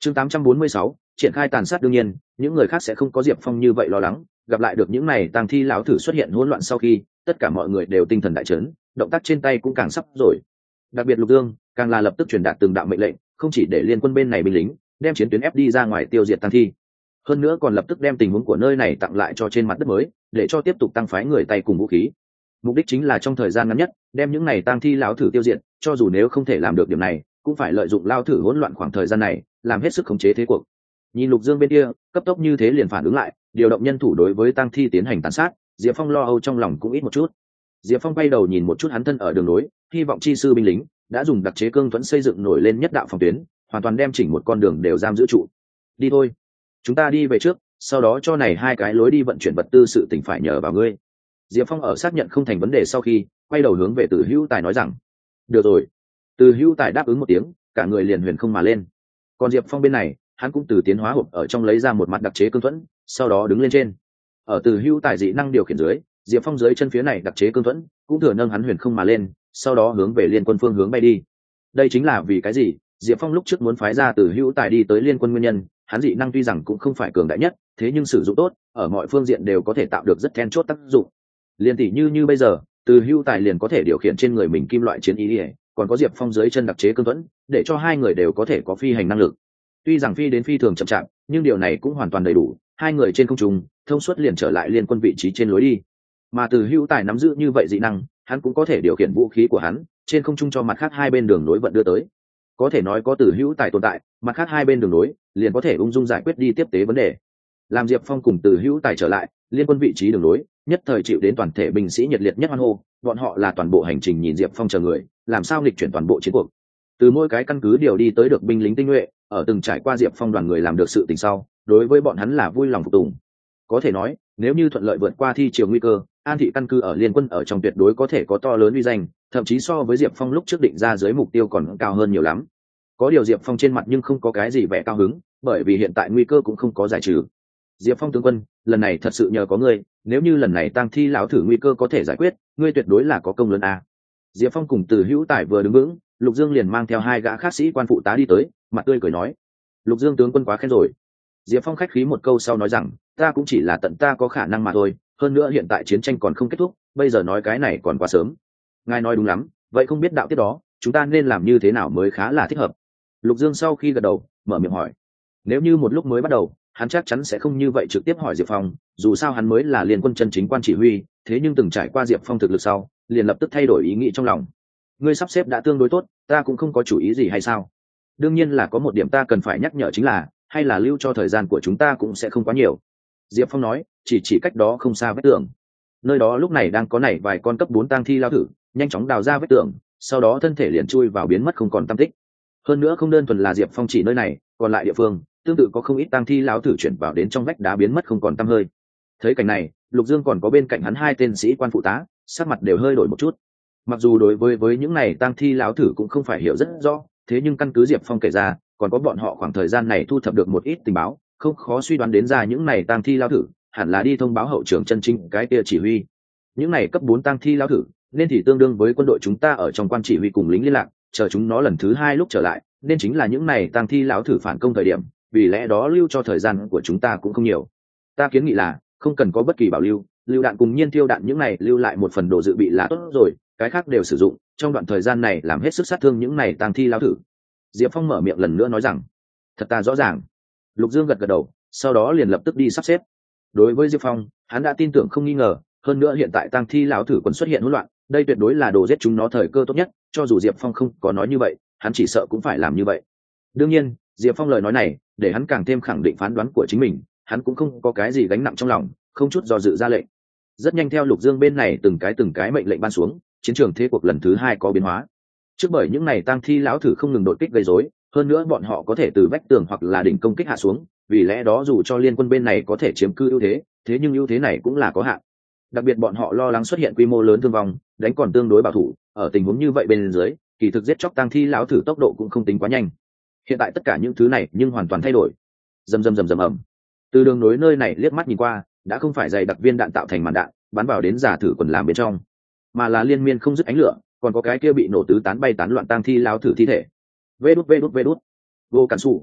Chương 846, triển khai tàn sát. Đương nhiên những người khác sẽ không có Diệp Phong như vậy lo lắng, gặp lại được những này tang thi lão thử xuất hiện hỗn loạn sau khi, tất cả mọi người đều tinh thần đại chấn, động tác trên tay cũng càng sắp rồi. Đặc biệt Lục Dương càng là lập tức truyền đạt từng đạo mệnh lệnh, không chỉ để liên quân bên này binh lính đem chiến tuyến ép đi ra ngoài tiêu diệt tang thi, hơn nữa còn lập tức đem tình huống của nơi này tặng lại cho trên mặt đất mới, để cho tiếp tục tăng phái người tay cùng vũ khí. Mục đích chính là trong thời gian ngắn nhất đem những này tang thi lão thử tiêu diệt, cho dù nếu không thể làm được điểm này cũng phải lợi dụng lao thử hỗn loạn khoảng thời gian này làm hết sức khống chế thế cuộc. Nhìn Lục Dương bên kia cấp tốc như thế liền phản ứng lại, điều động nhân thủ đối với tang thi tiến hành tàn sát, Diệp Phong lo âu trong lòng cũng ít một chút. Diệp Phong quay đầu nhìn một chút hắn thân ở đường nối, hy vọng chi sư binh lính đã dùng đặc chế cương thuẫn xây dựng nổi lên nhất đạo phòng tuyến, hoàn toàn đem chỉnh một con đường đều giam giữ trụ. Đi thôi, chúng ta đi về trước, sau đó cho này hai cái lối đi vận chuyển vật tư sự tình phải nhờ vào ngươi. Diệp Phong ở xác nhận không thành vấn đề sau khi quay đầu hướng về Từ Hữu Tài nói rằng được rồi. Từ Hữu Tài đáp ứng một tiếng, cả người liền huyền không mà lên. Còn Diệp Phong bên này, hắn cũng từ tiến hóa hộp ở trong lấy ra một mặt đặc chế cương thuẫn, sau đó đứng lên trên. Ở Từ Hữu Tài dị năng điều khiển dưới, Diệp Phong dưới chân phía này đặc chế cương thuẫn cũng thừa nâng hắn huyền không mà lên, sau đó hướng về liên quân phương hướng bay đi. Đây chính là vì cái gì Diệp Phong lúc trước muốn phái ra Từ Hữu Tài đi tới liên quân nguyên nhân. Hắn dị năng tuy rằng cũng không phải cường đại nhất, thế nhưng sử dụng tốt, ở mọi phương diện đều có thể tạo được rất then chốt tác dụng. Liên tỷ như bây giờ, Từ Hữu Tài liền có thể điều khiển trên người mình kim loại chiến ý, còn có Diệp Phong dưới chân đặc chế cương thuẫn, để cho hai người đều có thể có phi hành năng lực. Tuy rằng phi đến phi thường chậm chạp, nhưng điều này cũng hoàn toàn đầy đủ, hai người trên không trung thông suốt liền trở lại liên quân vị trí trên lối đi. Mà Từ Hữu Tài nắm giữ như vậy dị năng, hắn cũng có thể điều khiển vũ khí của hắn trên không trung cho mặt khác hai bên đường nối vận đưa tới. Có thể nói có Từ Hữu Tài tồn tại, mặt khác hai bên đường nối liền có thể ung dung giải quyết đi tiếp tế vấn đề. Làm Diệp Phong cùng Từ Hữu Tài trở lại liên quân vị trí đường nối, nhất thời chịu đến toàn thể binh sĩ nhiệt liệt nhất hoan hô. Bọn họ là toàn bộ hành trình nhìn Diệp Phong chờ người làm sao nghịch chuyển toàn bộ chiến cuộc, từ mỗi cái căn cứ điều đi tới được binh lính tinh nhuệ, ở từng trải qua Diệp Phong đoàn người làm được sự tình sau, đối với bọn hắn là vui lòng phục tùng. Có thể nói nếu như thuận lợi vượt qua thi chiều nguy cơ, An Thị căn cứ ở liên quân ở trong tuyệt đối có thể có to lớn uy danh, thậm chí so với Diệp Phong lúc trước định ra dưới mục tiêu còn cao hơn nhiều lắm. Có điều Diệp Phong trên mặt nhưng không có cái gì vẻ cao hứng, bởi vì hiện tại nguy cơ cũng không có giải trừ. Diệp Phong tướng quân, lần này thật sự nhờ có ngươi, nếu như lần này tang thi lão thử nguy cơ có thể giải quyết, ngươi tuyệt đối là có công lớn a. Diệp Phong cùng Từ Hữu Tài vừa đứng vững, Lục Dương liền mang theo hai gã khác sĩ quan phụ tá đi tới, mặt tươi cười nói: Lục Dương tướng quân quá khen rồi. Diệp Phong khách khí một câu sau nói rằng: ta cũng chỉ là tận ta có khả năng mà thôi, hơn nữa hiện tại chiến tranh còn không kết thúc, bây giờ nói cái này còn quá sớm. Ngài nói đúng lắm, vậy không biết đạo tiết đó chúng ta nên làm như thế nào mới khá là thích hợp? Lục Dương sau khi gật đầu mở miệng hỏi. Nếu như một lúc mới bắt đầu, hắn chắc chắn sẽ không như vậy trực tiếp hỏi Diệp Phong, dù sao hắn mới là liên quân chân chính quan chỉ huy, thế nhưng từng trải qua Diệp Phong thực lực sau, liền lập tức thay đổi ý nghĩ trong lòng. Ngươi sắp xếp đã tương đối tốt, ta cũng không có chủ ý gì hay sao? Đương nhiên là có một điểm ta cần phải nhắc nhở, chính là hay là lưu cho thời gian của chúng ta cũng sẽ không quá nhiều. Diệp Phong nói, chỉ cách đó không xa vết tường. Nơi đó lúc này đang có nảy vài con cấp 4 tang thi lao thử, nhanh chóng đào ra vết tường, sau đó thân thể liền chui vào biến mất không còn tăm tích. Hơn nữa không đơn thuần là Diệp Phong chỉ nơi này, còn lại địa phương tương tự có không ít tang thi lão thử chuyển vào đến trong vách đá biến mất không còn tăm hơi. Thấy cảnh này, Lục Dương còn có bên cạnh hắn hai tên sĩ quan phụ tá, sắc mặt đều hơi đổi một chút. Mặc dù đối với những này tang thi lão thử cũng không phải hiểu rất rõ, thế nhưng căn cứ Diệp Phong kể ra, còn có bọn họ khoảng thời gian này thu thập được một ít tình báo, không khó suy đoán đến ra những này tang thi lão thử hẳn là đi thông báo hậu trưởng chân chính cái kia chỉ huy. Những này cấp 4 tang thi lão thử nên thì tương đương với quân đội chúng ta ở trong quan chỉ huy cùng lính liên lạc, chờ chúng nó lần thứ 2 lúc trở lại, nên chính là những này tang thi lão thử phản công thời điểm, vì lẽ đó lưu cho thời gian của chúng ta cũng không nhiều. Ta kiến nghị là không cần có bất kỳ bảo lưu, lưu đạn cùng nhiên tiêu đạn những này lưu lại một phần đồ dự bị là tốt rồi, cái khác đều sử dụng trong đoạn thời gian này làm hết sức sát thương những này tang thi lão thử. Diệp Phong mở miệng lần nữa nói rằng: thật ta rõ ràng. Lục Dương gật gật đầu, sau đó liền lập tức đi sắp xếp. Đối với Diệp Phong, hắn đã tin tưởng không nghi ngờ, hơn nữa hiện tại tang thi lão thử còn xuất hiện hỗn loạn, đây tuyệt đối là đồ giết chúng nó thời cơ tốt nhất, cho dù Diệp Phong không có nói như vậy, hắn chỉ sợ cũng phải làm như vậy. Đương nhiên, Diệp Phong lời nói này để hắn càng thêm khẳng định phán đoán của chính mình, hắn cũng không có cái gì gánh nặng trong lòng, không chút do dự ra lệnh. Rất nhanh theo Lục Dương bên này từng cái mệnh lệnh ban xuống, chiến trường thế cuộc lần thứ 2 có biến hóa. Trước bởi những này tang thi lão thử không ngừng đột kích gây rối, hơn nữa bọn họ có thể từ vách tường hoặc là đỉnh công kích hạ xuống, vì lẽ đó dù cho liên quân bên này có thể chiếm cư ưu thế, thế nhưng ưu thế này cũng là có hạn. Đặc biệt bọn họ lo lắng xuất hiện quy mô lớn thương vong, đánh còn tương đối bảo thủ, ở tình huống như vậy bên dưới, kỳ thực giết chóc tang thi lão thử tốc độ cũng không tính quá nhanh. Hiện tại tất cả những thứ này nhưng hoàn toàn thay đổi. Rầm ầm. Từ đường nối nơi này liếc mắt nhìn qua, đã không phải dày đặc viên đạn tạo thành màn đạn, bắn vào đến giả thử quần làm bên trong, mà là liên miên không dứt ánh lửa, còn có cái kia bị nổ tứ tán bay tán loạn tang thi lão thử thi thể. Vê đút. Vô cản sủ.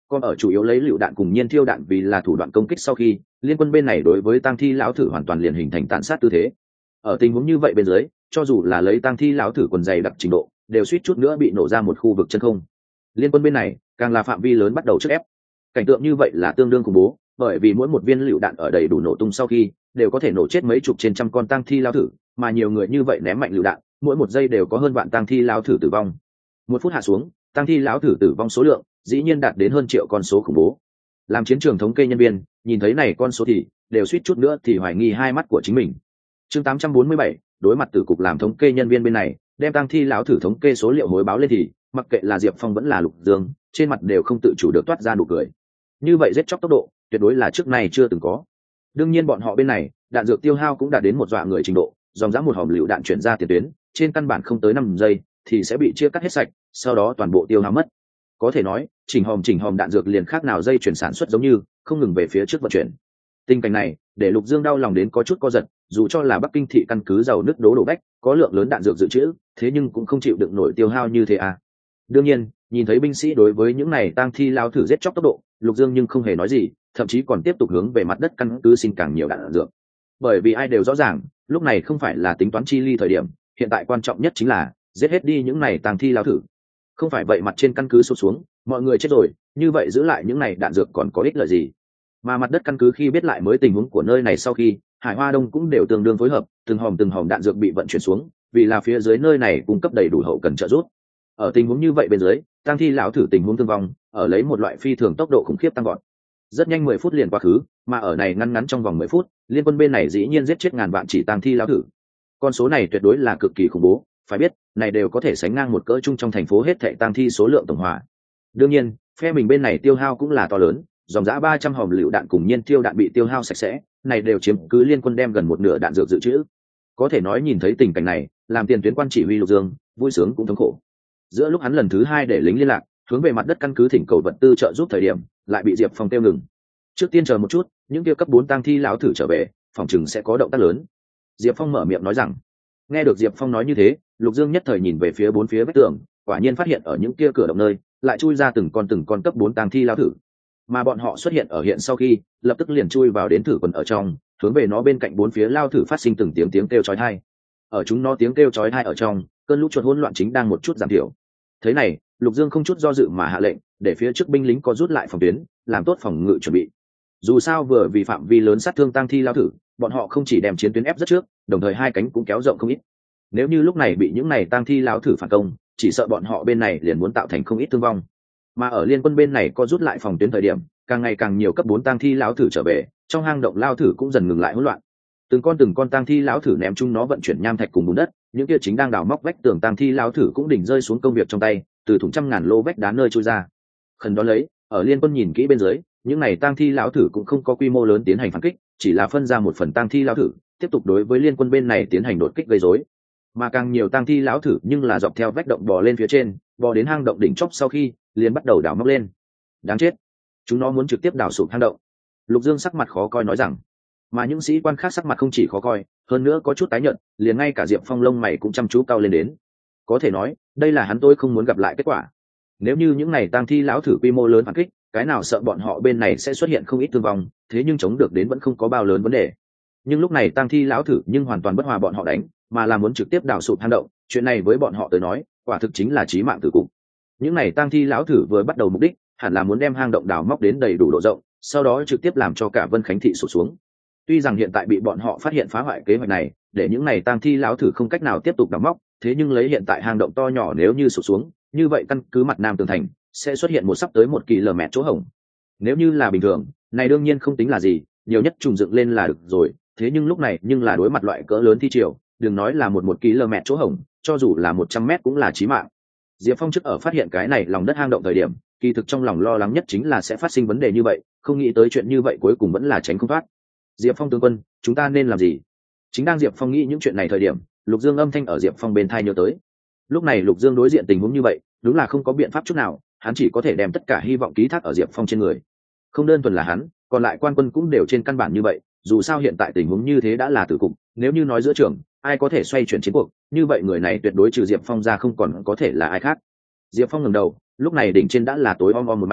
còn ở chủ yếu lấy lựu đạn cùng nhiên thiêu đạn vì là thủ đoạn công kích sau khi liên quân bên này đối với tang thi lão thử hoàn toàn liền hình thành tàn sát tư thế. Ở tình huống như vậy bên dưới, cho dù là lấy tang thi lão thử quần dày đặc trình độ đều suýt chút nữa bị nổ ra một khu vực chân không. Liên quân bên này càng là phạm vi lớn bắt đầu trước ép. Cảnh tượng như vậy là tương đương khủng bố, bởi vì mỗi một viên lựu đạn ở đầy đủ nổ tung sau khi đều có thể nổ chết mấy chục trên trăm con tang thi lão thử, mà nhiều người như vậy ném mạnh lựu đạn, mỗi một giây đều có hơn vạn tang thi lão thử tử vong. Một phút hạ xuống, tang thi lão thử tử vong số lượng dĩ nhiên đạt đến hơn triệu con số khủng bố. Làm chiến trường thống kê nhân viên nhìn thấy này con số thì đều suýt chút nữa thì hoài nghi hai mắt của chính mình. Chương 847, đối mặt tử cục làm thống kê nhân viên bên này đem tang thi lão thử thống kê số liệu hối báo lên thì mặc kệ là Diệp Phong vẫn là Lục Dương, trên mặt đều không tự chủ được toát ra nụ cười. Như vậy giết chóc tốc độ tuyệt đối là trước này chưa từng có. Đương nhiên bọn họ bên này đạn dược tiêu hao cũng đạt đến một dọa người trình độ, dòng dã một hòm lựu đạn chuyển ra tiền tuyến trên căn bản không tới 5 giây thì sẽ bị chia cắt hết sạch, sau đó toàn bộ tiêu hao mất. Có thể nói chỉnh hòm đạn dược liền khác nào dây chuyển sản xuất giống như không ngừng về phía trước vận chuyển. Tình cảnh này để Lục Dương đau lòng đến có chút co giật, dù cho là Bắc Kinh thị căn cứ giàu nước đố đổ bách có lượng lớn đạn dược dự trữ, thế nhưng cũng không chịu đựng nổi tiêu hao như thế à. Đương nhiên nhìn thấy binh sĩ đối với những này tang thi lao thử giết chóc tốc độ, Lục Dương nhưng không hề nói gì, thậm chí còn tiếp tục hướng về mặt đất căn cứ xin càng nhiều đạn dược. Bởi vì ai đều rõ ràng lúc này không phải là tính toán chi ly thời điểm, hiện tại quan trọng nhất chính là giết hết đi những này tang thi lao thử. Không phải vậy mặt trên căn cứ sụp xuống mọi người chết rồi, như vậy giữ lại những này đạn dược còn có ích lợi gì. Mà mặt đất căn cứ khi biết lại mới tình huống của nơi này sau khi Hải Hoa Đông cũng đều tương đương phối hợp, từng hòm đạn dược bị vận chuyển xuống, vì là phía dưới nơi này cung cấp đầy đủ hậu cần trợ giúp. Ở tình huống như vậy bên dưới, tang thi lão thử tình huống thương vong ở lấy một loại phi thường tốc độ khủng khiếp tăng vọt. Rất nhanh 10 phút liền qua khứ, mà ở này ngắn trong vòng 10 phút, liên quân bên này dĩ nhiên giết chết ngàn vạn chỉ tang thi lão thử. Con số này tuyệt đối là cực kỳ khủng bố, phải biết, này đều có thể sánh ngang một cỡ chung trong thành phố hết thảy tang thi số lượng tổng hòa. Đương nhiên, phe mình bên này tiêu hao cũng là to lớn, dòng dã 300 hòm lựu đạn cùng nhiên tiêu đạn bị tiêu hao sạch sẽ, này đều chiếm cứ liên quân đem gần một nửa đạn dược dự trữ. Có thể nói nhìn thấy tình cảnh này, làm tiền tuyến quan chỉ huy Lục Dương vui sướng cũng thống khổ. Giữa lúc hắn lần thứ 2 để lính liên lạc hướng về mặt đất căn cứ thỉnh cầu vật tư trợ giúp thời điểm, lại bị Diệp Phong kêu ngừng. Trước tiên chờ một chút, những kia cấp 4 tang thi lão thử trở về, phòng chừng sẽ có động tác lớn. Diệp Phong mở miệng nói rằng. Nghe được Diệp Phong nói như thế, Lục Dương nhất thời nhìn về phía bốn phía vách tường, quả nhiên phát hiện ở những kia cửa động nơi lại chui ra từng con cấp 4 tang thi lão thử. Mà bọn họ xuất hiện ở hiện sau khi lập tức liền chui vào đến thử quần ở trong, hướng về nó bên cạnh bốn phía lao thử phát sinh từng tiếng kêu chói tai. Ở chúng nó tiếng kêu chói tai ở trong, cơn lũ chuột hỗn loạn chính đang một chút giảm thiểu. Thế này, Lục Dương không chút do dự mà hạ lệnh để phía trước binh lính có rút lại phòng tuyến, làm tốt phòng ngự chuẩn bị. Dù sao vừa vì phạm vi lớn sát thương tang thi lao thử, bọn họ không chỉ đem chiến tuyến ép rất trước, đồng thời hai cánh cũng kéo rộng không ít. Nếu như lúc này bị những này tang thi lao thử phản công, chỉ sợ bọn họ bên này liền muốn tạo thành không ít thương vong. Mà ở liên quân bên này có rút lại phòng tuyến thời điểm, càng ngày càng nhiều cấp 4 tang thi lão thử trở về, trong hang động lao thử cũng dần ngừng lại hỗn loạn. Từng con tang thi lão thử ném chung nó vận chuyển nham thạch cùng bùn đất, những kia chính đang đào móc vách tường tang thi lão thử cũng đỉnh rơi xuống công việc trong tay, từ thủng trăm ngàn lô vách đá nơi chui ra. Khẩn đó lấy, ở liên quân nhìn kỹ bên dưới, những này tang thi lão thử cũng không có quy mô lớn tiến hành phản kích, chỉ là phân ra một phần tang thi lão thử, tiếp tục đối với liên quân bên này tiến hành đột kích gây rối. Mà càng nhiều tang thi lão thử nhưng là dọc theo vách động bò lên phía trên, bò đến hang động đỉnh chóp sau khi liền bắt đầu đào móc lên. Đáng chết, chúng nó muốn trực tiếp đào sụp hang động. Lục Dương sắc mặt khó coi nói rằng. Mà những sĩ quan khác sắc mặt không chỉ khó coi, hơn nữa có chút tái nhợt, liền ngay cả Diệp Phong lông mày cũng chăm chú cao lên đến. Có thể nói, đây là hắn tôi không muốn gặp lại kết quả. Nếu như những này tang thi lão thử quy mô lớn phản kích, cái nào sợ bọn họ bên này sẽ xuất hiện không ít thương vong, thế nhưng chống được đến vẫn không có bao lớn vấn đề. Nhưng lúc này tang thi lão thử nhưng hoàn toàn bất hòa bọn họ đánh, mà là muốn trực tiếp đào sụp hang động, chuyện này với bọn họ tới nói, quả thực chính là chí mạng tử cục. Những này tang thi lão thử vừa bắt đầu mục đích, hẳn là muốn đem hang động đào móc đến đầy đủ độ rộng, sau đó trực tiếp làm cho cả Vân Khánh thị sụp xuống. Tuy rằng hiện tại bị bọn họ phát hiện phá hoại kế hoạch này, để những này tang thi lão thử không cách nào tiếp tục đào móc, thế nhưng lấy hiện tại hang động to nhỏ nếu như sụp xuống, như vậy căn cứ mặt nam tường thành sẽ xuất hiện một sắp tới 1 km chỗ hổng. Nếu như là bình thường, này đương nhiên không tính là gì, nhiều nhất trùng dựng lên là được rồi, thế nhưng lúc này nhưng là đối mặt loại cỡ lớn thi triều, đừng nói là một km chỗ hổng, cho dù là 100 mét cũng là chí mạng. Diệp Phong trước ở phát hiện cái này lòng đất hang động thời điểm, kỳ thực trong lòng lo lắng nhất chính là sẽ phát sinh vấn đề như vậy, không nghĩ tới chuyện như vậy cuối cùng vẫn là tránh không thoát. Diệp Phong tướng quân, chúng ta nên làm gì? Chính đang Diệp Phong nghĩ những chuyện này thời điểm, Lục Dương âm thanh ở Diệp Phong bên tai nhớ tới. Lúc này Lục Dương đối diện tình huống như vậy, đúng là không có biện pháp chút nào, hắn chỉ có thể đem tất cả hy vọng ký thác ở Diệp Phong trên người. Không đơn thuần là hắn, còn lại quan quân cũng đều trên căn bản như vậy, dù sao hiện tại tình huống như thế đã là tử cục, nếu như nói giữa trường, ai có thể xoay chuyển chiến cuộc, như vậy người này tuyệt đối trừ Diệp Phong ra không còn có thể là ai khác. Diệp Phong ngẩng đầu, lúc này đỉnh trên đã là tối om om một mảnh,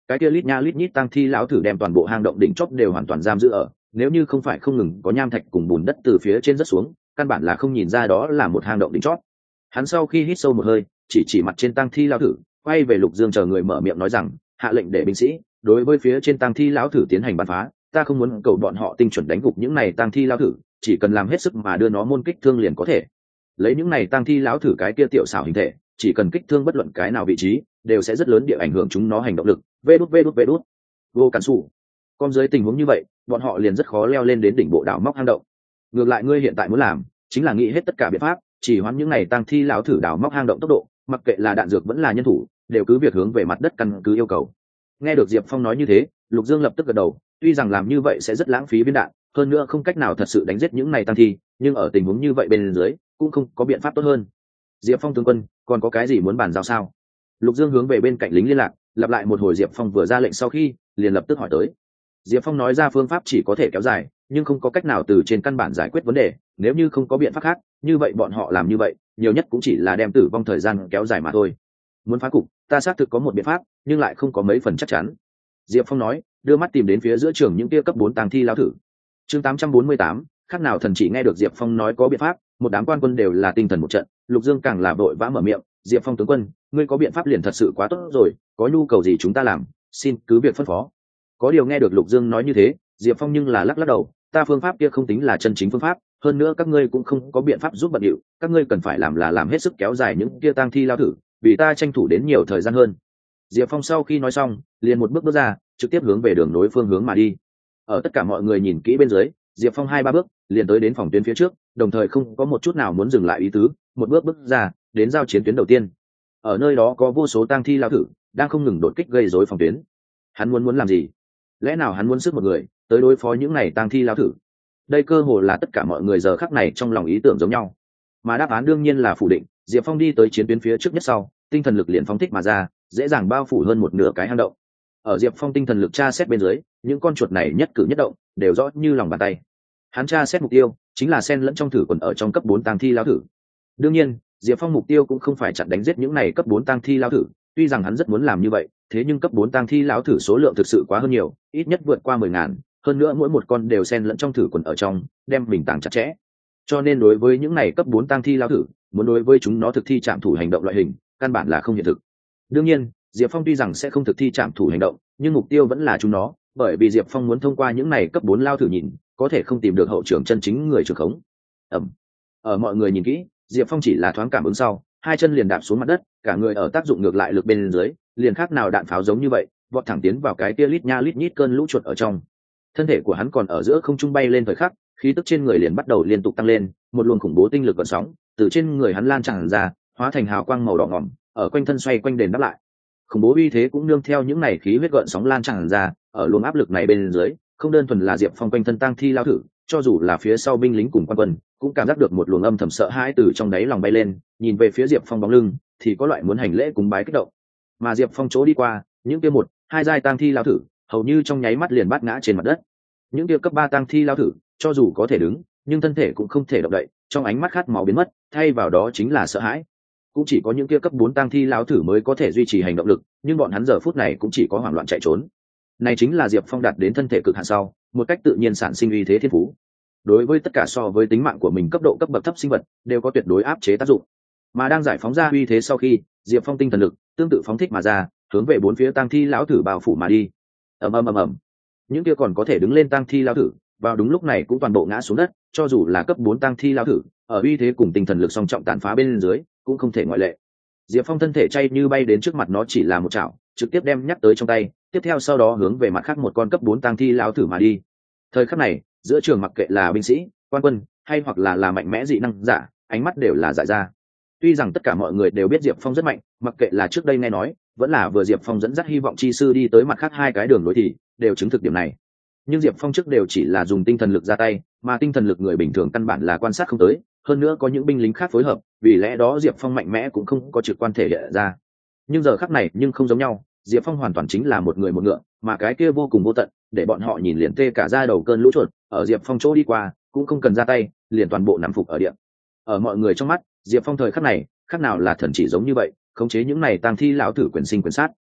cái kia lít nha lít nhít tang thi lão thử đem toàn bộ hang động đỉnh chóp đều hoàn toàn giam giữ ở, nếu như không phải không ngừng có nham thạch cùng bùn đất từ phía trên rớt xuống, căn bản là không nhìn ra đó là một hang động đỉnh chót. Hắn sau khi hít sâu một hơi, chỉ mặt trên tang thi lão thử, quay về Lục Dương chờ người mở miệng nói rằng, hạ lệnh để binh sĩ đối với phía trên tang thi lão thử tiến hành bắn phá, ta không muốn cầu bọn họ tinh chuẩn đánh gục những này tang thi lão thử, chỉ cần làm hết sức mà đưa nó môn kích thương liền có thể. Lấy những này tang thi lão thử cái kia tiểu xảo hình thể, chỉ cần kích thương bất luận cái nào vị trí, đều sẽ rất lớn địa ảnh hưởng chúng nó hành động lực. Vê đút vô cản sủ. Còn dưới tình huống như vậy, bọn họ liền rất khó leo lên đến đỉnh bộ đảo móc hang động. Ngược lại ngươi hiện tại muốn làm, chính là nghĩ hết tất cả biện pháp, chỉ hoãn những này tang thi lão thử đảo móc hang động tốc độ, mặc kệ là đạn dược vẫn là nhân thủ, đều cứ việc hướng về mặt đất căn cứ yêu cầu. Nghe được Diệp Phong nói như thế, Lục Dương lập tức gật đầu, tuy rằng làm như vậy sẽ rất lãng phí viên đạn, hơn nữa không cách nào thật sự đánh giết những này tang thi, nhưng ở tình huống như vậy bên dưới, cũng không có biện pháp tốt hơn. Diệp Phong tướng quân, còn có cái gì muốn bàn giao sao? Lục Dương hướng về bên cạnh lính liên lạc, lặp lại một hồi Diệp Phong vừa ra lệnh sau khi, liền lập tức hỏi tới. Diệp Phong nói ra phương pháp chỉ có thể kéo dài, nhưng không có cách nào từ trên căn bản giải quyết vấn đề, nếu như không có biện pháp khác, như vậy bọn họ làm như vậy, nhiều nhất cũng chỉ là đem tử vong thời gian kéo dài mà thôi. Muốn phá cục, ta xác thực có một biện pháp, nhưng lại không có mấy phần chắc chắn. Diệp Phong nói, đưa mắt tìm đến phía giữa trường những kia cấp 4 tang thi lao thử. Chương 848, khác nào thần chỉ nghe được Diệp Phong nói có biện pháp, một đám quan quân đều là tinh thần một trận, Lục Dương càng là vội vã mở miệng, Diệp Phong tướng quân, ngươi có biện pháp liền thật sự quá tốt rồi, có nhu cầu gì chúng ta làm, xin cứ việc phân phó. Có điều nghe được Lục Dương nói như thế, Diệp Phong nhưng là lắc đầu, ta phương pháp kia không tính là chân chính phương pháp, hơn nữa các ngươi cũng không có biện pháp giúp bận điệu, các ngươi cần phải làm là làm hết sức kéo dài những kia tang thi lao thử, vì ta tranh thủ đến nhiều thời gian hơn. Diệp Phong sau khi nói xong, liền một bước bước ra, trực tiếp hướng về đường nối phương hướng mà đi. Ở tất cả mọi người nhìn kỹ bên dưới, Diệp Phong 2-3 bước, liền tới đến phòng tuyến phía trước, đồng thời không có một chút nào muốn dừng lại ý tứ, một bước bước ra, đến giao chiến tuyến đầu tiên. Ở nơi đó có vô số tang thi lao thử, đang không ngừng đột kích gây rối phòng tuyến. Hắn muốn làm gì? Lẽ nào hắn muốn sức một người tới đối phó những này tang thi lao thử? Đây cơ hồ là tất cả mọi người giờ khắc này trong lòng ý tưởng giống nhau. Mà đáp án đương nhiên là phủ định, Diệp Phong đi tới chiến tuyến phía trước nhất sau, tinh thần lực liền phóng thích mà ra, dễ dàng bao phủ hơn một nửa cái hang động. Ở Diệp Phong tinh thần lực tra xét bên dưới, những con chuột này nhất cử nhất động đều rõ như lòng bàn tay. Hắn tra xét mục tiêu chính là xen lẫn trong thử quần ở trong cấp 4 tang thi lao thử. Đương nhiên, Diệp Phong mục tiêu cũng không phải chặn đánh giết những này cấp 4 tang thi lao thử, tuy rằng hắn rất muốn làm như vậy, thế nhưng cấp 4 tang thi lão thử số lượng thực sự quá hơn nhiều, ít nhất vượt qua 10.000, hơn nữa mỗi một con đều xen lẫn trong thử quần ở trong, đem mình tàng chặt chẽ. Cho nên đối với những này cấp 4 tang thi lao thử, muốn đối với chúng nó thực thi trạm thủ hành động loại hình, căn bản là không hiện thực. Đương nhiên, Diệp Phong tuy rằng sẽ không thực thi trạm thủ hành động, nhưng mục tiêu vẫn là chúng nó, bởi vì Diệp Phong muốn thông qua những này cấp 4 lao thử nhìn, có thể không tìm được hậu trưởng chân chính người trưởng khống. Ở mọi người nhìn kỹ, Diệp Phong chỉ là thoáng cảm ứng sau, hai chân liền đạp xuống mặt đất, cả người ở tác dụng ngược lại lực bên dưới, liền khác nào đạn pháo giống như vậy, vọt thẳng tiến vào cái kia lít nha lít nhít cơn lũ chuột ở trong. Thân thể của hắn còn ở giữa không trung bay lên thời khắc, khí tức trên người liền bắt đầu liên tục tăng lên, một luồng khủng bố tinh lực gợn sóng từ trên người hắn lan tràn ra, hóa thành hào quang màu đỏ ngòm, ở quanh thân xoay quanh đền đáp lại. Khủng bố uy thế cũng nương theo những này khí huyết gợn sóng lan tràn ra, ở luồng áp lực này bên dưới, không đơn thuần là Diệp Phong quanh thân tang thi lao thử, cho dù là phía sau binh lính cùng quan quân, cũng cảm giác được một luồng âm thầm sợ hãi từ trong đáy lòng bay lên, nhìn về phía Diệp Phong bóng lưng, thì có loại muốn hành lễ cúng bái kích động. Mà Diệp Phong chỗ đi qua, những kia 1-2 giai tang thi lao thử, hầu như trong nháy mắt liền bát ngã trên mặt đất. Những kia cấp 3 tang thi lao thử, cho dù có thể đứng, nhưng thân thể cũng không thể động đậy, trong ánh mắt khát máu biến mất, thay vào đó chính là sợ hãi. Cũng chỉ có những kia cấp 4 tang thi lao thử mới có thể duy trì hành động lực, nhưng bọn hắn giờ phút này cũng chỉ có hoảng loạn chạy trốn. Này chính là Diệp Phong đạt đến thân thể cực hạn sau, một cách tự nhiên sản sinh uy thế thiên phú. Đối với tất cả so với tính mạng của mình cấp độ cấp bậc thấp sinh vật, đều có tuyệt đối áp chế tác dụng. Mà đang giải phóng ra uy thế sau khi, Diệp Phong tinh thần lực tương tự phóng thích mà ra, hướng về bốn phía tang thi lão thử bao phủ mà đi. Ầm. Những kia còn có thể đứng lên tang thi lão thử, vào đúng lúc này cũng toàn bộ ngã xuống đất, cho dù là cấp 4 tang thi lão thử, ở uy thế cùng tinh thần lực song trọng tàn phá bên dưới, cũng không thể ngoại lệ. Diệp Phong thân thể chay như bay đến trước mặt nó chỉ là một chảo, trực tiếp đem nhắc tới trong tay, tiếp theo sau đó hướng về mặt khác một con cấp 4 tang thi lão thử mà đi. Thời khắc này, giữa trường mặc kệ là binh sĩ, quan quân, hay hoặc là mạnh mẽ dị năng giả, ánh mắt đều là dại ra. Tuy rằng tất cả mọi người đều biết Diệp Phong rất mạnh, mặc kệ là trước đây nghe nói, vẫn là vừa Diệp Phong dẫn dắt hy vọng chi sư đi tới mặt khác hai cái đường nối thì đều chứng thực điểm này. Nhưng Diệp Phong trước đều chỉ là dùng tinh thần lực ra tay, mà tinh thần lực người bình thường căn bản là quan sát không tới, hơn nữa có những binh lính khác phối hợp, vì lẽ đó Diệp Phong mạnh mẽ cũng không có trực quan thể hiện ra. Nhưng giờ khắc này nhưng không giống nhau, Diệp Phong hoàn toàn chính là một người một ngựa, mà cái kia vô cùng vô tận, để bọn họ nhìn liền tê cả da đầu cơn lũ chuột, ở Diệp Phong chỗ đi qua, cũng không cần ra tay, liền toàn bộ nằm phục ở địa. Ở mọi người trong mắt, Diệp Phong thời khắc này, khác nào là thần chỉ giống như vậy, khống chế những này tang thi lão thử quyền sinh quyền sát.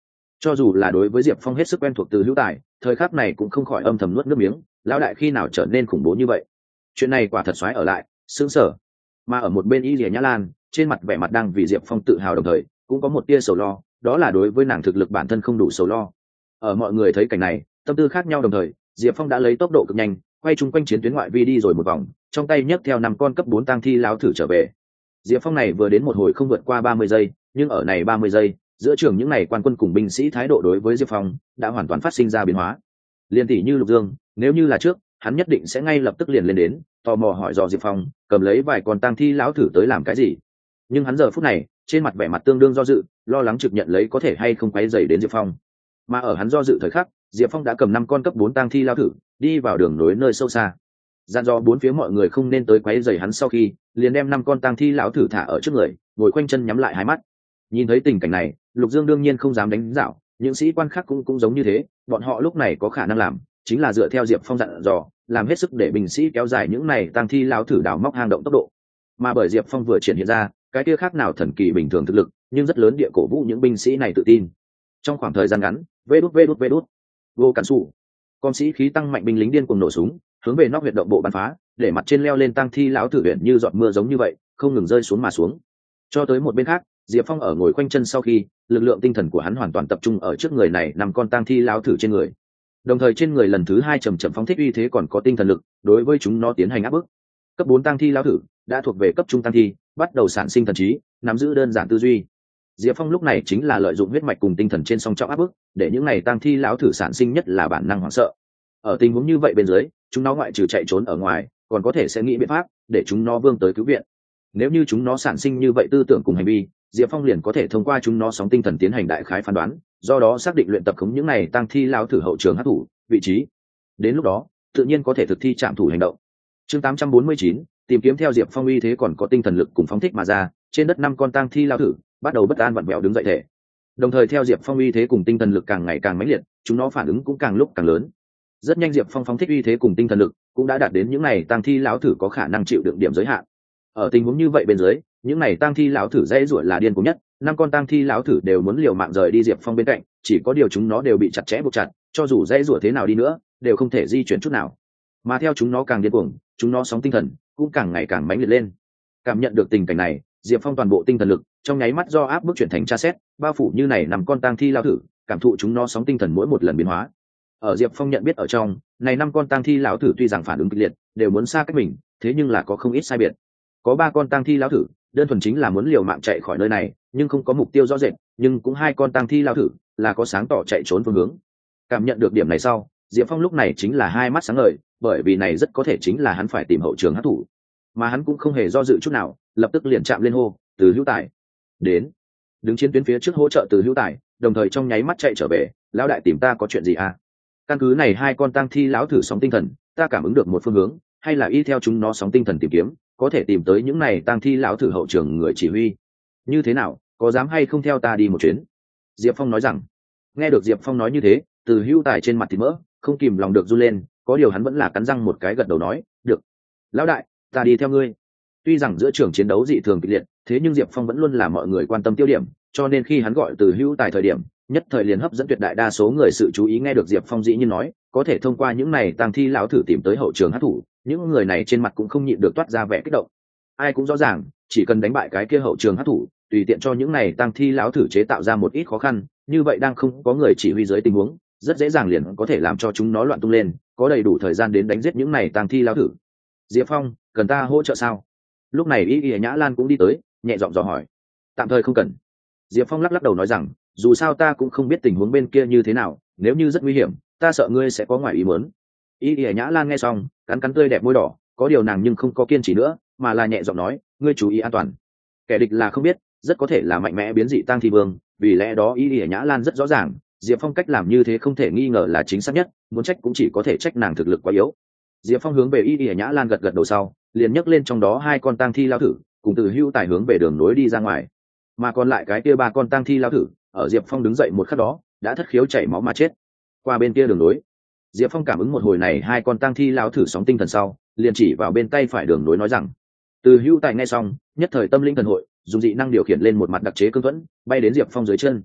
Cho dù là đối với Diệp Phong hết sức quen thuộc Từ Hữu Tài, thời khắc này cũng không khỏi âm thầm nuốt nước miếng, lão đại khi nào trở nên khủng bố như vậy? Chuyện này quả thật xoáy ở lại, sững sờ. Mà ở một bên Y Lìa Nhã Lan, trên mặt vẻ mặt đang vì Diệp Phong tự hào đồng thời, cũng có một tia sầu lo, đó là đối với nàng thực lực bản thân không đủ sầu lo. Ở mọi người thấy cảnh này, tâm tư khác nhau đồng thời, Diệp Phong đã lấy tốc độ cực nhanh, quay chung quanh chiến tuyến ngoại vi đi rồi một vòng, trong tay nhấc theo 5 con cấp 4 tang thi lão thử trở về. Diệp Phong này vừa đến một hồi không vượt qua 30 giây, nhưng ở này 30 giây, giữa trường những này quan quân cùng binh sĩ thái độ đối với Diệp Phong đã hoàn toàn phát sinh ra biến hóa. Liên tỷ như Lục Dương, nếu như là trước, hắn nhất định sẽ ngay lập tức liền lên đến, tò mò hỏi dò Diệp Phong, cầm lấy vài con tang thi lão thử tới làm cái gì. Nhưng hắn giờ phút này, trên mặt vẻ mặt tương đương do dự, lo lắng trực nhận lấy có thể hay không quấy rầy đến Diệp Phong. Mà ở hắn do dự thời khắc, Diệp Phong đã cầm 5 con cấp 4 tang thi lão thử, đi vào đường nối nơi sâu xa. Dặn dò bốn phía mọi người không nên tới quấy rầy hắn, sau khi liền đem 5 con tang thi lão thử thả ở trước người, ngồi quanh chân nhắm lại hai mắt. Nhìn thấy tình cảnh này, Lục Dương đương nhiên không dám đánh dạo, những sĩ quan khác cũng giống như thế, bọn họ lúc này có khả năng làm chính là dựa theo Diệp Phong dặn dò, làm hết sức để binh sĩ kéo dài những này tang thi lão thử đào móc hang động tốc độ. Mà bởi Diệp Phong vừa triển hiện ra cái kia khác nào thần kỳ bình thường thực lực, nhưng rất lớn địa cổ vũ những binh sĩ này tự tin. Trong khoảng thời gian ngắn, vê đút vô cản sủ, con sĩ khí tăng mạnh, binh lính điên cuồng nổ súng, hướng về nóc huyệt động bộ bắn phá, để mặt trên leo lên tang thi lão thử huyện như giọt mưa giống như vậy, không ngừng rơi xuống mà xuống. Cho tới một bên khác, Diệp Phong ở ngồi quanh chân sau khi, lực lượng tinh thần của hắn hoàn toàn tập trung ở trước người này 5 con tang thi lão thử trên người. Đồng thời trên người lần thứ 2 chậm phóng thích uy thế còn có tinh thần lực, đối với chúng nó tiến hành áp bức. Cấp 4 tang thi lão thử đã thuộc về cấp trung tang thi, bắt đầu sản sinh thần trí, nắm giữ đơn giản tư duy. Diệp Phong lúc này chính là lợi dụng huyết mạch cùng tinh thần trên song trọng áp bức, để những này tang thi lão thử sản sinh nhất là bản năng hoảng sợ. Ở tình huống như vậy bên dưới, chúng nó ngoại trừ chạy trốn ở ngoài, còn có thể sẽ nghĩ biện pháp để chúng nó vươn tới cứu viện. Nếu như chúng nó sản sinh như vậy tư tưởng cùng hành vi, Diệp Phong liền có thể thông qua chúng nó sóng tinh thần tiến hành đại khái phán đoán, do đó xác định luyện tập khống những này tang thi lão thử hậu trường hắc thủ vị trí. Đến lúc đó, tự nhiên có thể thực thi trạm thủ hành động. Chương 849, tìm kiếm theo Diệp Phong uy thế còn có tinh thần lực cùng phóng thích mà ra, trên đất 5 con tang thi lão thử bắt đầu bất an vặn vẹo đứng dậy thể. Đồng thời theo Diệp Phong uy thế cùng tinh thần lực càng ngày càng mãnh liệt, chúng nó phản ứng cũng càng lúc càng lớn. Rất nhanh Diệp Phong phóng thích uy thế cùng tinh thần lực cũng đã đạt đến những này tang thi lão thử có khả năng chịu đựng điểm giới hạn. Ở tình huống như vậy bên dưới, những này tang thi lão thử dễ ruột là điên cuồng nhất, 5 con tang thi lão thử đều muốn liều mạng rời đi Diệp Phong bên cạnh, chỉ có điều chúng nó đều bị chặt chẽ buộc chặt, cho dù dễ ruột thế nào đi nữa, đều không thể di chuyển chút nào. Mà theo chúng nó càng điên cuồng, chúng nó sóng tinh thần cũng càng ngày càng mãnh liệt lên. Cảm nhận được tình cảnh này, Diệp Phong toàn bộ tinh thần lực trong nháy mắt do áp bức chuyển thành tra xét, bao phủ như này 5 con tang thi lão thử, cảm thụ chúng nó sóng tinh thần mỗi một lần biến hóa. Ở Diệp Phong nhận biết ở trong, này 5 con tang thi lão thử tuy rằng phản ứng kịch liệt, đều muốn xa cách mình, thế nhưng là có không ít sai biệt. Có 3 con tang thi lão thử, đơn thuần chính là muốn liều mạng chạy khỏi nơi này, nhưng không có mục tiêu rõ rệt, nhưng cũng 2 con tang thi lão thử là có sáng tỏ chạy trốn phương hướng. Cảm nhận được điểm này sau, Diệp Phong lúc này chính là hai mắt sáng ngời, bởi vì này rất có thể chính là hắn phải tìm hậu trường hắc thủ. Mà hắn cũng không hề do dự chút nào, lập tức liền chạm lên hô, Từ Hữu Tài đến. Đứng chiến tuyến phía trước hỗ trợ Từ Hữu Tài, đồng thời trong nháy mắt chạy trở về, lão đại tìm ta có chuyện gì à? Căn cứ này 2 con tang thi lão thử sóng tinh thần, ta cảm ứng được một phương hướng, hay là y theo chúng nó sóng tinh thần tìm kiếm, có thể tìm tới những này tang thi lão thử hậu trường người chỉ huy. Như thế nào, có dám hay không theo ta đi một chuyến? Diệp Phong nói rằng. Nghe được Diệp Phong nói như thế, Từ Hữu Tài trên mặt thì mỡ, không kìm lòng được run lên, có điều hắn vẫn là cắn răng một cái gật đầu nói, được. Lão đại, ta đi theo ngươi. Tuy rằng giữa trường chiến đấu dị thường kịch liệt, thế nhưng Diệp Phong vẫn luôn là mọi người quan tâm tiêu điểm, cho nên khi hắn gọi Từ Hữu Tài thời điểm, nhất thời liền hấp dẫn tuyệt đại đa số người sự chú ý. Nghe được Diệp Phong dĩ nhiên nói, có thể thông qua những này tang thi lão thử tìm tới hậu trường hắc thủ, những người này trên mặt cũng không nhịn được toát ra vẻ kích động. Ai cũng rõ ràng, chỉ cần đánh bại cái kia hậu trường hắc thủ, tùy tiện cho những này tang thi lão thử chế tạo ra một ít khó khăn, như vậy đang không có người chỉ huy dưới tình huống, rất dễ dàng liền có thể làm cho chúng nó loạn tung lên, có đầy đủ thời gian đến đánh giết những này tang thi lão thử. Diệp Phong, cần ta hỗ trợ sao? Lúc này Y Nhã Lan cũng đi tới, nhẹ giọng dò hỏi. Tạm thời không cần. Diệp Phong lắc lắc đầu nói rằng, dù sao ta cũng không biết tình huống bên kia như thế nào, nếu như rất nguy hiểm, ta sợ ngươi sẽ có ngoài ý muốn. Y Nhã Lan nghe xong, cắn cắn tươi đẹp môi đỏ, có điều nàng nhưng không có kiên trì nữa, mà là nhẹ giọng nói, ngươi chú ý an toàn. Kẻ địch là không biết, rất có thể là mạnh mẽ biến dị tang thi vương, vì lẽ đó Y Nhã Lan rất rõ ràng, Diệp Phong cách làm như thế không thể nghi ngờ là chính xác nhất, muốn trách cũng chỉ có thể trách nàng thực lực quá yếu. Diệp Phong hướng về Y Nhã Lan gật gật đầu sau, liền nhấc lên trong đó 2 con tang thi lao thử, cùng Từ Hữu Tài hướng về đường nối đi ra ngoài. Mà còn lại cái kia 3 con tang thi lao thử, ở Diệp Phong đứng dậy một khắc đó, đã thất khiếu chảy máu mà chết. Qua bên kia đường nối, Diệp Phong cảm ứng một hồi này 2 con tang thi lao thử sóng tinh thần sau, liền chỉ vào bên tay phải đường nối nói rằng. Từ Hữu Tài nghe xong, nhất thời tâm linh thần hội, dùng dị năng điều khiển lên một mặt đặc chế cương thuẫn, bay đến Diệp Phong dưới chân.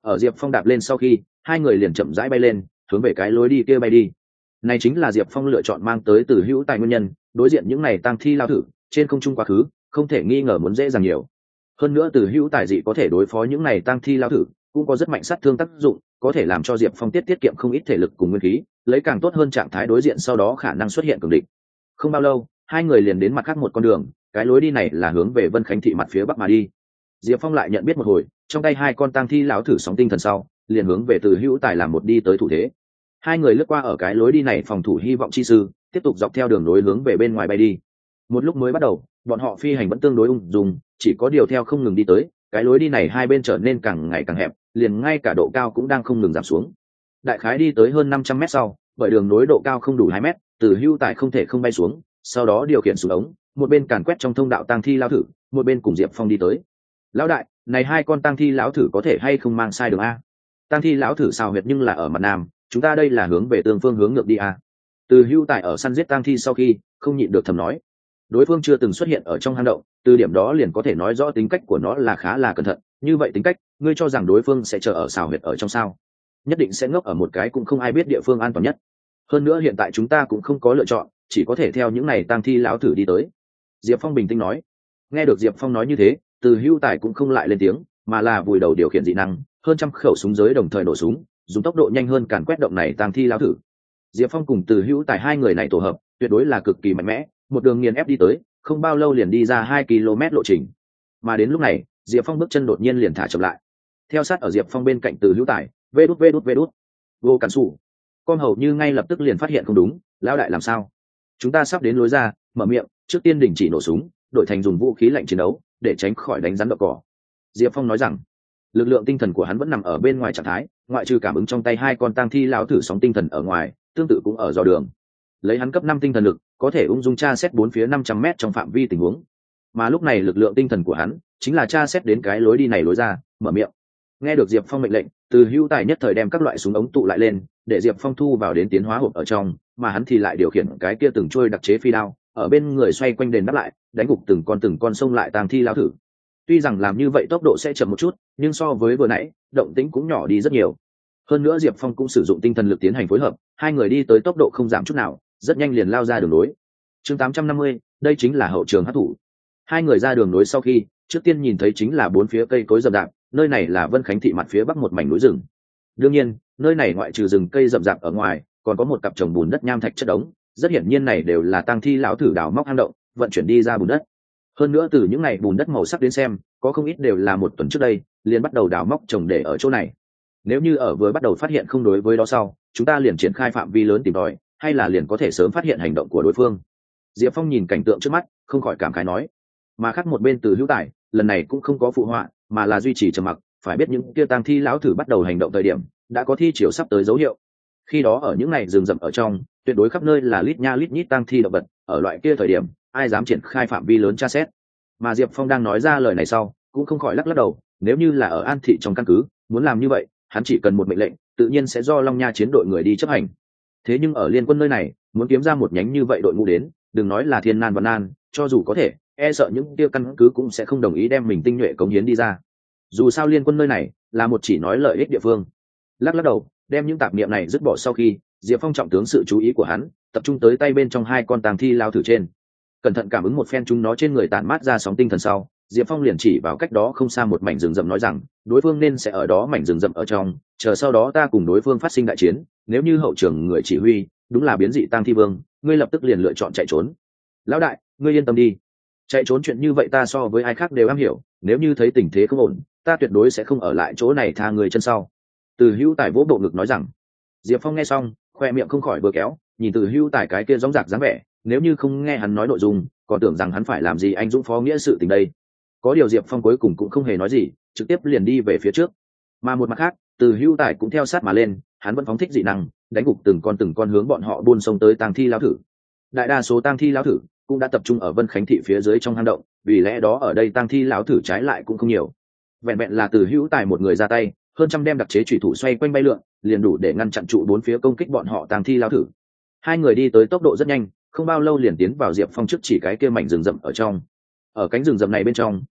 ở Diệp Phong đạp lên sau khi, hai người liền chậm rãi bay lên, hướng về cái lối đi kia bay đi. Này chính là Diệp Phong lựa chọn mang tới Từ Hữu Tài nguyên nhân, đối diện những này tang thi lao thử, trên không trung quá khứ, không thể nghi ngờ muốn dễ dàng nhiều. Hơn nữa Từ Hữu Tài dị có thể đối phó những này tang thi lao thử, cũng có rất mạnh sát thương tác dụng, có thể làm cho Diệp Phong tiết kiệm không ít thể lực cùng nguyên khí, lấy càng tốt hơn trạng thái đối diện sau đó khả năng xuất hiện cường địch. Không bao lâu, hai người liền đến mặt khác một con đường, cái lối đi này là hướng về Vân Khánh thị mặt phía bắc mà đi. Diệp Phong lại nhận biết một hồi, trong tay hai con tang thi lão thử sóng tinh thần sau, liền hướng về Từ Hữu Tài làm một đi tới thủ thế. Hai người lướt qua ở cái lối đi này phòng thủ hy vọng chi sư, tiếp tục dọc theo đường lối hướng về bên ngoài bay đi. Một lúc mới bắt đầu, bọn họ phi hành vẫn tương đối ung dung, chỉ có điều theo không ngừng đi tới, cái lối đi này hai bên trở nên càng ngày càng hẹp, liền ngay cả độ cao cũng đang không ngừng giảm xuống. Đại khái đi tới hơn 500 mét sau, bởi đường nối độ cao không đủ 2 mét, Từ Hữu Tài không thể không bay xuống, sau đó điều khiển xuống ống, một bên càn quét trong thông đạo tang thi lão thử, một bên cùng Diệp Phong đi tới. Lão đại, này hai con tang thi lão thử có thể hay không mang sai đường a? Tang thi lão thử xào huyệt nhưng là ở mặt nam, chúng ta đây là hướng về tương phương hướng ngược đi a. Từ Hữu Tài ở săn giết tang thi sau khi, không nhịn được thầm nói. Đối phương chưa từng xuất hiện ở trong hang động, từ điểm đó liền có thể nói rõ tính cách của nó là khá là cẩn thận, như vậy tính cách, ngươi cho rằng đối phương sẽ chờ ở xào huyệt ở trong sao? Nhất định sẽ ngốc ở một cái cũng không ai biết địa phương an toàn nhất. Hơn nữa hiện tại chúng ta cũng không có lựa chọn, chỉ có thể theo những này tang thi lão thử đi tới. Diệp Phong bình tĩnh nói. Nghe được Diệp Phong nói như thế, Từ Hữu Tài cũng không lại lên tiếng, mà là vùi đầu điều khiển dị năng, hơn trăm khẩu súng giới đồng thời nổ súng, dùng tốc độ nhanh hơn càn quét động này tang thi lão thử. Diệp Phong cùng Từ Hữu Tài hai người này tổ hợp, tuyệt đối là cực kỳ mạnh mẽ, một đường nghiền ép đi tới, không bao lâu liền đi ra 2 km lộ trình. Mà đến lúc này, Diệp Phong bước chân đột nhiên liền thả chậm lại. Theo sát ở Diệp Phong bên cạnh Từ Hữu Tài, vê đút. Vô cản sủ. Con hầu như ngay lập tức liền phát hiện không đúng, lão đại làm sao? Chúng ta sắp đến lối ra, mở miệng, trước tiên đình chỉ nổ súng, đổi thành dùng vũ khí lạnh chiến đấu, để tránh khỏi đánh rắn đậu cỏ. Diệp Phong nói rằng, lực lượng tinh thần của hắn vẫn nằm ở bên ngoài trạng thái, ngoại trừ cảm ứng trong tay hai con tang thi lão thử sóng tinh thần ở ngoài, tương tự cũng ở dò đường. Lấy hắn cấp 5 tinh thần lực, có thể ung dung tra xét bốn phía 500 mét trong phạm vi tình huống. Mà lúc này lực lượng tinh thần của hắn chính là tra xét đến cái lối đi này lối ra, mở miệng. Nghe được Diệp Phong mệnh lệnh, Từ Hữu Tài nhất thời đem các loại súng ống tụ lại lên, để Diệp Phong thu vào đến tiến hóa hộp ở trong, mà hắn thì lại điều khiển cái kia từng trôi đặc chế phi đao, ở bên người xoay quanh đền đáp lại, đánh gục từng con sông lại tang thi lão thử. Tuy rằng làm như vậy tốc độ sẽ chậm một chút, nhưng so với vừa nãy, động tĩnh cũng nhỏ đi rất nhiều. Hơn nữa Diệp Phong cũng sử dụng tinh thần lực tiến hành phối hợp, hai người đi tới tốc độ không giảm chút nào, rất nhanh liền lao ra đường nối. Chương 850, đây chính là hậu trường hắc thủ. Hai người ra đường nối sau khi, trước tiên nhìn thấy chính là bốn phía cây cối rậm rạp, nơi này là Vân Khánh thị mặt phía bắc một mảnh núi rừng. Đương nhiên, nơi này ngoại trừ rừng cây rậm rạp ở ngoài, còn có một cặp chồng bùn đất nham thạch chất đống, rất hiển nhiên này đều là tang thi lão thử đào móc hang động, vận chuyển đi ra bùn đất. Hơn nữa từ những ngày bùn đất màu sắc đến xem, có không ít đều là một tuần trước đây, liền bắt đầu đào móc trồng để ở chỗ này. Nếu như ở vừa bắt đầu phát hiện không đối với đó sau, chúng ta liền triển khai phạm vi lớn tìm tòi, hay là liền có thể sớm phát hiện hành động của đối phương. Diệp Phong nhìn cảnh tượng trước mắt, không khỏi cảm khái nói. Mà khác một bên Từ Hữu Tài, lần này cũng không có phụ họa, mà là duy trì trầm mặc, phải biết những kia tang thi lão thử bắt đầu hành động thời điểm, đã có thi chiều sắp tới dấu hiệu. Khi đó ở những ngày rừng rậm ở trong, tuyệt đối khắp nơi là lít nha lít nhít tang thi động vật, ở loại kia thời điểm, ai dám triển khai phạm vi lớn tra xét. Mà Diệp Phong đang nói ra lời này sau, cũng không khỏi lắc lắc đầu, nếu như là ở An thị trong căn cứ, muốn làm như vậy, hắn chỉ cần một mệnh lệnh, tự nhiên sẽ do Long Nha chiến đội người đi chấp hành. Thế nhưng ở Liên Quân nơi này, muốn kiếm ra một nhánh như vậy đội ngũ đến, đừng nói là thiên nan và nan, cho dù có thể, e sợ những kia căn cứ cũng sẽ không đồng ý đem mình tinh nhuệ cống hiến đi ra. Dù sao Liên Quân nơi này là một chỉ nói lợi ích địa phương. Lắc lắc đầu, đem những tạp niệm này dứt bỏ sau khi, Diệp Phong trọng tướng sự chú ý của hắn, tập trung tới tay bên trong hai con tang thi lao thử trên. Cẩn thận cảm ứng một phen chúng nó trên người tản mát ra sóng tinh thần sau, Diệp Phong liền chỉ vào cách đó không xa một mảnh rừng rậm nói rằng, đối phương nên sẽ ở đó mảnh rừng rậm ở trong, chờ sau đó ta cùng đối phương phát sinh đại chiến, nếu như hậu trường người chỉ huy đúng là biến dị tang thi vương, ngươi lập tức liền lựa chọn chạy trốn. Lão đại, ngươi yên tâm đi, chạy trốn chuyện như vậy ta so với ai khác đều am hiểu, nếu như thấy tình thế không ổn, ta tuyệt đối sẽ không ở lại chỗ này tha người chân sau. Từ Hữu Tài vỗ bộ ngực nói rằng. Diệp Phong nghe xong, khoe miệng không khỏi vừa kéo, nhìn Từ Hữu Tài cái kia rõng rạc dáng vẻ, nếu như không nghe hắn nói nội dung, còn tưởng rằng hắn phải làm gì anh dũng phó nghĩa sự tình đây. Có điều Diệp Phong cuối cùng cũng không hề nói gì, trực tiếp liền đi về phía trước. Mà một mặt khác, Từ Hữu Tài cũng theo sát mà lên, hắn vẫn phóng thích dị năng, đánh gục từng con hướng bọn họ buôn sông tới tang thi lão thử. Đại đa số tang thi lão thử cũng đã tập trung ở Vân Khánh thị phía dưới trong hang động, vì lẽ đó ở đây tang thi lão thử trái lại cũng không nhiều. Vẹn vẹn là Từ Hữu Tài một người ra tay, hơn trăm đem đặc chế chủy thủ xoay quanh bay lượn, liền đủ để ngăn chặn trụ bốn phía công kích bọn họ tang thi lão thử. Hai người đi tới tốc độ rất nhanh, không bao lâu liền tiến vào Diệp Phong trước chỉ cái kia mảnh rừng rậm ở trong. Ở cánh rừng rậm này bên trong,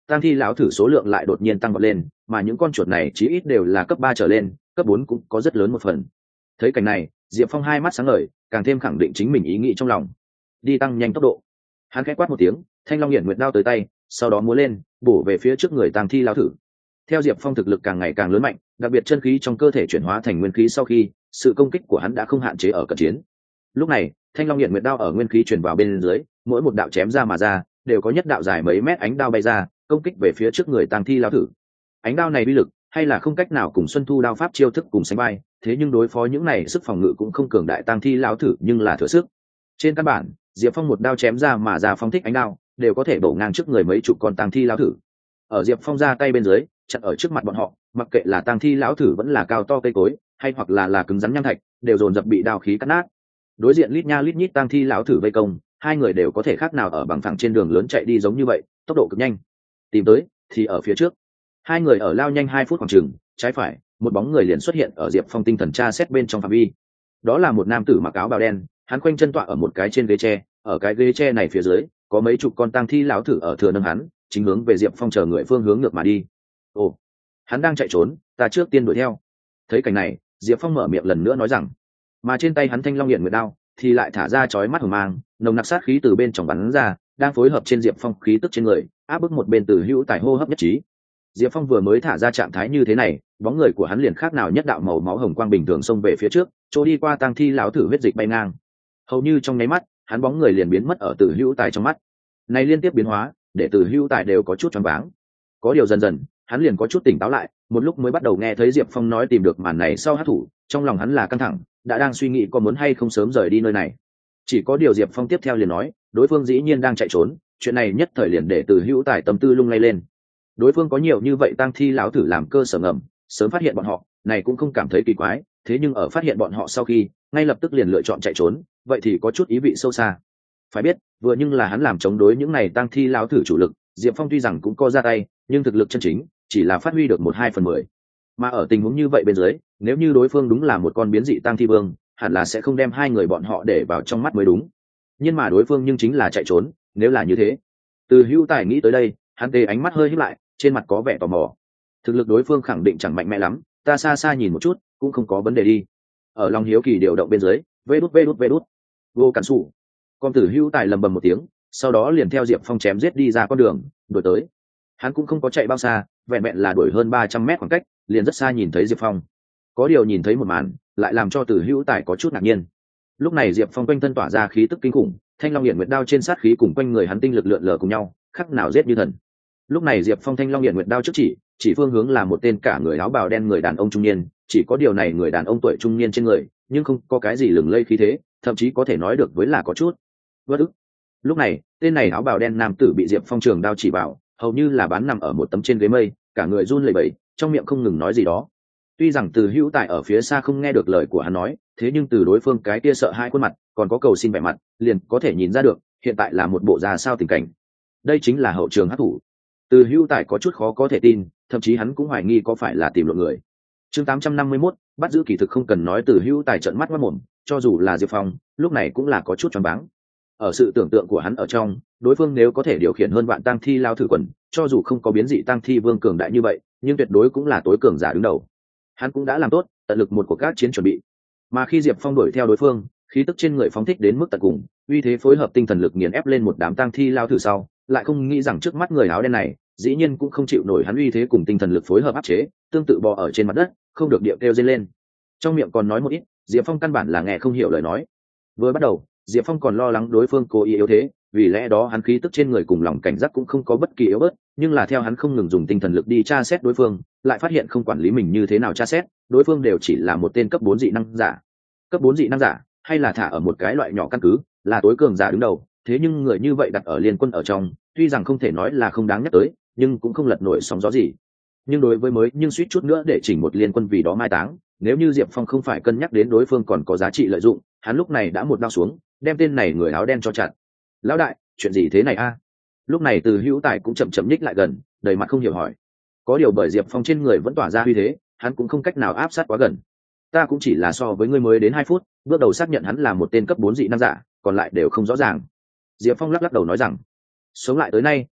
tang thi lão thử số lượng lại đột nhiên tăng vọt lên, mà những con chuột này chí ít đều là cấp 3 trở lên, cấp 4 cũng có rất lớn một phần. Thấy cảnh này, Diệp Phong hai mắt sáng ngời, càng thêm khẳng định chính mình ý nghĩ trong lòng. Đi tăng nhanh tốc độ. Hắn khẽ quát một tiếng, thanh long hiển nguyệt đao tới tay, sau đó múa lên, bổ về phía trước người tang thi lão thử. Theo Diệp Phong thực lực càng ngày càng lớn mạnh, đặc biệt chân khí trong cơ thể chuyển hóa thành nguyên khí sau khi, sự công kích của hắn đã không hạn chế ở cận chiến. Lúc này, thanh long hiển nguyệt đao ở nguyên khí truyền vào bên dưới, mỗi một đạo chém ra mà ra, đều có nhất đạo dài mấy mét ánh đao bay ra, công kích về phía trước người tang thi lão thử. Ánh đao này uy lực, hay là không cách nào cùng Xuân Thu đao pháp chiêu thức cùng sánh vai, thế nhưng đối phó những này sức phòng ngự cũng không cường đại tang thi lão thử nhưng là thừa sức. Trên căn bản, Diệp Phong một đao chém ra mà ra phong thích ánh đao, đều có thể bổ ngang trước người mấy chục con tang thi lão thử. Ở Diệp Phong ra tay bên dưới, chặn ở trước mặt bọn họ, mặc kệ là tang thi lão thử vẫn là cao to cây cối, hay hoặc là cứng rắn nham thạch, đều dồn dập bị đao khí cắt nát. Đối diện lít nha lít nhít tang thi lão thử vây công, hai người đều có thể khác nào ở bằng phẳng trên đường lớn chạy đi giống như vậy, tốc độ cực nhanh. Tìm tới thì ở phía trước. Hai người ở lao nhanh 2 phút khoảng chừng, trái phải, một bóng người liền xuất hiện ở Diệp Phong tinh thần tra xét bên trong phạm vi. Đó là một nam tử mặc áo bào đen, hắn khoanh chân tọa ở một cái trên ghế tre, ở cái ghế tre này phía dưới, có mấy chục con tang thi lão thử ở thừa nâng hắn, chính hướng về Diệp Phong chờ người phương hướng ngược mà đi. Ồ, hắn đang chạy trốn, ta trước tiên đuổi theo. Thấy cảnh này, Diệp Phong mở miệng lần nữa nói rằng, mà trên tay hắn thanh long hiển nguyệt đao thì lại thả ra chói mắt hồng mang, nồng nặc sát khí từ bên trong bắn ra, đang phối hợp trên Diệp Phong khí tức trên người, áp bức một bên Từ Hữu Tài hô hấp nhất trí. Diệp Phong vừa mới thả ra trạng thái như thế này, bóng người của hắn liền khác nào nhất đạo màu máu hồng quang bình thường xông về phía trước, chỗ đi qua tang thi lão thử huyết dịch bay ngang. Hầu như trong nháy mắt, hắn bóng người liền biến mất ở Từ Hữu Tài trong mắt. Này liên tiếp biến hóa, để Từ Hữu Tài đều có chút choáng váng. Có điều dần dần, hắn liền có chút tỉnh táo lại, một lúc mới bắt đầu nghe thấy Diệp Phong nói tìm được màn này sau hắc thủ, trong lòng hắn là căng thẳng, đã đang suy nghĩ có muốn hay không sớm rời đi nơi này. Chỉ có điều Diệp Phong tiếp theo liền nói, đối phương dĩ nhiên đang chạy trốn, chuyện này nhất thời liền để Từ Hữu Tài tâm tư lung lay lên. Đối phương có nhiều như vậy tang thi lão thử làm cơ sở ngầm, sớm phát hiện bọn họ, này cũng không cảm thấy kỳ quái, thế nhưng ở phát hiện bọn họ sau khi, ngay lập tức liền lựa chọn chạy trốn, vậy thì có chút ý vị sâu xa. Phải biết, vừa nhưng là hắn làm chống đối những này tang thi lão thử chủ lực, Diệp Phong tuy rằng cũng có ra tay, nhưng thực lực chân chính chỉ là phát huy được 1/2/10. Mà ở tình huống như vậy bên dưới, nếu như đối phương đúng là một con biến dị tang thi vương, hẳn là sẽ không đem hai người bọn họ để vào trong mắt mới đúng. Nhưng mà đối phương nhưng chính là chạy trốn, nếu là như thế. Từ Hữu Tài nghĩ tới đây, hắn tê ánh mắt hơi híp lại, trên mặt có vẻ tò mò. Thực lực đối phương khẳng định chẳng mạnh mẽ lắm, ta xa xa nhìn một chút, cũng không có vấn đề đi. Ở lòng hiếu kỳ điều động bên dưới, vê đút. Vô cản sủ. Con Từ Hữu Tài lầm bầm một tiếng, sau đó liền theo Diệp Phong chém giết đi ra con đường, đuổi tới. Hắn cũng không có chạy bao xa, vẹn vẹn là đuổi hơn 300 mét khoảng cách, liền rất xa nhìn thấy Diệp Phong. Có điều nhìn thấy một màn, lại làm cho Từ Hữu Tài có chút ngạc nhiên. Lúc này Diệp Phong quanh thân tỏa ra khí tức kinh khủng, thanh long hiển nguyệt đao trên sát khí cùng quanh người hắn tinh lực lượn lờ cùng nhau, khắc nào giết như thần. Lúc này Diệp Phong thanh long hiển nguyệt đao trước chỉ phương hướng là một tên cả người áo bào đen người đàn ông trung niên, chỉ có điều này người đàn ông tuổi trung niên trên người, nhưng không có cái gì lừng lây khí thế, thậm chí có thể nói được với là có chút bất ức. Lúc này, tên này áo bào đen nam tử bị Diệp Phong trường đao chỉ vào, hầu như là bán nằm ở một tấm trên ghế mây, cả người run lẩy bẩy, trong miệng không ngừng nói gì đó. Tuy rằng Từ Hữu Tài ở phía xa không nghe được lời của hắn nói, thế nhưng từ đối phương cái kia sợ hai khuôn mặt, còn có cầu xin vẻ mặt, liền có thể nhìn ra được, hiện tại là một bộ ra sao tình cảnh. Đây chính là hậu trường hắc thủ. Từ Hữu Tài có chút khó có thể tin, thậm chí hắn cũng hoài nghi có phải là tìm lộn người. Chương 851, bắt giữ kỳ thực không cần nói, Từ Hữu Tài trợn mắt ngoác mồm, cho dù là Diệp Phong, lúc này cũng là có chút choáng váng. Ở sự tưởng tượng của hắn ở trong, đối phương nếu có thể điều khiển hơn vạn tang thi lao thử quần, cho dù không có biến dị tang thi vương cường đại như vậy, nhưng tuyệt đối cũng là tối cường giả đứng đầu. Hắn cũng đã làm tốt tận lực một cuộc các chiến chuẩn bị. Mà khi Diệp Phong đuổi theo đối phương, khí tức trên người phóng thích đến mức tận cùng, uy thế phối hợp tinh thần lực nghiền ép lên một đám tang thi lao thử sau, lại không nghĩ rằng trước mắt người áo đen này, dĩ nhiên cũng không chịu nổi hắn uy thế cùng tinh thần lực phối hợp áp chế, tương tự bò ở trên mặt đất, không được điệu kêu dây lên. Trong miệng còn nói một ít, Diệp Phong căn bản là nghe không hiểu lời nói. Vừa bắt đầu, Diệp Phong còn lo lắng đối phương cố ý yếu thế, vì lẽ đó hắn khí tức trên người cùng lòng cảnh giác cũng không có bất kỳ yếu bớt, nhưng là theo hắn không ngừng dùng tinh thần lực đi tra xét đối phương, lại phát hiện không quản lý mình như thế nào tra xét, đối phương đều chỉ là một tên cấp 4 dị năng giả. Cấp 4 dị năng giả, hay là thả ở một cái loại nhỏ căn cứ, là tối cường giả đứng đầu, thế nhưng người như vậy đặt ở liên quân ở trong, tuy rằng không thể nói là không đáng nhắc tới, nhưng cũng không lật nổi sóng gió gì. Nhưng đối với mới nhưng suýt chút nữa để chỉnh một liên quân vì đó mai táng, nếu như Diệp Phong không phải cân nhắc đến đối phương còn có giá trị lợi dụng, hắn lúc này đã một đao xuống, đem tên này người áo đen cho chặn. Lão đại, chuyện gì thế này a? Lúc này Từ Hữu Tài cũng chậm chậm nhích lại gần, đầy mặt không hiểu hỏi. Có điều bởi Diệp Phong trên người vẫn tỏa ra uy thế, hắn cũng không cách nào áp sát quá gần. Ta cũng chỉ là so với ngươi mới đến 2 phút, bước đầu xác nhận hắn là một tên cấp 4 dị năng giả, còn lại đều không rõ ràng. Diệp Phong lắc lắc đầu nói rằng, sống lại tới nay,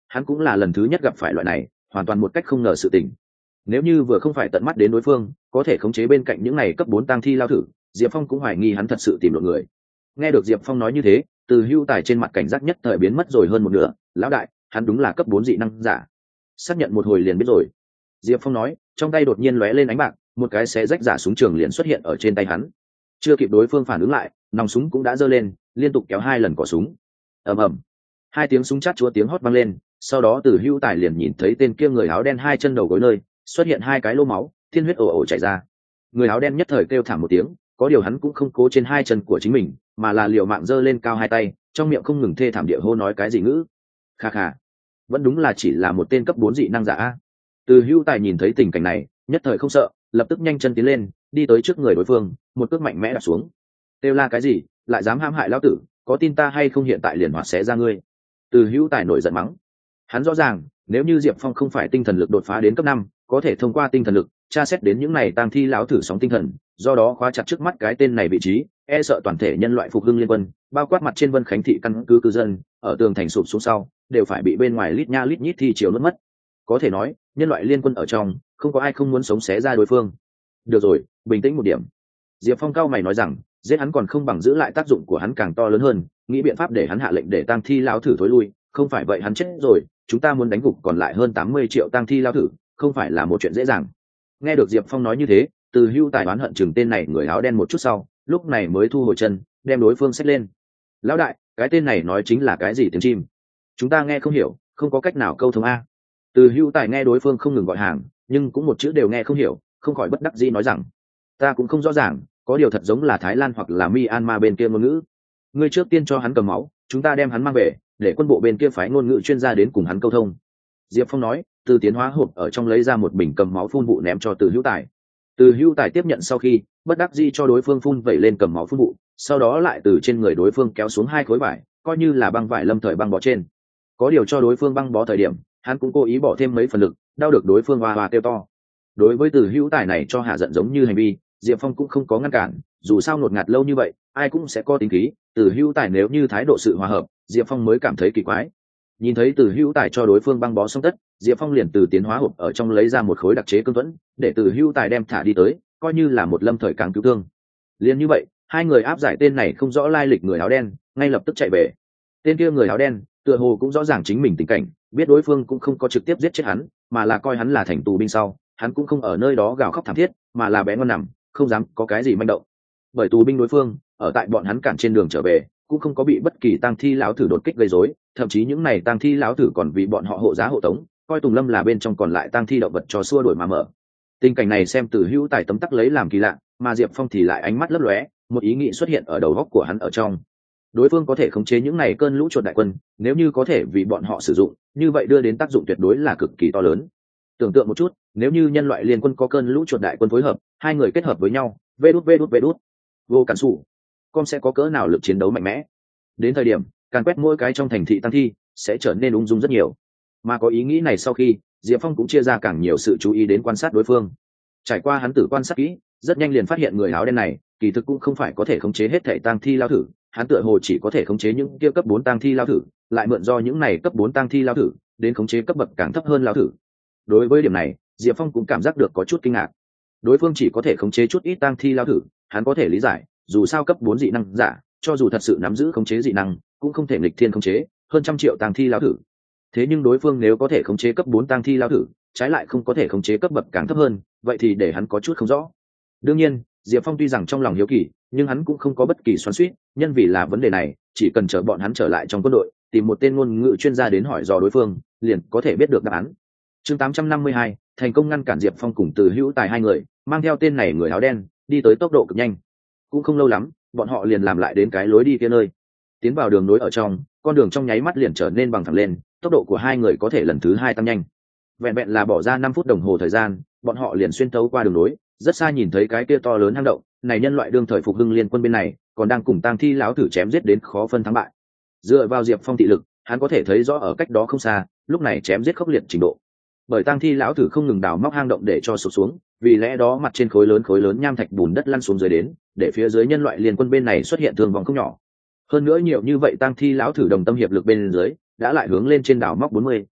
hắn cũng là lần thứ nhất gặp phải loại này hoàn toàn một cách không ngờ sự tình. Nếu như vừa không phải tận mắt đến đối phương có thể khống chế bên cạnh những này cấp 4 tang thi lao thử, Diệp Phong cũng hoài nghi hắn thật sự tìm được người. Nghe được Diệp Phong nói như thế, Từ Hưu Tài trên mặt cảnh giác nhất thời biến mất rồi hơn một nửa. Lão đại, hắn đúng là cấp 4 dị năng giả. Xác nhận một hồi liền biết rồi. Diệp Phong nói, trong tay đột nhiên lóe lên ánh bạc, một cái xé rách giả súng trường liền xuất hiện ở trên tay hắn. Chưa kịp đối phương phản ứng lại, nòng súng cũng đã giơ lên, liên tục kéo 2 lần cò súng. Ầm ầm, 2 tiếng súng chát chúa tiếng hót vang lên, sau đó Từ Hưu Tài liền nhìn thấy tên kia người áo đen 2 chân đầu gối nơi xuất hiện 2 cái lỗ máu, thiên huyết ồ ồ chảy ra. Người áo đen nhất thời kêu thảm một tiếng, có điều hắn cũng không cố trên 2 chân của chính mình, mà là liều mạng giơ lên cao 2 tay, trong miệng không ngừng thê thảm địa hô nói cái gì ngữ. Kha kha, vẫn đúng là chỉ là một tên cấp 4 dị năng giả a. Từ Hưu Tài nhìn thấy tình cảnh này, nhất thời không sợ, lập tức nhanh chân tiến lên, đi tới trước người đối phương, một cước mạnh mẽ đạp xuống. Kêu la cái gì, lại dám hãm hại lão tử, có tin ta hay không hiện tại liền hoạt xé ra ngươi. Từ Hưu Tài nổi giận mắng. Hắn rõ ràng, nếu như Diệp Phong không phải tinh thần lực đột phá đến cấp 5, có thể thông qua tinh thần lực tra xét đến những này tang thi lão thử sóng tinh thần, do đó khóa chặt trước mắt cái tên này vị trí, e sợ toàn thể nhân loại phục hưng liên quân, bao quát mặt trên Vân Khánh thị căn cứ cư dân, ở tường thành sụp xuống sau, đều phải bị bên ngoài lít nha lít nhít thi chiều nuốt mất. Có thể nói, nhân loại liên quân ở trong, không có ai không muốn sống xé ra đối phương. Được rồi, bình tĩnh một điểm. Diệp Phong cao mày nói rằng, giết hắn còn không bằng giữ lại tác dụng của hắn càng to lớn hơn, nghĩ biện pháp để hắn hạ lệnh để tang thi lão thử thối lui, không phải vậy hắn chết rồi, chúng ta muốn đánh gục còn lại hơn 80 triệu tang thi lão thử, không phải là một chuyện dễ dàng. Nghe được Diệp Phong nói như thế, Từ Hưu Tài đoán hận chừng tên này người áo đen một chút sau, lúc này mới thu hồi chân, đem đối phương xách lên. Lão đại, cái tên này nói chính là cái gì tiếng chim? Chúng ta nghe không hiểu, không có cách nào câu thông a. Từ Hưu Tài nghe đối phương không ngừng gọi hàng, nhưng cũng một chữ đều nghe không hiểu, không khỏi bất đắc dĩ nói rằng, ta cũng không rõ ràng, có điều thật giống là Thái Lan hoặc là Myanmar bên kia ngôn ngữ. Ngươi trước tiên cho hắn cầm máu, chúng ta đem hắn mang về, để quân bộ bên kia phái ngôn ngữ chuyên gia đến cùng hắn câu thông. Diệp Phong nói, từ tiến hóa hộp ở trong lấy ra một bình cầm máu phun vụ ném cho Từ Hưu Tài. Từ Hưu Tài tiếp nhận sau khi, bất đắc dĩ cho đối phương phun vẩy lên cầm máu phun vụ, sau đó lại từ trên người đối phương kéo xuống 2 khối vải, coi như là băng vải lâm thời băng bó trên. Có điều cho đối phương băng bó thời điểm, hắn cũng cố ý bỏ thêm mấy phần lực, đau được đối phương hoa hoa kêu to. Đối với Từ Hưu Tài này cho hạ giận giống như hành vi, Diệp Phong cũng không có ngăn cản, dù sao ngột ngạt lâu như vậy, ai cũng sẽ có tính khí. Từ Hưu Tài nếu như thái độ sự hòa hợp, Diệp Phong mới cảm thấy kỳ quái. Nhìn thấy Từ Hưu Tài cho đối phương băng bó xong tất, Diệp Phong liền từ tiến hóa hộp ở trong lấy ra một khối đặc chế cương thuẫn, để Từ Hưu Tài đem thả đi tới, coi như là một lâm thời càng cứu thương. Liền như vậy, 2 người áp giải tên này không rõ lai lịch người áo đen, ngay lập tức chạy về. Tên kia người áo đen, tựa hồ cũng rõ ràng chính mình tình cảnh, biết đối phương cũng không có trực tiếp giết chết hắn, mà là coi hắn là thành tù binh sau, hắn cũng không ở nơi đó gào khóc thảm thiết, mà là bé ngoan nằm, không dám có cái gì manh động. Bởi tù binh đối phương, ở tại bọn hắn cản trên đường trở về, cũng không có bị bất kỳ tang thi lão thử đột kích gây rối, thậm chí những này tang thi lão thử còn vì bọn họ hộ giá hộ tống, coi Tùng Lâm là bên trong còn lại tang thi động vật cho xua đuổi mà mở. Tình cảnh này xem Từ Hữu Tài tấm tắc lấy làm kỳ lạ, mà Diệp Phong thì lại ánh mắt lấp lóe, một ý nghĩ xuất hiện ở đầu óc của hắn ở trong. Đối phương có thể khống chế những này cơn lũ chuột đại quân, nếu như có thể vì bọn họ sử dụng, như vậy đưa đến tác dụng tuyệt đối là cực kỳ to lớn. Tưởng tượng một chút, nếu như nhân loại liên quân có cơn lũ chuột đại quân phối hợp, 2 người kết hợp với nhau, vê đút, vô cản sủ, con sẽ có cỡ nào lực chiến đấu mạnh mẽ. Đến thời điểm, càng quét mỗi cái trong thành thị tăng thi, sẽ trở nên ung dung rất nhiều. Mà có ý nghĩ này sau khi, Diệp Phong cũng chia ra càng nhiều sự chú ý đến quan sát đối phương. Trải qua hắn tử quan sát kỹ, rất nhanh liền phát hiện người áo đen này, kỳ thực cũng không phải có thể khống chế hết thảy tang thi lao thử, hắn tựa hồ chỉ có thể khống chế những kia cấp 4 tang thi lao thử, lại mượn do những này cấp 4 tang thi lao thử, đến khống chế cấp bậc càng thấp hơn lao thử. Đối với điểm này, Diệp Phong cũng cảm giác được có chút kinh ngạc. Đối phương chỉ có thể khống chế chút ít tang thi lao thử, hắn có thể lý giải, dù sao cấp 4 dị năng giả, cho dù thật sự nắm giữ khống chế dị năng, cũng không thể nghịch thiên khống chế hơn trăm triệu tang thi lao thử. Thế nhưng đối phương nếu có thể khống chế cấp 4 tang thi lao thử, trái lại không có thể khống chế cấp bậc càng thấp hơn, vậy thì để hắn có chút không rõ. Đương nhiên, Diệp Phong tuy rằng trong lòng hiếu kỳ, nhưng hắn cũng không có bất kỳ xoắn xuýt, nhân vì là vấn đề này, chỉ cần chờ bọn hắn trở lại trong quân đội, tìm một tên ngôn ngữ chuyên gia đến hỏi dò đối phương, liền có thể biết được đáp án. Chương 852, thành công ngăn cản Diệp Phong cùng Từ Hữu Tài 2 người, mang theo tên này người áo đen, đi tới tốc độ cực nhanh. Cũng không lâu lắm, bọn họ liền làm lại đến cái lối đi kia nơi. Tiến vào đường nối ở trong, con đường trong nháy mắt liền trở nên bằng thẳng lên, tốc độ của 2 người có thể lần thứ 2 tăng nhanh. Vẹn vẹn là bỏ ra 5 phút đồng hồ thời gian, bọn họ liền xuyên tấu qua đường nối, rất xa nhìn thấy cái kia to lớn hang động, này nhân loại đương thời phục hưng liên quân bên này, còn đang cùng tang thi lão thử chém giết đến khó phân thắng bại. Dựa vào Diệp Phong thị lực, hắn có thể thấy rõ ở cách đó không xa, lúc này chém giết khốc liệt trình độ. Bởi tang thi lão thử không ngừng đào móc hang động để cho sụp xuống, vì lẽ đó mặt trên khối lớn nham thạch bùn đất lăn xuống dưới đến, để phía dưới nhân loại liên quân bên này xuất hiện thương vong không nhỏ. Hơn nữa nhiều như vậy tang thi lão thử đồng tâm hiệp lực bên dưới, đã lại hướng lên trên đảo móc 40,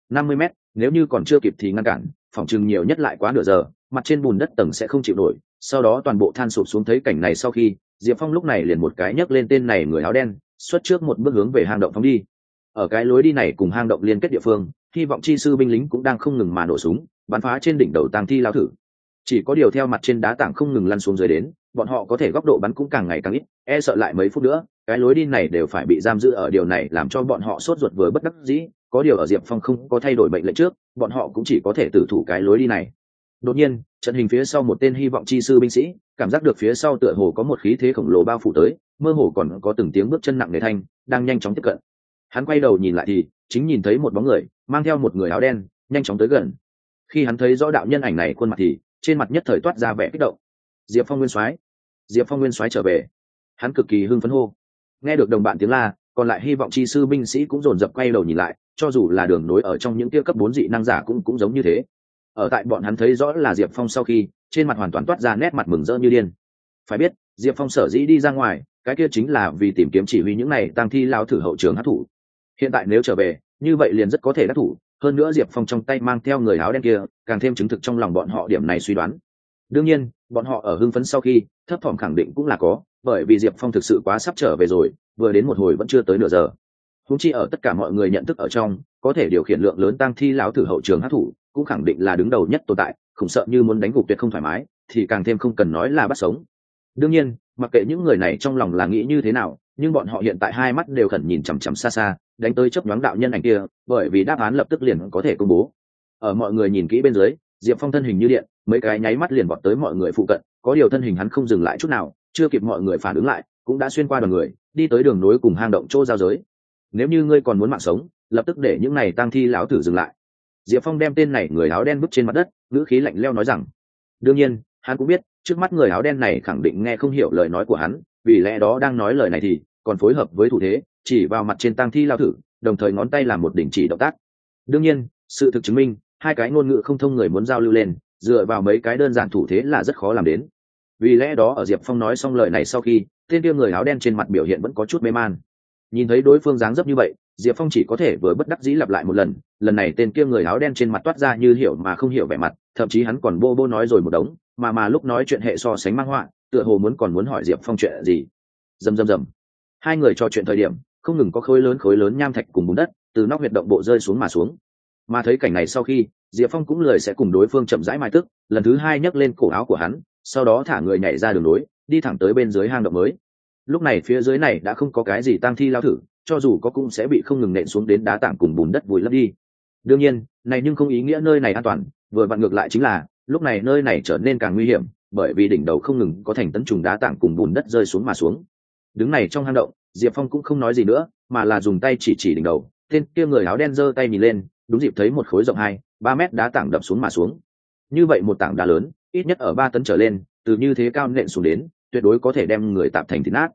50 mét, nếu như còn chưa kịp thì ngăn cản, phòng chừng nhiều nhất lại quá nửa giờ, mặt trên bùn đất tầng sẽ không chịu nổi, sau đó toàn bộ than sụp xuống. Thấy cảnh này sau khi, Diệp Phong lúc này liền một cái nhấc lên tên này người áo đen, xuất trước một bước hướng về hang động phóng đi. Ở cái lối đi này cùng hang động liên kết địa phương, hy vọng chi sư binh lính cũng đang không ngừng mà nổ súng, bắn phá trên đỉnh đầu tang thi lao thử. Chỉ có điều theo mặt trên đá tảng không ngừng lăn xuống dưới đến, bọn họ có thể góc độ bắn cũng càng ngày càng ít, e sợ lại mấy phút nữa, cái lối đi này đều phải bị giam giữ. Ở điều này làm cho bọn họ sốt ruột vừa bất đắc dĩ, có điều ở Diệp Phong không có thay đổi mệnh lệnh trước, bọn họ cũng chỉ có thể tử thủ cái lối đi này. Đột nhiên, trận hình phía sau một tên hy vọng chi sư binh sĩ, cảm giác được phía sau tựa hồ có một khí thế khổng lồ bao phủ tới, mơ hồ còn có từng tiếng bước chân nặng nề thanh đang nhanh chóng tiếp cận. Hắn quay đầu nhìn lại thì chính nhìn thấy một bóng người mang theo một người áo đen nhanh chóng tới gần. Khi hắn thấy rõ đạo nhân ảnh này khuôn mặt thì trên mặt nhất thời toát ra vẻ kích động. Diệp Phong nguyên soái, Diệp Phong nguyên soái trở về. Hắn cực kỳ hưng phấn hô. Nghe được đồng bạn tiếng la, còn lại hy vọng chi sư binh sĩ cũng dồn dập quay đầu nhìn lại, cho dù là đường nối ở trong những kia cấp 4 dị năng giả cũng giống như thế. Ở tại bọn hắn thấy rõ là Diệp Phong sau khi, trên mặt hoàn toàn toát ra nét mặt mừng rỡ như điên. Phải biết, Diệp Phong sở dĩ đi ra ngoài, cái kia chính là vì tìm kiếm chỉ huy những này tang thi lao thử hậu trường hắc thủ. Hiện tại nếu trở về, như vậy liền rất có thể đắc thủ. Hơn nữa Diệp Phong trong tay mang theo người áo đen kia, càng thêm chứng thực trong lòng bọn họ điểm này suy đoán. Đương nhiên, bọn họ ở hưng phấn sau khi, thấp thỏm khẳng định cũng là có, bởi vì Diệp Phong thực sự quá sắp trở về rồi, vừa đến một hồi vẫn chưa tới nửa giờ. Huống chi ở tất cả mọi người nhận thức ở trong, có thể điều khiển lượng lớn tang thi lão thử hậu trường hắc thủ, cũng khẳng định là đứng đầu nhất tồn tại, không sợ như muốn đánh gục tuyệt không thoải mái, thì càng thêm không cần nói là bắt sống. Đương nhiên, mặc kệ những người này trong lòng là nghĩ như thế nào, nhưng bọn họ hiện tại hai mắt đều khẩn nhìn chằm chằm xa xa, đánh tới chớp nhoáng đạo nhân ảnh kia, bởi vì đáp án lập tức liền có thể công bố. Ở mọi người nhìn kỹ bên dưới, Diệp Phong thân hình như điện, mấy cái nháy mắt liền vọt tới mọi người phụ cận, có điều thân hình hắn không dừng lại chút nào, chưa kịp mọi người phản ứng lại, cũng đã xuyên qua đoàn người, đi tới đường nối cùng hang động chỗ giao giới. Nếu như ngươi còn muốn mạng sống, lập tức để những này tang thi lão thử dừng lại. Diệp Phong đem tên này người áo đen vứt trên mặt đất, ngữ khí lạnh lẽo nói rằng. Đương nhiên, hắn cũng biết, trước mắt người áo đen này khẳng định nghe không hiểu lời nói của hắn, vì lẽ đó đang nói lời này thì còn phối hợp với thủ thế, chỉ vào mặt trên tang thi lao thử, đồng thời ngón tay làm một đỉnh chỉ động tác. Đương nhiên, sự thực chứng minh, hai cái ngôn ngữ không thông người muốn giao lưu lên, dựa vào mấy cái đơn giản thủ thế là rất khó làm đến. Vì lẽ đó ở Diệp Phong nói xong lời này sau khi, tên kia người áo đen trên mặt biểu hiện vẫn có chút mê man. Nhìn thấy đối phương dáng dấp như vậy, Diệp Phong chỉ có thể vừa bất đắc dĩ lặp lại một lần này tên kia người áo đen trên mặt toát ra như hiểu mà không hiểu vẻ mặt, thậm chí hắn còn bô bô nói rồi một đống, mà lúc nói chuyện hệ so sánh mang họa, tựa hồ còn muốn hỏi Diệp Phong chuyện gì. Rầm. Hai người trò chuyện thời điểm, không ngừng có khối lớn nham thạch cùng bùn đất từ nóc huyệt động bộ rơi xuống mà xuống. Mà thấy cảnh này sau khi, Diệp Phong cũng lười sẽ cùng đối phương chậm rãi mai tức, lần thứ hai nhấc lên cổ áo của hắn, sau đó thả người nhảy ra đường nối, đi thẳng tới bên dưới hang động mới. Lúc này phía dưới này đã không có cái gì tang thi lao thử, cho dù có cũng sẽ bị không ngừng nện xuống đến đá tảng cùng bùn đất vùi lấp đi. Đương nhiên, này nhưng không ý nghĩa nơi này an toàn, vừa vặn ngược lại chính là, lúc này nơi này trở nên càng nguy hiểm, bởi vì đỉnh đầu không ngừng có thành tấn trùng đá tảng cùng bùn đất rơi xuống mà xuống. Đứng này trong hang động, Diệp Phong cũng không nói gì nữa, mà là dùng tay chỉ đỉnh đầu, tên kia người áo đen giơ tay nhìn lên, đúng dịp thấy một khối rộng 2-3 mét đá tảng đập xuống mà xuống. Như vậy một tảng đá lớn, ít nhất ở 3 tấn trở lên, từ như thế cao nện xuống đến, tuyệt đối có thể đem người tạm thành thịt nát.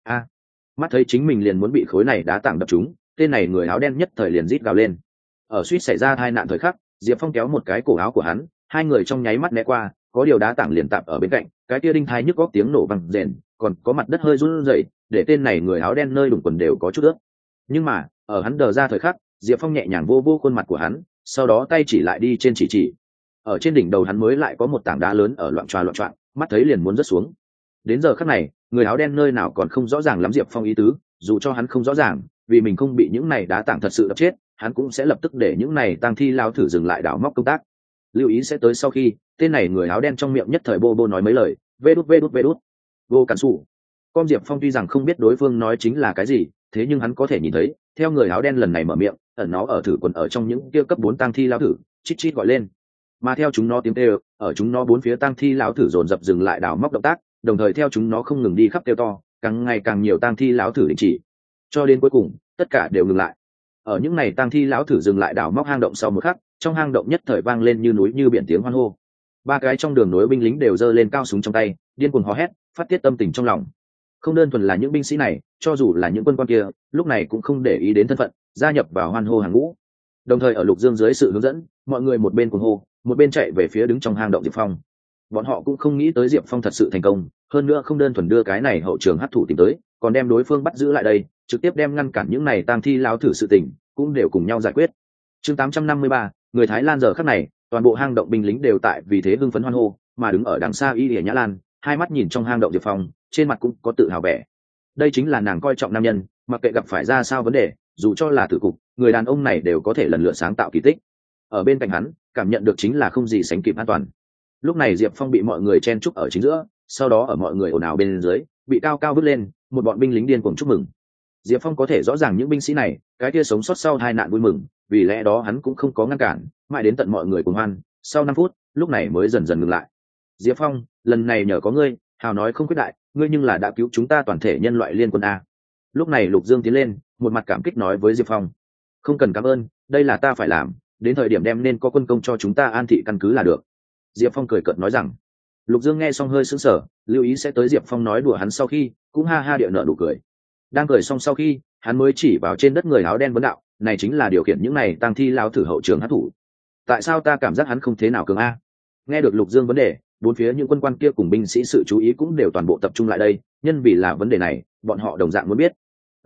Mắt thấy chính mình liền muốn bị khối này đá tảng đập trúng, tên này người áo đen nhất thời liền rít gào lên. Ở suýt xảy ra tai nạn thời khắc, Diệp Phong kéo một cái cổ áo của hắn, hai người trong nháy mắt né qua, có điều đá tảng liền tạm ở bên cạnh, cái kia đinh thai nhức góc tiếng nổ vang rền, còn có mặt đất hơi run rẩy, để tên này người áo đen nơi đụng quần đều có chút ướt. Nhưng mà, ở hắn đờ ra thời khắc, Diệp Phong nhẹ nhàng vô khuôn mặt của hắn, sau đó tay chỉ lại đi trên chỉ. Ở trên đỉnh đầu hắn mới lại có một tảng đá lớn ở loạn choạng, mắt thấy liền muốn rớt xuống. Đến giờ khắc này, người áo đen nơi nào còn không rõ ràng lắm Diệp Phong ý tứ, dù cho hắn không rõ ràng, vì mình không bị những này đá tảng thật sự đập chết, hắn cũng sẽ lập tức để những này tang thi lao thử dừng lại đào móc công tác. Lưu ý sẽ tới sau khi, tên này người áo đen trong miệng nhất thời bô nói mấy lời, vê đút vô cản sủ. Con Diệp Phong tuy rằng không biết đối phương nói chính là cái gì, thế nhưng hắn có thể nhìn thấy, theo người áo đen lần này mở miệng, ẩn nó ở thử quần ở trong những kia cấp 4 tang thi lao thử, chít gọi lên. Mà theo chúng nó tiếng kêu, ở chúng nó bốn phía tang thi lão thử dồn dập dừng lại đào móc động tác, đồng thời theo chúng nó không ngừng đi khắp kêu to, càng ngày càng nhiều tang thi lão thử đình chỉ, cho đến cuối cùng tất cả đều ngừng lại. Ở những này tang thi lão thử dừng lại đào móc hang động sau một khắc, trong hang động nhất thời vang lên như núi như biển tiếng hoan hô. Ba cái trong đường nối binh lính đều giơ lên cao súng trong tay, điên cuồng hò hét, phát tiết tâm tình trong lòng. Không đơn thuần là những binh sĩ này, cho dù là những quân quan kia, lúc này cũng không để ý đến thân phận, gia nhập vào hoan hô hàng ngũ. Đồng thời ở Lục Dương dưới sự hướng dẫn, mọi người một bên cuồng hô, một bên chạy về phía đứng trong hang động Diệp Phong. Bọn họ cũng không nghĩ tới Diệp Phong thật sự thành công, hơn nữa không đơn thuần đưa cái này hậu trường hắc thủ tìm tới, còn đem đối phương bắt giữ lại đây, trực tiếp đem ngăn cản những này tang thi lao thử sự tình, cũng đều cùng nhau giải quyết. Chương 853, người Thái Lan giờ khắc này, toàn bộ hang động binh lính đều tại vì thế hưng phấn hoan hô, mà đứng ở đằng xa Y Lìa Nhã Lan, hai mắt nhìn trong hang động Diệp Phong, trên mặt cũng có tự hào vẻ. Đây chính là nàng coi trọng nam nhân, mặc kệ gặp phải ra sao vấn đề, dù cho là tử cục, người đàn ông này đều có thể lần lượt sáng tạo kỳ tích. Ở bên cạnh hắn, cảm nhận được chính là không gì sánh kịp an toàn. Lúc này Diệp Phong bị mọi người chen chúc ở chính giữa, sau đó ở mọi người ồn ào bên dưới, bị cao cao vứt lên, một bọn binh lính điên cuồng chúc mừng. Diệp Phong có thể rõ ràng những binh sĩ này, cái kia sống sót sau tai nạn vui mừng, vì lẽ đó hắn cũng không có ngăn cản, mãi đến tận mọi người cuồng hoan, sau 5 phút, lúc này mới dần dần ngừng lại. Diệp Phong, lần này nhờ có ngươi, hào nói không quyết đại, ngươi nhưng là đã cứu chúng ta toàn thể nhân loại liên quân a. Lúc này Lục Dương tiến lên, một mặt cảm kích nói với Diệp Phong: không cần cảm ơn, đây là ta phải làm, đến thời điểm đem nên có quân công cho chúng ta an thị căn cứ là được. Diệp Phong cười cợt nói rằng. Lục Dương nghe xong hơi sững sờ, lưu ý sẽ tới Diệp Phong nói đùa hắn sau khi, cũng ha ha địa nở nụ cười. Đang cười xong sau khi, hắn mới chỉ vào trên đất người áo đen vấn đạo, này chính là điều khiển những này tang thi lao thử hậu trường hấp thủ. Tại sao ta cảm giác hắn không thế nào cường a? Nghe được Lục Dương vấn đề, bốn phía những quân quan kia cùng binh sĩ sự chú ý cũng đều toàn bộ tập trung lại đây, nhân vì là vấn đề này, bọn họ đồng dạng muốn biết.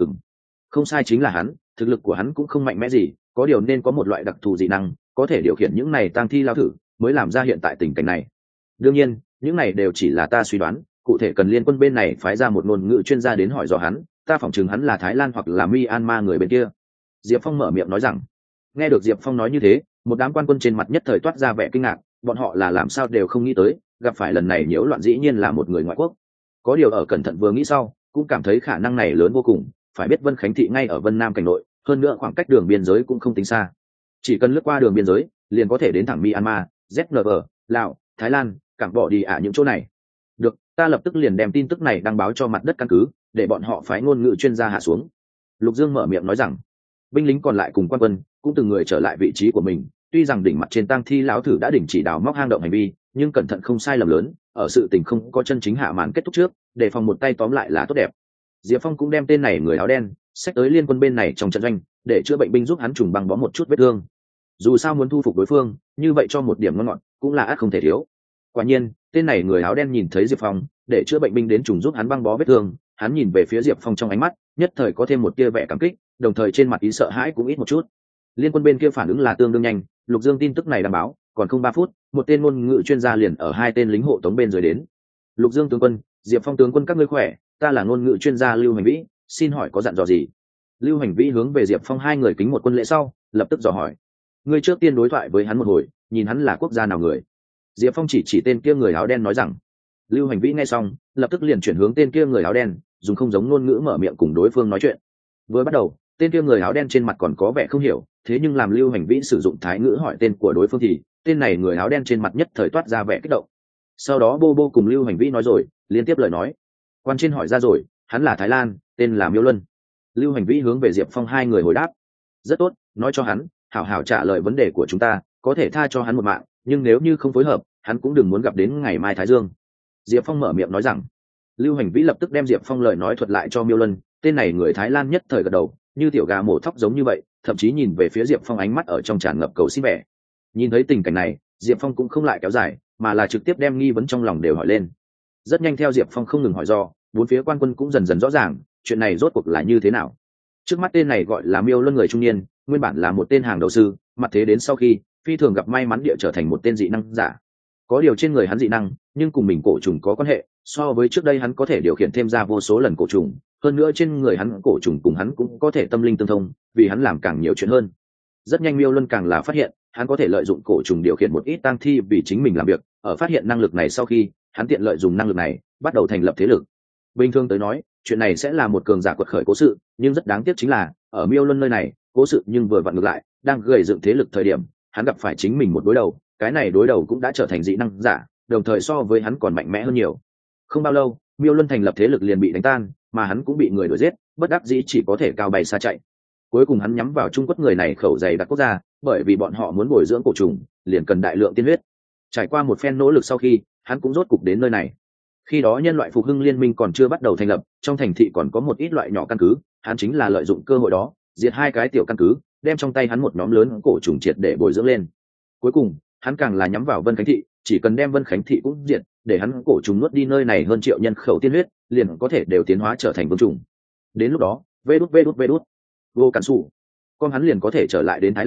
Không sai, chính là hắn, thực lực của hắn cũng không mạnh mẽ gì, có điều nên có một loại đặc thù dị năng, có thể điều khiển những này tang thi lao thử, mới làm ra hiện tại tình cảnh này. Đương nhiên, những này đều chỉ là ta suy đoán, cụ thể cần liên quân bên này phái ra một ngôn ngữ chuyên gia đến hỏi dò hắn, ta phỏng chừng hắn là Thái Lan hoặc là Myanmar người bên kia. Diệp Phong mở miệng nói rằng. Nghe được Diệp Phong nói như thế, một đám quan quân trên mặt nhất thời toát ra vẻ kinh ngạc, bọn họ là làm sao đều không nghĩ tới, gặp phải lần này nhiễu loạn dĩ nhiên là một người ngoại quốc. Có điều ở cẩn thận vừa nghĩ sau, cũng cảm thấy khả năng này lớn vô cùng, phải biết Vân Khánh thị ngay ở Vân Nam cảnh nội, hơn nữa khoảng cách đường biên giới cũng không tính xa. Chỉ cần lướt qua đường biên giới, liền có thể đến thẳng Myanmar, ZNV, Lào, Thái Lan, cảng bỏ đi những chỗ này. Được, ta lập tức liền đem tin tức này đăng báo cho mặt đất căn cứ, để bọn họ phái ngôn ngữ chuyên gia hạ xuống. Lục Dương mở miệng nói rằng. Binh lính còn lại cùng quan quân cũng từng người trở lại vị trí của mình, tuy rằng đỉnh mặt trên tang thi lão thử đã đình chỉ đào móc hang động hành vi, nhưng cẩn thận không sai lầm lớn, ở sự tình không có chân chính hạ màn kết thúc trước, để phòng một tay tóm lại là tốt đẹp. Diệp Phong cũng đem tên này người áo đen xách tới liên quân bên này trong trận doanh, để chữa bệnh binh giúp hắn trùng băng bó một chút vết thương. Dù sao muốn thu phục đối phương, như vậy cho một điểm ngon ngọt cũng là ắt không thể thiếu. Quả nhiên, tên này người áo đen nhìn thấy Diệp Phong, để chữa bệnh binh đến trùng giúp hắn băng bó vết thương, hắn nhìn về phía Diệp Phong trong ánh mắt, nhất thời có thêm một tia vẻ cảm kích, đồng thời trên mặt ý sợ hãi cũng ít một chút. Liên quân bên kia phản ứng là tương đương nhanh, Lục Dương tin tức này đảm báo, còn không 3 phút, một tên ngôn ngữ chuyên gia liền ở hai tên lính hộ tống bên dưới đến. Lục Dương tướng quân, Diệp Phong tướng quân các ngươi khỏe, ta là ngôn ngữ chuyên gia Lưu Hành Vĩ, xin hỏi có dặn dò gì? Lưu Hành Vĩ hướng về Diệp Phong hai người kính một quân lễ sau, lập tức dò hỏi. Ngươi trước tiên đối thoại với hắn một hồi, nhìn hắn là quốc gia nào người? Diệp Phong chỉ tên kia người áo đen nói rằng. Lưu Hành Vĩ nghe xong, lập tức liền chuyển hướng tên kia người áo đen, dùng không giống ngôn ngữ mở miệng cùng đối phương nói chuyện. Vừa bắt đầu, tên kia người áo đen trên mặt còn có vẻ không hiểu, thế nhưng làm Lưu Hành Vĩ sử dụng thái ngữ hỏi tên của đối phương thì tên này người áo đen trên mặt nhất thời toát ra vẻ kích động. Sau đó Bô Bô cùng Lưu Hành Vĩ nói rồi, liên tiếp lời nói. Quan trên hỏi ra rồi, hắn là Thái Lan, tên là Miêu Luân. Lưu Hành Vĩ hướng về Diệp Phong hai người hồi đáp. Rất tốt, nói cho hắn, hảo hảo trả lời vấn đề của chúng ta, có thể tha cho hắn một mạng, nhưng nếu như không phối hợp, hắn cũng đừng muốn gặp đến ngày mai Thái Dương. Diệp Phong mở miệng nói rằng. Lưu Hành Vĩ lập tức đem Diệp Phong lời nói thuật lại cho Miêu Luân, tên này người Thái Lan nhất thời gật đầu, như tiểu gà mổ thóc giống như vậy, thậm chí nhìn về phía Diệp Phong ánh mắt ở trong tràn ngập cầu xin vẻ. Nhìn thấy tình cảnh này, Diệp Phong cũng không lại kéo dài, mà là trực tiếp đem nghi vấn trong lòng đều hỏi lên. Rất nhanh theo Diệp Phong không ngừng hỏi do, bốn phía quan quân cũng dần dần rõ ràng, chuyện này rốt cuộc là như thế nào. Trước mắt tên này gọi là Miêu Luân người trung niên, nguyên bản là một tên hàng đầu sư, mặt thế đến sau khi phi thường gặp may mắn địa trở thành một tên dị năng giả. Có điều trên người hắn dị năng, nhưng cùng mình cổ trùng có quan hệ, so với trước đây hắn có thể điều khiển thêm ra vô số lần cổ trùng, hơn nữa trên người hắn cổ trùng cùng hắn cũng có thể tâm linh tương thông, vì hắn làm càng nhiều chuyện hơn. Rất nhanh Miêu Luân càng là phát hiện, hắn có thể lợi dụng cổ trùng điều khiển một ít tang thi vì chính mình làm việc, ở phát hiện năng lực này sau khi, hắn tiện lợi dùng năng lực này, bắt đầu thành lập thế lực. Bình thường tới nói, chuyện này sẽ là một cường giả quật khởi cố sự, nhưng rất đáng tiếc chính là, ở Miêu Luân nơi này, cố sự nhưng vừa vặn ngược lại, đang gầy dựng thế lực thời điểm, hắn gặp phải chính mình một đối đầu, cái này đối đầu cũng đã trở thành dị năng giả, đồng thời so với hắn còn mạnh mẽ hơn nhiều. Không bao lâu, Miêu Luân thành lập thế lực liền bị đánh tan, mà hắn cũng bị người đuổi giết, bất đắc dĩ chỉ có thể cao bay xa chạy. Cuối cùng hắn nhắm vào Trung Quốc người này khẩu dày đặc quốc gia, bởi vì bọn họ muốn bồi dưỡng cổ trùng, liền cần đại lượng tiên huyết. Trải qua một phen nỗ lực sau khi, hắn cũng rốt cục đến nơi này. Khi đó nhân loại phục hưng liên minh còn chưa bắt đầu thành lập, trong thành thị còn có một ít loại nhỏ căn cứ, hắn chính là lợi dụng cơ hội đó, diệt hai cái tiểu căn cứ, đem trong tay hắn một nhóm lớn cổ trùng triệt để bồi dưỡng lên. Cuối cùng, hắn càng là nhắm vào Vân Khánh thị, chỉ cần đem Vân Khánh thị cũng diệt, để hắn cổ trùng nuốt đi nơi này hơn triệu nhân khẩu tiên huyết, liền có thể đều tiến hóa trở thành vương trùng. Đến lúc đó, vê đút vô cản sủ, con hắn liền có thể trở lại đến Thái Lan,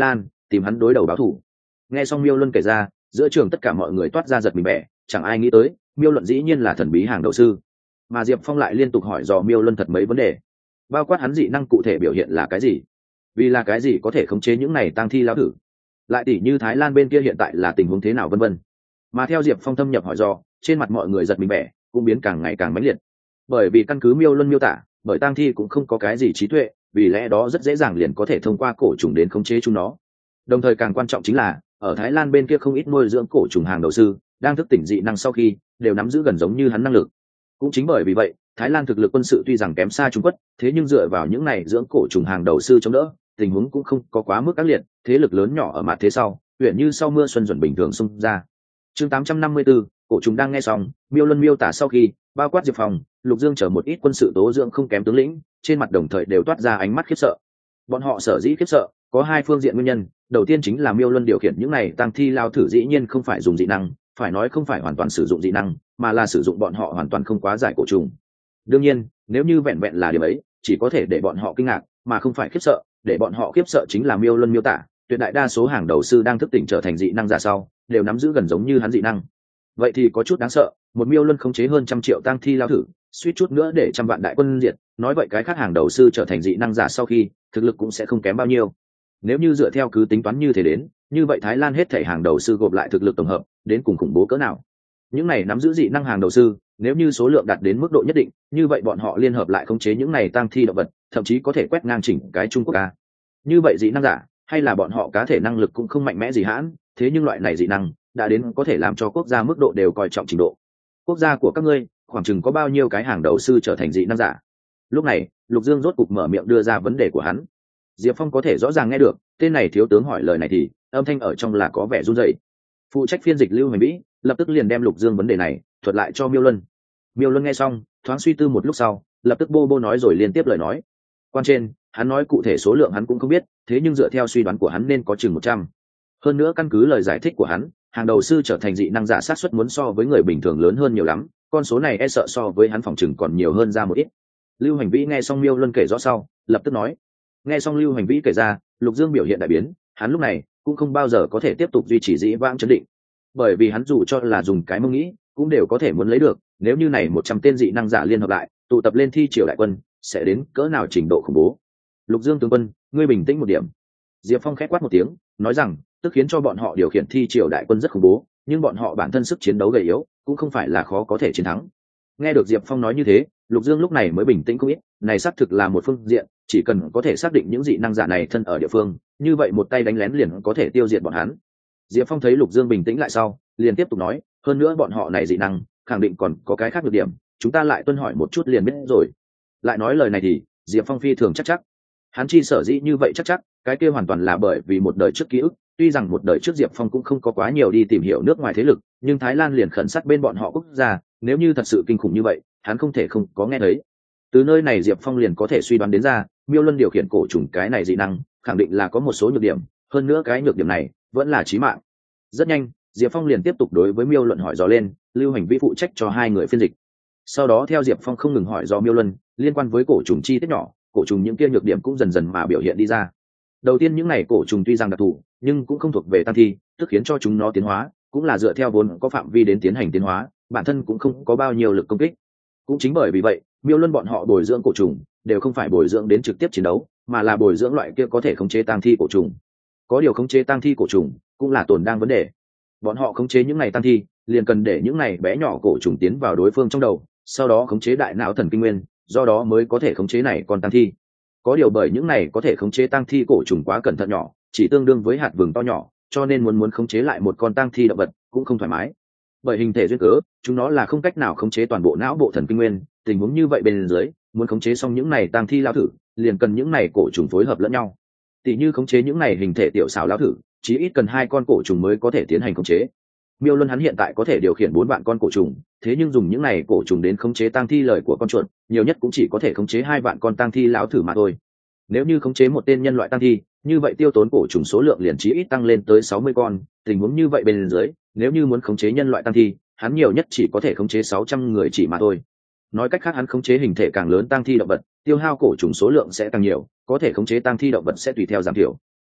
tìm hắn đối đầu báo thù. Nghe xong Miêu Luân kể ra, giữa trường tất cả mọi người toát ra giật mình bẻ, chẳng ai nghĩ tới Miêu Luận dĩ nhiên là thần bí hàng đầu sư. Mà Diệp Phong lại liên tục hỏi dò Miêu Luân thật mấy vấn đề, bao quát hắn dị năng cụ thể biểu hiện là cái gì, vì là cái gì có thể khống chế những này tang thi lão thử, lại tỷ như Thái Lan bên kia hiện tại là tình huống thế nào vân vân. Mà theo Diệp Phong thâm nhập hỏi dò, trên mặt mọi người giật mình bẻ cũng biến càng ngày càng mãnh liệt, bởi vì căn cứ Miêu Luân miêu tả, bởi tang thi cũng không có cái gì trí tuệ, vì lẽ đó rất dễ dàng liền có thể thông qua cổ trùng đến khống chế chúng nó. Đồng thời càng quan trọng chính là ở Thái Lan bên kia không ít nuôi dưỡng cổ trùng hàng đầu sư đang thức tỉnh dị năng sau khi đều nắm giữ gần giống như hắn năng lực. Cũng chính bởi vì vậy, Thái Lan thực lực quân sự tuy rằng kém xa Trung Quốc, thế nhưng dựa vào những này dưỡng cổ trùng hàng đầu sư chống đỡ, tình huống cũng không có quá mức ác liệt, thế lực lớn nhỏ ở mặt thế sau, huyện như sau mưa xuân dần bình thường xung ra. Chương 854, cổ trùng đang nghe xong, Miêu Luân miêu tả sau khi, bao quát Diệp Phong, Lục Dương chở một ít quân sự tố dưỡng không kém tướng lĩnh, trên mặt đồng thời đều toát ra ánh mắt khiếp sợ. Bọn họ sở dĩ khiếp sợ, có hai phương diện nguyên nhân, đầu tiên chính là Miêu Luân điều khiển những này tang thi lao thử dĩ nhiên không phải dùng dị năng, phải nói không phải hoàn toàn sử dụng dị năng, mà là sử dụng bọn họ hoàn toàn không quá giải cổ trùng. Đương nhiên, nếu như vẹn vẹn là điểm ấy, chỉ có thể để bọn họ kinh ngạc, mà không phải khiếp sợ, để bọn họ khiếp sợ chính là Miêu Luân miêu tả, tuyệt đại đa số hàng đầu sư đang thức tỉnh trở thành dị năng giả sau, đều nắm giữ gần giống như hắn dị năng. Vậy thì có chút đáng sợ, một Miêu Luân khống chế hơn 100 triệu tang thi lao thử, suýt chút nữa để 100 vạn đại quân diệt, nói vậy cái khác hàng đầu sư trở thành dị năng giả sau khi, thực lực cũng sẽ không kém bao nhiêu. Nếu như dựa theo cứ tính toán như thế đến, như vậy Thái Lan hết thảy hàng đầu sư gộp lại thực lực tổng hợp, đến cùng khủng bố cỡ nào. Những này nắm giữ dị năng hàng đầu sư, nếu như số lượng đạt đến mức độ nhất định, như vậy bọn họ liên hợp lại khống chế những này tang thi động vật, thậm chí có thể quét ngang chỉnh cái Trung Quốc ca. Như vậy dị năng giả, hay là bọn họ cá thể năng lực cũng không mạnh mẽ gì hãn, thế nhưng loại này dị năng đã đến có thể làm cho quốc gia mức độ đều coi trọng trình độ. Quốc gia của các ngươi, khoảng chừng có bao nhiêu cái hàng đầu sư trở thành dị năng giả? Lúc này, Lục Dương rốt cục mở miệng đưa ra vấn đề của hắn. Diệp Phong có thể rõ ràng nghe được, tên này thiếu tướng hỏi lời này thì âm thanh ở trong là có vẻ run rẩy. Phụ trách phiên dịch Lưu Hoành Vĩ lập tức liền đem Lục Dương vấn đề này thuật lại cho Miêu Luân. Miêu Luân nghe xong, thoáng suy tư một lúc sau, lập tức bô bô nói rồi liên tiếp lời nói. Quan trên, hắn nói cụ thể số lượng hắn cũng không biết, thế nhưng dựa theo suy đoán của hắn nên có chừng 100. Hơn nữa căn cứ lời giải thích của hắn, hàng đầu sư trở thành dị năng giả xác suất muốn so với người bình thường lớn hơn nhiều lắm, con số này e sợ so với hắn phòng chừng còn nhiều hơn ra một ít. Lưu Hoành Vĩ nghe xong Miêu Luân kể rõ sau, lập tức nói. Nghe xong Lưu Hoành Vĩ kể ra, Lục Dương biểu hiện đại biến, hắn lúc này cũng không bao giờ có thể tiếp tục duy trì dĩ vãng chấn định, bởi vì hắn dù cho là dùng cái mông nghĩ cũng đều có thể muốn lấy được, nếu như này 100 tên dị năng giả liên hợp lại tụ tập lên thi triều đại quân, sẽ đến cỡ nào trình độ khủng bố. Lục Dương tướng quân, ngươi bình tĩnh một điểm. Diệp Phong khẽ quát một tiếng, nói rằng, tức khiến cho bọn họ điều khiển thi triều đại quân rất khủng bố, nhưng bọn họ bản thân sức chiến đấu gầy yếu, cũng không phải là khó có thể chiến thắng. Nghe được Diệp Phong nói như thế, Lục Dương lúc này mới bình tĩnh không ít, này xác thực là một phương diện, chỉ cần có thể xác định những dị năng giả này thân ở địa phương, như vậy một tay đánh lén liền có thể tiêu diệt bọn hắn. Diệp Phong thấy Lục Dương bình tĩnh lại sau, liền tiếp tục nói, hơn nữa bọn họ này dị năng, khẳng định còn có cái khác nhược điểm, chúng ta lại tuân hỏi một chút liền biết rồi. Lại nói lời này thì, Diệp Phong phi thường chắc. Hắn chi sở dĩ như vậy chắc, cái kia hoàn toàn là bởi vì một đời trước ký ức, tuy rằng một đời trước Diệp Phong cũng không có quá nhiều đi tìm hiểu nước ngoài thế lực, nhưng Thái Lan liền khẩn sát bên bọn họ quốc gia, nếu như thật sự kinh khủng như vậy, hắn không thể không có nghe thấy. Từ nơi này Diệp Phong liền có thể suy đoán đến ra, Miêu Luân điều khiển cổ trùng cái này dị năng, khẳng định là có một số nhược điểm, hơn nữa cái nhược điểm này vẫn là chí mạng. Rất nhanh, Diệp Phong liền tiếp tục đối với Miêu Luân hỏi dò lên, Lưu Hành Vĩ phụ trách cho hai người phiên dịch. Sau đó theo Diệp Phong không ngừng hỏi dò Miêu Luân liên quan với cổ trùng chi tiết nhỏ, cổ trùng những kia nhược điểm cũng dần dần mà biểu hiện đi ra. Đầu tiên những này cổ trùng tuy rằng đặc thù, nhưng cũng không thuộc về tăng thi, tức khiến cho chúng nó tiến hóa, cũng là dựa theo vốn có phạm vi đến tiến hành tiến hóa, bản thân cũng không có bao nhiêu lực công kích. Cũng chính bởi vì vậy, Miêu Luân bọn họ bồi dưỡng cổ trùng đều không phải bồi dưỡng đến trực tiếp chiến đấu, mà là bồi dưỡng loại kia có thể khống chế tang thi cổ trùng. Có điều khống chế tang thi cổ trùng cũng là tồn đang vấn đề. Bọn họ khống chế những này tang thi, liền cần để những này bé nhỏ cổ trùng tiến vào đối phương trong đầu, sau đó khống chế đại não thần kinh nguyên, do đó mới có thể khống chế này con tang thi. Có điều bởi những này có thể khống chế tang thi cổ trùng quá cẩn thận nhỏ, chỉ tương đương với hạt vừng to nhỏ, cho nên muốn khống chế lại một con tang thi động vật cũng không thoải mái. Bởi hình thể duyên cớ, chúng nó là không cách nào khống chế toàn bộ não bộ thần kinh nguyên, tình huống như vậy bên dưới, muốn khống chế xong những này tang thi lao thử, liền cần những này cổ trùng phối hợp lẫn nhau. Tỷ như khống chế những này hình thể tiểu xảo lao thử, chí ít cần 2 con cổ trùng mới có thể tiến hành khống chế. Miêu Luân hắn hiện tại có thể điều khiển 4 vạn con cổ trùng, thế nhưng dùng những này cổ trùng đến khống chế tang thi lời của con chuột, nhiều nhất cũng chỉ có thể khống chế 2 vạn con tang thi lão thử mà thôi. Nếu như khống chế một tên nhân loại tang thi, như vậy tiêu tốn cổ trùng số lượng liền chí ít tăng lên tới 60 con, tình huống như vậy bên dưới, nếu như muốn khống chế nhân loại tang thi, hắn nhiều nhất chỉ có thể khống chế 600 người chỉ mà thôi. Nói cách khác hắn khống chế hình thể càng lớn tang thi động vật, tiêu hao cổ trùng số lượng sẽ càng nhiều, có thể khống chế tang thi động vật sẽ tùy theo giảm thiểu.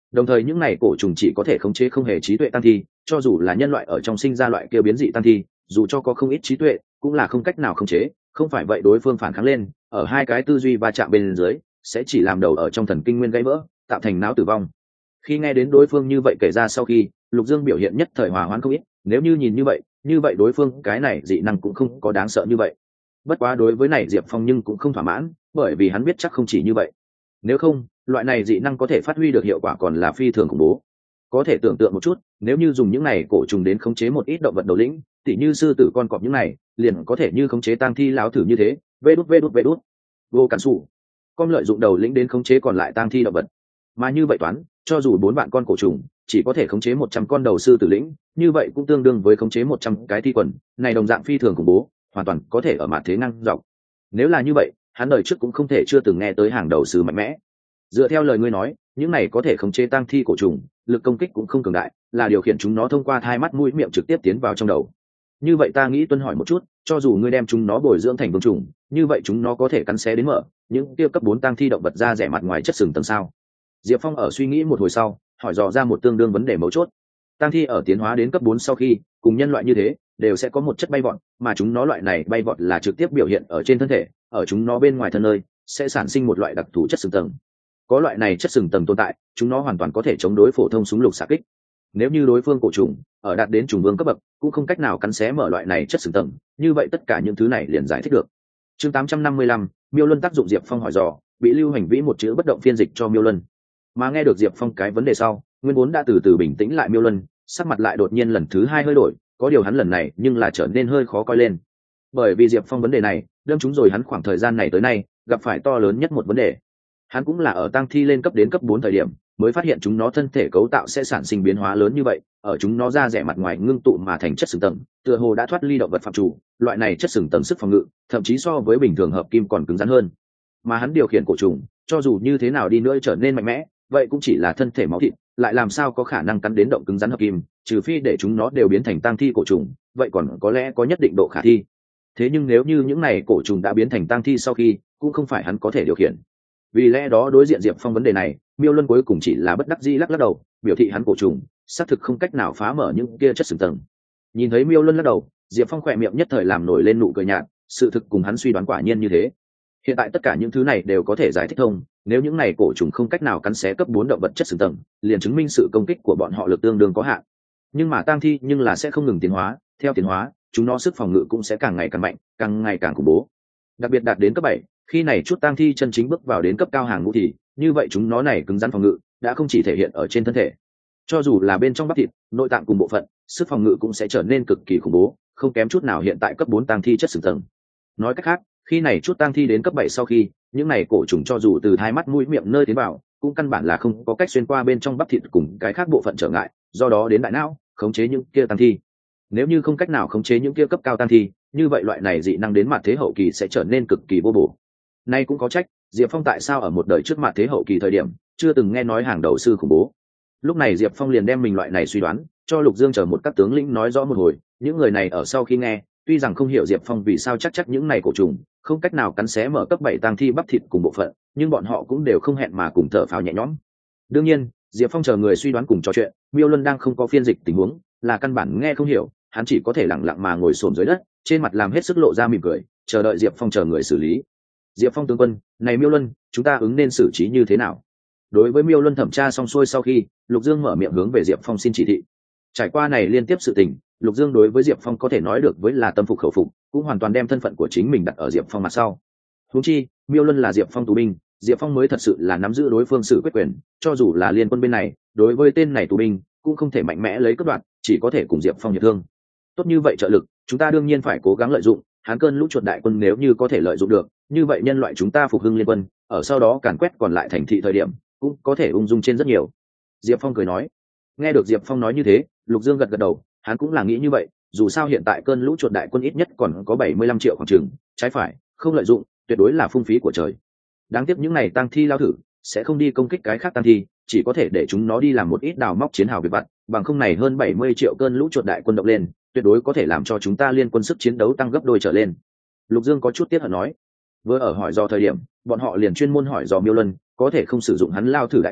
Đồng thời những này cổ trùng chỉ có thể khống chế không hề trí tuệ tăng thi, cho dù là nhân loại ở trong sinh ra loại kia biến dị tăng thi, dù cho có không ít trí tuệ cũng là không cách nào khống chế, không phải vậy đối phương phản kháng lên, ở hai cái tư duy va chạm bên dưới sẽ chỉ làm đầu ở trong thần kinh nguyên gãy vỡ, tạo thành não tử vong. Khi nghe đến đối phương như vậy kể ra sau khi, Lục Dương biểu hiện nhất thời hòa hoãn không ít, nếu như nhìn như vậy đối phương cái này dị năng cũng không có đáng sợ như vậy. Bất quá đối với này Diệp Phong nhưng cũng không thỏa mãn, bởi vì hắn biết chắc không chỉ như vậy. Nếu không, loại này dị năng có thể phát huy được hiệu quả còn là phi thường khủng bố. Có thể tưởng tượng một chút, nếu như dùng những này cổ trùng đến khống chế một ít động vật đầu lĩnh, tỉ như sư tử con cọp những này, liền có thể như khống chế tang thi láo thử như thế, vê đút. Vô cản sủ. Con lợi dụng đầu lĩnh đến khống chế còn lại tang thi động vật. Mà như vậy toán, cho dù 4 vạn con cổ trùng, chỉ có thể khống chế 100 con đầu sư tử lĩnh, như vậy cũng tương đương với khống chế 100 cái thi quần, này đồng dạng phi thường khủng bố, hoàn toàn có thể ở mặt thế ngang dọc. Nếu là như vậy, hắn đời trước cũng không thể chưa từng nghe tới hàng đầu sư mạnh mẽ. Dựa theo lời ngươi nói, những này có thể khống chế tang thi cổ trùng, lực công kích cũng không cường đại, là điều khiển chúng nó thông qua hai mắt mũi miệng trực tiếp tiến vào trong đầu. Như vậy ta nghĩ tuân hỏi một chút, cho dù ngươi đem chúng nó bồi dưỡng thành vương trùng, như vậy chúng nó có thể cắn xé đến mở những tiêu cấp 4 tang thi động vật ra rẻ mặt ngoài chất sừng tầng sao? Diệp Phong ở suy nghĩ một hồi sau, hỏi dò ra một tương đương vấn đề mấu chốt. Tang thi ở tiến hóa đến cấp 4 sau khi, cùng nhân loại như thế, đều sẽ có một chất bay vọt, mà chúng nó loại này bay vọt là trực tiếp biểu hiện ở trên thân thể, ở chúng nó bên ngoài thân nơi sẽ sản sinh một loại đặc thù chất sừng tầng. Có loại này chất sừng tầng tồn tại, chúng nó hoàn toàn có thể chống đối phổ thông súng lục xạ kích. Nếu như đối phương cổ trùng ở đạt đến trùng vương cấp bậc, cũng không cách nào cắn xé mở loại này chất sừng tầng, như vậy tất cả những thứ này liền giải thích được. Chương 855, Miêu Luân tác dụng. Diệp Phong hỏi dò, bị Lưu Hành Vĩ một chữ bất động phiên dịch cho Miêu Luân. Mà nghe được Diệp Phong cái vấn đề sau, nguyên vốn đã từ từ bình tĩnh lại Miêu Luân, sắc mặt lại đột nhiên lần thứ hai hơi đổi, có điều hắn lần này nhưng là trở nên hơi khó coi lên. Bởi vì Diệp Phong vấn đề này, đâm chúng rồi hắn khoảng thời gian này tới nay gặp phải to lớn nhất một vấn đề. Hắn cũng là ở tang thi lên cấp đến cấp 4 thời điểm, mới phát hiện chúng nó thân thể cấu tạo sẽ sản sinh biến hóa lớn như vậy, ở chúng nó da rẻ mặt ngoài ngưng tụ mà thành chất sừng tầng, tựa hồ đã thoát ly động vật phạm chủ, loại này chất sừng tầng sức phòng ngự, thậm chí so với bình thường hợp kim còn cứng rắn hơn. Mà hắn điều khiển cổ trùng, cho dù như thế nào đi nữa trở nên mạnh mẽ, vậy cũng chỉ là thân thể máu thịt, lại làm sao có khả năng cắn đến động cứng rắn hợp kim, trừ phi để chúng nó đều biến thành tang thi cổ trùng, vậy còn có lẽ có nhất định độ khả thi. Thế nhưng nếu như những này cổ trùng đã biến thành tang thi sau khi, cũng không phải hắn có thể điều khiển. Vì lẽ đó đối diện Diệp Phong vấn đề này, Miêu Luân cuối cùng chỉ là bất đắc dĩ lắc đầu, biểu thị hắn cổ trùng xác thực không cách nào phá mở những kia chất sừng tầng. Nhìn thấy Miêu Luân lắc đầu, Diệp Phong khỏe miệng nhất thời làm nổi lên nụ cười nhạt, sự thực cùng hắn suy đoán quả nhiên như thế. Hiện tại tất cả những thứ này đều có thể giải thích thông, nếu những này cổ trùng không cách nào cắn xé cấp 4 động vật chất sừng tầng, liền chứng minh sự công kích của bọn họ lực tương đương có hạn. Nhưng mà tang thi nhưng là sẽ không ngừng tiến hóa, theo tiến hóa, chúng nó sức phòng ngự cũng sẽ càng ngày càng mạnh, càng ngày càng khủng bố. Đặc biệt đạt đến cấp 7, khi này chút tang thi chân chính bước vào đến cấp cao hàng ngũ thì, như vậy chúng nó này cứng rắn phòng ngự đã không chỉ thể hiện ở trên thân thể, cho dù là bên trong bắp thịt, nội tạng cùng bộ phận, sức phòng ngự cũng sẽ trở nên cực kỳ khủng bố, không kém chút nào hiện tại cấp 4 tang thi chất sừng tầng. Nói cách khác, khi này chút tang thi đến cấp 7 sau khi, những này cổ trùng cho dù từ hai mắt mũi miệng nơi tiến vào, cũng căn bản là không có cách xuyên qua bên trong bắp thịt cùng cái khác bộ phận trở ngại, do đó đến đại não, khống chế những kia tang thi. Nếu như không cách nào khống chế những kia cấp cao tang thi, như vậy loại này dị năng đến mặt thế hậu kỳ sẽ trở nên cực kỳ vô bổ. Nay cũng có trách, Diệp Phong tại sao ở một đời trước mặt thế hậu kỳ thời điểm chưa từng nghe nói hàng đầu sư khủng bố. Lúc này Diệp Phong liền đem mình loại này suy đoán cho Lục Dương chờ một các tướng lĩnh nói rõ một hồi, những người này ở sau khi nghe, tuy rằng không hiểu Diệp Phong vì sao chắc những này cổ trùng không cách nào cắn xé mở cấp 7 tang thi bắp thịt cùng bộ phận, nhưng bọn họ cũng đều không hẹn mà cùng thở phào nhẹ nhõm. Đương nhiên, Diệp Phong chờ người suy đoán cùng trò chuyện, Miêu Luân đang không có phiên dịch tình huống, là căn bản nghe không hiểu, hắn chỉ có thể lặng lặng mà ngồi xổm dưới đất, trên mặt làm hết sức lộ ra mỉm cười, chờ đợi Diệp Phong chờ người xử lý. Diệp Phong tướng quân, này Miêu Luân, chúng ta ứng nên xử trí như thế nào? Đối với Miêu Luân thẩm tra xong xuôi sau khi, Lục Dương mở miệng hướng về Diệp Phong xin chỉ thị. Trải qua này liên tiếp sự tình, Lục Dương đối với Diệp Phong có thể nói được với là tâm phục khẩu phục, cũng hoàn toàn đem thân phận của chính mình đặt ở Diệp Phong mặt sau. Huống chi, Miêu Luân là Diệp Phong tù binh, Diệp Phong mới thật sự là nắm giữ đối phương xử quyết quyền, cho dù là liên quân bên này, đối với tên này tù binh, cũng không thể mạnh mẽ lấy cướp đoạt, chỉ có thể cùng Diệp Phong hiệp thương. Tốt như vậy trợ lực, chúng ta đương nhiên phải cố gắng lợi dụng, Hán cơn lũ chuột đại quân nếu như có thể lợi dụng được, như vậy nhân loại chúng ta phục hưng liên quân, ở sau đó càn quét còn lại thành thị thời điểm, cũng có thể ung dung trên rất nhiều. Diệp Phong cười nói. Nghe được Diệp Phong nói như thế, Lục Dương gật gật đầu, hắn cũng là nghĩ như vậy, dù sao hiện tại cơn lũ chuột đại quân ít nhất còn có 75 triệu khoảng chừng, trái phải, không lợi dụng, tuyệt đối là phung phí của trời. Đáng tiếc những này tang thi lao thử sẽ không đi công kích cái khác tang thi, chỉ có thể để chúng nó đi làm một ít đào móc chiến hào việc vặt, bằng không này hơn 70 triệu cơn lũ chuột đại quân động lên, tuyệt đối có thể làm cho chúng ta liên quân sức chiến đấu tăng gấp đôi trở lên. Lục Dương có chút tiếc hận nói. Vừa ở hỏi do thời điểm, bọn họ liền chuyên môn hỏi do Miêu Luân có thể không sử dụng hắn lao thử đại quân,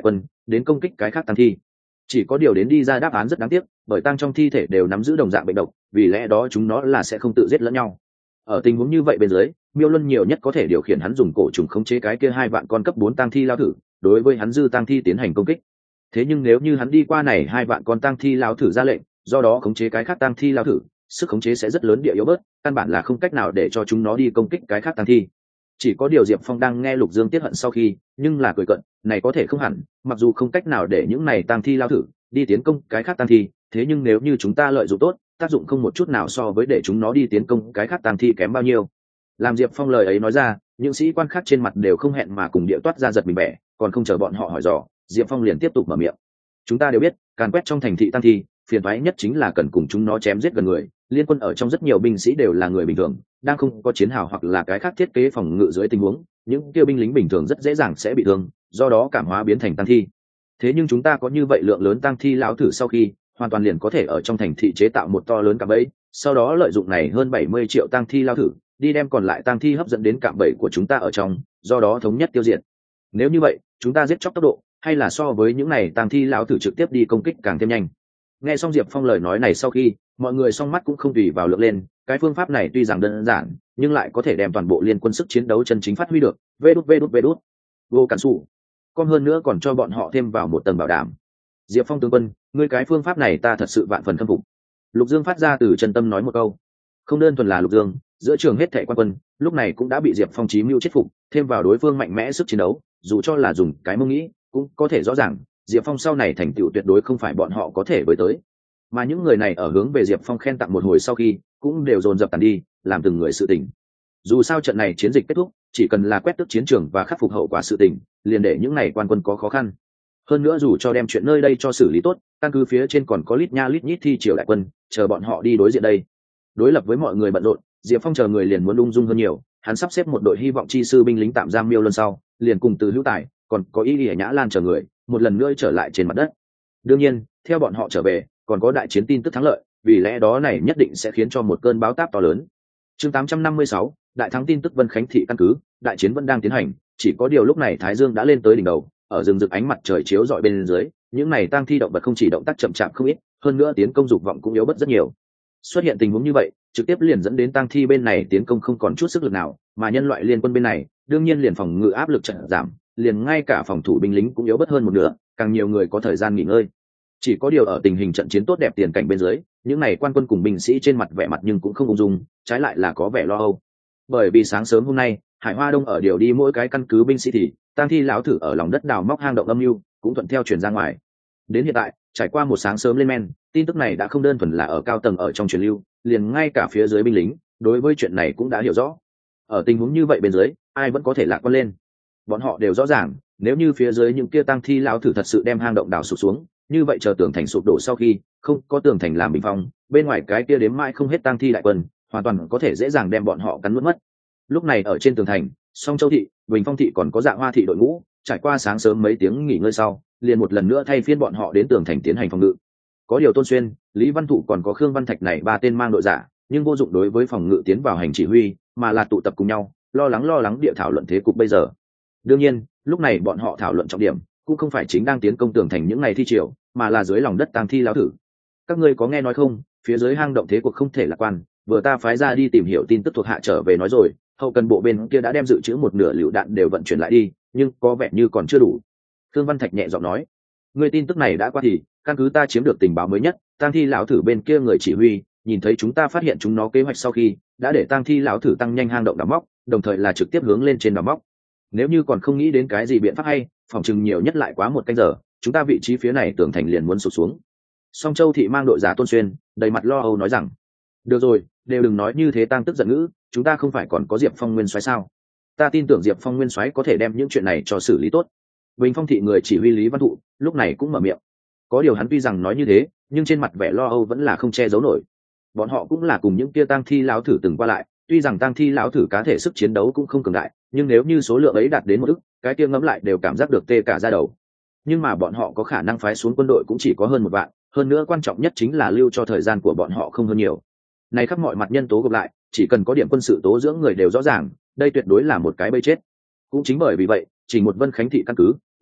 đến công kích cái khác tăng thi. Chỉ có điều đến đi ra đáp án rất đáng tiếc, bởi tăng trong thi thể đều nắm giữ đồng dạng bệnh độc, vì lẽ đó chúng nó là sẽ không tự giết lẫn nhau. Ở tình huống như vậy bên dưới, Miêu Luân nhiều nhất có thể điều khiển hắn dùng cổ trùng khống chế cái kia 2 vạn con cấp 4 tăng thi lao thử, đối với hắn dư tăng thi tiến hành công kích. Thế nhưng nếu như hắn đi qua này 2 vạn con tăng thi lao thử ra lệnh, do đó khống chế cái khác tăng thi lao thử, sức khống chế sẽ rất lớn, địa yếu bớt, căn bản là không cách nào để cho chúng nó đi công kích cái khác tăng thi. Chỉ có điều Diệp Phong đang nghe Lục Dương tiết hận sau khi, nhưng là cười cận, này có thể không hẳn, mặc dù không cách nào để những này tăng thi lao thử đi tiến công cái khác tăng thi, thế nhưng nếu như chúng ta lợi dụng tốt, tác dụng không một chút nào so với để chúng nó đi tiến công cái khác tăng thi kém bao nhiêu. Làm Diệp Phong lời ấy nói ra, những sĩ quan khác trên mặt đều không hẹn mà cùng địa toát ra giật mình bẻ, còn không chờ bọn họ hỏi dò, Diệp Phong liền tiếp tục mở miệng. Chúng ta đều biết, càn quét trong thành thị tăng thi, phiền toái nhất chính là cần cùng chúng nó chém giết gần người. Liên quân ở trong rất nhiều binh sĩ đều là người bình thường, đang không có chiến hào hoặc là cái khác thiết kế phòng ngự dưới tình huống, những kêu binh lính bình thường rất dễ dàng sẽ bị thương, do đó cảm hóa biến thành tăng thi. Thế nhưng chúng ta có như vậy lượng lớn tăng thi lão thử sau khi, hoàn toàn liền có thể ở trong thành thị chế tạo một to lớn cạm bẫy, sau đó lợi dụng này hơn 70 triệu tăng thi lão thử, đi đem còn lại tăng thi hấp dẫn đến cạm bẫy của chúng ta ở trong, do đó thống nhất tiêu diệt. Nếu như vậy, chúng ta giết chóc tốc độ, hay là so với những này tăng thi lão thử trực tiếp đi công kích càng thêm nhanh. Nghe xong Diệp Phong lời nói này sau khi, mọi người song mắt cũng không tùy vào lượng lên, cái phương pháp này tuy rằng đơn giản, nhưng lại có thể đem toàn bộ liên quân sức chiến đấu chân chính phát huy được. Vê đút. Vô cản sủ. Còn hơn nữa còn cho bọn họ thêm vào một tầng bảo đảm. Diệp Phong tướng quân, ngươi cái phương pháp này ta thật sự vạn phần khâm phục. Lục Dương phát ra từ chân tâm nói một câu. Không đơn thuần là Lục Dương, giữa trường hết thảy quan quân, lúc này cũng đã bị Diệp Phong chí mưu chết phục, thêm vào đối phương mạnh mẽ sức chiến đấu, dù cho là dùng cái mông nghĩ, cũng có thể rõ ràng, Diệp Phong sau này thành tựu tuyệt đối không phải bọn họ có thể với tới. Mà những người này ở hướng về Diệp Phong khen tặng một hồi sau khi, cũng đều dồn dập tàn đi, làm từng người sự tình. Dù sao trận này chiến dịch kết thúc, chỉ cần là quét tước chiến trường và khắc phục hậu quả sự tình, liền để những này quan quân có khó khăn. Hơn nữa dù cho đem chuyện nơi đây cho xử lý tốt, căn cứ phía trên còn có lít nha lít nhít thi triều đại quân, chờ bọn họ đi đối diện đây. Đối lập với mọi người bận rộn, Diệp Phong chờ người liền muốn ung dung hơn nhiều, hắn sắp xếp một đội hy vọng chi sư binh lính tạm giam Miêu Luân sau, liền cùng Từ Hữu Tài, còn có Y Lìa Nhã Lan chờ người, một lần nữa trở lại trên mặt đất. Đương nhiên, theo bọn họ trở về, còn có đại chiến tin tức thắng lợi, vì lẽ đó này nhất định sẽ khiến cho một cơn báo táp to lớn. Chương 856, đại thắng tin tức Vân Khánh thị căn cứ, đại chiến vẫn đang tiến hành, chỉ có điều lúc này Thái Dương đã lên tới đỉnh đầu, ở rừng rực ánh mặt trời chiếu rọi bên dưới, những này tang thi động vật không chỉ động tác chậm chạp không ít, hơn nữa tiến công dục vọng cũng yếu bớt rất nhiều. Xuất hiện tình huống như vậy, trực tiếp liền dẫn đến tang thi bên này tiến công không còn chút sức lực nào, mà nhân loại liên quân bên này, đương nhiên liền phòng ngự áp lực trận giảm, liền ngay cả phòng thủ binh lính cũng yếu bớt hơn một nửa, càng nhiều người có thời gian nghỉ ngơi. Chỉ có điều ở tình hình trận chiến tốt đẹp tiền cảnh bên dưới, những này quan quân cùng binh sĩ trên mặt vẻ mặt nhưng cũng không ung dung, trái lại là có vẻ lo âu. Bởi vì sáng sớm hôm nay, Hải Hoa Đông ở điều đi mỗi cái căn cứ binh sĩ thì tang thi lão thử ở lòng đất đào móc hang động âm mưu cũng thuận theo truyền ra ngoài. Đến hiện tại, trải qua một sáng sớm lên men, tin tức này đã không đơn thuần là ở cao tầng ở trong truyền lưu, liền ngay cả phía dưới binh lính, đối với chuyện này cũng đã hiểu rõ. Ở tình huống như vậy bên dưới, ai vẫn có thể lạc quan lên. Bọn họ đều rõ ràng, nếu như phía dưới những kia tang thi lão thử thật sự đem hang động đào sụp xuống, như vậy chờ tường thành sụp đổ sau khi, không có tường thành làm bình phong, bên ngoài cái kia đếm mãi không hết tang thi đại quân, hoàn toàn có thể dễ dàng đem bọn họ cắn nuốt mất. Lúc này ở trên tường thành, Song Châu thị, Bình Phong thị còn có Dạ Hoa thị đội ngũ, trải qua sáng sớm mấy tiếng nghỉ ngơi sau, liền một lần nữa thay phiên bọn họ đến tường thành tiến hành phòng ngự. Có điều Tôn Xuyên, Lý Văn Thụ còn có Khương Văn Thạch này ba tên mang đội giả, nhưng vô dụng đối với phòng ngự tiến vào hành chỉ huy, mà là tụ tập cùng nhau, lo lắng địa thảo luận thế cục bây giờ. Đương nhiên, lúc này bọn họ thảo luận trọng điểm cũng không phải chính đang tiến công tường thành những ngày thi triều, mà là dưới lòng đất tang thi lão thử. Các ngươi có nghe nói không, phía dưới hang động thế cuộc không thể lạc quan, vừa ta phái ra đi tìm hiểu tin tức thuộc hạ trở về nói rồi, hậu cần bộ bên kia đã đem dự trữ một nửa lựu đạn đều vận chuyển lại đi, nhưng có vẻ như còn chưa đủ. Thương Văn Thạch nhẹ giọng nói, người tin tức này đã qua thì căn cứ ta chiếm được tình báo mới nhất, tang thi lão thử bên kia người chỉ huy nhìn thấy chúng ta phát hiện chúng nó kế hoạch sau khi, đã để tang thi lão thử tăng nhanh hang động đào móc, đồng thời là trực tiếp hướng lên trên đào móc. Nếu như còn không nghĩ đến cái gì biện pháp hay, phòng chừng nhiều nhất lại quá một canh giờ, chúng ta vị trí phía này tường thành liền muốn sụp xuống. Song Châu thị mang đội giả Tôn Xuyên đầy mặt lo âu nói rằng, được rồi, đều đừng nói như thế tăng tức giận ngữ, chúng ta không phải còn có Diệp Phong nguyên soái sao? Ta tin tưởng Diệp Phong nguyên soái có thể đem những chuyện này cho xử lý tốt. Bình Phong thị người chỉ huy Lý Văn Thụ lúc này cũng mở miệng. Có điều hắn tuy rằng nói như thế, nhưng trên mặt vẻ lo âu vẫn là không che giấu nổi. Bọn họ cũng là cùng những kia tang thi lão thử từng qua lại, tuy rằng tang thi lão thử cá thể sức chiến đấu cũng không cường đại, nhưng nếu như số lượng ấy đạt đến một ức, cái kia ngẫm lại đều cảm giác được tê cả da đầu. Nhưng mà bọn họ có khả năng phái xuống quân đội cũng chỉ có hơn 1 vạn, hơn nữa quan trọng nhất chính là lưu cho thời gian của bọn họ không hơn nhiều. Này khắp mọi mặt nhân tố gộp lại, chỉ cần có điểm quân sự tố dưỡng người đều rõ ràng, đây tuyệt đối là một cái bẫy chết. Cũng chính bởi vì vậy, chỉ một Vân Khánh thị căn cứ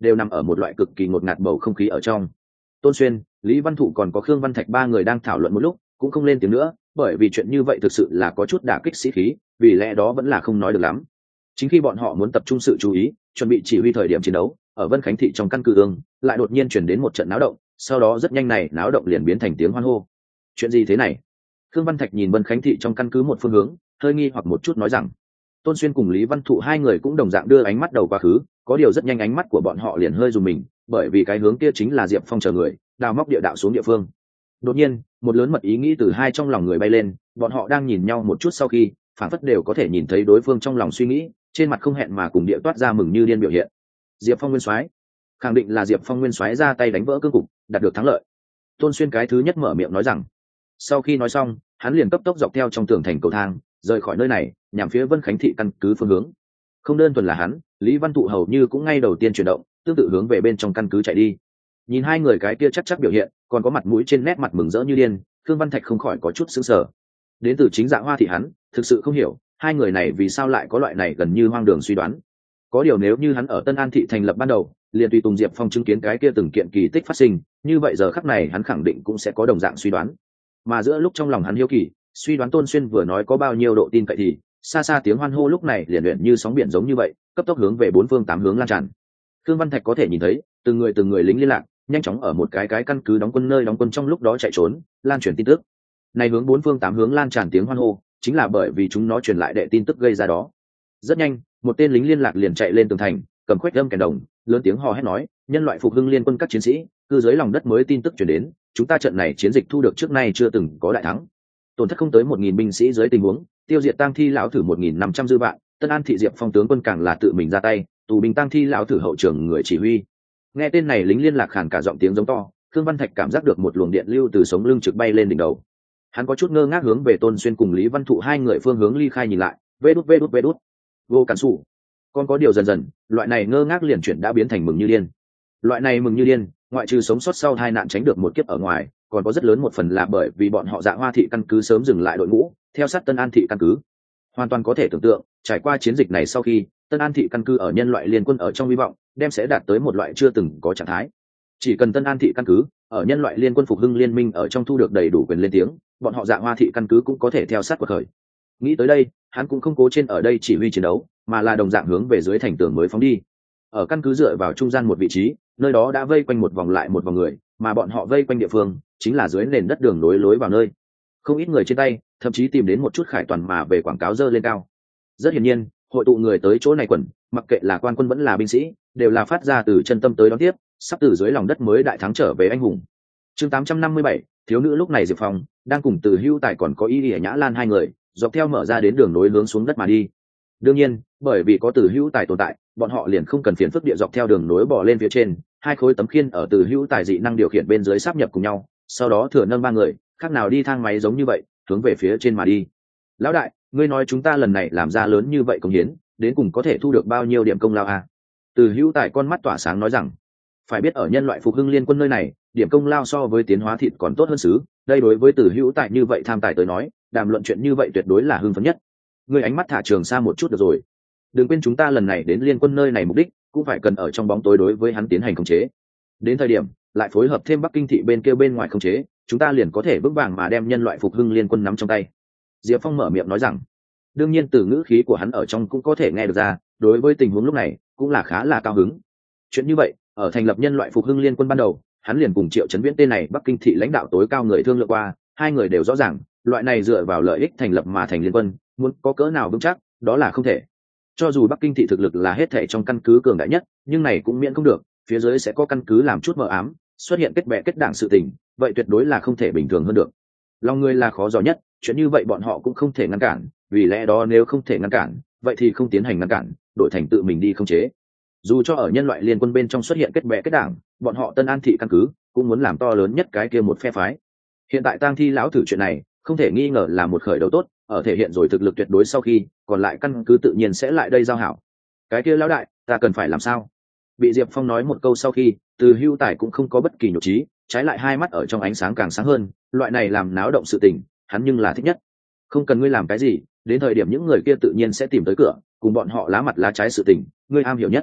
đều nằm ở một loại cực kỳ ngột ngạt bầu không khí ở trong. Tôn Xuyên, Lý Văn Thụ còn có Khương Văn Thạch ba người đang thảo luận một lúc, cũng không lên tiếng nữa, bởi vì chuyện như vậy thực sự là có chút đả kích sĩ khí, vì lẽ đó vẫn là không nói được lắm. Chính khi bọn họ muốn tập trung sự chú ý, chuẩn bị chỉ huy thời điểm chiến đấu, ở Vân Khánh thị trong căn cứ ương, lại đột nhiên chuyển đến một trận náo động, sau đó rất nhanh này náo động liền biến thành tiếng hoan hô. Chuyện gì thế này? Khương Văn Thạch nhìn Vân Khánh thị trong căn cứ một phương hướng, hơi nghi hoặc một chút nói rằng. Tôn Xuyên cùng Lý Văn Thụ hai người cũng đồng dạng đưa ánh mắt đầu quá khứ, có điều rất nhanh ánh mắt của bọn họ liền hơi rùng mình, bởi vì cái hướng kia chính là Diệp Phong chờ người, đào móc địa đạo xuống địa phương. Đột nhiên, một lớn mật ý nghĩ từ hai trong lòng người bay lên, bọn họ đang nhìn nhau một chút sau khi, phản phất đều có thể nhìn thấy đối phương trong lòng suy nghĩ, trên mặt không hẹn mà cùng địa toát ra mừng như điên biểu hiện. Diệp Phong nguyên soái, khẳng định là Diệp Phong nguyên soái ra tay đánh vỡ cương cục, đạt được thắng lợi. Tôn Xuyên cái thứ nhất mở miệng nói rằng. Sau khi nói xong, hắn liền cấp tốc dọc theo trong tường thành cầu thang, rời khỏi nơi này, nhằm phía Vân Khánh thị căn cứ phương hướng. Không đơn thuần là hắn, Lý Văn Thụ hầu như cũng ngay đầu tiên chuyển động, tương tự hướng về bên trong căn cứ chạy đi. Nhìn hai người cái kia chắc biểu hiện, còn có mặt mũi trên nét mặt mừng rỡ như điên, Khương Văn Thạch không khỏi có chút sững sờ. Đến từ chính Dạ Hoa thị hắn, thực sự không hiểu, hai người này vì sao lại có loại này gần như hoang đường suy đoán. Có điều nếu như hắn ở Tân An thị thành lập ban đầu, liền tùy tùng Diệp Phong chứng kiến cái kia từng kiện kỳ tích phát sinh, như vậy giờ khắc này hắn khẳng định cũng sẽ có đồng dạng suy đoán. Mà giữa lúc trong lòng hắn hiếu kỳ, suy đoán Tôn Xuyên vừa nói có bao nhiêu độ tin cậy thì xa xa tiếng hoan hô lúc này liền luyện như sóng biển giống như vậy, cấp tốc hướng về bốn phương tám hướng lan tràn. Khương Văn Thạch có thể nhìn thấy từng người lính liên lạc nhanh chóng ở một cái căn cứ đóng quân nơi đóng quân trong lúc đó chạy trốn, lan truyền tin tức. Này hướng bốn phương tám hướng lan tràn tiếng hoan hô, chính là bởi vì chúng nó truyền lại đệ tin tức gây ra đó. Rất nhanh, một tên lính liên lạc liền chạy lên tường thành, cầm khuếch âm kèn đồng, lớn tiếng hò hét nói: nhân loại phục hưng liên quân các chiến sĩ, cư dưới lòng đất mới tin tức truyền đến, chúng ta trận này chiến dịch thu được trước nay chưa từng có đại thắng, tổn thất không tới 1000 binh sĩ dưới tình huống tiêu diệt tang thi lão thử 1500 dư vạn. Tân An thị Diệp Phong tướng quân càng là tự mình ra tay tù binh tang thi lão thử hậu trường người chỉ huy. Nghe tên này lính liên lạc khàn cả giọng tiếng giống to, Khương Văn Thạch cảm giác được một luồng điện lưu từ sống lưng trực bay lên đỉnh đầu. Hắn có chút ngơ ngác hướng về Tôn Xuyên cùng Lý Văn Thụ hai người phương hướng ly khai nhìn lại. Vê đút vô cản sủ. Còn có điều dần dần, loại này ngơ ngác liền chuyển đã biến thành mừng như điên. Loại này mừng như điên, ngoại trừ sống sót sau hai nạn tránh được một kiếp ở ngoài, còn có rất lớn một phần là bởi vì bọn họ Dạ Hoa thị căn cứ sớm dừng lại đội ngũ, theo sát Tân An thị căn cứ. Hoàn toàn có thể tưởng tượng, trải qua chiến dịch này sau khi, Tân An thị căn cứ ở nhân loại liên quân ở trong hy vọng, đem sẽ đạt tới một loại chưa từng có trạng thái. Chỉ cần Tân An thị căn cứ ở nhân loại liên quân phục hưng liên minh ở trong thu được đầy đủ quyền lên tiếng, bọn họ Dạ Hoa thị căn cứ cũng có thể theo sát cuộc khởi. Nghĩ tới đây, hắn cũng không cố trên ở đây chỉ huy chiến đấu, mà là đồng dạng hướng về dưới thành tường mới phóng đi. Ở căn cứ dựa vào trung gian một vị trí, nơi đó đã vây quanh một vòng lại một vòng người, mà bọn họ vây quanh địa phương chính là dưới nền đất đường nối lối vào nơi. Không ít người trên tay, thậm chí tìm đến một chút khải toàn mà về quảng cáo dơ lên cao. Rất hiển nhiên, hội tụ người tới chỗ này quần, mặc kệ là quan quân vẫn là binh sĩ, đều là phát ra từ chân tâm tới đón tiếp, sắp từ dưới lòng đất mới đại thắng trở về anh hùng. Chương 857, thiếu nữ lúc này Diệp Phong đang cùng Từ Hưu Tài còn có Y Lìa Nhã Lan hai người, dọc theo mở ra đến đường nối hướng xuống đất mà đi. Đương nhiên, bởi vì có Từ Hưu Tài tồn tại, bọn họ liền không cần phiền phức địa dọc theo đường nối bò lên phía trên, hai khối tấm khiên ở Từ Hưu Tài dị năng điều khiển bên dưới sáp nhập cùng nhau, sau đó thừa nâng ba người, khác nào đi thang máy giống như vậy, hướng về phía trên mà đi. Lão đại, ngươi nói chúng ta lần này làm ra lớn như vậy công hiến, đến cùng có thể thu được bao nhiêu điểm công lao à? Từ Hưu Tài con mắt tỏa sáng nói rằng, phải biết ở nhân loại phục hưng liên quân nơi này, điểm công lao so với tiến hóa thịt còn tốt hơn xứ. Đây đối với Từ Hữu Tài như vậy tham tài tới nói, đàm luận chuyện như vậy tuyệt đối là hưng phấn nhất. Ngươi ánh mắt thả trường xa một chút được rồi. Đừng quên chúng ta lần này đến liên quân nơi này mục đích cũng phải cần ở trong bóng tối đối với hắn tiến hành khống chế. Đến thời điểm lại phối hợp thêm Bắc Kinh thị bên kia bên ngoài khống chế, chúng ta liền có thể vững vàng mà đem nhân loại phục hưng liên quân nắm trong tay. Diệp Phong mở miệng nói rằng, đương nhiên từ ngữ khí của hắn ở trong cũng có thể nghe được ra, đối với tình huống lúc này cũng là khá là cao hứng. Chuyện như vậy, ở thành lập nhân loại phục hưng liên quân ban đầu, hắn liền cùng Triệu Chấn Viễn tên này Bắc Kinh thị lãnh đạo tối cao người thương lượng qua, hai người đều rõ ràng, loại này dựa vào lợi ích thành lập mà thành liên quân, muốn có cỡ nào vững chắc, đó là không thể. Cho dù Bắc Kinh thị thực lực là hết thảy trong căn cứ cường đại nhất, nhưng này cũng miễn không được, phía dưới sẽ có căn cứ làm chút mờ ám, xuất hiện kết bè kết đảng sự tình, vậy tuyệt đối là không thể bình thường hơn được. Lòng người là khó dò nhất, chuyện như vậy bọn họ cũng không thể ngăn cản, vì lẽ đó nếu không thể ngăn cản, vậy thì không tiến hành ngăn cản, đổi thành tự mình đi khống chế. Dù cho ở nhân loại liên quân bên trong xuất hiện kết bè kết đảng, bọn họ Tân An thị căn cứ cũng muốn làm to lớn nhất cái kia một phe phái. Hiện tại tang thi lão thử chuyện này không thể nghi ngờ là một khởi đầu tốt, ở thể hiện rồi thực lực tuyệt đối sau khi, còn lại căn cứ tự nhiên sẽ lại đây giao hảo. Cái kia lão đại, ta cần phải làm sao? Bị Diệp Phong nói một câu sau khi, Từ Hưu Tài cũng không có bất kỳ nhục trí, trái lại hai mắt ở trong ánh sáng càng sáng hơn, loại này làm náo động sự tình, hắn nhưng là thích nhất. Không cần ngươi làm cái gì, đến thời điểm những người kia tự nhiên sẽ tìm tới cửa, cùng bọn họ lá mặt lá trái sự tình, ngươi am hiểu nhất.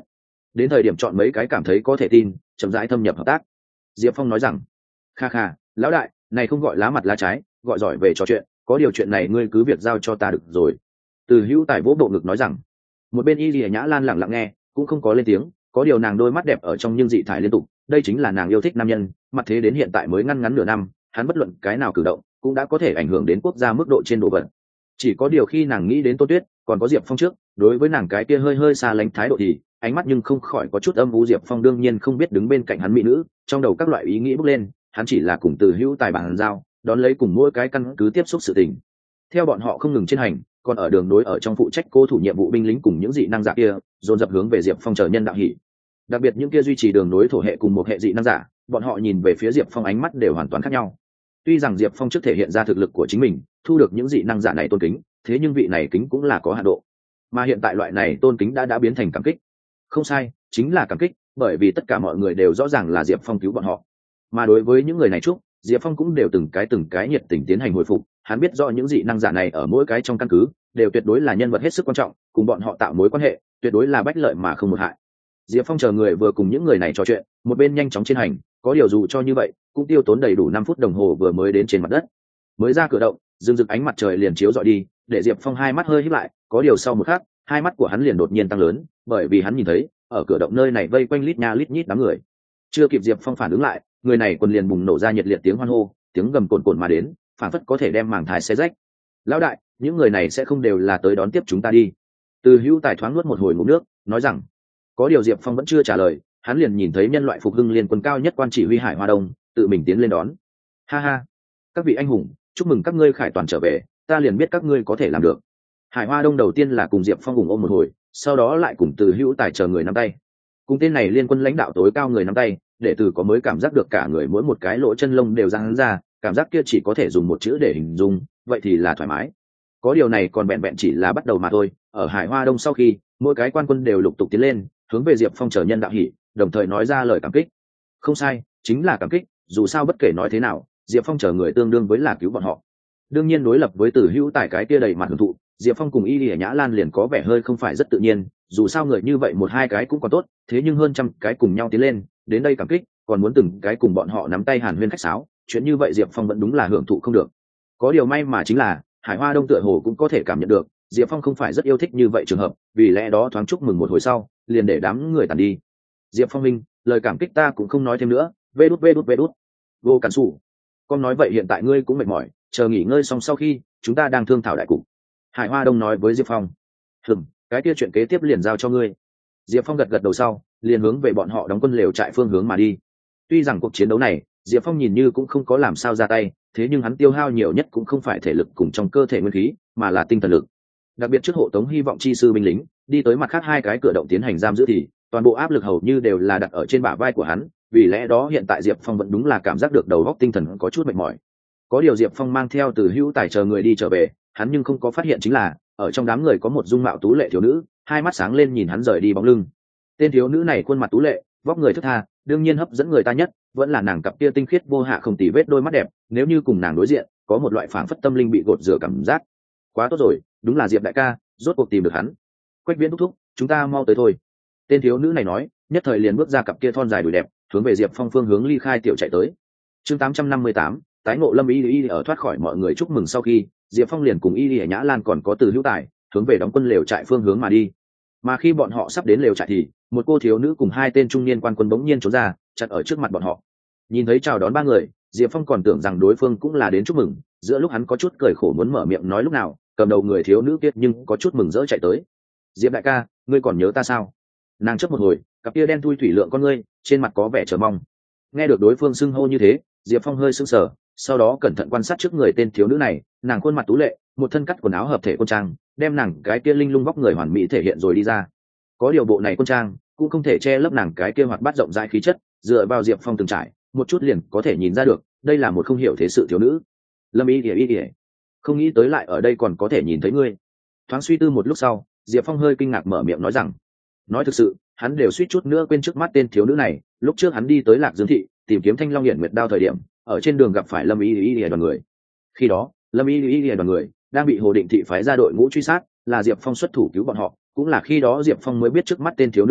đến thời điểm chọn mấy cái cảm thấy có thể tin, chậm rãi thâm nhập hợp tác. Diệp Phong nói rằng, kha kha, lão đại, này không gọi lá mặt lá trái, gọi giỏi về trò chuyện, có điều chuyện này ngươi cứ việc giao cho ta được rồi. Từ Hữu Tài vỗ bộ ngực nói rằng. Một bên Y Lìa Nhã Lan lặng lặng nghe, cũng không có lên tiếng, có điều nàng đôi mắt đẹp ở trong nhưng dị thải liên tục, đây chính là nàng yêu thích nam nhân, mặt thế đến hiện tại mới ngăn ngắn nửa năm, hắn bất luận cái nào cử động cũng đã có thể ảnh hưởng đến quốc gia mức độ trên độ vận. Chỉ có điều khi nàng nghĩ đến Tô Tuyết, còn có Diệp Phong trước, đối với nàng cái kia hơi hơi xa lánh thái độ thì ánh mắt nhưng không khỏi có chút âm u. Diệp Phong đương nhiên không biết đứng bên cạnh hắn mỹ nữ, trong đầu các loại ý nghĩ bốc lên, hắn chỉ là cùng Từ Hữu Tài bàn giao, đón lấy cùng mỗi cái căn cứ tiếp xúc sự tình. Theo bọn họ không ngừng trên hành, còn ở đường đối ở trong phụ trách cô thủ nhiệm vụ binh lính cùng những dị năng giả kia dồn dập hướng về Diệp Phong chờ nhân đạo hỷ. Đặc biệt những kia duy trì đường đối thổ hệ cùng một hệ dị năng giả, bọn họ nhìn về phía Diệp Phong ánh mắt đều hoàn toàn khác nhau. Tuy rằng Diệp Phong trước thể hiện ra thực lực của chính mình, thu được những dị năng giả này tôn kính, thế nhưng vị này kính cũng là có hạn độ, mà hiện tại loại này tôn kính đã biến thành cảm kích. Không sai, chính là cảm kích, bởi vì tất cả mọi người đều rõ ràng là Diệp Phong cứu bọn họ. Mà đối với những người này chúc, Diệp Phong cũng đều từng cái nhiệt tình tiến hành hồi phục. Hắn biết rõ những dị năng giả này ở mỗi cái trong căn cứ đều tuyệt đối là nhân vật hết sức quan trọng, cùng bọn họ tạo mối quan hệ tuyệt đối là bách lợi mà không một hại. Diệp Phong chờ người vừa cùng những người này trò chuyện, một bên nhanh chóng trên hành, có điều dù cho như vậy cũng tiêu tốn đầy đủ 5 phút đồng hồ vừa mới đến trên mặt đất. Mới ra cửa động, rừng rực ánh mặt trời liền chiếu rọi đi, để Diệp Phong hai mắt hơi híp lại, có điều sau một khắc, hai mắt của hắn liền đột nhiên tăng lớn, bởi vì hắn nhìn thấy ở cửa động nơi này vây quanh lít nha lít nhít đám người. Chưa kịp Diệp Phong phản ứng lại, người này quần liền bùng nổ ra nhiệt liệt tiếng hoan hô, tiếng gầm cồn mà đến, phản phất có thể đem màng thái xé rách. Lão đại, những người này sẽ không đều là tới đón tiếp chúng ta đi? Từ Hữu Tài thoáng nuốt một hồi ngụm nước, nói rằng. Có điều Diệp Phong vẫn chưa trả lời, hắn liền nhìn thấy nhân loại phục hưng liên quân cao nhất quan chỉ huy Hải Hoa Đông tự mình tiến lên đón. Ha ha, các vị anh hùng, chúc mừng các ngươi khải toàn trở về, ta liền biết các ngươi có thể làm được. Hải Hoa Đông đầu tiên là cùng Diệp Phong cùng ôm một hồi, sau đó lại cùng Từ Hữu Tài chờ người nắm tay. Cùng tên này liên quân lãnh đạo tối cao người nắm tay, để Từ có mới cảm giác được cả người mỗi một cái lỗ chân lông đều giãn ra, cảm giác kia chỉ có thể dùng một chữ để hình dung, vậy thì là thoải mái. Có điều này còn vẹn vẹn chỉ là bắt đầu mà thôi. Ở Hải Hoa Đông sau khi, mỗi cái quan quân đều lục tục tiến lên, hướng về Diệp Phong chờ nhân đạo hỷ, đồng thời nói ra lời cảm kích. Không sai, chính là cảm kích, dù sao bất kể nói thế nào, Diệp Phong chờ người tương đương với là cứu bọn họ. Đương nhiên đối lập với Từ Hữu Tài cái kia đầy mặt hưởng thụ, Diệp Phong cùng Y Lìa Nhã Lan liền có vẻ hơi không phải rất tự nhiên, dù sao người như vậy một hai cái cũng còn tốt, thế nhưng hơn trăm cái cùng nhau tiến lên, đến đây cảm kích, còn muốn từng cái cùng bọn họ nắm tay hàn huyên khách sáo, chuyện như vậy Diệp Phong vẫn đúng là hưởng thụ không được. Có điều may mà chính là Hải Hoa Đông tựa hồ cũng có thể cảm nhận được Diệp Phong không phải rất yêu thích như vậy trường hợp, vì lẽ đó thoáng chúc mừng một hồi sau, liền để đám người tàn đi. Diệp Phong minh, lời cảm kích ta cũng không nói thêm nữa, vê đút. Vô cản sủ. Con nói vậy hiện tại ngươi cũng mệt mỏi, chờ nghỉ ngơi xong sau khi, chúng ta đang thương thảo đại cục. Hải Hoa Đông nói với Diệp Phong. Cái kia chuyện kế tiếp liền giao cho ngươi. Diệp Phong gật đầu sau, liền hướng về bọn họ đóng quân lều trại phương hướng mà đi. Tuy rằng cuộc chiến đấu này, Diệp Phong nhìn như cũng không có làm sao ra tay, thế nhưng hắn tiêu hao nhiều nhất cũng không phải thể lực cùng trong cơ thể nguyên khí, mà là tinh thần lực. Đặc biệt trước hộ tống hy vọng chi sư binh lính, đi tới mặt khác hai cái cửa động tiến hành giam giữ thì, toàn bộ áp lực hầu như đều là đặt ở trên bả vai của hắn, vì lẽ đó hiện tại Diệp Phong vẫn đúng là cảm giác được đầu óc tinh thần có chút mệt mỏi. Có điều Diệp Phong mang theo Từ Hữu Tài chờ người đi trở về, hắn nhưng không có phát hiện chính là, ở trong đám người có một dung mạo tú lệ thiếu nữ, hai mắt sáng lên nhìn hắn rời đi bóng lưng. Tên thiếu nữ này khuôn mặt tú lệ, vóc người thướt tha, đương nhiên hấp dẫn người ta nhất vẫn là nàng cặp kia tinh khiết vô hạ không tì vết đôi mắt đẹp, nếu như cùng nàng đối diện, có một loại phảng phất tâm linh bị gột rửa cảm giác. Quá tốt rồi, đúng là Diệp đại ca, rốt cuộc tìm được hắn. Quách Viễn thúc thúc, chúng ta mau tới thôi. Tên thiếu nữ này nói, nhất thời liền bước ra cặp kia thon dài đùi đẹp, hướng về Diệp Phong phương hướng ly khai tiểu chạy tới. Chương 858, tái ngộ Lâm Y ở thoát khỏi mọi người chúc mừng sau khi, Diệp Phong liền cùng Y Nhã Lan còn có Từ Hữu Tài, hướng về đóng quân lều trại phương hướng mà đi. Mà khi bọn họ sắp đến lều trại thì, một cô thiếu nữ cùng hai tên trung niên quan quân bỗng nhiên trốn ra, chặn ở trước mặt bọn họ. Nhìn thấy chào đón ba người, Diệp Phong còn tưởng rằng đối phương cũng là đến chúc mừng, giữa lúc hắn có chút cười khổ muốn mở miệng nói lúc nào, cầm đầu người thiếu nữ kia nhưng có chút mừng rỡ chạy tới. Diệp đại ca, ngươi còn nhớ ta sao? Nàng chớp một hồi, cặp kia đen thui thủy lượng con ngươi, trên mặt có vẻ chờ mong. Nghe được đối phương xưng hô như thế, Diệp Phong hơi sững sờ, sau đó cẩn thận quan sát trước người tên thiếu nữ này, nàng khuôn mặt tú lệ, một thân cắt quần áo hợp thể quân trang, đem nàng cái kia linh lung vóc người hoàn mỹ thể hiện rồi đi ra. Có điều bộ này quân trang cũng không thể che lấp nàng cái kia hoạt bát rộng rãi khí chất, dựa vào Diệp Phong từng trải, một chút liền có thể nhìn ra được, đây là một không hiểu thế sự thiếu nữ. Lâm Y, không nghĩ tới lại ở đây còn có thể nhìn thấy ngươi. Thoáng suy tư một lúc sau, Diệp Phong hơi kinh ngạc mở miệng nói rằng, nói thực sự, hắn đều suýt chút nữa quên trước mắt tên thiếu nữ này. Lúc trước hắn đi tới Lạc Dương thị tìm kiếm Thanh Long Hiển Nguyệt Đao thời điểm, ở trên đường gặp phải Lâm Y đoàn người. Khi đó, Lâm Y đoàn người đang bị Hồ Định thị phái ra đội ngũ truy sát, là Diệp Phong xuất thủ cứu bọn họ, cũng là khi đó Diệp Phong mới biết trước mắt tên thiếu nữ này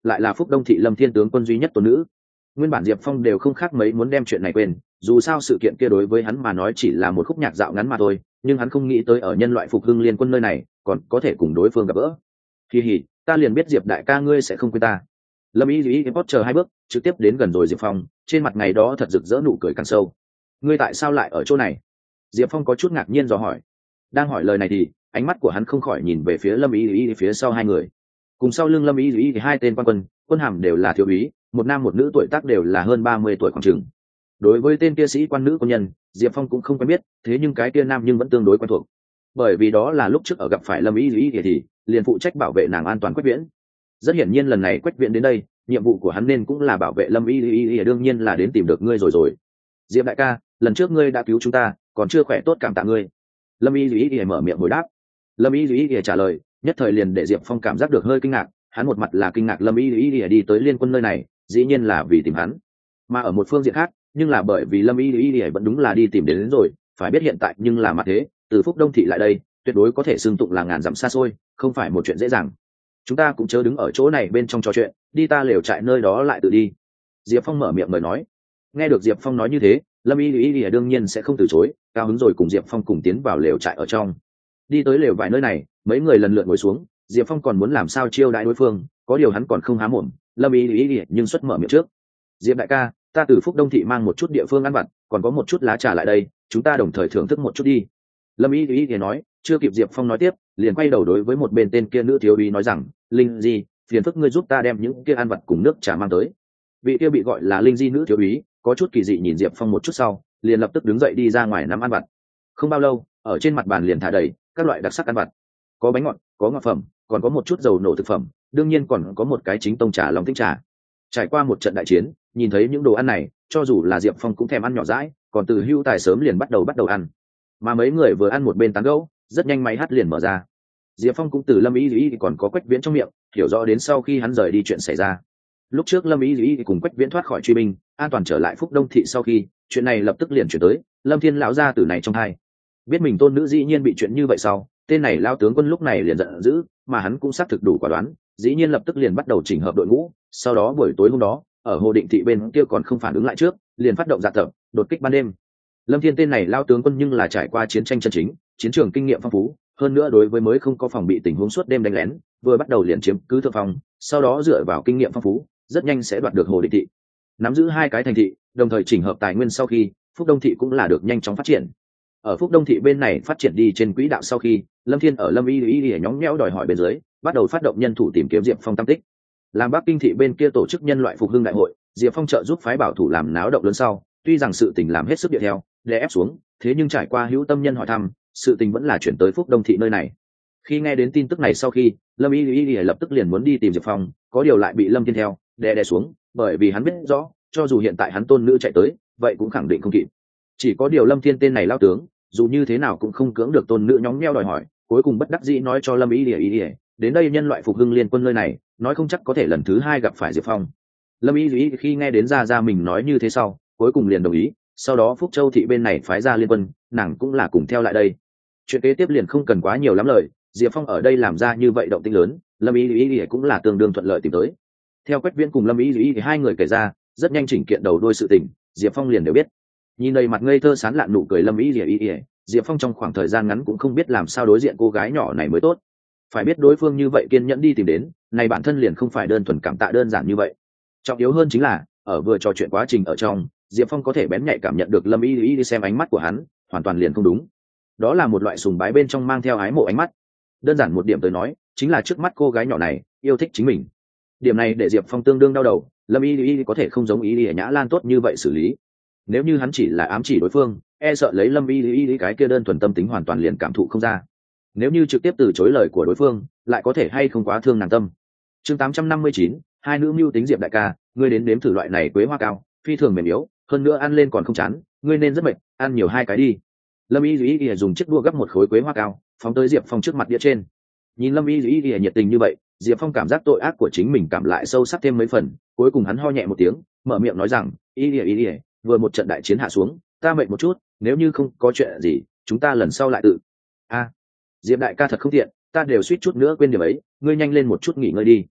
lại là Phúc Đông thị Lâm Thiên tướng quân duy nhất tôn nữ. Nguyên bản Diệp Phong đều không khác mấy muốn đem chuyện này quên, dù sao sự kiện kia đối với hắn mà nói chỉ là một khúc nhạc dạo ngắn mà thôi, nhưng hắn không nghĩ tới ở nhân loại phục hưng liên quân nơi này còn có thể cùng đối phương gặp gỡ. Kỳ hỉ, ta liền biết Diệp đại ca ngươi sẽ không quên ta. Lâm Y Lý Potter hai bước trực tiếp đến gần rồi Diệp Phong, trên mặt ngày đó thật rực rỡ nụ cười càng sâu. Ngươi tại sao lại ở chỗ này? Diệp Phong có chút ngạc nhiên dò hỏi. Đang hỏi lời này thì ánh mắt của hắn không khỏi nhìn về phía Lâm Y Lý phía sau hai người. Cùng sau lưng Lâm Y Lý thì hai tên quan quân, quân hàm đều là thiếu úy, một nam một nữ, tuổi tác đều là hơn 30 tuổi khoảng chừng. Đối với tên kia sĩ quan nữ quân nhân, Diệp Phong cũng không quen biết, thế nhưng cái kia nam nhưng vẫn tương đối quen thuộc. Bởi vì đó là lúc trước ở gặp phải Lâm Y Lý thì liền phụ trách bảo vệ nàng an toàn Quách Viễn. Rất hiển nhiên lần này Quách Viễn đến đây, nhiệm vụ của hắn nên cũng là bảo vệ Lâm Y Lý, đương nhiên là đến tìm được ngươi rồi. Diệp đại ca, lần trước ngươi đã cứu chúng ta, còn chưa khỏe tốt cảm tạ ngươi. Lâm Y Lý mở miệng hồi đáp. Lâm Y Lý trả lời, nhất thời liền để Diệp Phong cảm giác được hơi kinh ngạc, hắn một mặt là kinh ngạc Lâm Y Lý đi tới liên quân nơi này, dĩ nhiên là vì tìm hắn. Mà ở một phương diện khác, nhưng là bởi vì Lâm Y Lý vẫn đúng là đi tìm đến rồi, phải biết hiện tại nhưng là mặt thế, từ Phúc Đông thị lại đây, tuyệt đối có thể xưng tụng là ngàn dặm xa xôi, không phải một chuyện dễ dàng. Chúng ta cũng chớ đứng ở chỗ này bên trong trò chuyện, đi ta lều trại nơi đó lại tự đi. Diệp Phong mở miệng mời nói. Nghe được Diệp Phong nói như thế, Lâm Y Lý đương nhiên sẽ không từ chối, cao hứng rồi cùng Diệp Phong cùng tiến vào lều trại ở trong. Đi tới lều vài nơi này, mấy người lần lượt ngồi xuống, Diệp Phong còn muốn làm sao chiêu đãi đối phương, có điều hắn còn không há mồm, Lâm Y Lý nhưng xuất mở miệng trước. Diệp đại ca, ta từ Phúc Đông thị mang một chút địa phương ăn vặt, còn có một chút lá trà lại đây, chúng ta đồng thời thưởng thức một chút đi. Lâm Y thì nói, chưa kịp Diệp Phong nói tiếp, liền quay đầu đối với một bên tên kia nữ thiếu úy nói rằng, Linh Di, phiền phức ngươi giúp ta đem những kia ăn vặt cùng nước trà mang tới. Vị kia bị gọi là Linh Di nữ thiếu úy có chút kỳ dị nhìn Diệp Phong một chút sau, liền lập tức đứng dậy đi ra ngoài nắm ăn vặt. Không bao lâu, ở trên mặt bàn liền thả đầy các loại đặc sắc ăn vặt, có bánh ngọt, có ngọt phẩm, còn có một chút dầu nổ thực phẩm, đương nhiên còn có một cái chính tông trà long tĩnh trà. Trải qua một trận đại chiến, nhìn thấy những đồ ăn này, cho dù là Diệp Phong cũng thèm ăn nhỏ dãi, còn từ Hưu Tài sớm liền bắt đầu ăn. Mà mấy người vừa ăn một bên tán gẫu, rất nhanh máy hát liền mở ra. Diệp Phong cũng từ Lâm Y Lý còn có Quách Viễn trong miệng hiểu rõ đến sau khi hắn rời đi chuyện xảy ra. Lúc trước Lâm Y Lý cùng Quách Viễn thoát khỏi truy binh, an toàn trở lại Phúc Đông thị sau khi, chuyện này lập tức liền chuyển tới Lâm Thiên lão gia tử này trong hai. Biết mình tôn nữ dĩ nhiên bị chuyện như vậy sau, tên này lao tướng quân lúc này liền giận dữ, mà hắn cũng xác thực đủ quả đoán, dĩ nhiên lập tức liền bắt đầu chỉnh hợp đội ngũ. Sau đó buổi tối hôm đó, ở Hồ Định thị bên kia còn không phản ứng lại trước, liền phát động dạ tập, đột kích ban đêm. Lâm Thiên tên này lao tướng quân nhưng là trải qua chiến tranh chân chính, chiến trường kinh nghiệm phong phú, hơn nữa đối với mới không có phòng bị tình huống suốt đêm đánh lén, vừa bắt đầu liền chiếm cứ thượng phòng, sau đó dựa vào kinh nghiệm phong phú, rất nhanh sẽ đoạt được Hồ Định thị. Nắm giữ hai cái thành thị, đồng thời chỉnh hợp tài nguyên sau khi, Phúc Đông thị cũng là được nhanh chóng phát triển. Ở Phúc Đông thị bên này phát triển đi trên quỹ đạo sau khi, Lâm Thiên ở Lâm Y nhõng nhẽo đòi hỏi bên dưới, bắt đầu phát động nhân thủ tìm kiếm Diệp Phong tung tích. Làm Bắc Kinh thị bên kia tổ chức nhân loại phục hưng đại hội, Diệp Phong trợ giúp phái bảo thủ làm náo động lớn sau, tuy rằng sự tình làm hết sức điệu theo, đè ép xuống, thế nhưng trải qua hữu tâm nhân hỏi thăm, sự tình vẫn là chuyển tới Phúc Đông thị nơi này. Khi nghe đến tin tức này sau khi, Lâm Y lập tức liền muốn đi tìm Diệp Phong, có điều lại bị Lâm Thiên theo đè xuống, bởi vì hắn biết rõ, cho dù hiện tại hắn tôn nữ chạy tới, vậy cũng khẳng định không kịp. Chỉ có điều Lâm Thiên tên này lao tướng, dù như thế nào cũng không cưỡng được tôn nữ nhóng nheo đòi hỏi, cuối cùng bất đắc dĩ nói cho Lâm Y đến đây nhân loại phục hưng liên quân nơi này, nói không chắc có thể lần thứ hai gặp phải Diệp Phong. Lâm Y khi nghe đến ra mình nói như thế sau, cuối cùng liền đồng ý. Sau đó Phúc Châu thị bên này phái ra liên quân, nàng cũng là cùng theo lại đây. Chuyện kế tiếp liền không cần quá nhiều lắm lời, Diệp Phong ở đây làm ra như vậy động tĩnh lớn, Lâm Y cũng là tương đương thuận lợi tìm tới. Theo Quách Viễn cùng Lâm Y thì hai người kể ra, rất nhanh chỉnh kiện đầu đuôi sự tình, Diệp Phong liền đều biết. Nhìn đầy mặt ngây thơ sán lạn nụ cười Lâm Y, Diệp Phong trong khoảng thời gian ngắn cũng không biết làm sao đối diện cô gái nhỏ này mới tốt. Phải biết đối phương như vậy kiên nhẫn đi tìm đến, này bản thân liền không phải đơn thuần cảm tạ đơn giản như vậy. Trọng yếu hơn chính là, ở vừa trò chuyện quá trình ở trong, Diệp Phong có thể bén nhạy cảm nhận được Lâm Y đi xem ánh mắt của hắn, hoàn toàn liền không đúng. Đó là một loại sùng bái bên trong mang theo ái mộ ánh mắt. Đơn giản một điểm tới nói, chính là trước mắt cô gái nhỏ này yêu thích chính mình. Điểm này để Diệp Phong tương đương đau đầu, Lâm Y có thể không giống Y Nhã Lan tốt như vậy xử lý. Nếu như hắn chỉ là ám chỉ đối phương, e sợ lấy Lâm Y cái kia đơn thuần tâm tính hoàn toàn liền cảm thụ không ra. Nếu như trực tiếp từ chối lời của đối phương, lại có thể hay không quá thương nàng tâm. Chương 859, hai nữ mưu tính Diệp đại ca, ngươi đến nếm thử loại này quế hoa cao, phi thường mềm yếu, hơn nữa ăn lên còn không chán, ngươi nên rất mệt, ăn nhiều hai cái đi. Lâm Y dùng chiếc đũa gấp một khối quế hoa cao, phóng tới Diệp Phong trước mặt đĩa trên. Nhìn Lâm Y nhiệt tình như vậy, Diệp Phong cảm giác tội ác của chính mình cảm lại sâu sắc thêm mấy phần, cuối cùng hắn ho nhẹ một tiếng, mở miệng nói rằng, Y, vừa một trận đại chiến hạ xuống, ta mệt một chút, nếu như không có chuyện gì, chúng ta lần sau lại tự. Diệp đại ca thật không tiện, ta đều suýt chút nữa quên điểm ấy, ngươi nhanh lên một chút nghỉ ngơi đi.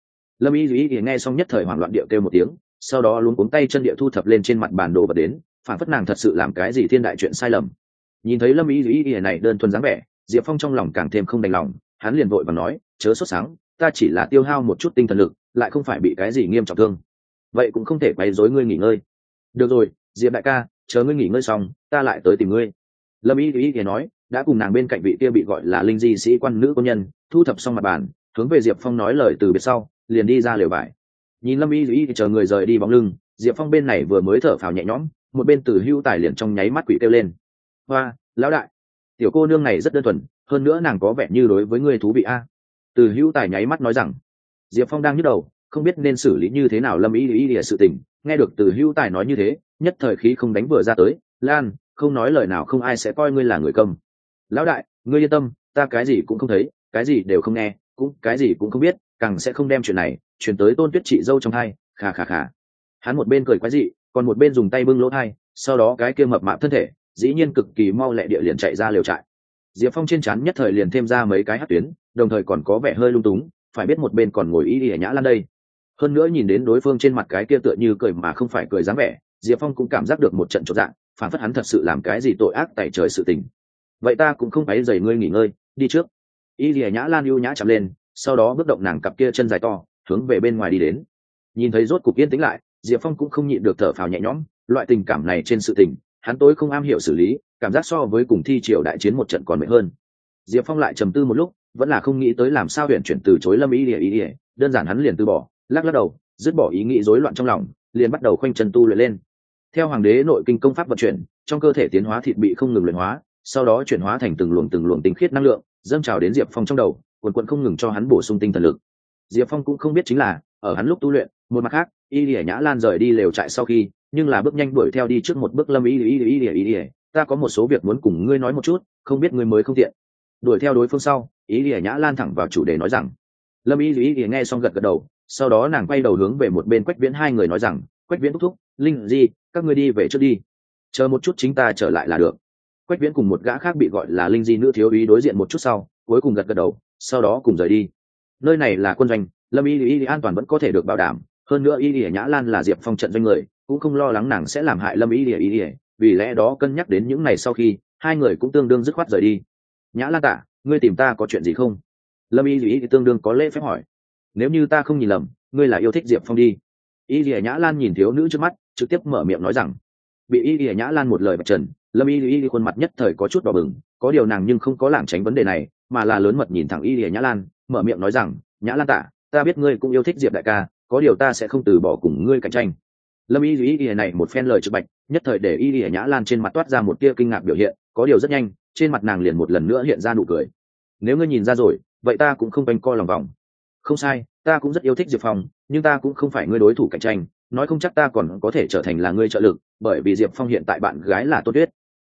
Lâm y thì nghe xong nhất thời hoảng loạn địa kêu một tiếng, sau đó luống cuống tay chân địa thu thập lên trên mặt bản đồ vật đến, phản phất nàng thật sự làm cái gì thiên đại chuyện sai lầm. Nhìn thấy Lâm y này đơn thuần dáng vẻ, Diệp Phong trong lòng càng thêm không đành lòng, hắn liền vội và nói, chớ sốt sáng, ta chỉ là tiêu hao một chút tinh thần lực, lại không phải bị cái gì nghiêm trọng thương, vậy cũng không thể quấy rối ngươi nghỉ ngơi. Được rồi, Diệp đại ca, chờ ngươi nghỉ ngơi xong ta lại tới tìm ngươi. Lâm y nói, đã cùng nàng bên cạnh vị kia bị gọi là linh di sĩ quan nữ quân nhân thu thập xong mặt bàn, hướng về Diệp Phong nói lời từ biệt sau liền đi ra lều vải. Nhìn Lâm y chờ người rời đi bóng lưng, Diệp Phong bên này vừa mới thở phào nhẹ nhõm, một bên Từ Hưu Tài liền trong nháy mắt quỷ kêu lên, hoa, lão đại, tiểu cô nương này rất đơn thuần, hơn nữa nàng có vẻ như đối với ngươi thú vị a. Từ Hưu Tài nháy mắt nói rằng. Diệp Phong đang nhức đầu, không biết nên xử lý như thế nào Lâm y sự tình, nghe được Từ Hưu Tài nói như thế, nhất thời khí không đánh vừa ra tới, Lan, không nói lời nào không ai sẽ coi ngươi là người câm. Lão đại, ngươi yên tâm, ta cái gì cũng không thấy, cái gì đều không nghe, cũng cái gì cũng không biết, càng sẽ không đem chuyện này truyền tới Tôn Tuyết chị dâu trong thai. Khà khà khà. Hắn một bên cười quái dị, còn một bên dùng tay bưng lỗ thai, sau đó cái kia mập mạp thân thể dĩ nhiên cực kỳ mau lẹ địa liền chạy ra lều trại. Diệp Phong trên trán nhất thời liền thêm ra mấy cái hắc tuyến, đồng thời còn có vẻ hơi lung túng, phải biết một bên còn ngồi Y Nhã Lan đây. Hơn nữa nhìn đến đối phương trên mặt cái kia tựa như cười mà không phải cười dáng vẻ, Diệp Phong cũng cảm giác được một trận chột dạ, phản phất hắn thật sự làm cái gì tội ác tày trời sự tình. Vậy ta cũng không phải dày ngươi nghỉ ngơi, đi trước. Y Nhã Lan ưu nhã chạm lên, sau đó bước động nàng cặp kia chân dài to, hướng về bên ngoài đi đến. Nhìn thấy rốt cục yên tĩnh lại, Diệp Phong cũng không nhịn được thở phào nhẹ nhõm, loại tình cảm này trên sự tình, hắn tối không am hiểu xử lý, cảm giác so với cùng thi triều đại chiến một trận còn mệt hơn. Diệp Phong lại trầm tư một lúc, vẫn là không nghĩ tới làm sao huyền chuyển từ chối Lâm y, đơn giản hắn liền từ bỏ, lắc đầu, dứt bỏ ý nghĩ rối loạn trong lòng, liền bắt đầu khoanh chân tu luyện lên. Theo hoàng đế nội kinh công pháp vận chuyển, trong cơ thể tiến hóa thịt bị không ngừng luyện hóa, sau đó chuyển hóa thành từng luồng tinh khiết năng lượng, dâng trào đến Diệp Phong trong đầu, cuồn không ngừng cho hắn bổ sung tinh thần lực. Diệp Phong cũng không biết chính là, ở hắn lúc tu luyện, một mặt khác, Y Nhã Lan rời đi lều trại sau khi, nhưng là bước nhanh đuổi theo đi trước một bước. Lâm y, ta có một số việc muốn cùng ngươi nói một chút, không biết ngươi mới không tiện. Đuổi theo đối phương sau, Y Nhã Lan thẳng vào chủ đề nói rằng. Lâm y nghe xong gật đầu, sau đó nàng quay đầu hướng về một bên Quách Viễn hai người nói rằng, Quách Viễn thúc thúc, Linh Di, các ngươi đi về trước đi, chờ một chút chính ta trở lại là được. Quách Viễn cùng một gã khác bị gọi là Linh Di nữ thiếu úy đối diện một chút sau, cuối cùng gật đầu, sau đó cùng rời đi. Nơi này là quân doanh, Lâm y an toàn vẫn có thể được bảo đảm, hơn nữa Y Nhã Lan là Diệp Phong trận doanh người, cũng không lo lắng nàng sẽ làm hại Lâm y, vì lẽ đó cân nhắc đến những này sau khi, hai người cũng tương đương dứt khoát rời đi. Nhã Lan tạ, ngươi tìm ta có chuyện gì không? Lâm y tương đương có lễ phép hỏi. Nếu như ta không nhìn lầm, ngươi là yêu thích Diệp Phong đi. Y Nhã Lan nhìn thiếu nữ trước mắt, trực tiếp mở miệng nói rằng. Bị Y Nhã Lan một lời bạch trần, Lâm y khuôn mặt nhất thời có chút đỏ bừng, có điều nàng nhưng không có lảng tránh vấn đề này, mà là lớn mật nhìn thẳng Y Nhã Lan, mở miệng nói rằng, Nhã Lan tạ, ta biết ngươi cũng yêu thích Diệp đại ca, có điều ta sẽ không từ bỏ cùng ngươi cạnh tranh. Lâm y này một phen lời trực bạch, nhất thời để Y Nhã Lan trên mặt toát ra một tia kinh ngạc biểu hiện, có điều rất nhanh, trên mặt nàng liền một lần nữa hiện ra nụ cười. Nếu ngươi nhìn ra rồi, vậy ta cũng không quanh co lòng vòng. Không sai, ta cũng rất yêu thích Diệp Phong, nhưng ta cũng không phải ngươi đối thủ cạnh tranh, nói không chắc ta còn có thể trở thành là ngươi trợ lực, bởi vì Diệp Phong hiện tại bạn gái là Tôn Tuyết.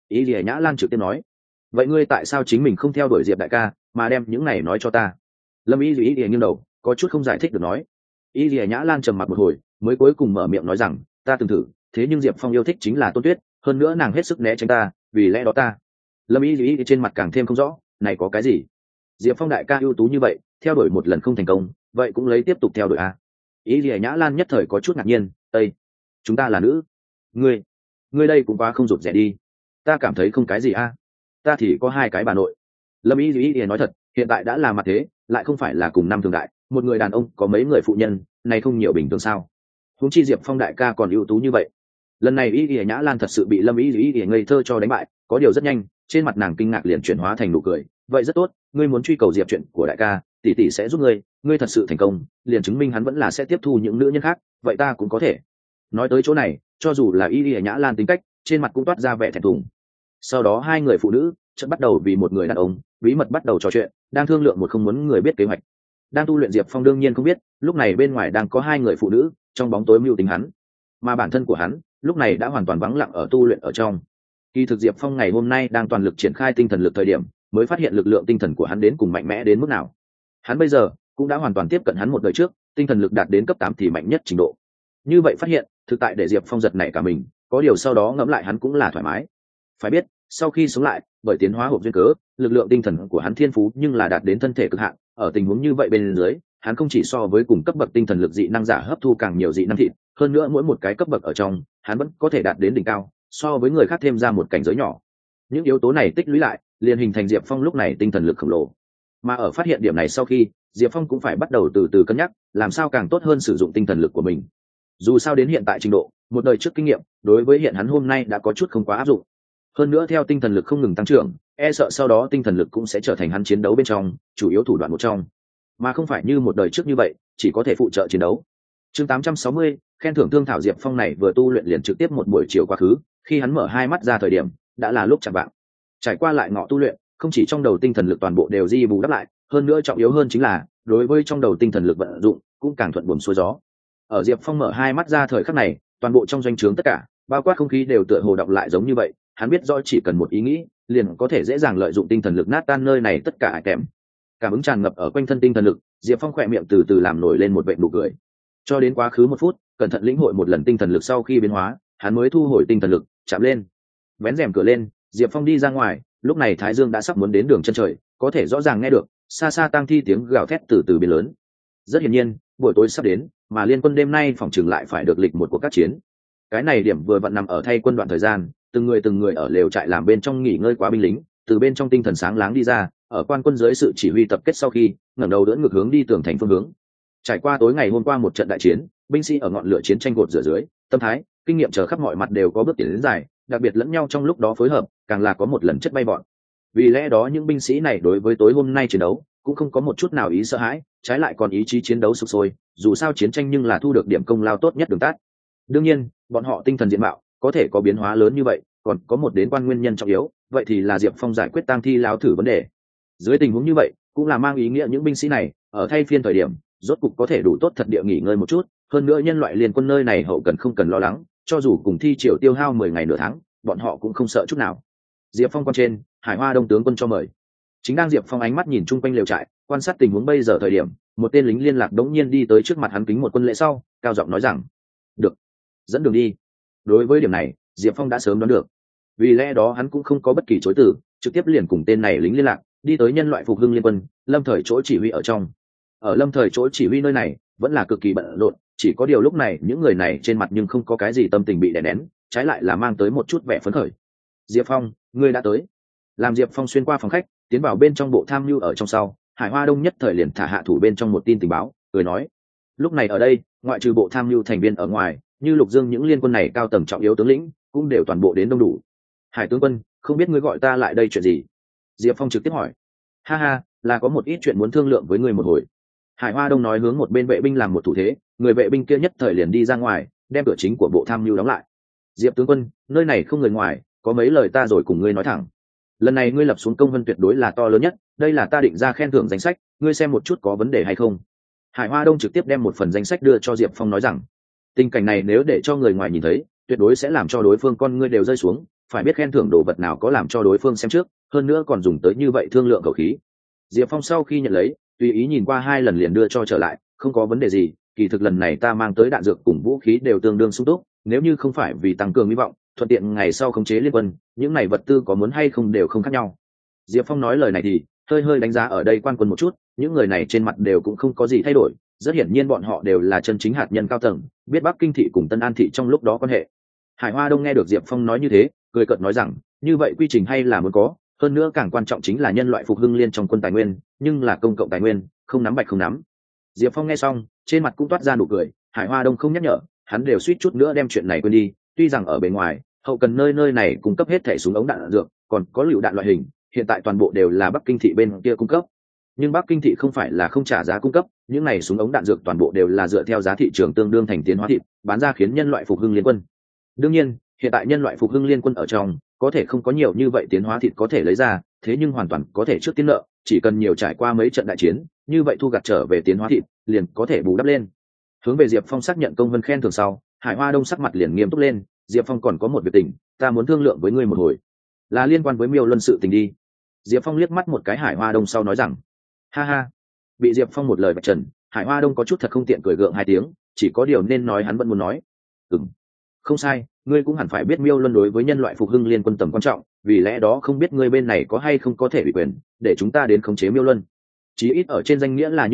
Y Nhã Lan trực tiếp nói. Vậy ngươi tại sao chính mình không theo đuổi Diệp đại ca, mà đem những này nói cho ta? Lâm y nghiêng đầu, có chút không giải thích được nói. Y Nhã Lan trầm mặt một hồi, mới cuối cùng mở miệng nói rằng, ta từng thử, thế nhưng Diệp Phong yêu thích chính là Tôn Tuyết, hơn nữa nàng hết sức né tránh ta, vì lẽ đó ta. Lâm y trên mặt càng thêm không rõ, này có cái gì? Diệp Phong đại ca ưu tú như vậy, theo đuổi một lần không thành công, vậy cũng lấy tiếp tục theo đuổi a. Y Nhã Lan nhất thời có chút ngạc nhiên, Tây, chúng ta là nữ, ngươi đây cũng quá không rụt rẻ đi. Ta cảm thấy không cái gì a, ta thì có hai cái bà nội. Lâm y nói thật, hiện tại đã là mặt thế, lại không phải là cùng năm thường đại, một người đàn ông có mấy người phụ nhân, này không nhiều bình thường sao? Huống chi Diệp Phong đại ca còn ưu tú như vậy. Lần này Y Nhã Lan thật sự bị Lâm y ngây thơ cho đánh bại, có điều rất nhanh, trên mặt nàng kinh ngạc liền chuyển hóa thành nụ cười. Vậy rất tốt, ngươi muốn truy cầu Diệp chuyện của đại ca, tỷ tỷ sẽ giúp ngươi thật sự thành công, liền chứng minh hắn vẫn là sẽ tiếp thu những nữ nhân khác, vậy ta cũng có thể. Nói tới chỗ này, cho dù là Y Nhã Lan tính cách, trên mặt cũng toát ra vẻ thẹn thùng. Sau đó hai người phụ nữ chợt bắt đầu vì một người đàn ông bí mật bắt đầu trò chuyện, đang thương lượng một không muốn người biết kế hoạch. Đang tu luyện Diệp Phong đương nhiên không biết, lúc này bên ngoài đang có hai người phụ nữ trong bóng tối mưu tính hắn, mà bản thân của hắn lúc này đã hoàn toàn vắng lặng ở tu luyện ở trong. Kỳ thực Diệp Phong ngày hôm nay đang toàn lực triển khai tinh thần lực thời điểm, mới phát hiện lực lượng tinh thần của hắn đến cùng mạnh mẽ đến mức nào. Hắn bây giờ cũng đã hoàn toàn tiếp cận hắn một đời trước, tinh thần lực đạt đến cấp 8 thì mạnh nhất trình độ. Như vậy phát hiện, thực tại để Diệp Phong giật nảy cả mình, có điều sau đó ngẫm lại hắn cũng là thoải mái. Phải biết, sau khi sống lại, bởi tiến hóa hộp duyên cớ, lực lượng tinh thần của hắn thiên phú nhưng là đạt đến thân thể cực hạn, ở tình huống như vậy bên dưới, hắn không chỉ so với cùng cấp bậc tinh thần lực dị năng giả hấp thu càng nhiều dị năng thịt, hơn nữa mỗi một cái cấp bậc ở trong hắn vẫn có thể đạt đến đỉnh cao, so với người khác thêm ra một cảnh giới nhỏ. Những yếu tố này tích lũy lại liền hình thành Diệp Phong lúc này tinh thần lực khổng lồ. Mà ở phát hiện điểm này sau khi, Diệp Phong cũng phải bắt đầu từ từ cân nhắc làm sao càng tốt hơn sử dụng tinh thần lực của mình. Dù sao đến hiện tại trình độ, một đời trước kinh nghiệm đối với hiện hắn hôm nay đã có chút không quá áp dụng. Hơn nữa theo tinh thần lực không ngừng tăng trưởng, e sợ sau đó tinh thần lực cũng sẽ trở thành hắn chiến đấu bên trong chủ yếu thủ đoạn một trong, mà không phải như một đời trước như vậy chỉ có thể phụ trợ chiến đấu. Chương 860, khen thưởng thương thảo. Diệp Phong này vừa tu luyện liền trực tiếp một buổi chiều quá khứ, khi hắn mở hai mắt ra thời điểm đã là lúc chạng vạng. Trải qua lại ngọ tu luyện, không chỉ trong đầu tinh thần lực toàn bộ đều di bù đắp lại, hơn nữa trọng yếu hơn chính là đối với trong đầu tinh thần lực vận dụng cũng càng thuận buồm xuôi gió. Ở Diệp Phong mở hai mắt ra thời khắc này, toàn bộ trong doanh trướng tất cả bao quát không khí đều tựa hồ đọc lại giống như vậy. Hắn biết rõ chỉ cần một ý nghĩ liền có thể dễ dàng lợi dụng tinh thần lực nát tan nơi này tất cả ải kèm. Cảm ứng tràn ngập ở quanh thân tinh thần lực, Diệp Phong khỏe miệng từ từ làm nổi lên một vệt nụ cười. Cho đến quá khứ 1 phút, cẩn thận lĩnh hội một lần tinh thần lực sau khi biến hóa, hắn mới thu hồi tinh thần lực, chạm lên, vén rèm cửa lên, Diệp Phong đi ra ngoài. Lúc này thái dương đã sắp muốn đến đường chân trời, có thể rõ ràng nghe được xa xa tang thi tiếng gào thét từ từ biến lớn. Rất hiển nhiên, buổi tối sắp đến, mà liên quân đêm nay phòng trường lại phải được lịch một cuộc các chiến. Cái này điểm vừa vặn nằm ở thay quân đoạn thời gian, từng người ở lều trại làm bên trong nghỉ ngơi quá binh lính, từ bên trong tinh thần sáng láng đi ra, ở quan quân dưới sự chỉ huy tập kết sau khi, ngẩng đầu đỡ ngược hướng đi tường thành phương hướng. Trải qua tối ngày hôm qua một trận đại chiến, binh sĩ ở ngọn lửa chiến tranh gột rửa dưới, tâm thái, kinh nghiệm chờ khắp mọi mặt đều có bước tiến đến dài, đặc biệt lẫn nhau trong lúc đó phối hợp, càng là có một lần chất bay bọn. Vì lẽ đó những binh sĩ này đối với tối hôm nay chiến đấu cũng không có một chút nào ý sợ hãi, trái lại còn ý chí chiến đấu sục sôi, dù sao chiến tranh nhưng là thu được điểm công lao tốt nhất đường tắt. Đương nhiên, bọn họ tinh thần diện mạo có thể có biến hóa lớn như vậy, còn có một đến quan nguyên nhân trọng yếu, vậy thì là Diệp Phong giải quyết tang thi lão thử vấn đề. Dưới tình huống như vậy, cũng là mang ý nghĩa những binh sĩ này ở thay phiên thời điểm, rốt cục có thể đủ tốt thật địa nghỉ ngơi một chút, hơn nữa nhân loại liên quân nơi này hậu cần không cần lo lắng, cho dù cùng thi triều tiêu hao 10 ngày nửa tháng, bọn họ cũng không sợ chút nào. Diệp Phong quan trên, Hải Hoa Đông tướng quân cho mời. Chính đang Diệp Phong ánh mắt nhìn chung quanh lều trại, quan sát tình huống bây giờ thời điểm, một tên lính liên lạc đống nhiên đi tới trước mặt hắn kính một quân lễ sau, cao giọng nói rằng: "Được, dẫn đường đi." Đối với điểm này, Diệp Phong đã sớm đoán được, vì lẽ đó hắn cũng không có bất kỳ chối từ, trực tiếp liền cùng tên này lính liên lạc đi tới nhân loại phục hưng liên quân lâm thời chỗ chỉ huy ở trong. Ở lâm thời chỗ chỉ huy nơi này vẫn là cực kỳ bận rộn, chỉ có điều lúc này những người này trên mặt nhưng không có cái gì tâm tình bị đè nén, trái lại là mang tới một chút vẻ phấn khởi. "Diệp Phong, ngươi đã tới." Làm Diệp Phong xuyên qua phòng khách, tiến vào bên trong bộ tham mưu ở trong sau, Hải Hoa Đông nhất thời liền thả hạ thủ bên trong một tin tình báo, cười nói: "Lúc này ở đây, ngoại trừ bộ tham mưu thành viên ở ngoài, như Lục Dương những liên quân này cao tầng trọng yếu tướng lĩnh cũng đều toàn bộ đến đông đủ. Hải tướng quân, không biết ngươi gọi ta lại đây chuyện gì?" Diệp Phong trực tiếp hỏi. "Ha ha, là có một ít chuyện muốn thương lượng với ngươi một hồi." Hải Hoa Đông nói hướng một bên vệ binh làm một thủ thế, người vệ binh kia nhất thời liền đi ra ngoài, đem cửa chính của bộ tham mưu đóng lại. "Diệp tướng quân, nơi này không người ngoài, có mấy lời ta rồi cùng ngươi nói thẳng. Lần này ngươi lập xuống công vân tuyệt đối là to lớn nhất, đây là ta định ra khen thưởng danh sách, ngươi xem một chút có vấn đề hay không." Hải Hoa Đông trực tiếp đem một phần danh sách đưa cho Diệp Phong nói rằng, tình cảnh này nếu để cho người ngoài nhìn thấy, tuyệt đối sẽ làm cho đối phương con ngươi đều rơi xuống, phải biết khen thưởng đồ vật nào có làm cho đối phương xem trước, hơn nữa còn dùng tới như vậy thương lượng khẩu khí. Diệp Phong sau khi nhận lấy, tùy ý nhìn qua 2 lần liền đưa cho trở lại, không có vấn đề gì, kỳ thực lần này ta mang tới đạn dược cùng vũ khí đều tương đương sung túc, nếu như không phải vì tăng cường hy vọng, thuận tiện ngày sau khống chế liên quân, những này vật tư có muốn hay không đều không khác nhau. Diệp Phong nói lời này thì hơi đánh giá ở đây quan quân một chút, những người này trên mặt đều cũng không có gì thay đổi, rất hiển nhiên bọn họ đều là chân chính hạt nhân cao tầng, biết Bắc Kinh thị cùng Tân An thị trong lúc đó quan hệ. Hải Hoa Đông nghe được Diệp Phong nói như thế, cười cợt nói rằng, như vậy quy trình hay là muốn có, hơn nữa càng quan trọng chính là nhân loại phục hưng liên trong quân tài nguyên, nhưng là công cộng tài nguyên, không nắm bạch không nắm. Diệp Phong nghe xong, trên mặt cũng toát ra nụ cười, Hải Hoa Đông không nhắc nhở, hắn đều suýt chút nữa đem chuyện này quên đi, tuy rằng ở bề ngoài, hậu cần nơi này cung cấp hết thảy súng ống đạn dược, còn có lựu đạn loại hình, hiện tại toàn bộ đều là Bắc Kinh thị bên kia cung cấp. Nhưng Bắc Kinh thị không phải là không trả giá cung cấp, những này súng ống đạn dược toàn bộ đều là dựa theo giá thị trường tương đương thành tiến hóa thịt, bán ra khiến nhân loại phục hưng liên quân. Đương nhiên, hiện tại nhân loại phục hưng liên quân ở trong, có thể không có nhiều như vậy tiến hóa thịt có thể lấy ra, thế nhưng hoàn toàn có thể trước tiến nợ, chỉ cần nhiều trải qua mấy trận đại chiến, như vậy thu gặt trở về tiến hóa thịt, liền có thể bù đắp lên. Hướng về Diệp Phong xác nhận công vân khen thưởng sau, Hải Hoa Đông sắc mặt liền nghiêm túc lên, Diệp Phong còn có một việc tình, ta muốn thương lượng với ngươi một hồi, là liên quan với Miêu Luân sự tình đi. Diệp Phong liếc mắt một cái Hải Hoa Đông sau nói rằng, ha ha. Bị Diệp Phong một lời vạch trần, Hải Hoa Đông có chút thật không tiện cười gượng 2 tiếng, chỉ có điều nên nói hắn vẫn muốn nói. Không sai, ngươi cũng hẳn phải biết Miêu Luân đối với nhân loại phục hưng liên quân tầm quan trọng, vì lẽ đó không biết ngươi bên này có hay không có thể ủy quyền để chúng ta đến khống chế Miêu Luân. Chí ít ở trên danh nghĩa là như vậy,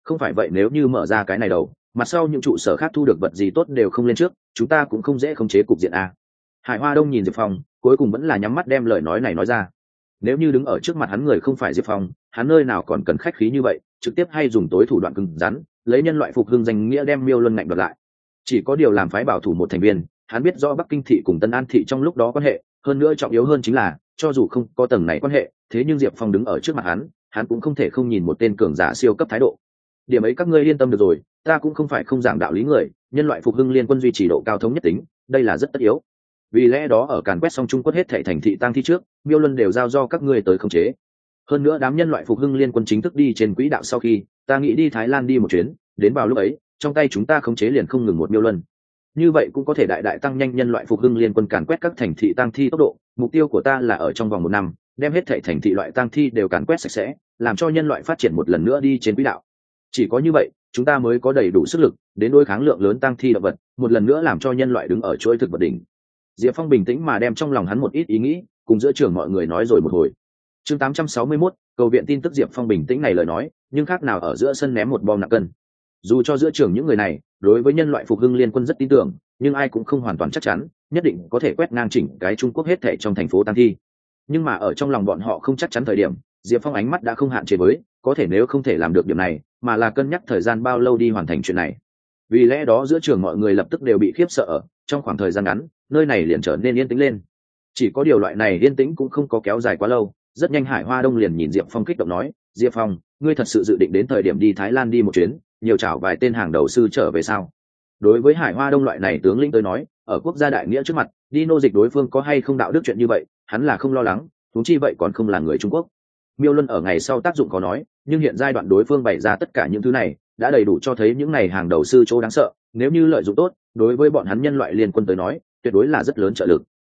không phải vậy nếu như mở ra cái này đầu, mặt sau những trụ sở khác thu được vật gì tốt đều không lên trước, chúng ta cũng không dễ khống chế cục diện a. Hải Hoa Đông nhìn Diệp Phong, cuối cùng vẫn là nhắm mắt đem lời nói này nói ra. Nếu như đứng ở trước mặt hắn người không phải Diệp Phong, hắn nơi nào còn cần khách khí như vậy, trực tiếp hay dùng tối thủ đoạn cứng rắn, lấy nhân loại phục hưng danh nghĩa đem Miêu Luân ngạnh đoạt lại. Chỉ có điều làm phái bảo thủ một thành viên, hắn biết rõ Bắc Kinh thị cùng Tân An thị trong lúc đó quan hệ, hơn nữa trọng yếu hơn chính là, cho dù không có tầng này quan hệ, thế nhưng Diệp Phong đứng ở trước mặt hắn cũng không thể không nhìn một tên cường giả siêu cấp thái độ. Điểm ấy các ngươi yên tâm được rồi, ta cũng không phải không giảng đạo lý người, nhân loại phục hưng liên quân duy trì độ cao thống nhất tính, đây là rất tất yếu. Vì lẽ đó ở càn quét xong Trung Quốc hết thảy thành thị tăng thi trước, Miêu Luân đều giao do các ngươi tới khống chế. Hơn nữa đám nhân loại phục hưng liên quân chính thức đi trên quỹ đạo sau khi, ta nghĩ đi Thái Lan đi một chuyến, đến vào lúc ấy, trong tay chúng ta khống chế liền không ngừng một Miêu Luân. Như vậy cũng có thể đại đại tăng nhanh nhân loại phục hưng liên quân càn quét các thành thị tăng thi tốc độ, mục tiêu của ta là ở trong vòng 1 năm, đem hết thảy thành thị loại tăng thi đều càn quét sạch sẽ, làm cho nhân loại phát triển một lần nữa đi trên quỹ đạo. Chỉ có như vậy, chúng ta mới có đầy đủ sức lực đến đối kháng lượng lớn tăng thi động vật, một lần nữa làm cho nhân loại đứng ở chuỗi thực vật đỉnh. Diệp Phong bình tĩnh mà đem trong lòng hắn một ít ý nghĩ cùng giữa trường mọi người nói rồi một hồi. Chương 861, cầu viện tin tức. Diệp Phong bình tĩnh này lời nói, nhưng khác nào ở giữa sân ném một bom nặng cân. Dù cho giữa trường những người này đối với nhân loại phục hưng liên quân rất tin tưởng, nhưng ai cũng không hoàn toàn chắc chắn nhất định có thể quét ngang chỉnh cái Trung Quốc hết thảy trong thành phố tăng thi. Nhưng mà ở trong lòng bọn họ không chắc chắn thời điểm, Diệp Phong ánh mắt đã không hạn chế với, có thể nếu không thể làm được điểm này, mà là cân nhắc thời gian bao lâu đi hoàn thành chuyện này. Vì lẽ đó giữa trường mọi người lập tức đều bị khiếp sợ, trong khoảng thời gian ngắn, nơi này liền trở nên yên tĩnh lên. Chỉ có điều loại này yên tĩnh cũng không có kéo dài quá lâu, rất nhanh Hải Hoa Đông liền nhìn Diệp Phong kích động nói, Diệp Phong, ngươi thật sự dự định đến thời điểm đi Thái Lan đi một chuyến, nhiều chảo vài tên hàng đầu sư trở về sao? Đối với Hải Hoa Đông loại này tướng lĩnh tới nói, ở quốc gia đại nghĩa trước mặt, đi nô dịch đối phương có hay không đạo đức chuyện như vậy, hắn là không lo lắng, huống chi vậy còn không là người Trung Quốc. Miêu Luân ở ngày sau tác dụng có nói, nhưng hiện giai đoạn đối phương bày ra tất cả những thứ này, đã đầy đủ cho thấy những này hàng đầu sư chỗ đáng sợ, nếu như lợi dụng tốt, đối với bọn hắn nhân loại liên quân tới nói, tuyệt đối là rất lớn trợ lực.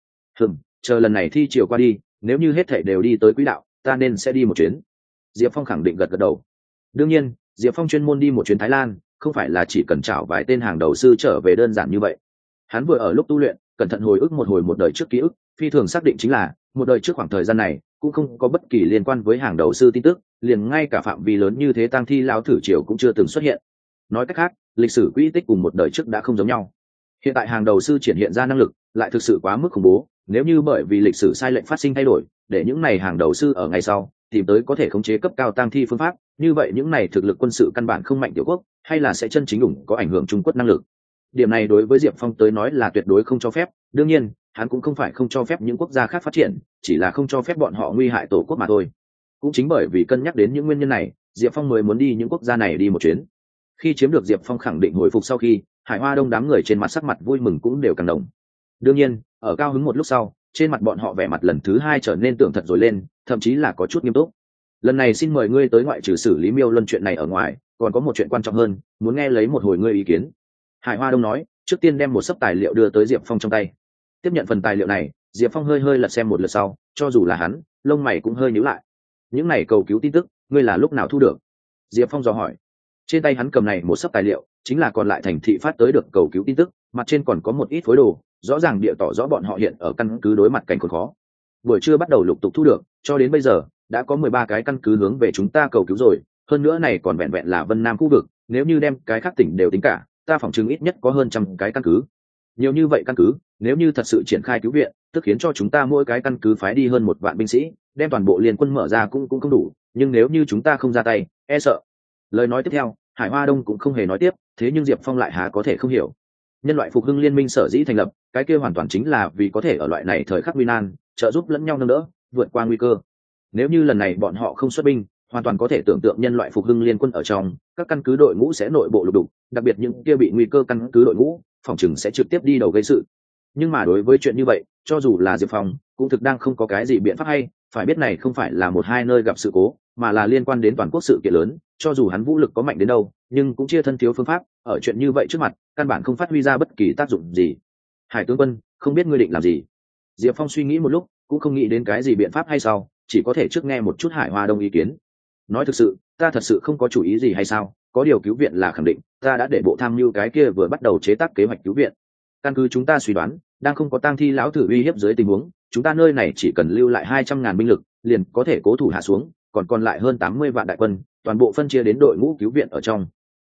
Chờ lần này thi chiều qua đi, nếu như hết thảy đều đi tới quỹ đạo, ta nên sẽ đi một chuyến. Diệp Phong khẳng định gật gật đầu. Đương nhiên, Diệp Phong chuyên môn đi một chuyến Thái Lan, không phải là chỉ cần chảo vài tên hàng đầu sư trở về đơn giản như vậy. Hắn vừa ở lúc tu luyện, cẩn thận hồi ức một đời trước ký ức, phi thường xác định chính là một đời trước khoảng thời gian này cũng không có bất kỳ liên quan với hàng đầu sư tin tức, liền ngay cả phạm vi lớn như thế tang thi lão thử triều cũng chưa từng xuất hiện. Nói cách khác, lịch sử quỹ tích cùng một đời trước đã không giống nhau. Hiện tại hàng đầu sư triển hiện ra năng lực lại thực sự quá mức khủng bố, nếu như bởi vì lịch sử sai lệch phát sinh thay đổi, để những này hàng đầu sư ở ngày sau tìm tới có thể khống chế cấp cao tang thi phương pháp, như vậy những này thực lực quân sự căn bản không mạnh tiểu quốc, hay là sẽ chân chính ủng có ảnh hưởng Trung Quốc năng lực. Điểm này đối với Diệp Phong tới nói là tuyệt đối không cho phép, đương nhiên, hắn cũng không phải không cho phép những quốc gia khác phát triển, chỉ là không cho phép bọn họ nguy hại tổ quốc mà thôi. Cũng chính bởi vì cân nhắc đến những nguyên nhân này, Diệp Phong mới muốn đi những quốc gia này đi một chuyến. Khi chiếm được Diệp Phong khẳng định hồi phục sau khi, Hải Hoa Đông đám người trên mặt sắc mặt vui mừng cũng đều càng đồng. Đương nhiên, ở cao hứng một lúc sau, trên mặt bọn họ vẻ mặt lần thứ hai trở nên tưởng thật rồi lên, thậm chí là có chút nghiêm túc. Lần này xin mời ngươi tới ngoại trừ xử lý Miêu Luân chuyện này ở ngoài, còn có một chuyện quan trọng hơn, muốn nghe lấy một hồi ngươi ý kiến. Hải Hoa Đông nói, trước tiên đem một xấp tài liệu đưa tới Diệp Phong trong tay. Tiếp nhận phần tài liệu này, Diệp Phong hơi hơi lật xem một lượt sau, cho dù là hắn, lông mày cũng hơi nhíu lại. Những này cầu cứu tin tức, ngươi là lúc nào thu được? Diệp Phong dò hỏi. Trên tay hắn cầm này một xấp tài liệu, chính là còn lại thành thị phát tới được cầu cứu tin tức, mặt trên còn có một ít phối đồ, rõ ràng địa tỏ rõ bọn họ hiện ở căn cứ đối mặt cảnh khốn khó. Buổi trưa bắt đầu lục tục thu được, cho đến bây giờ đã có 13 cái căn cứ hướng về chúng ta cầu cứu rồi, hơn nữa này còn vẹn vẹn là Vân Nam khu vực, nếu như đem cái khác tỉnh đều tính cả, ta phỏng chừng ít nhất có hơn 100 cái căn cứ. Nhiều như vậy căn cứ, nếu như thật sự triển khai cứu viện, tức khiến cho chúng ta mỗi cái căn cứ phái đi hơn 1 vạn binh sĩ, đem toàn bộ liên quân mở ra cũng không đủ, nhưng nếu như chúng ta không ra tay, e sợ. Lời nói tiếp theo, Hải Hoa Đông cũng không hề nói tiếp, thế nhưng Diệp Phong lại há có thể không hiểu. Nhân loại phục hưng liên minh sở dĩ thành lập, cái kia hoàn toàn chính là vì có thể ở loại này thời khắc nguy nan, trợ giúp lẫn nhau nâng đỡ, vượt qua nguy cơ. Nếu như lần này bọn họ không xuất binh, hoàn toàn có thể tưởng tượng nhân loại phục hưng liên quân ở trong, các căn cứ đội ngũ sẽ nội bộ lục đục, đặc biệt những kia bị nguy cơ căn cứ đội ngũ, phòng chừng sẽ trực tiếp đi đầu gây sự. Nhưng mà đối với chuyện như vậy, cho dù là Diệp Phong, cũng thực đang không có cái gì biện pháp hay, phải biết này không phải là một hai nơi gặp sự cố, mà là liên quan đến toàn quốc sự kiện lớn, cho dù hắn vũ lực có mạnh đến đâu, nhưng cũng chia thân thiếu phương pháp, ở chuyện như vậy trước mặt, căn bản không phát huy ra bất kỳ tác dụng gì. Hải tướng quân, không biết ngươi định làm gì? Diệp Phong suy nghĩ một lúc, cũng không nghĩ đến cái gì biện pháp hay sao, chỉ có thể trước nghe một chút Hải Hoa Đông ý kiến. Nói thực sự, ta thật sự không có chủ ý gì hay sao, có điều cứu viện là khẳng định, ta đã để bộ tham mưu cái kia vừa bắt đầu chế tác kế hoạch cứu viện. Căn cứ chúng ta suy đoán, đang không có tang thi lão thử uy hiếp dưới tình huống, chúng ta nơi này chỉ cần lưu lại 200.000 binh lực, liền có thể cố thủ hạ xuống, còn lại hơn 80 vạn đại quân, toàn bộ phân chia đến đội ngũ cứu viện ở trong.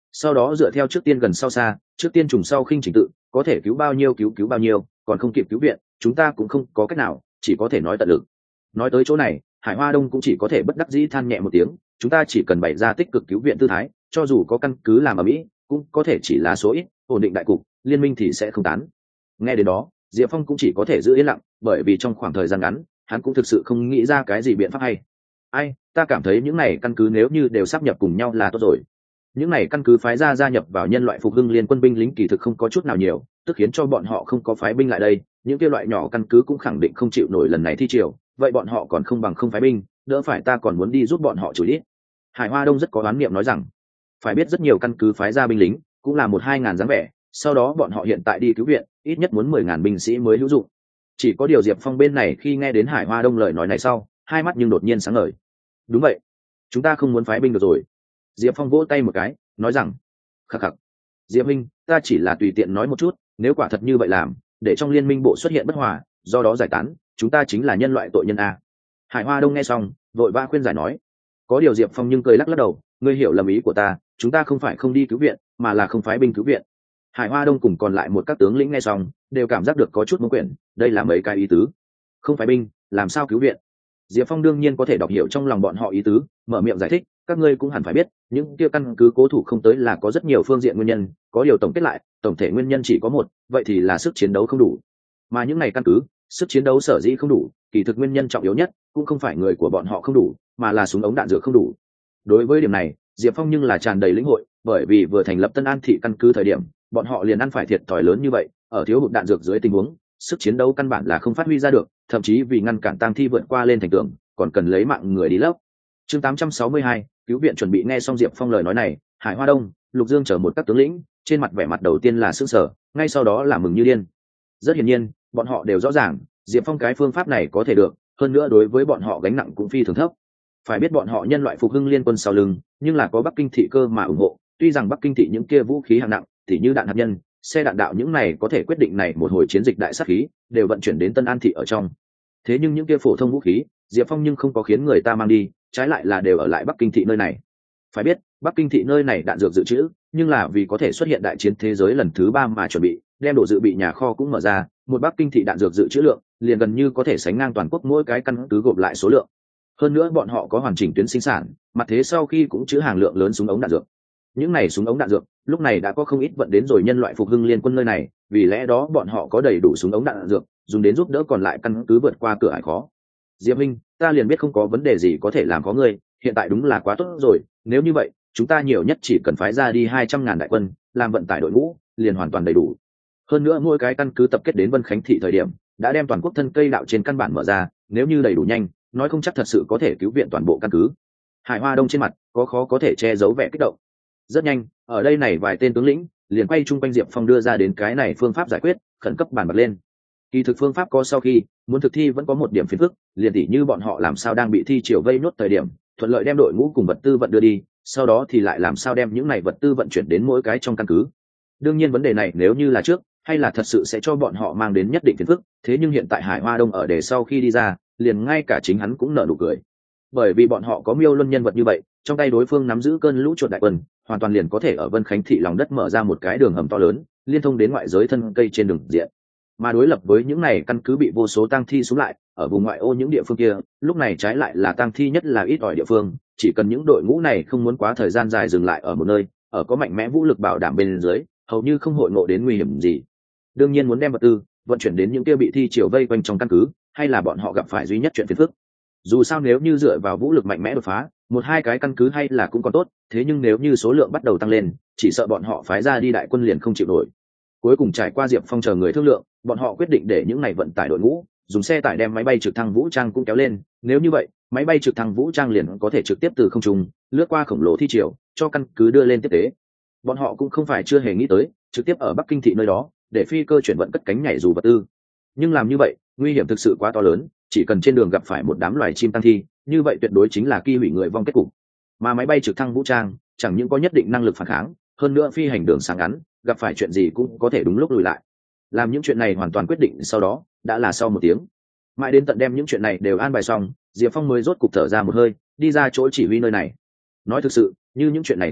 sau đó dựa theo trước tiên gần sau xa, trước tiên trùng sau khinh trình tự, có thể cứu bao nhiêu cứu bao nhiêu, còn không kịp cứu viện chúng ta cũng không có cách nào, chỉ có thể nói tận lực. Nói tới chỗ này, Hải Hoa Đông cũng chỉ có thể bất đắc dĩ than nhẹ một tiếng, chúng ta chỉ cần bày ra tích cực cứu viện tư thái, cho dù có căn cứ làm ở mỹ cũng có thể chỉ là số ít, ổn định đại cục, liên minh thì sẽ không tán. Nghe đến đó, Diệp Phong cũng chỉ có thể giữ yên lặng, bởi vì trong khoảng thời gian ngắn hắn cũng thực sự không nghĩ ra cái gì biện pháp hay. Ta cảm thấy những này căn cứ nếu như đều sắp nhập cùng nhau là tốt rồi. Những này căn cứ phái ra gia nhập vào nhân loại phục hưng liên quân binh lính kỳ thực không có chút nào nhiều, tức khiến cho bọn họ không có phái binh lại đây, những kia loại nhỏ căn cứ cũng khẳng định không chịu nổi lần này thi triều, vậy bọn họ còn không bằng không phái binh, đỡ phải ta còn muốn đi giúp bọn họ chủ ít. Hải Hoa Đông rất có đoán niệm nói rằng, phải biết rất nhiều căn cứ phái ra binh lính cũng là 1-2 ngàn dáng vẻ, sau đó bọn họ hiện tại đi cứu viện ít nhất muốn 10.000 binh sĩ mới hữu dụng. Chỉ có điều Diệp Phong bên này khi nghe đến Hải Hoa Đông lời nói này sau, hai mắt nhưng đột nhiên sáng ngời. Đúng vậy, chúng ta không muốn phái binh được rồi. Diệp Phong vỗ tay một cái, nói rằng, khắc khắc, Diệp Minh, ta chỉ là tùy tiện nói một chút, nếu quả thật như vậy làm, để trong liên minh bộ xuất hiện bất hòa, do đó giải tán, chúng ta chính là nhân loại tội nhân a. Hải Hoa Đông nghe xong, vội vã khuyên giải nói. Có điều Diệp Phong nhưng cười lắc lắc đầu, ngươi hiểu lầm ý của ta, chúng ta không phải không đi cứu viện, mà là không phái binh cứu viện. Hải Hoa Đông cùng còn lại một các tướng lĩnh nghe xong, đều cảm giác được có chút mâu quyển, đây là mấy cái ý tứ. Không phái binh, làm sao cứu viện? Diệp Phong đương nhiên có thể đọc hiểu trong lòng bọn họ ý tứ, mở miệng giải thích, các ngươi cũng hẳn phải biết, những kia căn cứ cố thủ không tới là có rất nhiều phương diện nguyên nhân, có điều tổng kết lại, tổng thể nguyên nhân chỉ có một, vậy thì là sức chiến đấu không đủ. Mà những này căn cứ, sức chiến đấu sở dĩ không đủ, kỳ thực nguyên nhân trọng yếu nhất cũng không phải người của bọn họ không đủ, mà là súng ống đạn dược không đủ. Đối với điểm này, Diệp Phong nhưng là tràn đầy lĩnh hội, bởi vì vừa thành lập Tân An thị căn cứ thời điểm, bọn họ liền ăn phải thiệt thòi lớn như vậy, ở thiếu hụt đạn dược dưới tình huống, sức chiến đấu căn bản là không phát huy ra được, thậm chí vì ngăn cản tang thi vượt qua lên thành tường, còn cần lấy mạng người đi lấp. Chương 862, cứu viện chuẩn bị. Nghe xong Diệp Phong lời nói này, Hải Hoa Đông, Lục Dương chở một các tướng lĩnh, trên mặt vẻ mặt đầu tiên là sửng sở, ngay sau đó là mừng như điên. Rất hiển nhiên, bọn họ đều rõ ràng, Diệp Phong cái phương pháp này có thể được, hơn nữa đối với bọn họ gánh nặng cũng phi thường thấp. Phải biết bọn họ nhân loại phục hưng liên quân sau lưng, nhưng là có Bắc Kinh thị cơ mà ủng hộ, tuy rằng Bắc Kinh thị những kia vũ khí hạng nặng, tỉ như đạn hạt nhân, xe đạn đạo những này có thể quyết định này một hồi chiến dịch đại sát khí, đều vận chuyển đến Tân An thị ở trong. Thế nhưng những kia phổ thông vũ khí, Diệp Phong nhưng không có khiến người ta mang đi, trái lại là đều ở lại Bắc Kinh thị nơi này. Phải biết, Bắc Kinh thị nơi này đạn dược dự trữ, nhưng là vì có thể xuất hiện đại chiến thế giới lần thứ 3 mà chuẩn bị, đem độ dự bị nhà kho cũng mở ra, một Bắc Kinh thị đạn dược dự trữ lượng, liền gần như có thể sánh ngang toàn quốc mỗi cái căn cứ gộp lại số lượng. Hơn nữa bọn họ có hoàn chỉnh tuyến sinh sản, mặt thế sau khi cũng chứa hàng lượng lớn súng ống đạn dược. Những này súng ống đạn dược, lúc này đã có không ít vận đến rồi nhân loại phục hưng liên quân nơi này, vì lẽ đó bọn họ có đầy đủ súng ống đạn dược, dùng đến giúp đỡ còn lại căn cứ vượt qua cửa ải khó. Diệp Minh, ta liền biết không có vấn đề gì có thể làm có ngươi, hiện tại đúng là quá tốt rồi, nếu như vậy, chúng ta nhiều nhất chỉ cần phái ra đi 200.000 đại quân, làm vận tải đội ngũ, liền hoàn toàn đầy đủ. Hơn nữa mỗi cái căn cứ tập kết đến Vân Khánh thị thời điểm, đã đem toàn quốc thân cây đạo trên căn bản mở ra, nếu như đầy đủ nhanh, nói không chắc thật sự có thể cứu viện toàn bộ căn cứ. Hải Hoa Đông trên mặt có khó có thể che giấu vẻ kích động. Rất nhanh, ở đây này vài tên tướng lĩnh liền quay chung quanh Diệp Phong đưa ra đến cái này phương pháp giải quyết, khẩn cấp bàn bạc lên. Kỳ thực phương pháp có sau khi muốn thực thi vẫn có một điểm phiền phức, liền tỉ như bọn họ làm sao đang bị thi triều vây nốt thời điểm, thuận lợi đem đội ngũ cùng vật tư vận đưa đi, sau đó thì lại làm sao đem những này vật tư vận chuyển đến mỗi cái trong căn cứ. Đương nhiên vấn đề này nếu như là trước, hay là thật sự sẽ cho bọn họ mang đến nhất định phiền phức, thế nhưng hiện tại Hải Hoa Đông ở để sau khi đi ra, liền ngay cả chính hắn cũng nở nụ cười. Bởi vì bọn họ có Miêu Luân nhân vật như vậy, trong tay đối phương nắm giữ cơn lũ chuột đại quân, hoàn toàn liền có thể ở Vân Khánh thị lòng đất mở ra một cái đường hầm to lớn, liên thông đến ngoại giới thân cây trên đường diện. Mà đối lập với những này căn cứ bị vô số tang thi xuống lại, ở vùng ngoại ô những địa phương kia, lúc này trái lại là tang thi nhất là ít ỏi địa phương, chỉ cần những đội ngũ này không muốn quá thời gian dài dừng lại ở một nơi, ở có mạnh mẽ vũ lực bảo đảm bên dưới, hầu như không hội ngộ đến nguy hiểm gì. Đương nhiên muốn đem vật tư vận chuyển đến những kia bị thi triều vây quanh trong căn cứ, hay là bọn họ gặp phải duy nhất chuyện phiền phức. Dù sao nếu như dựa vào vũ lực mạnh mẽ đột phá, 1-2 cái căn cứ hay là cũng còn tốt, thế nhưng nếu như số lượng bắt đầu tăng lên, chỉ sợ bọn họ phái ra đi đại quân liền không chịu nổi. Cuối cùng trải qua Diệp Phong chờ người thương lượng, bọn họ quyết định để những này vận tải đội ngũ dùng xe tải đem máy bay trực thăng vũ trang cũng kéo lên, nếu như vậy máy bay trực thăng vũ trang liền có thể trực tiếp từ không trung lướt qua khổng lồ thi triều cho căn cứ đưa lên tiếp tế. Bọn họ cũng không phải chưa hề nghĩ tới trực tiếp ở Bắc Kinh thị nơi đó để phi cơ chuyển vận cất cánh nhảy dù vật tư, nhưng làm như vậy nguy hiểm thực sự quá to lớn, chỉ cần trên đường gặp phải một đám loài chim tăng thi, như vậy tuyệt đối chính là kỳ hủy người vong kết cục. Mà máy bay trực thăng vũ trang chẳng những có nhất định năng lực phản kháng, hơn nữa phi hành đường sáng ngắn, gặp phải chuyện gì cũng có thể đúng lúc lùi lại. Làm những chuyện này hoàn toàn quyết định sau đó đã là sau 1 tiếng, mãi đến tận đem những chuyện này đều an bài xong, Diệp Phong mới rốt cục thở ra một hơi, đi ra chỗ chỉ huy nơi này. Nói thực sự, như những chuyện này thảo luận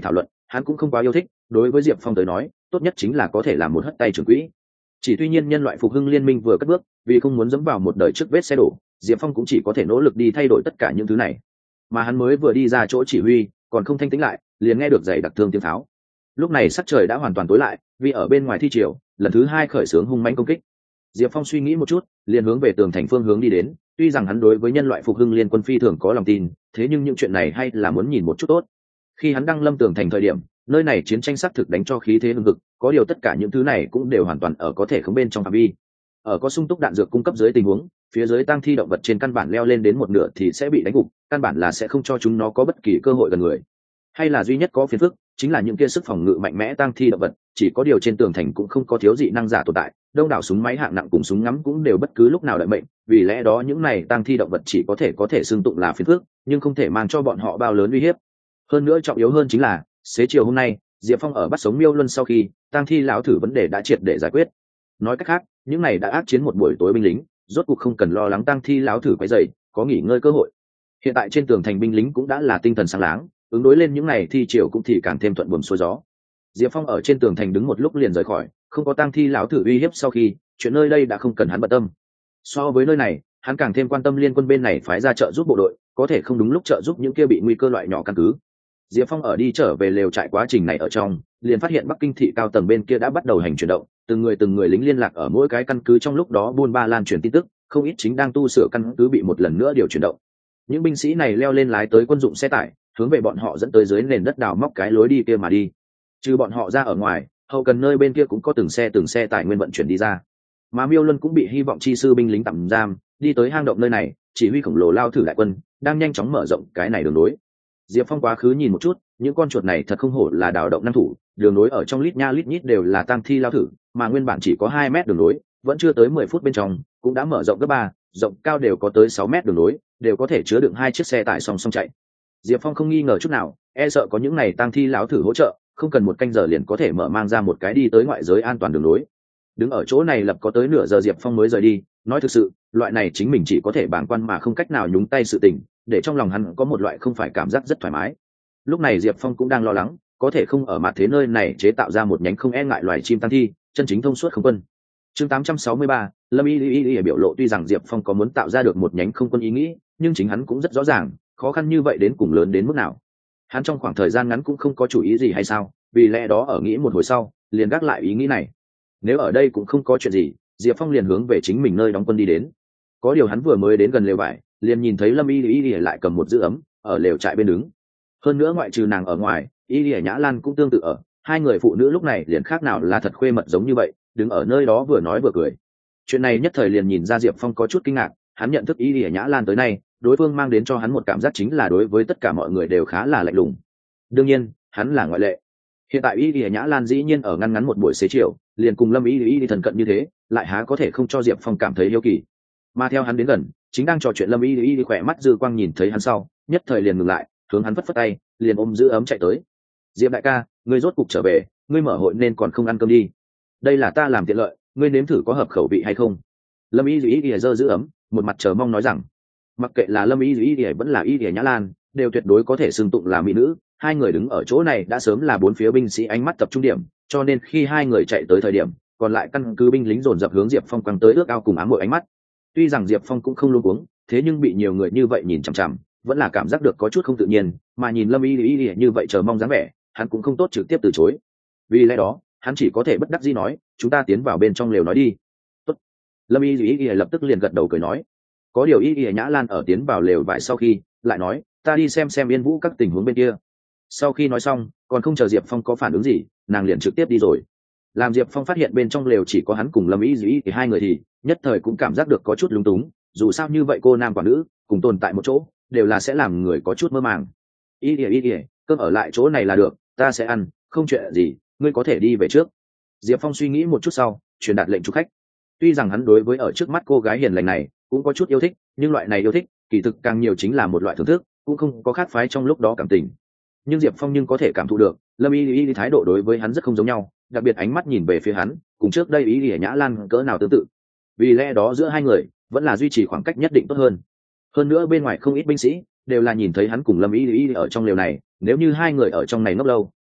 hắn cũng không quá yêu thích. Đối với Diệp Phong tới nói, tốt nhất chính là có thể làm một hất tay trưởng quỹ. Chỉ tuy nhiên nhân loại phục hưng liên minh vừa cất bước, vì không muốn dẫm vào một đời trước vết xe đổ, Diệp Phong cũng chỉ có thể nỗ lực đi thay đổi tất cả những thứ này. Mà hắn mới vừa đi ra chỗ chỉ huy, còn không thanh tĩnh lại, liền nghe được giày đặc thương tiếng pháo. Lúc này sắc trời đã hoàn toàn tối lại, vì ở bên ngoài thi triều lần thứ hai khởi xướng hung mãnh công kích. Diệp Phong suy nghĩ một chút, liền hướng về tường thành phương hướng đi đến. Tuy rằng hắn đối với nhân loại phục hưng liên quân phi thường có lòng tin, thế nhưng những chuyện này hay là muốn nhìn một chút tốt. Khi hắn đăng lâm tường thành thời điểm, nơi này chiến tranh xác thực đánh cho khí thế hưng hực, có điều tất cả những thứ này cũng đều hoàn toàn ở có thể không bên trong phạm vi. Ở có sung túc đạn dược cung cấp dưới tình huống, phía dưới tang thi động vật trên căn bản leo lên đến một nửa thì sẽ bị đánh gục, căn bản là sẽ không cho chúng nó có bất kỳ cơ hội gần người. Hay là duy nhất có phiền phức, chính là những kia sức phòng ngự mạnh mẽ tang thi động vật, chỉ có điều trên tường thành cũng không có thiếu dị năng giả tồn tại, đông đảo súng máy hạng nặng cùng súng ngắm cũng đều bất cứ lúc nào đợi mệnh, vì lẽ đó những này tang thi động vật chỉ có thể xưng tụng là phiền phức, nhưng không thể mang cho bọn họ bao lớn uy hiếp. Hơn nữa trọng yếu hơn chính là, xế chiều hôm nay, Diệp Phong ở bắt sống Miêu Luân sau khi, tang thi lão thử vấn đề đã triệt để giải quyết. Nói cách khác, những này đã ác chiến một buổi tối binh lính, rốt cuộc không cần lo lắng tang thi lão thử quấy rầy, có nghỉ ngơi cơ hội. Hiện tại trên tường thành binh lính cũng đã là tinh thần sáng láng, ứng đối lên những này thi triều cũng thì càng thêm thuận buồm xuôi gió. Diệp Phong ở trên tường thành đứng một lúc liền rời khỏi, không có tang thi lão thử uy hiếp sau khi, chuyện nơi đây đã không cần hắn bận tâm. So với nơi này, hắn càng thêm quan tâm liên quân bên này phái ra trợ giúp bộ đội, có thể không đúng lúc trợ giúp những kia bị nguy cơ loại nhỏ căn cứ. Diệp Phong ở đi trở về lều trại quá trình này ở trong, liền phát hiện Bắc Kinh thị cao tầng bên kia đã bắt đầu hành chuyển động, từng người lính liên lạc ở mỗi cái căn cứ trong lúc đó buôn ba lan truyền tin tức, không ít chính đang tu sửa căn cứ bị một lần nữa điều chuyển động. Những binh sĩ này leo lên lái tới quân dụng xe tải, hướng về bọn họ dẫn tới dưới nền đất đào móc cái lối đi kia mà đi. Trừ bọn họ ra ở ngoài, hậu cần nơi bên kia cũng có từng xe tải nguyên vận chuyển đi ra. Mà Miêu Luân cũng bị hy vọng chi sư binh lính tạm giam, đi tới hang động nơi này, chỉ huy khổng lồ lao thử đại quân, đang nhanh chóng mở rộng cái này đường nối. Diệp Phong quá khứ nhìn một chút, những con chuột này thật không hổ là đào động năng thủ, đường nối ở trong lít nha lít nhít đều là tang thi lao thử, mà nguyên bản chỉ có 2 mét đường nối, vẫn chưa tới 10 phút bên trong, cũng đã mở rộng gấp 3, rộng cao đều có tới 6 mét đường nối, đều có thể chứa đựng 2 chiếc xe tải song song chạy. Diệp Phong không nghi ngờ chút nào, e sợ có những này tang thi lão thử hỗ trợ, không cần 1 canh giờ liền có thể mở mang ra một cái đi tới ngoại giới an toàn đường nối. Đứng ở chỗ này lập có tới nửa giờ Diệp Phong mới rời đi, nói thực sự, loại này chính mình chỉ có thể bàng quan mà không cách nào nhúng tay sự tình, để trong lòng hắn có một loại không phải cảm giác rất thoải mái. Lúc này Diệp Phong cũng đang lo lắng, có thể không ở mặt thế nơi này chế tạo ra một nhánh không e ngại loài chim tang thi, chân chính thông suốt không quân. Chương 863, Lâm Y biểu lộ tuy rằng Diệp Phong có muốn tạo ra được một nhánh không quân ý nghĩ, nhưng chính hắn cũng rất rõ ràng, khó khăn như vậy đến cùng lớn đến mức nào. Hắn trong khoảng thời gian ngắn cũng không có chủ ý gì hay sao, vì lẽ đó ở nghĩ một hồi sau, liền gác lại ý nghĩ này. Nếu ở đây cũng không có chuyện gì, Diệp Phong liền hướng về chính mình nơi đóng quân đi đến. Có điều hắn vừa mới đến gần lều vải, liền nhìn thấy Lâm Y lại cầm một giữ ấm ở lều trại bên đứng. Hơn nữa ngoại trừ nàng ở ngoài, Y Nhã Lan cũng tương tự ở, hai người phụ nữ lúc này liền khác nào là thật khuê mật giống như vậy, đứng ở nơi đó vừa nói vừa cười. Chuyện này nhất thời liền nhìn ra Diệp Phong có chút kinh ngạc, hắn nhận thức Y Nhã Lan tới nay, đối phương mang đến cho hắn một cảm giác chính là đối với tất cả mọi người đều khá là lạnh lùng. Đương nhiên, hắn là ngoại lệ. Hiện tại Y Nhã Lan dĩ nhiên ở ngăn ngắn một buổi xế chiều, liền cùng Lâm Y thần cận như thế, lại há có thể không cho Diệp Phong cảm thấy hiếu kỳ. Mà theo hắn đến gần, chính đang trò chuyện Lâm Y khỏe mắt dư quang nhìn thấy hắn sau, nhất thời liền ngừng lại, hướng hắn phất phất tay, liền ôm giữ ấm chạy tới. Diệp đại ca, ngươi rốt cục trở về, ngươi mở hội nên còn không ăn cơm đi. Đây là ta làm tiện lợi, ngươi nếm thử có hợp khẩu vị hay không. Lâm Y giơ giữ ấm, một mặt chờ mong nói rằng, mặc kệ là Lâm Y vẫn là Y Nhã Lan, đều tuyệt đối có thể xưng tụng là mỹ nữ. Hai người đứng ở chỗ này đã sớm là bốn phía binh sĩ ánh mắt tập trung điểm, cho nên khi hai người chạy tới thời điểm, còn lại căn cứ binh lính dồn dập hướng Diệp Phong quăng tới ước ao cùng ám muội ánh mắt. Tuy rằng Diệp Phong cũng không luống cuống, thế nhưng bị nhiều người như vậy nhìn chằm chằm, vẫn là cảm giác được có chút không tự nhiên, mà nhìn Lâm Y như vậy chờ mong dáng vẻ, hắn cũng không tốt trực tiếp từ chối. Vì lẽ đó, hắn chỉ có thể bất đắc dĩ nói, chúng ta tiến vào bên trong lều nói đi. Tốt. Lâm Y lập tức liền gật đầu cười nói. Có điều Y Nhã Lan ở tiến vào lều vải sau khi, lại nói, ta đi xem Yên Vũ các tình huống bên kia. Sau khi nói xong, còn không chờ Diệp Phong có phản ứng gì, nàng liền trực tiếp đi rồi. Làm Diệp Phong phát hiện bên trong lều chỉ có hắn cùng Lâm Y thì hai người thì nhất thời cũng cảm giác được có chút lúng túng, dù sao như vậy cô nam quả nữ cùng tồn tại một chỗ, đều là sẽ làm người có chút mơ màng. Y cơm ở lại chỗ này là được, ta sẽ ăn, không chuyện gì, ngươi có thể đi về trước. Diệp Phong suy nghĩ một chút sau, truyền đạt lệnh chủ khách. Tuy rằng hắn đối với ở trước mắt cô gái hiền lành này cũng có chút yêu thích, nhưng loại này yêu thích kỳ thực càng nhiều chính là một loại thưởng thức, cũng không có khác phái trong lúc đó cảm tình. Nhưng Diệp Phong có thể cảm thụ được Lâm Y thái độ đối với hắn rất không giống nhau, đặc biệt ánh mắt nhìn về phía hắn cùng trước đây Y Nhã Lan cỡ nào tương tự. Vì lẽ đó giữa hai người vẫn là duy trì khoảng cách nhất định tốt hơn. Hơn nữa bên ngoài không ít binh sĩ đều là nhìn thấy hắn cùng Lâm Y ở trong lều này, nếu như hai người ở trong này ngốc lâu,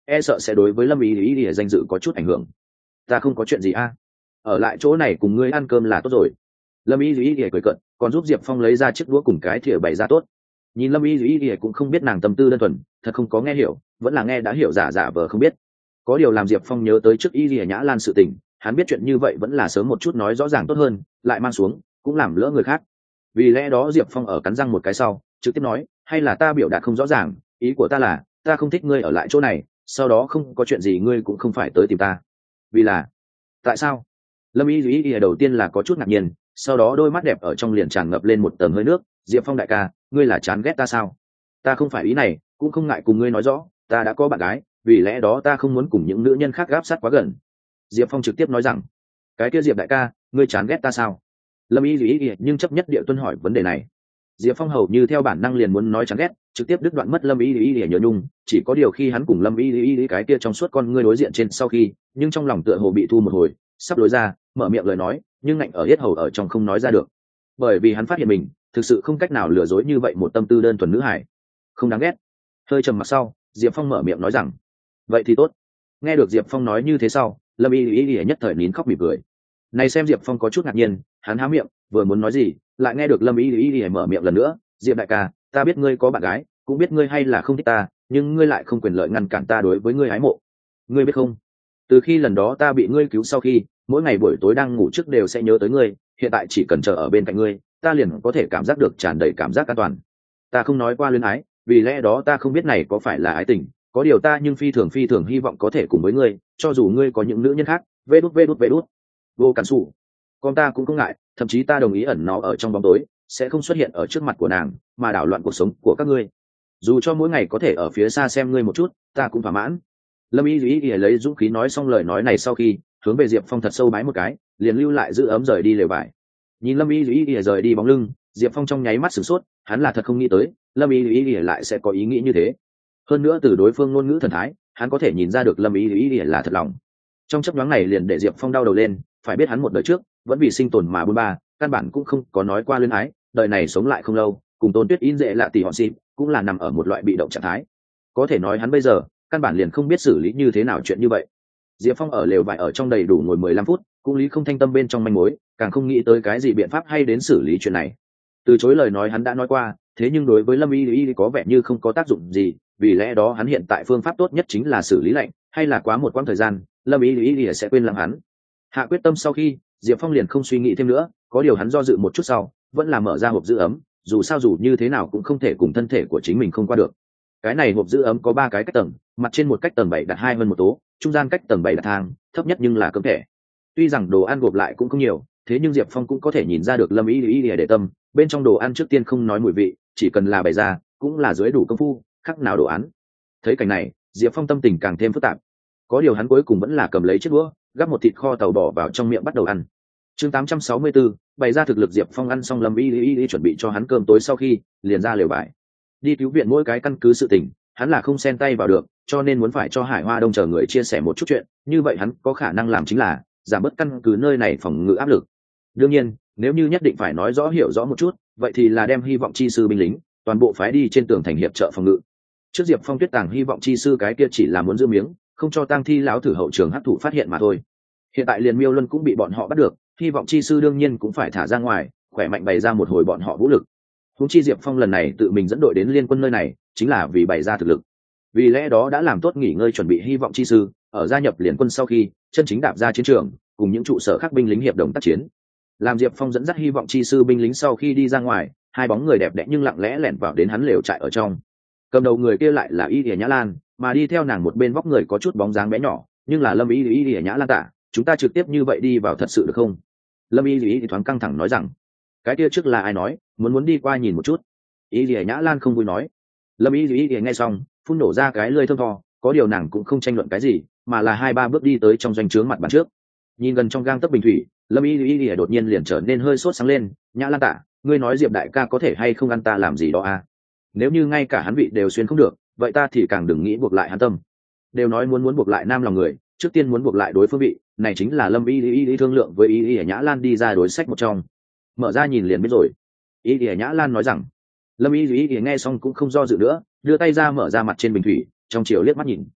e sợ sẽ đối với lâm y y danh dự có chút ảnh hưởng. Ta không có chuyện gì a, ở lại chỗ này cùng ngươi ăn cơm là tốt rồi. Lâm y y cười cợt, còn giúp Diệp Phong lấy ra chiếc đũa cùng cái thìa bày ra tốt. Nhìn lâm y y cũng không biết nàng tâm tư đơn thuần, thật không có nghe hiểu, vẫn là nghe đã hiểu giả giả vờ không biết. Có điều làm Diệp Phong nhớ tới trước y nhã lan sự tình, hắn biết chuyện như vậy vẫn là sớm một chút nói rõ ràng tốt hơn, lại mang xuống cũng làm lỡ người khác. Vì lẽ đó Diệp Phong ở cắn răng một cái sau trực tiếp nói, hay là ta biểu đạt không rõ ràng, ý của ta là ta không thích ngươi ở lại chỗ này, sau đó không có chuyện gì ngươi cũng không phải tới tìm ta. Vì là tại sao? Lâm y đầu tiên là có chút ngạc nhiên, sau đó đôi mắt đẹp ở trong liền tràn ngập lên một tầng hơi nước. Diệp Phong đại ca, ngươi là chán ghét ta sao? Ta không phải ý này, cũng không ngại cùng ngươi nói rõ, ta đã có bạn gái, vì lẽ đó ta không muốn cùng những nữ nhân khác gáp sát quá gần. Diệp Phong trực tiếp nói rằng, cái kia Diệp đại ca, ngươi chán ghét ta sao? Lâm y nhưng chấp nhất địa tuân hỏi vấn đề này. Diệp Phong hầu như theo bản năng liền muốn nói chán ghét, trực tiếp đứt đoạn mất Lâm y nhớ nhung. Chỉ có điều khi hắn cùng Lâm y cái kia trong suốt con ngươi đối diện trên sau khi, nhưng trong lòng tựa hồ bị thu một hồi, sắp lối ra mở miệng lời nói, nhưng ngạnh ở yết hầu ở trong không nói ra được, bởi vì hắn phát hiện mình thực sự không cách nào lừa dối như vậy một tâm tư đơn thuần nữ hải, không đáng ghét. Hơi trầm mặc sau, Diệp Phong mở miệng nói rằng, vậy thì tốt. Nghe được Diệp Phong nói như thế sau, Lâm y nhất thời nín khóc mỉm cười. Này xem Diệp Phong có chút ngạc nhiên, hắn há miệng vừa muốn nói gì, lại nghe được Lâm y mở miệng lần nữa, Diệp đại ca, ta biết ngươi có bạn gái, cũng biết ngươi hay là không thích ta, nhưng ngươi lại không quyền lợi ngăn cản ta đối với ngươi ái mộ. Ngươi biết không, từ khi lần đó ta bị ngươi cứu sau khi, mỗi ngày buổi tối đang ngủ trước đều sẽ nhớ tới ngươi, hiện tại chỉ cần chờ ở bên cạnh ngươi, ta liền có thể cảm giác được tràn đầy cảm giác an toàn. Ta không nói qua luyến ái, vì lẽ đó ta không biết này có phải là ái tình, có điều ta nhưng phi thường hy vọng có thể cùng với ngươi, cho dù ngươi có những nữ nhân khác. Vê đút vô cản sủ, con ta cũng không ngại, thậm chí ta đồng ý ẩn nó ở trong bóng tối, sẽ không xuất hiện ở trước mặt của nàng, mà đảo loạn cuộc sống của các ngươi. Dù cho mỗi ngày có thể ở phía xa xem ngươi một chút, ta cũng thỏa mãn. Lâm y lấy dũng khí nói xong lời nói này sau khi, hướng về Diệp Phong thật sâu bái một cái, liền lưu lại giữ ấm rời đi lều vải. Nhìn Lâm y rời đi bóng lưng, Diệp Phong trong nháy mắt sửng sốt, hắn là thật không nghĩ tới Lâm y lại sẽ có ý nghĩ như thế. Hơn nữa từ đối phương ngôn ngữ thần thái, hắn có thể nhìn ra được Lâm y là thật lòng. Trong chấp nhoáng này liền để Diệp Phong đau đầu lên, phải biết hắn một đời trước vẫn vì sinh tồn mà buôn ba, căn bản cũng không có nói qua luyến ái, đời này sống lại không lâu, cùng Tôn Tuyết in dễ lạ tỷ họ xịp, cũng là nằm ở một loại bị động trạng thái. Có thể nói hắn bây giờ căn bản liền không biết xử lý như thế nào chuyện như vậy. Diệp Phong ở lều vải ở trong đầy đủ ngồi 15 phút, cũng lý không thanh tâm bên trong manh mối, càng không nghĩ tới cái gì biện pháp hay đến xử lý chuyện này. Từ chối lời nói hắn đã nói qua, thế nhưng đối với Lâm y có vẻ như không có tác dụng gì, vì lẽ đó hắn hiện tại phương pháp tốt nhất chính là xử lý lạnh, hay là quá một quãng thời gian Lâm y sẽ quên lãng hắn. Hạ quyết tâm sau khi, Diệp Phong liền không suy nghĩ thêm nữa, có điều hắn do dự một chút sau, vẫn là mở ra hộp giữ ấm, dù sao dù như thế nào cũng không thể cùng thân thể của chính mình không qua được. Cái này hộp giữ ấm có 3 cái cách tầng, mặt trên một cách tầng 7 đặt 2 hơn một tố, trung gian cách tầng 7 đặt thang, thấp nhất nhưng là cơm thể. Tuy rằng đồ ăn gộp lại cũng không nhiều, thế nhưng Diệp Phong cũng có thể nhìn ra được Lâm y để tâm, bên trong đồ ăn trước tiên không nói mùi vị, chỉ cần là bày ra cũng là dưới đủ công phu, khác nào đồ ăn. Thấy cảnh này, Diệp Phong tâm tình càng thêm phức tạp. Có điều hắn cuối cùng vẫn là cầm lấy chiếc đũa, gắp một thịt kho tàu bỏ vào trong miệng bắt đầu ăn. Chương 864, bày ra thực lực. Diệp Phong ăn xong Lâm y chuẩn bị cho hắn cơm tối sau khi, liền ra lều vải. Đi cứu viện mỗi cái căn cứ sự tình, hắn là không xen tay vào được, cho nên muốn phải cho Hải Hoa Đông chờ người chia sẻ một chút chuyện, như vậy hắn có khả năng làm chính là giảm bớt căn cứ nơi này phòng ngự áp lực. Đương nhiên, nếu như nhất định phải nói rõ hiểu rõ một chút, vậy thì là đem hy vọng chi sư binh lính toàn bộ phái đi trên tường thành hiệp trợ phòng ngự. Trước Diệp Phong tuyết tàng hy vọng chi sư cái kia chỉ là muốn giữ miếng, không cho tang thi lão thử hậu trường hấp thụ phát hiện mà thôi. Hiện tại liền Miêu Luân cũng bị bọn họ bắt được, hy vọng chi sư đương nhiên cũng phải thả ra ngoài, khỏe mạnh bày ra một hồi bọn họ vũ lực. Huống chi Diệp Phong lần này tự mình dẫn đội đến liên quân nơi này, chính là vì bày ra thực lực. Vì lẽ đó đã làm tốt nghỉ ngơi chuẩn bị hy vọng chi sư, ở gia nhập liên quân sau khi, chân chính đạp ra chiến trường, cùng những trụ sở khác binh lính hiệp đồng tác chiến. Làm Diệp Phong dẫn dắt hy vọng chi sư binh lính sau khi đi ra ngoài, hai bóng người đẹp đẽ nhưng lặng lẽ lẻn vào đến hắn lều trại ở trong. Cầm đầu người kia lại là Y Lìa Nhã Lan, mà đi theo nàng một bên vóc người có chút bóng dáng bé nhỏ, nhưng là Lâm Y Lìa Nhã Lan tạ, chúng ta trực tiếp như vậy đi vào thật sự được không? Lâm Y Lìa thì thoáng căng thẳng nói rằng, cái kia trước là ai nói, muốn đi qua nhìn một chút. Y Lìa Nhã Lan không vui nói. Lâm Y Lìa nghe xong, phun nổ ra cái lưỡi thơm tho, có điều nàng cũng không tranh luận cái gì, mà là 2-3 bước đi tới trong doanh trướng mặt bàn trước. Nhìn gần trong gang tấc bình thủy, Lâm Y Lìa đột nhiên liền trở nên hơi sốt sáng lên. Nhã Lan tạ, ngươi nói Diệp đại ca có thể hay không ăn ta làm gì đó à? Nếu như ngay cả hắn vị đều xuyên không được, vậy ta thì càng đừng nghĩ buộc lại hắn tâm. Đều nói muốn buộc lại nam lòng người, trước tiên muốn buộc lại đối phương vị, này chính là Lâm Y thương lượng với Y Nhã Lan đi ra đối sách một trong. Mở ra nhìn liền biết rồi. Y Nhã Lan nói rằng. Lâm Y nghe xong cũng không do dự nữa, đưa tay ra mở ra mặt trên bình thủy, trong chiều liếc mắt nhìn.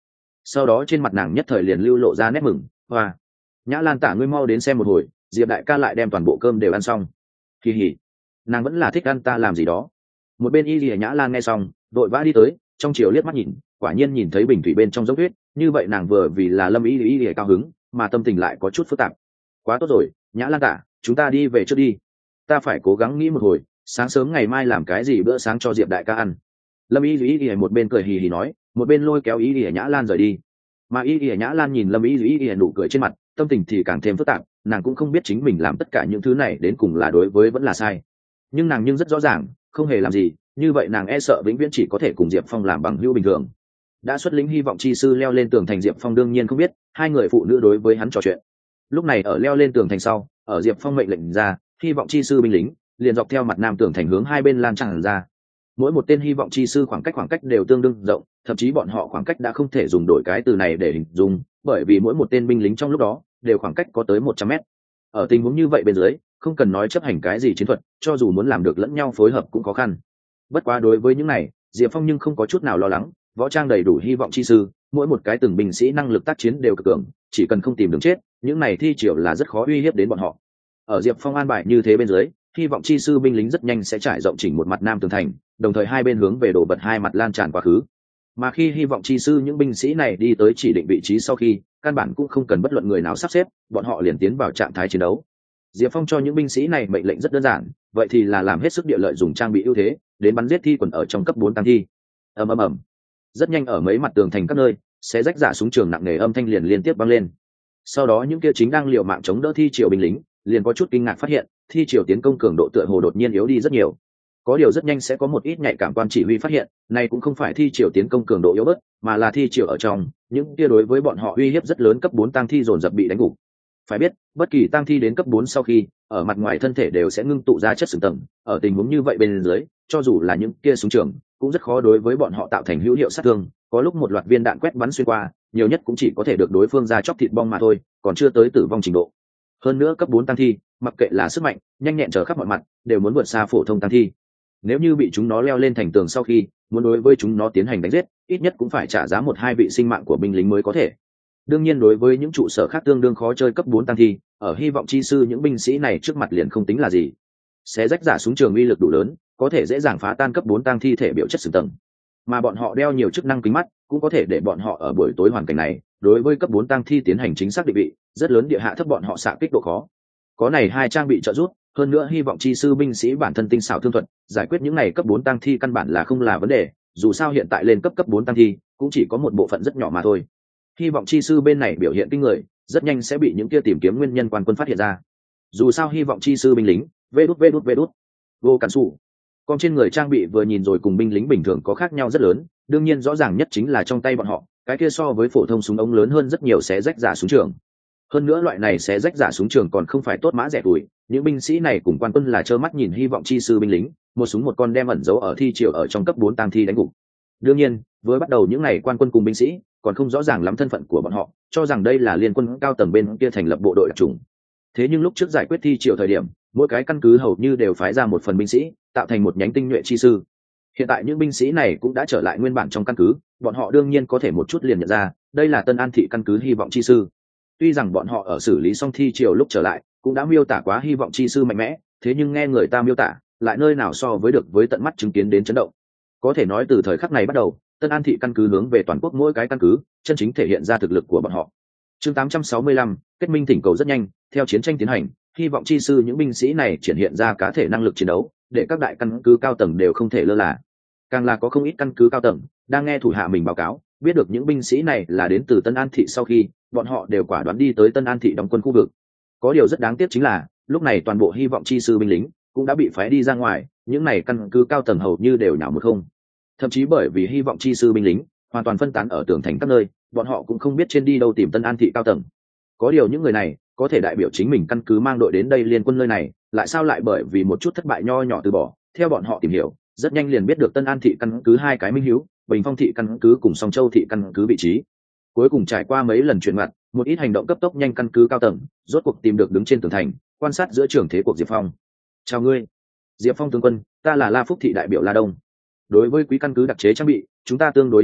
sau đó trên mặt nàng nhất thời liền lưu lộ ra nét mừng. Hoa, Nhã Lan tả, ngươi mau đến xem một hồi, Diệp đại ca lại đem toàn bộ cơm đều ăn xong. Kỳ hỉ, nàng vẫn là thích ăn ta làm gì đó. Một bên Y Lìa Nhã Lan nghe xong vội vã đi tới, trong chiều liếc mắt nhìn, quả nhiên nhìn thấy bình thủy bên trong dốc huyết, như vậy nàng vừa vì là Lâm Y Lìa cao hứng, mà tâm tình lại có chút phức tạp. Quá tốt rồi, Nhã Lan tả, chúng ta đi về trước đi, ta phải cố gắng nghĩ một hồi, sáng sớm ngày mai làm cái gì bữa sáng cho Diệp đại ca ăn. Lâm Y Lìa một bên cười hì hì nói, một bên lôi kéo Y Lìa Nhã Lan rời đi. Mà Y Lìa Nhã Lan nhìn Lâm Y Lìa nụ cười trên mặt, tâm tình thì càng thêm phức tạp, nàng cũng không biết chính mình làm tất cả những thứ này đến cùng là đối với vẫn là sai, nhưng nàng nhưng rất rõ ràng không hề làm gì như vậy nàng e sợ vĩnh viễn chỉ có thể cùng Diệp Phong làm bằng hữu bình thường. Đã xuất lĩnh hy vọng chi sư leo lên tường thành, Diệp Phong đương nhiên không biết hai người phụ nữ đối với hắn trò chuyện. Lúc này ở leo lên tường thành sau, ở Diệp Phong mệnh lệnh ra, hy vọng chi sư binh lính liền dọc theo mặt nam tường thành hướng hai bên lan tràn ra. Mỗi một tên hy vọng chi sư khoảng cách đều tương đương rộng, thậm chí bọn họ khoảng cách đã không thể dùng đổi cái từ này để hình dung, bởi vì mỗi một tên binh lính trong lúc đó đều khoảng cách có tới 100 mét. Ở tình huống như vậy bên dưới, không cần nói chấp hành cái gì chiến thuật, cho dù muốn làm được lẫn nhau phối hợp cũng khó khăn. Bất quá đối với những này, Diệp Phong nhưng không có chút nào lo lắng, võ trang đầy đủ hy vọng chi sư, mỗi một cái từng binh sĩ năng lực tác chiến đều cực cường, chỉ cần không tìm đường chết, những này thi triều là rất khó uy hiếp đến bọn họ. Ở Diệp Phong an bài như thế bên dưới, hy vọng chi sư binh lính rất nhanh sẽ trải rộng chỉnh một mặt nam tường thành, đồng thời hai bên hướng về đổ bật hai mặt lan tràn quá khứ. Mà khi hy vọng chi sư những binh sĩ này đi tới chỉ định vị trí sau khi, căn bản cũng không cần bất luận người nào sắp xếp, bọn họ liền tiến vào trạng thái chiến đấu. Diệp Phong cho những binh sĩ này mệnh lệnh rất đơn giản, vậy thì là làm hết sức địa lợi dùng trang bị ưu thế, đến bắn giết thi quần ở trong cấp 4 tăng thi. Ầm ầm ầm. Rất nhanh ở mấy mặt tường thành các nơi, sẽ rách rả súng trường nặng nề âm thanh liền liên tiếp vang lên. Sau đó những kia chính đang liều mạng chống đỡ thi triều binh lính, liền có chút kinh ngạc phát hiện, thi triều tiến công cường độ tựa hồ đột nhiên yếu đi rất nhiều. Có điều rất nhanh sẽ có một ít nhạy cảm quan chỉ huy phát hiện, này cũng không phải thi triều tiến công cường độ yếu bớt, mà là thi triều ở trong, những kia đối với bọn họ uy hiếp rất lớn cấp 4 tăng thi dồn dập bị đánh gục. Phải biết, bất kỳ tăng thi đến cấp 4 sau khi, ở mặt ngoài thân thể đều sẽ ngưng tụ ra chất sừng tầng, ở tình huống như vậy bên dưới, cho dù là những kia súng trường, cũng rất khó đối với bọn họ tạo thành hữu hiệu sát thương, có lúc một loạt viên đạn quét bắn xuyên qua, nhiều nhất cũng chỉ có thể được đối phương ra chóc thịt bong mà thôi, còn chưa tới tử vong trình độ. Hơn nữa cấp 4 tăng thi, mặc kệ là sức mạnh, nhanh nhẹn trở khắp mọi mặt, đều muốn vượt xa phổ thông tăng thi. Nếu như bị chúng nó leo lên thành tường sau khi, muốn đối với chúng nó tiến hành đánh giết, ít nhất cũng phải trả giá 1-2 vị sinh mạng của binh lính mới có thể. Đương nhiên đối với những trụ sở khác tương đương khó chơi cấp 4 tăng thi, ở hy vọng chi sư những binh sĩ này trước mặt liền không tính là gì. Xé rách giả súng trường uy lực đủ lớn, có thể dễ dàng phá tan cấp 4 tăng thi thể biểu chất sừng tầng. Mà bọn họ đeo nhiều chức năng kính mắt, cũng có thể để bọn họ ở buổi tối hoàn cảnh này, đối với cấp 4 tăng thi tiến hành chính xác định vị, rất lớn địa hạ thấp bọn họ xạ kích độ khó. Có này hai trang bị trợ giúp, hơn nữa hy vọng chi sư binh sĩ bản thân tinh xảo thương thuật, giải quyết những này cấp 4 tăng thi căn bản là không là vấn đề, dù sao hiện tại lên cấp 4 tăng thi, cũng chỉ có một bộ phận rất nhỏ mà thôi. Hy vọng chi sư bên này biểu hiện kinh người, rất nhanh sẽ bị những kia tìm kiếm nguyên nhân quan quân phát hiện ra. Dù sao hy vọng chi sư binh lính, vê đút, vô cản sủ. Còn trên người trang bị vừa nhìn rồi cùng binh lính bình thường có khác nhau rất lớn, đương nhiên rõ ràng nhất chính là trong tay bọn họ, cái kia so với phổ thông súng ống lớn hơn rất nhiều, xé rách giả súng trường. Hơn nữa loại này xé rách giả súng trường còn không phải tốt mã rẻ tuổi, những binh sĩ này cùng quan quân là trơ mắt nhìn hy vọng chi sư binh lính, một súng một con đem ẩn giấu ở thi triều ở trong cấp 4 tang thi đánh gục. Đương nhiên, với bắt đầu những này quan quân cùng binh sĩ, còn không rõ ràng lắm thân phận của bọn họ, cho rằng đây là liên quân cao tầng bên kia thành lập bộ đội đặc chủng. Thế nhưng lúc trước giải quyết thi triều thời điểm, mỗi cái căn cứ hầu như đều phái ra một phần binh sĩ, tạo thành một nhánh tinh nhuệ chi sư. Hiện tại những binh sĩ này cũng đã trở lại nguyên bản trong căn cứ, bọn họ đương nhiên có thể một chút liền nhận ra, đây là Tân An thị căn cứ hy vọng chi sư. Tuy rằng bọn họ ở xử lý xong thi triều lúc trở lại, cũng đã miêu tả quá hy vọng chi sư mạnh mẽ, thế nhưng nghe người ta miêu tả, lại nơi nào so với được với tận mắt chứng kiến đến chấn động. Có thể nói từ thời khắc này bắt đầu, Tân An thị căn cứ hướng về toàn quốc mỗi cái căn cứ, chân chính thể hiện ra thực lực của bọn họ. Chương 865, kết minh thỉnh cầu rất nhanh, theo chiến tranh tiến hành, hy vọng chi sư những binh sĩ này triển hiện ra cá thể năng lực chiến đấu, để các đại căn cứ cao tầng đều không thể lơ là. Càng là có không ít căn cứ cao tầng đang nghe thủ hạ mình báo cáo, biết được những binh sĩ này là đến từ Tân An thị sau khi, bọn họ đều quả đoán đi tới Tân An thị đóng quân khu vực. Có điều rất đáng tiếc chính là, lúc này toàn bộ hy vọng chi sư binh lính cũng đã bị phái đi ra ngoài, những này căn cứ cao tầng hầu như đều nhào một không. Thậm chí bởi vì hy vọng chi sư binh lính hoàn toàn phân tán ở tường thành các nơi, bọn họ cũng không biết trên đi đâu tìm Tân An thị cao tầng. Có điều những người này có thể đại biểu chính mình căn cứ mang đội đến đây liên quân nơi này, lại sao lại bởi vì một chút thất bại nho nhỏ từ bỏ. Theo bọn họ tìm hiểu, rất nhanh liền biết được Tân An thị căn cứ hai cái minh hiếu, Bình Phong thị căn cứ cùng Song Châu thị căn cứ vị trí. Cuối cùng trải qua mấy lần chuyển mặt, một ít hành động cấp tốc nhanh căn cứ cao tầng rốt cuộc tìm được đứng trên tường thành, quan sát giữa trường thế cuộc Diệp Phong. Chào ngươi, Diệp Phong tướng quân, ta là La Phúc thị đại biểu La Đông. Đối với quý căn cứ đặc chế trang bị, chúng ta tương đối hiếu kỳ,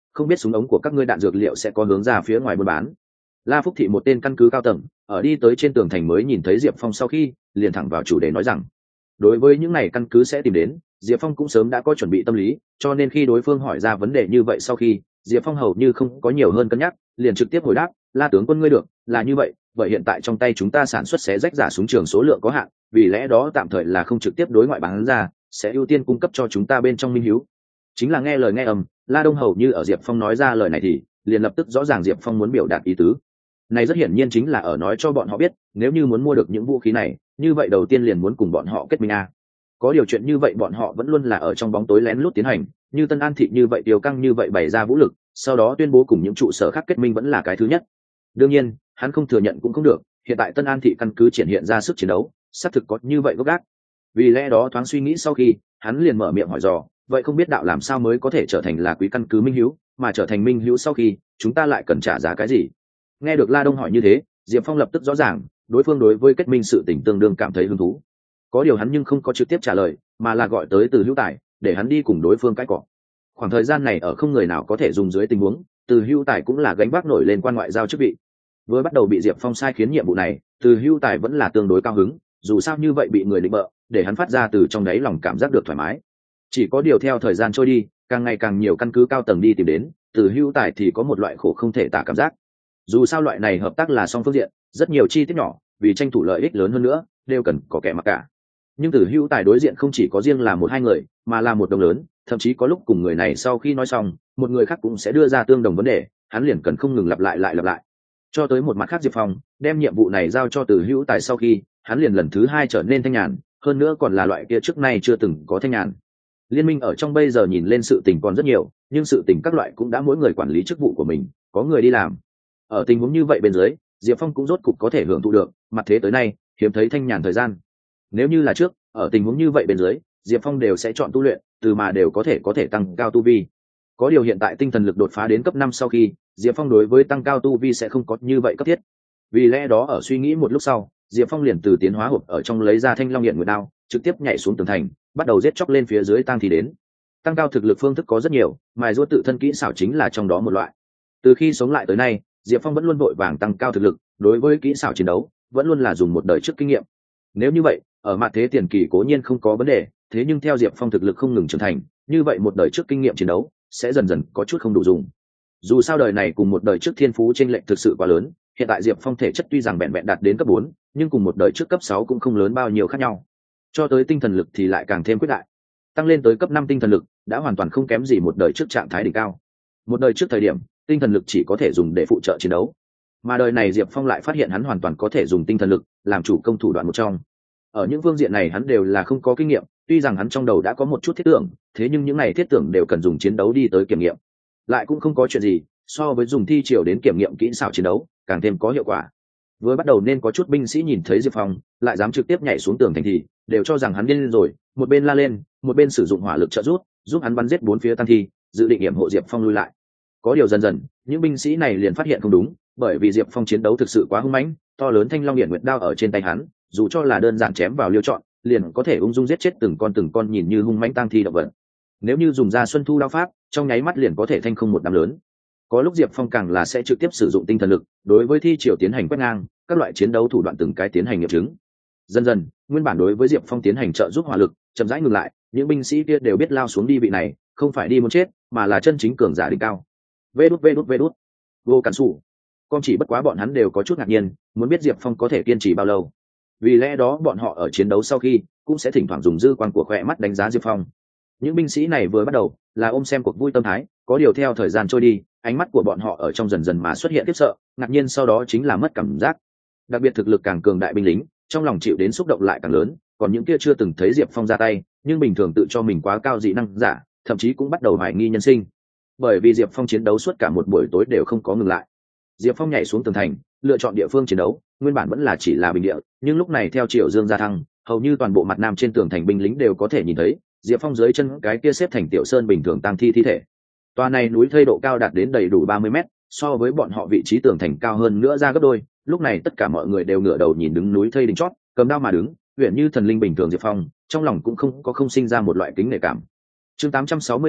không biết súng ống của các ngươi đạn dược liệu sẽ có hướng ra phía ngoài buôn bán. La Phúc Thị một tên căn cứ cao tầng ở đi tới trên tường thành mới nhìn thấy Diệp Phong sau khi liền thẳng vào chủ đề nói rằng đối với những này căn cứ sẽ tìm đến, Diệp Phong cũng sớm đã có chuẩn bị tâm lý, cho nên khi đối phương hỏi ra vấn đề như vậy sau khi Diệp Phong hầu như không có nhiều hơn cân nhắc, liền trực tiếp hồi đáp, La tướng quân ngươi được, là như vậy, bởi hiện tại trong tay chúng ta sản xuất xé rách giả súng trường số lượng có hạn, vì lẽ đó tạm thời là không trực tiếp đối ngoại bán ra, sẽ ưu tiên cung cấp cho chúng ta bên trong minh hiếu. Chính là nghe lời nghe ầm, La Đông hầu như ở Diệp Phong nói ra lời này thì liền lập tức rõ ràng Diệp Phong muốn biểu đạt ý tứ. Này rất hiển nhiên chính là ở nói cho bọn họ biết, nếu như muốn mua được những vũ khí này, như vậy đầu tiên liền muốn cùng bọn họ kết minh a. Có điều chuyện như vậy bọn họ vẫn luôn là ở trong bóng tối lén lút tiến hành, như Tân An thị như vậy Tiêu Căng như vậy bày ra vũ lực, sau đó tuyên bố cùng những trụ sở khác kết minh vẫn là cái thứ nhất. Đương nhiên, hắn không thừa nhận cũng không được, hiện tại Tân An thị căn cứ triển hiện ra sức chiến đấu, xác thực có như vậy gốc gác. Vì lẽ đó thoáng suy nghĩ sau khi, hắn liền mở miệng hỏi dò, vậy không biết đạo làm sao mới có thể trở thành là quý căn cứ minh hữu, mà trở thành minh hữu sau khi, chúng ta lại cần trả giá cái gì? Nghe được La Đông hỏi như thế, Diệp Phong lập tức rõ ràng, đối phương đối với kết minh sự tình tương đương cảm thấy hứng thú. Có điều hắn nhưng không có trực tiếp trả lời, mà là gọi tới Từ Hữu Tài, để hắn đi cùng đối phương cãi cọ. Khoảng thời gian này ở không người nào có thể dùng dưới tình huống, Từ Hữu Tài cũng là gánh vác nổi lên quan ngoại giao chức vị. Vừa bắt đầu bị Diệp Phong sai khiến nhiệm vụ này, Từ Hữu Tài vẫn là tương đối cao hứng, dù sao như vậy bị người định bợ, để hắn phát ra từ trong đáy lòng cảm giác được thoải mái. Chỉ có điều theo thời gian trôi đi, càng ngày càng nhiều căn cứ cao tầng đi tìm đến, Từ Hữu Tài thì có một loại khổ không thể tả cảm giác. Dù sao loại này hợp tác là song phương diện, rất nhiều chi tiết nhỏ, vì tranh thủ lợi ích lớn hơn nữa, đều cần có kẻ mặc cả. Nhưng Từ Hữu Tài đối diện không chỉ có riêng là một hai người, mà là một đồng lớn, thậm chí có lúc cùng người này sau khi nói xong, một người khác cũng sẽ đưa ra tương đồng vấn đề, hắn liền cần không ngừng lặp lại. Cho tới một mặt khác Diệp Phong, đem nhiệm vụ này giao cho Từ Hữu Tài sau khi, hắn liền lần thứ hai trở nên thanh nhàn, hơn nữa còn là loại kia trước nay chưa từng có thanh nhàn. Liên minh ở trong bây giờ nhìn lên sự tình còn rất nhiều, nhưng sự tình các loại cũng đã mỗi người quản lý chức vụ của mình, có người đi làm. Ở tình huống như vậy bên dưới, Diệp Phong cũng rốt cục có thể hưởng thụ được, mặt thế tới nay, hiếm thấy thanh nhàn thời gian. Nếu như là trước, ở tình huống như vậy bên dưới, Diệp Phong đều sẽ chọn tu luyện, từ mà đều có thể tăng cao tu vi. Có điều hiện tại tinh thần lực đột phá đến cấp 5 sau khi, Diệp Phong đối với tăng cao tu vi sẽ không có như vậy cấp thiết. Vì lẽ đó ở suy nghĩ một lúc sau, Diệp Phong liền từ tiến hóa hộp ở trong lấy ra Thanh Long Hiện Nguyệt Đao, trực tiếp nhảy xuống tường thành, bắt đầu giết chóc lên phía dưới tang thì đến. Tăng cao thực lực phương thức có rất nhiều, mài giũa tự thân kỹ xảo chính là trong đó một loại. Từ khi sống lại tới nay, Diệp Phong vẫn luôn vội vàng tăng cao thực lực, đối với kỹ xảo chiến đấu, vẫn luôn là dùng một đời trước kinh nghiệm. Nếu như vậy, ở mặt thế tiền kỳ cố nhiên không có vấn đề, thế nhưng theo Diệp Phong thực lực không ngừng trưởng thành, như vậy một đời trước kinh nghiệm chiến đấu sẽ dần dần có chút không đủ dùng. Dù sao đời này cùng một đời trước thiên phú chênh lệch thực sự quá lớn, hiện tại Diệp Phong thể chất tuy rằng vẹn vẹn đạt đến cấp 4, nhưng cùng một đời trước cấp 6 cũng không lớn bao nhiêu khác nhau. Cho tới tinh thần lực thì lại càng thêm quyết đại. Tăng lên tới cấp 5 tinh thần lực đã hoàn toàn không kém gì một đời trước trạng thái đỉnh cao. Một đời trước thời điểm, tinh thần lực chỉ có thể dùng để phụ trợ chiến đấu, mà đời này Diệp Phong lại phát hiện hắn hoàn toàn có thể dùng tinh thần lực làm chủ công thủ đoạn một trong. Ở những phương diện này hắn đều là không có kinh nghiệm, tuy rằng hắn trong đầu đã có một chút thiết tưởng, thế nhưng những này thiết tưởng đều cần dùng chiến đấu đi tới kiểm nghiệm. Lại cũng không có chuyện gì so với dùng thi triều đến kiểm nghiệm kỹ xảo chiến đấu càng thêm có hiệu quả. Vừa bắt đầu nên có chút binh sĩ nhìn thấy Diệp Phong lại dám trực tiếp nhảy xuống tường thành thì đều cho rằng hắn điên rồi, một bên la lên, một bên sử dụng hỏa lực trợ giúp hắn bắn giết bốn phía tăng thi, dự định yểm hộ Diệp Phong lui lại. Có điều dần dần những binh sĩ này liền phát hiện không đúng, bởi vì Diệp Phong chiến đấu thực sự quá hung mãnh, to lớn Thanh Long Hiển Nguyệt Đao ở trên tay hắn, dù cho là đơn giản chém vào liêu chọn, liền có thể ung dung giết chết từng con nhìn như hung mãnh tang thi động vật. Nếu như dùng ra Xuân Thu đao pháp, trong nháy mắt liền có thể thanh không một đám lớn. Có lúc Diệp Phong càng là sẽ trực tiếp sử dụng tinh thần lực, đối với thi triều tiến hành quét ngang, các loại chiến đấu thủ đoạn từng cái tiến hành nghiệm chứng. Dần dần, nguyên bản đối với Diệp Phong tiến hành trợ giúp hỏa lực, chậm rãi ngừng lại, những binh sĩ kia đều biết lao xuống đi vị này, không phải đi muốn chết, mà là chân chính cường giả đỉnh cao. Vê đút. Vô cản sủ. Con chỉ bất quá bọn hắn đều có chút ngạc nhiên, muốn biết Diệp Phong có thể kiên trì bao lâu. Vì lẽ đó bọn họ ở chiến đấu sau khi cũng sẽ thỉnh thoảng dùng dư quan của khỏe mắt đánh giá Diệp Phong. Những binh sĩ này vừa bắt đầu là ôm xem cuộc vui tâm thái, có điều theo thời gian trôi đi, ánh mắt của bọn họ ở trong dần dần mà xuất hiện khiếp sợ, ngạc nhiên sau đó chính là mất cảm giác. Đặc biệt thực lực càng cường đại binh lính, trong lòng chịu đến xúc động lại càng lớn, còn những kia chưa từng thấy Diệp Phong ra tay, nhưng bình thường tự cho mình quá cao dị năng giả, thậm chí cũng bắt đầu hoài nghi nhân sinh. Bởi vì Diệp Phong chiến đấu suốt cả một buổi tối đều không có ngừng lại. Diệp Phong nhảy xuống tường thành, lựa chọn địa phương chiến đấu, nguyên bản vẫn là chỉ là bình địa, nhưng lúc này theo Triệu Dương gia thăng, hầu như toàn bộ mặt nam trên tường thành binh lính đều có thể nhìn thấy, Diệp Phong dưới chân cái kia xếp thành tiểu sơn bình thường tang thi thi thể. Tòa này núi thây độ cao đạt đến đầy đủ 30 mét, so với bọn họ vị trí tường thành cao hơn nữa ra gấp đôi, lúc này tất cả mọi người đều ngửa đầu nhìn đứng núi thây đỉnh chót, cầm đao mà đứng, huyền như thần linh bình thường Diệp Phong, trong lòng cũng không sinh ra một loại kính nể cảm. Chương 866,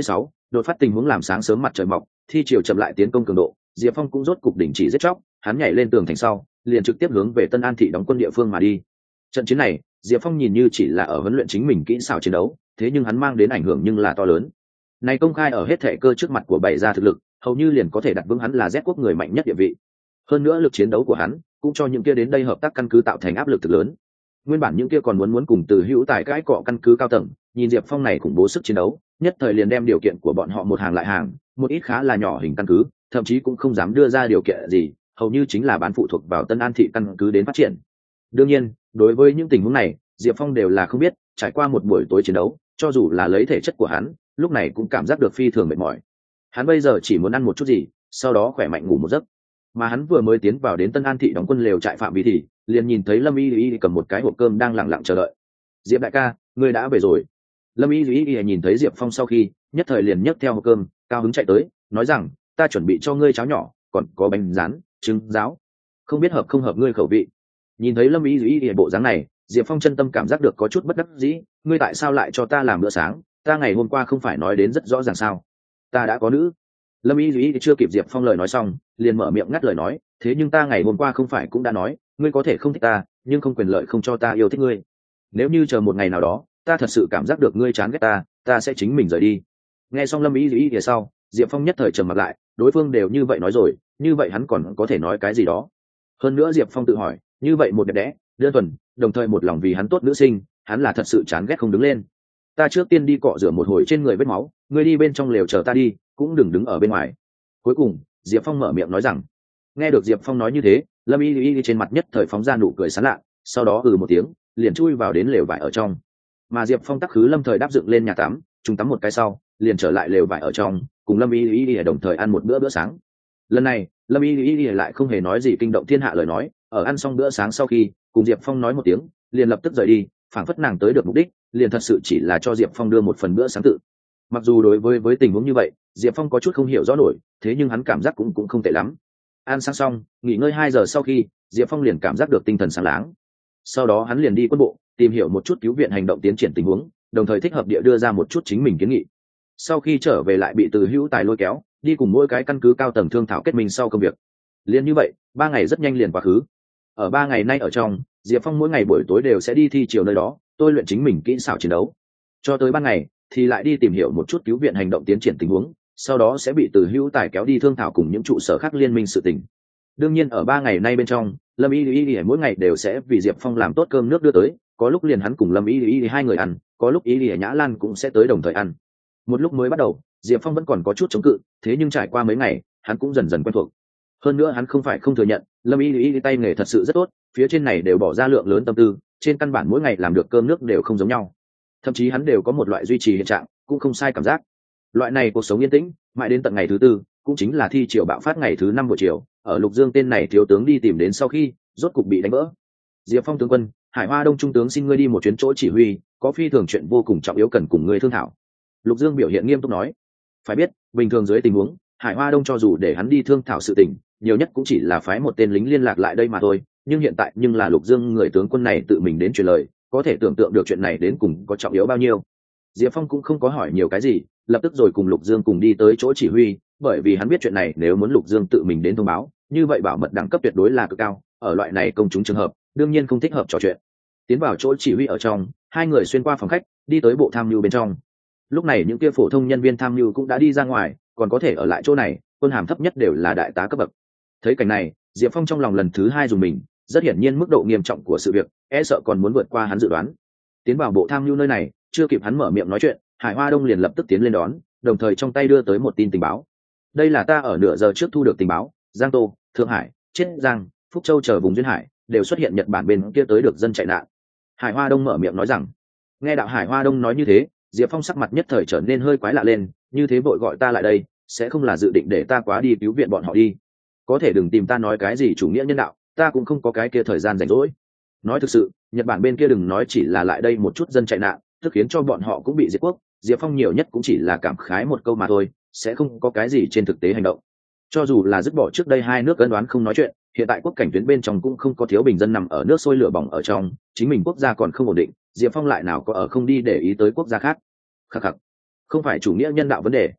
đột phát tình huống làm sáng sớm mặt trời mọc, thi chiều chậm lại tiến công cường độ, Diệp Phong cũng rốt cục đình chỉ giết chóc, hắn nhảy lên tường thành sau, liền trực tiếp hướng về Tân An thị đóng quân địa phương mà đi. Trận chiến này, Diệp Phong nhìn như chỉ là ở huấn luyện chính mình kỹ xảo chiến đấu, thế nhưng hắn mang đến ảnh hưởng nhưng là to lớn. Này công khai ở hết thệ cơ trước mặt của bày ra thực lực, hầu như liền có thể đặt vững hắn là Z quốc người mạnh nhất địa vị. Hơn nữa lực chiến đấu của hắn, cũng cho những kia đến đây hợp tác căn cứ tạo thành áp lực thực lớn. Nguyên bản những kia còn muốn cùng Từ Hữu Tài cãi cọ căn cứ cao tầng, nhìn Diệp Phong này khủng bố sức chiến đấu, nhất thời liền đem điều kiện của bọn họ một hàng lại hàng, một ít khá là nhỏ hình căn cứ, thậm chí cũng không dám đưa ra điều kiện gì, hầu như chính là bán phụ thuộc vào Tân An thị căn cứ đến phát triển. Đương nhiên, đối với những tình huống này, Diệp Phong đều là không biết, trải qua một buổi tối chiến đấu, cho dù là lấy thể chất của hắn, lúc này cũng cảm giác được phi thường mệt mỏi. Hắn bây giờ chỉ muốn ăn một chút gì, sau đó khỏe mạnh ngủ một giấc. Mà hắn vừa mới tiến vào đến Tân An thị đóng quân lều trại phạm vi thì liền nhìn thấy Lâm Y Y cầm một cái hộp cơm đang lặng lặng chờ đợi. Diệp đại ca, ngươi đã về rồi. Lâm Y Y nhìn thấy Diệp Phong sau khi, nhất thời liền nhấc theo hộp cơm, cao hứng chạy tới, nói rằng, ta chuẩn bị cho ngươi cháo nhỏ, còn có bánh rán, trứng ráo, không biết hợp không hợp ngươi khẩu vị. Nhìn thấy Lâm Y Y bộ dáng này, Diệp Phong chân tâm cảm giác được có chút bất đắc dĩ, ngươi tại sao lại cho ta làm bữa sáng, ta ngày hôm qua không phải nói đến rất rõ ràng sao? Ta đã có nữ. Lâm Y Duy chưa kịp Diệp Phong lời nói xong, liền mở miệng ngắt lời nói, thế nhưng ta ngày hôm qua không phải cũng đã nói, ngươi có thể không thích ta, nhưng không quyền lợi không cho ta yêu thích ngươi. Nếu như chờ một ngày nào đó, ta thật sự cảm giác được ngươi chán ghét ta sẽ chính mình rời đi. Nghe xong Lâm Y Duy sau, Diệp Phong nhất thời trầm mặt lại, đối phương đều như vậy nói rồi, như vậy hắn còn có thể nói cái gì đó? Hơn nữa Diệp Phong tự hỏi, như vậy một đẹp đẽ, đơn thuần, đồng thời một lòng vì hắn tốt nữ sinh, hắn là thật sự chán ghét không đứng lên. Ta trước tiên đi cọ rửa một hồi trên người vết máu, ngươi đi bên trong lều chờ ta đi, cũng đừng đứng ở bên ngoài. Cuối cùng Diệp Phong mở miệng nói rằng. Nghe được Diệp Phong nói như thế, Lâm Y Y trên mặt nhất thời phóng ra nụ cười sán lạ, sau đó một tiếng liền chui vào đến lều vải ở trong. Mà Diệp Phong tắc khứ lâm thời đáp dựng lên nhà tắm, chúng tắm một cái sau liền trở lại lều vải ở trong, cùng Lâm Y Y đồng thời ăn một bữa sáng. Lần này Lâm Y Y lại không hề nói gì kinh động thiên hạ lời nói, ở ăn xong bữa sáng sau khi cùng Diệp Phong nói một tiếng, liền lập tức rời đi, phảng phất nàng tới được mục đích, liền thật sự chỉ là cho Diệp Phong đưa một phần bữa sáng tự. Mặc dù đối với tình huống như vậy, Diệp Phong có chút không hiểu rõ nổi, thế nhưng hắn cảm giác cũng không tệ lắm. Ăn sáng xong, nghỉ ngơi 2 giờ sau khi, Diệp Phong liền cảm giác được tinh thần sáng láng. Sau đó hắn liền đi quân bộ, tìm hiểu một chút cứu viện hành động tiến triển tình huống, đồng thời thích hợp địa đưa ra một chút chính mình kiến nghị. Sau khi trở về lại bị Từ Hữu Tài lôi kéo, đi cùng mỗi cái căn cứ cao tầng thương thảo kết minh sau công việc. Liên như vậy, 3 ngày rất nhanh liền quá khứ. Ở 3 ngày nay ở trong, Diệp Phong mỗi ngày buổi tối đều sẽ đi thi chiều nơi đó, tôi luyện chính mình kỹ xảo chiến đấu. Cho tới ban ngày thì lại đi tìm hiểu một chút cứu viện hành động tiến triển tình huống, sau đó sẽ bị Từ Hữu Tài kéo đi thương thảo cùng những trụ sở khác liên minh sự tình. Đương nhiên ở 3 ngày nay bên trong, Lâm Y Y mỗi ngày đều sẽ vì Diệp Phong làm tốt cơm nước đưa tới, có lúc liền hắn cùng Lâm Y Y hai người ăn, có lúc Y Nhã Lan cũng sẽ tới đồng thời ăn. Một lúc mới bắt đầu, Diệp Phong vẫn còn có chút chống cự, thế nhưng trải qua mấy ngày, hắn cũng dần dần quen thuộc. Hơn nữa hắn không phải không thừa nhận, Lâm Y Y tay nghề thật sự rất tốt, phía trên này đều bỏ ra lượng lớn tâm tư, trên căn bản mỗi ngày làm được cơm nước đều không giống nhau. Thậm chí hắn đều có một loại duy trì hiện trạng, cũng không sai cảm giác. Loại này cuộc sống yên tĩnh, mãi đến tận ngày thứ 4, cũng chính là thi chiều bạo phát ngày thứ 5 buổi chiều, ở Lục Dương tên này thiếu tướng đi tìm đến sau khi, rốt cục bị đánh vỡ. Diệp Phong tướng quân, Hải Hoa Đông trung tướng xin ngươi đi một chuyến chỗ chỉ huy, có phi thường chuyện vô cùng trọng yếu cần cùng ngươi thương thảo. Lục Dương biểu hiện nghiêm túc nói. Phải biết, bình thường dưới tình huống, Hải Hoa Đông cho dù để hắn đi thương thảo sự tình, nhiều nhất cũng chỉ là phái một tên lính liên lạc lại đây mà thôi, nhưng hiện tại nhưng là Lục Dương người tướng quân này tự mình đến truyền lời, có thể tưởng tượng được chuyện này đến cùng có trọng yếu bao nhiêu. Diệp Phong cũng không có hỏi nhiều cái gì, lập tức rồi cùng Lục Dương cùng đi tới chỗ chỉ huy, bởi vì hắn biết chuyện này nếu muốn Lục Dương tự mình đến thông báo, như vậy bảo mật đẳng cấp tuyệt đối là cực cao, ở loại này công chúng trường hợp, đương nhiên không thích hợp trò chuyện. Tiến vào chỗ chỉ huy ở trong, hai người xuyên qua phòng khách, đi tới bộ tham mưu bên trong. Lúc này những kia phổ thông nhân viên tham mưu cũng đã đi ra ngoài, còn có thể ở lại chỗ này, quân hàm thấp nhất đều là đại tá cấp bậc. Thấy cảnh này, Diệp Phong trong lòng lần thứ 2 dùng mình, rất hiển nhiên mức độ nghiêm trọng của sự việc, e sợ còn muốn vượt qua hắn dự đoán. Tiến vào bộ tham mưu nơi này, chưa kịp hắn mở miệng nói chuyện, Hải Hoa Đông liền lập tức tiến lên đón, đồng thời trong tay đưa tới một tin tình báo. Đây là ta ở nửa giờ trước thu được tình báo, Giang Tô, Thượng Hải, Chiết Giang, Phúc Châu chờ vùng duyên hải đều xuất hiện Nhật Bản bên kia tới được dân chạy nạn. Hải Hoa Đông mở miệng nói rằng. Nghe đạo Hải Hoa Đông nói như thế, Diệp Phong sắc mặt nhất thời trở nên hơi quái lạ lên, như thế vội gọi ta lại đây, sẽ không là dự định để ta quá đi cứu viện bọn họ đi. Có thể đừng tìm ta nói cái gì chủ nghĩa nhân đạo, ta cũng không có cái kia thời gian rảnh rỗi. Nói thực sự, Nhật Bản bên kia đừng nói chỉ là lại đây một chút dân chạy nạn, tức khiến cho bọn họ cũng bị diệt quốc, Diệp Phong nhiều nhất cũng chỉ là cảm khái một câu mà thôi, sẽ không có cái gì trên thực tế hành động. Cho dù là dứt bỏ trước đây hai nước ân đoán không nói chuyện, hiện tại quốc cảnh tuyến bên trong cũng không có thiếu bình dân nằm ở nước sôi lửa bỏng ở trong, chính mình quốc gia còn không ổn định, Diệp Phong lại nào có ở không đi để ý tới quốc gia khác. Khắc khắc, không phải chủ nghĩa nhân đạo vấn đề,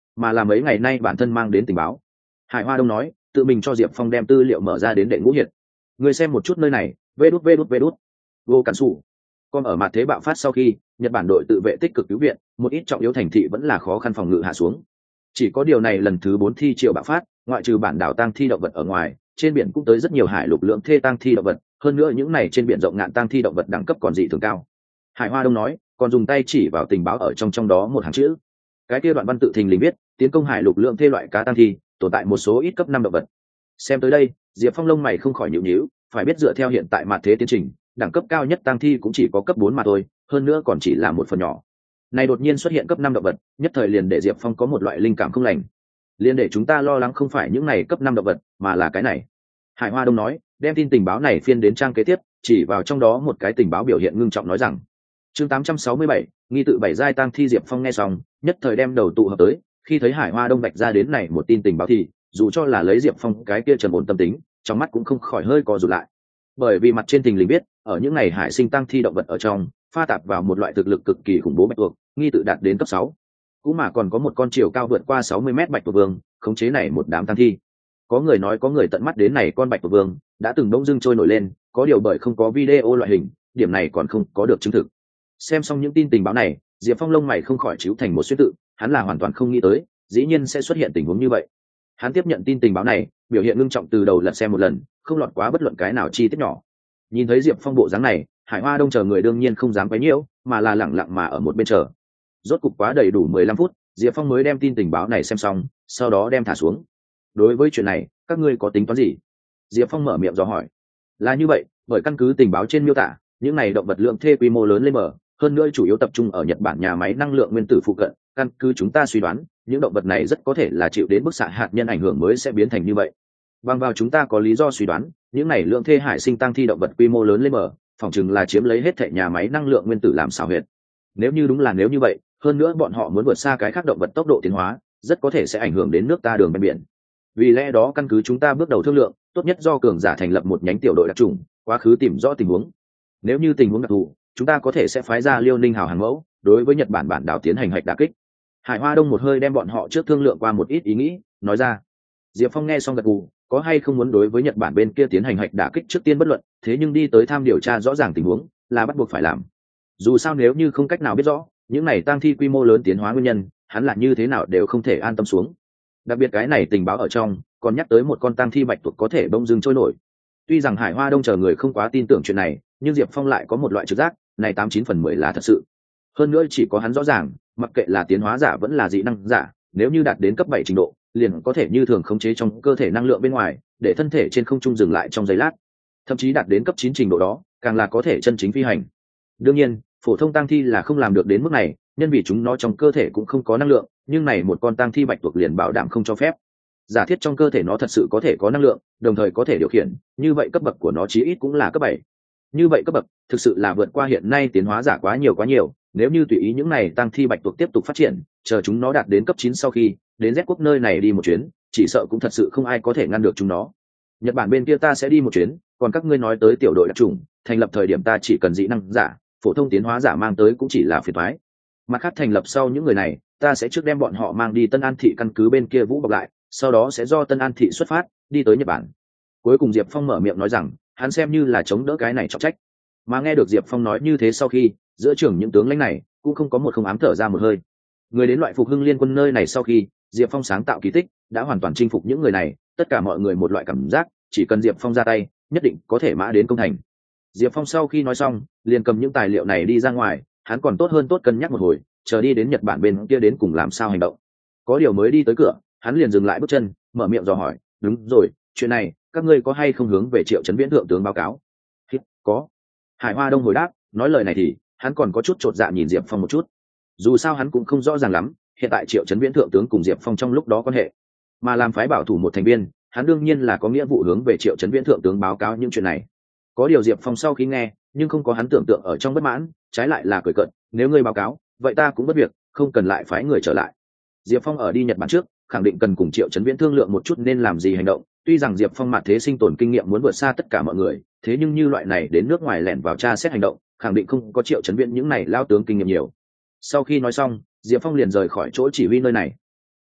mà là mấy ngày nay bản thân mang đến tình báo. Hải Hoa Đông nói, tự mình cho Diệp Phong đem tư liệu mở ra đến đệ ngũ hiệt. Người xem một chút nơi này, vê đút vô cản sủ. Còn ở mặt thế bạo phát sau khi Nhật Bản đội tự vệ tích cực cứu viện, một ít trọng yếu thành thị vẫn là khó khăn phòng ngự hạ xuống. Chỉ có điều này lần thứ 4 thi triều bạo phát, ngoại trừ bản đảo tang thi động vật ở ngoài, trên biển cũng tới rất nhiều hải lục lượng thê tang thi động vật, hơn nữa những này trên biển rộng ngạn tang thi động vật đẳng cấp còn dị thường cao. Hải Hoa Đông nói, còn dùng tay chỉ vào tình báo ở trong đó một hàng chữ. Cái kia đoạn văn tự thình lình viết, tiến công hải lục lượng thê loại cá tang thi, tồn tại một số ít cấp 5 động vật. Xem tới đây, Diệp Phong lông mày không khỏi nhíu nhíu, phải biết dựa theo hiện tại mặt thế tiến trình, đẳng cấp cao nhất tang thi cũng chỉ có cấp 4 mà thôi, hơn nữa còn chỉ là một phần nhỏ. Này đột nhiên xuất hiện cấp 5 động vật, nhất thời liền để Diệp Phong có một loại linh cảm không lành. Liền để chúng ta lo lắng không phải những này cấp 5 động vật, mà là cái này. Hải Hoa Đông nói, đem tin tình báo này phiên đến trang kế tiếp, chỉ vào trong đó một cái tình báo biểu hiện ngưng trọng nói rằng. Chương 867, nghi tự bảy giai tang thi. Diệp Phong nghe xong, nhất thời đem đầu tụ hợp tới, khi thấy Hải Hoa Đông vạch ra đến này một tin tình báo thì, dù cho là lấy Diệp Phong cái kia trầm ổn tâm tính, trong mắt cũng không khỏi hơi co rụt lại. Bởi vì mặt trên tình lình biết, ở những ngày hải sinh tang thi động vật ở trong, pha tạp vào một loại thực lực cực kỳ khủng bố bạch tuộc, nghi tự đạt đến cấp 6. Cũng mà còn có một con chiều cao vượt qua 60 mét bạch tuộc vương, khống chế này một đám tang thi. Có người nói có người tận mắt đến này con bạch tuộc vương đã từng bỗng dưng trôi nổi lên, có điều bởi không có video loại hình, điểm này còn không có được chứng thực. Xem xong những tin tình báo này, Diệp Phong lông mày không khỏi chíu thành một suy tự, hắn là hoàn toàn không nghĩ tới, dĩ nhiên sẽ xuất hiện tình huống như vậy. Hắn tiếp nhận tin tình báo này, biểu hiện ngưng trọng từ đầu lật xem một lần, không lọt quá bất luận cái nào chi tiết nhỏ. Nhìn thấy Diệp Phong bộ dáng này, Hải Hoa Đông chờ người đương nhiên không dám quấy nhiễu, mà là lẳng lặng mà ở một bên chờ. Rốt cục quá đầy đủ 15 phút, Diệp Phong mới đem tin tình báo này xem xong, sau đó đem thả xuống. Đối với chuyện này, các ngươi có tính toán gì? Diệp Phong mở miệng dò hỏi. Là như vậy, bởi căn cứ tình báo trên miêu tả, những này động vật lượng thê quy mô lớn lên mở, hơn nữa chủ yếu tập trung ở Nhật Bản nhà máy năng lượng nguyên tử phụ cận, căn cứ chúng ta suy đoán, những động vật này rất có thể là chịu đến bức xạ hạt nhân ảnh hưởng mới sẽ biến thành như vậy. Bằng vào chúng ta có lý do suy đoán, những này lượng thê hải sinh tăng thi động vật quy mô lớn lên mở, phỏng chừng là chiếm lấy hết thảy nhà máy năng lượng nguyên tử làm xảo huyệt. Nếu như đúng là nếu như vậy, hơn nữa bọn họ muốn vượt xa cái khác động vật tốc độ tiến hóa, rất có thể sẽ ảnh hưởng đến nước ta đường ven biển. Vì lẽ đó căn cứ chúng ta bước đầu thương lượng, tốt nhất do cường giả thành lập một nhánh tiểu đội đặc trùng, quá khứ tìm rõ tình huống. Nếu như tình huống đặc thù, chúng ta có thể sẽ phái ra Liêu Ninh Hào hàng mẫu, đối với Nhật Bản bản đảo tiến hành hạch đả kích. Hải Hoa Đông một hơi đem bọn họ trước thương lượng qua một ít ý nghĩ, nói ra. Diệp Phong nghe xong gật gù, có hay không muốn đối với Nhật Bản bên kia tiến hành hạch đả kích trước tiên bất luận, thế nhưng đi tới tham điều tra rõ ràng tình huống là bắt buộc phải làm. Dù sao nếu như không cách nào biết rõ những này tang thi quy mô lớn tiến hóa nguyên nhân, hắn là như thế nào đều không thể an tâm xuống. Đặc biệt cái này tình báo ở trong còn nhắc tới một con tang thi bạch tuộc có thể bông dưng trôi nổi. Tuy rằng Hải Hoa Đông chờ người không quá tin tưởng chuyện này, nhưng Diệp Phong lại có một loại trực giác, này 89/10 là thật sự. Hơn nữa chỉ có hắn rõ ràng, mặc kệ là tiến hóa giả vẫn là dị năng giả, nếu như đạt đến cấp 7 trình độ, liền có thể như thường khống chế trong cơ thể năng lượng bên ngoài, để thân thể trên không trung dừng lại trong giây lát. Thậm chí đạt đến cấp 9 trình độ đó, càng là có thể chân chính phi hành. Đương nhiên, phổ thông tang thi là không làm được đến mức này, nhân vì chúng nó trong cơ thể cũng không có năng lượng, nhưng này một con tang thi bạch tuộc liền bảo đảm không cho phép. Giả thiết trong cơ thể nó thật sự có thể có năng lượng, đồng thời có thể điều khiển, như vậy cấp bậc của nó chí ít cũng là cấp 7. Như vậy cấp bậc thực sự là vượt qua hiện nay tiến hóa giả quá nhiều, nếu như tùy ý những này tang thi bạch tuộc tiếp tục phát triển, chờ chúng nó đạt đến cấp 9 sau khi đến Z quốc nơi này đi một chuyến, chỉ sợ cũng thật sự không ai có thể ngăn được chúng nó. Nhật Bản bên kia ta sẽ đi một chuyến, còn các ngươi nói tới tiểu đội đặc chủng, thành lập thời điểm ta chỉ cần dị năng giả, phổ thông tiến hóa giả mang tới cũng chỉ là phiền toái. Mặt khác thành lập sau những người này, ta sẽ trước đem bọn họ mang đi Tân An thị căn cứ bên kia vũ bọc lại, sau đó sẽ do Tân An thị xuất phát, đi tới Nhật Bản. Cuối cùng Diệp Phong mở miệng nói rằng, hắn xem như là chống đỡ cái này trọng trách. Mà nghe được Diệp Phong nói như thế sau khi, giữa trưởng những tướng lãnh này cũng không có một không ám thở ra một hơi. Người đến loại phục hưng liên quân nơi này sau khi, Diệp Phong sáng tạo kỳ tích, đã hoàn toàn chinh phục những người này, tất cả mọi người một loại cảm giác, chỉ cần Diệp Phong ra tay, nhất định có thể mã đến công thành. Diệp Phong sau khi nói xong, liền cầm những tài liệu này đi ra ngoài, hắn còn tốt hơn tốt cân nhắc một hồi, chờ đi đến Nhật Bản bên kia đến cùng làm sao hành động. Có điều mới đi tới cửa, hắn liền dừng lại bước chân, mở miệng dò hỏi, "Đúng rồi, chuyện này, các ngươi có hay không hướng về Triệu Chấn Viễn thượng tướng báo cáo?" "Có." Hải Hoa Đông hồi đáp, nói lời này thì hắn còn có chút chột dạ nhìn Diệp Phong một chút. Dù sao hắn cũng không rõ ràng lắm, hiện tại Triệu Chấn Viễn thượng tướng cùng Diệp Phong trong lúc đó quan hệ, mà làm phái bảo thủ một thành viên, hắn đương nhiên là có nghĩa vụ hướng về Triệu Chấn Viễn thượng tướng báo cáo những chuyện này. Có điều Diệp Phong sau khi nghe, nhưng không có hắn tưởng tượng ở trong bất mãn, trái lại là cười cợt, "Nếu ngươi báo cáo, vậy ta cũng bất việc, không cần lại phái người trở lại." Diệp Phong ở đi Nhật Bản trước, khẳng định cần cùng Triệu Chấn Viễn thương lượng một chút nên làm gì hành động. Tuy rằng Diệp Phong mặt thế sinh tồn kinh nghiệm muốn vượt xa tất cả mọi người, thế nhưng như loại này đến nước ngoài lẻn vào tra xét hành động, khẳng định không có Triệu Chấn Viễn những này lao tướng kinh nghiệm nhiều. Sau khi nói xong, Diệp Phong liền rời khỏi chỗ chỉ huy nơi này.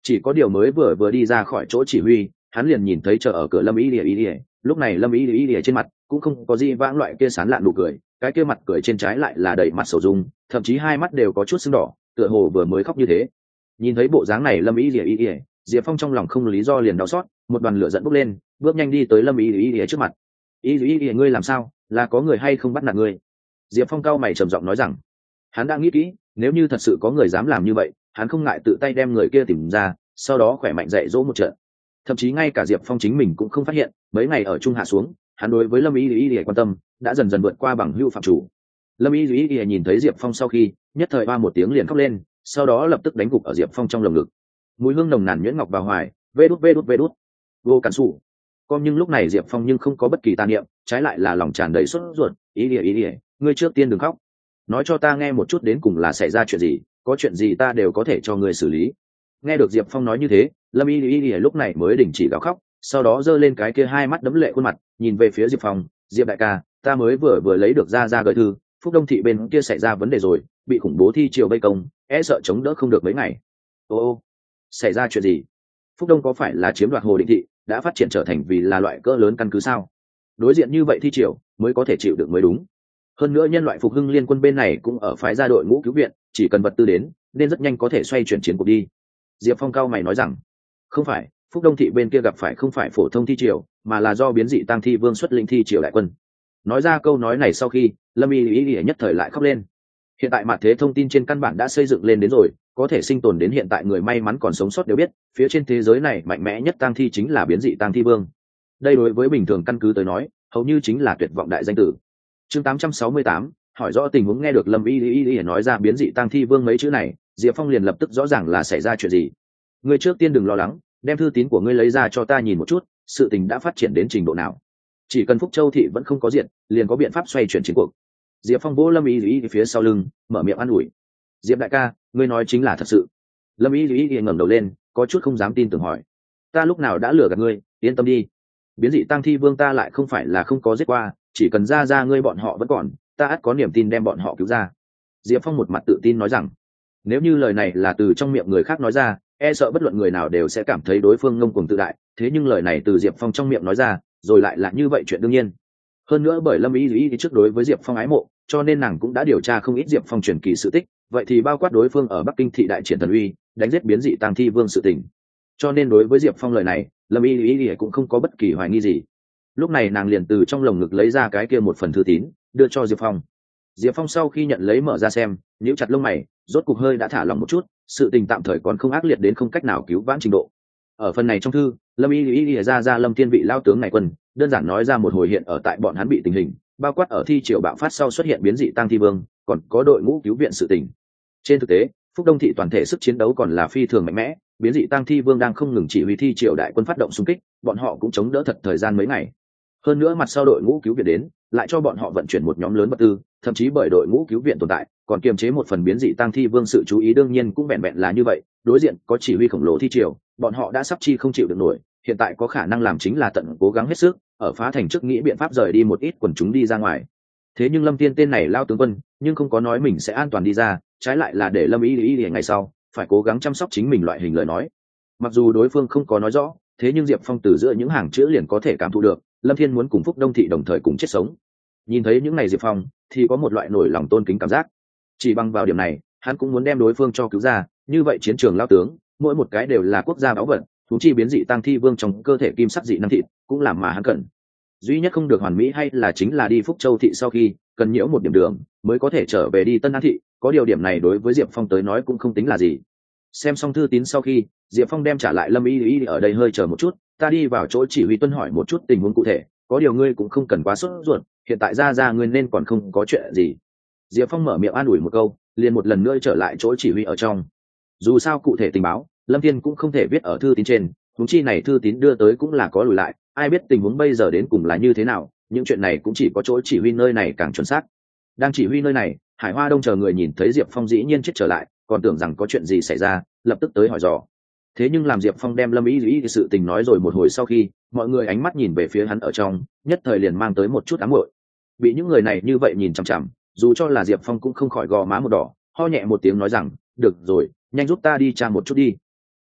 Chỉ có điều mới vừa vừa đi ra khỏi chỗ chỉ huy, hắn liền nhìn thấy chờ ở cửa Lâm Y Lìa. Lúc này Lâm Y Lìa trên mặt cũng không có gì vãng loại kia sán lạn nụ cười, cái kia mặt cười trên trái lại là đầy mặt sầu dung, thậm chí hai mắt đều có chút sưng đỏ, tựa hồ vừa mới khóc như thế. Nhìn thấy bộ dáng này Lâm Y Lìa, Diệp Phong trong lòng không lý do liền đau xót, một đoàn lửa giận bốc lên, bước nhanh đi tới Lâm Y Lìa trước mặt. Y Lìa, ngươi làm sao? Là có người hay không bắt nạt ngươi? Diệp Phong cao mày trầm giọng nói rằng, hắn đã nghĩ kỹ, nếu như thật sự có người dám làm như vậy, hắn không ngại tự tay đem người kia tìm ra, sau đó khỏe mạnh dạy dỗ một trận. Thậm chí ngay cả Diệp Phong chính mình cũng không phát hiện, mấy ngày ở trung hạ xuống, hắn đối với Lâm Y Lìa quan tâm đã dần dần vượt qua bằng hữu phạm chủ. Lâm Y Lìa nhìn thấy Diệp Phong sau khi, nhất thời ba một tiếng liền khóc lên, sau đó lập tức đánh gục ở Diệp Phong trong lồng ngực. Mùi hương nồng nàn nhuyễn ngọc vào hoài, vê đút vô cản sủ. Con nhưng lúc này Diệp Phong nhưng không có bất kỳ tà niệm, trái lại là lòng tràn đầy sốt ruột. Ý Lìa, ngươi trước tiên đừng khóc, nói cho ta nghe một chút đến cùng là xảy ra chuyện gì, có chuyện gì ta đều có thể cho ngươi xử lý. Nghe được Diệp Phong nói như thế, Lâm Y Lìa lúc này mới đình chỉ gào khóc, sau đó giơ lên cái kia hai mắt đẫm lệ khuôn mặt, nhìn về phía Diệp Phong. Diệp đại ca, ta mới vừa lấy được ra gửi thư, Phúc Đông thị bên kia xảy ra vấn đề rồi, bị khủng bố thi triều vây công, e sợ chống đỡ không được mấy ngày. Ô, xảy ra chuyện gì? Phúc Đông có phải là chiếm đoạt Hồ Định thị, đã phát triển trở thành vì là loại cỡ lớn căn cứ sao? Đối diện như vậy thi triều mới có thể chịu được mới đúng. Hơn nữa nhân loại phục hưng liên quân bên này cũng ở phái ra đội ngũ cứu viện, chỉ cần vật tư đến nên rất nhanh có thể xoay chuyển chiến cuộc đi. Diệp Phong cao mày nói rằng, không phải, Phúc Đông thị bên kia gặp phải không phải phổ thông thi triều, mà là do biến dị tăng thi vương xuất lĩnh thi triều đại quân. Nói ra câu nói này sau khi, Lâm Y Lìa nhất thời lại khóc lên. Hiện tại mặt thế thông tin trên căn bản đã xây dựng lên đến rồi, có thể sinh tồn đến hiện tại người may mắn còn sống sót đều biết, phía trên thế giới này mạnh mẽ nhất tăng thi chính là biến dị tăng thi vương. Đây đối với bình thường căn cứ tới nói, hầu như chính là tuyệt vọng đại danh tử. Chương 868, hỏi rõ tình huống. Nghe được Lâm Y Lìa nói ra biến dị tăng thi vương mấy chữ này, Diệp Phong liền lập tức rõ ràng là xảy ra chuyện gì. Ngươi trước tiên đừng lo lắng, đem thư tín của ngươi lấy ra cho ta nhìn một chút, sự tình đã phát triển đến trình độ nào. Chỉ cần Phúc Châu thị vẫn không có diện, liền có biện pháp xoay chuyển chiến cuộc. Diệp Phong vỗ Lâm Y Lìa phía sau lưng, mở miệng an ủi. Diệp đại ca, ngươi nói chính là thật sự? Lâm Y Lìa ngẩng đầu lên, có chút không dám tin tưởng hỏi. Ta lúc nào đã lừa gạt ngươi, yên tâm đi. Biến dị tăng thi vương ta lại không phải là không có giết qua, chỉ cần ra ngươi bọn họ vẫn còn, ta ắt có niềm tin đem bọn họ cứu ra. Diệp Phong một mặt tự tin nói rằng, nếu như lời này là từ trong miệng người khác nói ra, e sợ bất luận người nào đều sẽ cảm thấy đối phương ngông cuồng tự đại, thế nhưng lời này từ Diệp Phong trong miệng nói ra, rồi lại là như vậy chuyện đương nhiên. Hơn nữa bởi Lâm Y Lìa trước đối với Diệp Phong ái mộ, cho nên nàng cũng đã điều tra không ít Diệp Phong truyền kỳ sự tích, vậy thì bao quát đối phương ở Bắc Kinh thị đại triển thần uy, đánh giết biến dị tăng thi vương sự tình. Cho nên đối với Diệp Phong lời này, Lâm Y Lìa cũng không có bất kỳ hoài nghi gì. Lúc này nàng liền từ trong lồng ngực lấy ra cái kia một phần thư tín, đưa cho Diệp Phong. Diệp Phong sau khi nhận lấy mở ra xem, nhíu chặt lông mày, rốt cục hơi đã thả lỏng một chút, sự tình tạm thời còn không ác liệt đến không cách nào cứu vãn trình độ. Ở phần này trong thư, Lâm Y Lìa ra Lâm Thiên vị lao tướng này quân, đơn giản nói ra một hồi hiện ở tại bọn hắn bị tình hình, bao quát ở thi triều bạo phát sau xuất hiện biến dị tăng thi vương, còn có đội ngũ cứu viện sự tình. Trên thực tế, Phúc Đông thị toàn thể sức chiến đấu còn là phi thường mạnh mẽ, biến dị tăng thi vương đang không ngừng chỉ huy thi triều đại quân phát động xung kích, bọn họ cũng chống đỡ thật thời gian mấy ngày. Hơn nữa mặt sau đội ngũ cứu viện đến, lại cho bọn họ vận chuyển một nhóm lớn vật tư, thậm chí bởi đội ngũ cứu viện tồn tại, còn kiềm chế một phần biến dị tăng thi vương sự chú ý. Đương nhiên cũng vẹn vẹn là như vậy, đối diện có chỉ huy khổng lồ thi triều, bọn họ đã sắp chi không chịu được nổi, hiện tại có khả năng làm chính là tận cố gắng hết sức, ở phá thành trước nghĩ biện pháp rời đi một ít quần chúng đi ra ngoài. Thế nhưng Lâm Tiên tên này lao tướng quân, nhưng không có nói mình sẽ an toàn đi ra, trái lại là để Lâm Y Lìa ngày sau phải cố gắng chăm sóc chính mình loại hình lời nói. Mặc dù đối phương không có nói rõ, thế nhưng Diệp Phong từ giữa những hàng chữ liền có thể cảm thụ được, Lâm Thiên muốn cùng Phúc Đông thị đồng thời cùng chết sống. Nhìn thấy những này Diệp Phong, thì có một loại nổi lòng tôn kính cảm giác. Chỉ bằng vào điểm này, hắn cũng muốn đem đối phương cho cứu ra, như vậy chiến trường lao tướng, mỗi một cái đều là quốc gia báu vật, thú chi biến dị tăng thi vương trong cơ thể kim sắc dị năng thịt, cũng làm mà hắn cần. Duy nhất không được hoàn mỹ hay là chính là đi Phúc Châu thị sau khi cần nhiễu một điểm đường mới có thể trở về đi Tân An thị, có điều điểm này đối với Diệp Phong tới nói cũng không tính là gì. Xem xong thư tín sau khi, Diệp Phong đem trả lại Lâm Y ở đây hơi chờ một chút, ta đi vào chỗ chỉ huy tuân hỏi một chút tình huống cụ thể, có điều ngươi cũng không cần quá sốt ruột, hiện tại ra ngươi nên còn không có chuyện gì. Diệp Phong mở miệng an ủi một câu, liền một lần nữa trở lại chỗ chỉ huy ở trong. Dù sao cụ thể tình báo, Lâm Thiên cũng không thể viết ở thư tín trên, huống chi này thư tín đưa tới cũng là có lùi lại, ai biết tình huống bây giờ đến cùng là như thế nào, những chuyện này cũng chỉ có chỗ chỉ huy nơi này càng chuẩn xác. Đang chỉ huy nơi này, Hải Hoa Đông chờ người nhìn thấy Diệp Phong dĩ nhiên chết trở lại, còn tưởng rằng có chuyện gì xảy ra, lập tức tới hỏi dò. Thế nhưng làm Diệp Phong đem Lâm Y sự tình nói rồi một hồi sau khi, mọi người ánh mắt nhìn về phía hắn ở trong, nhất thời liền mang tới một chút ám muội. Bị những người này như vậy nhìn chằm chằm, dù cho là Diệp Phong cũng không khỏi gò má một đỏ, ho nhẹ một tiếng nói rằng, được rồi, nhanh giúp ta đi tra một chút đi.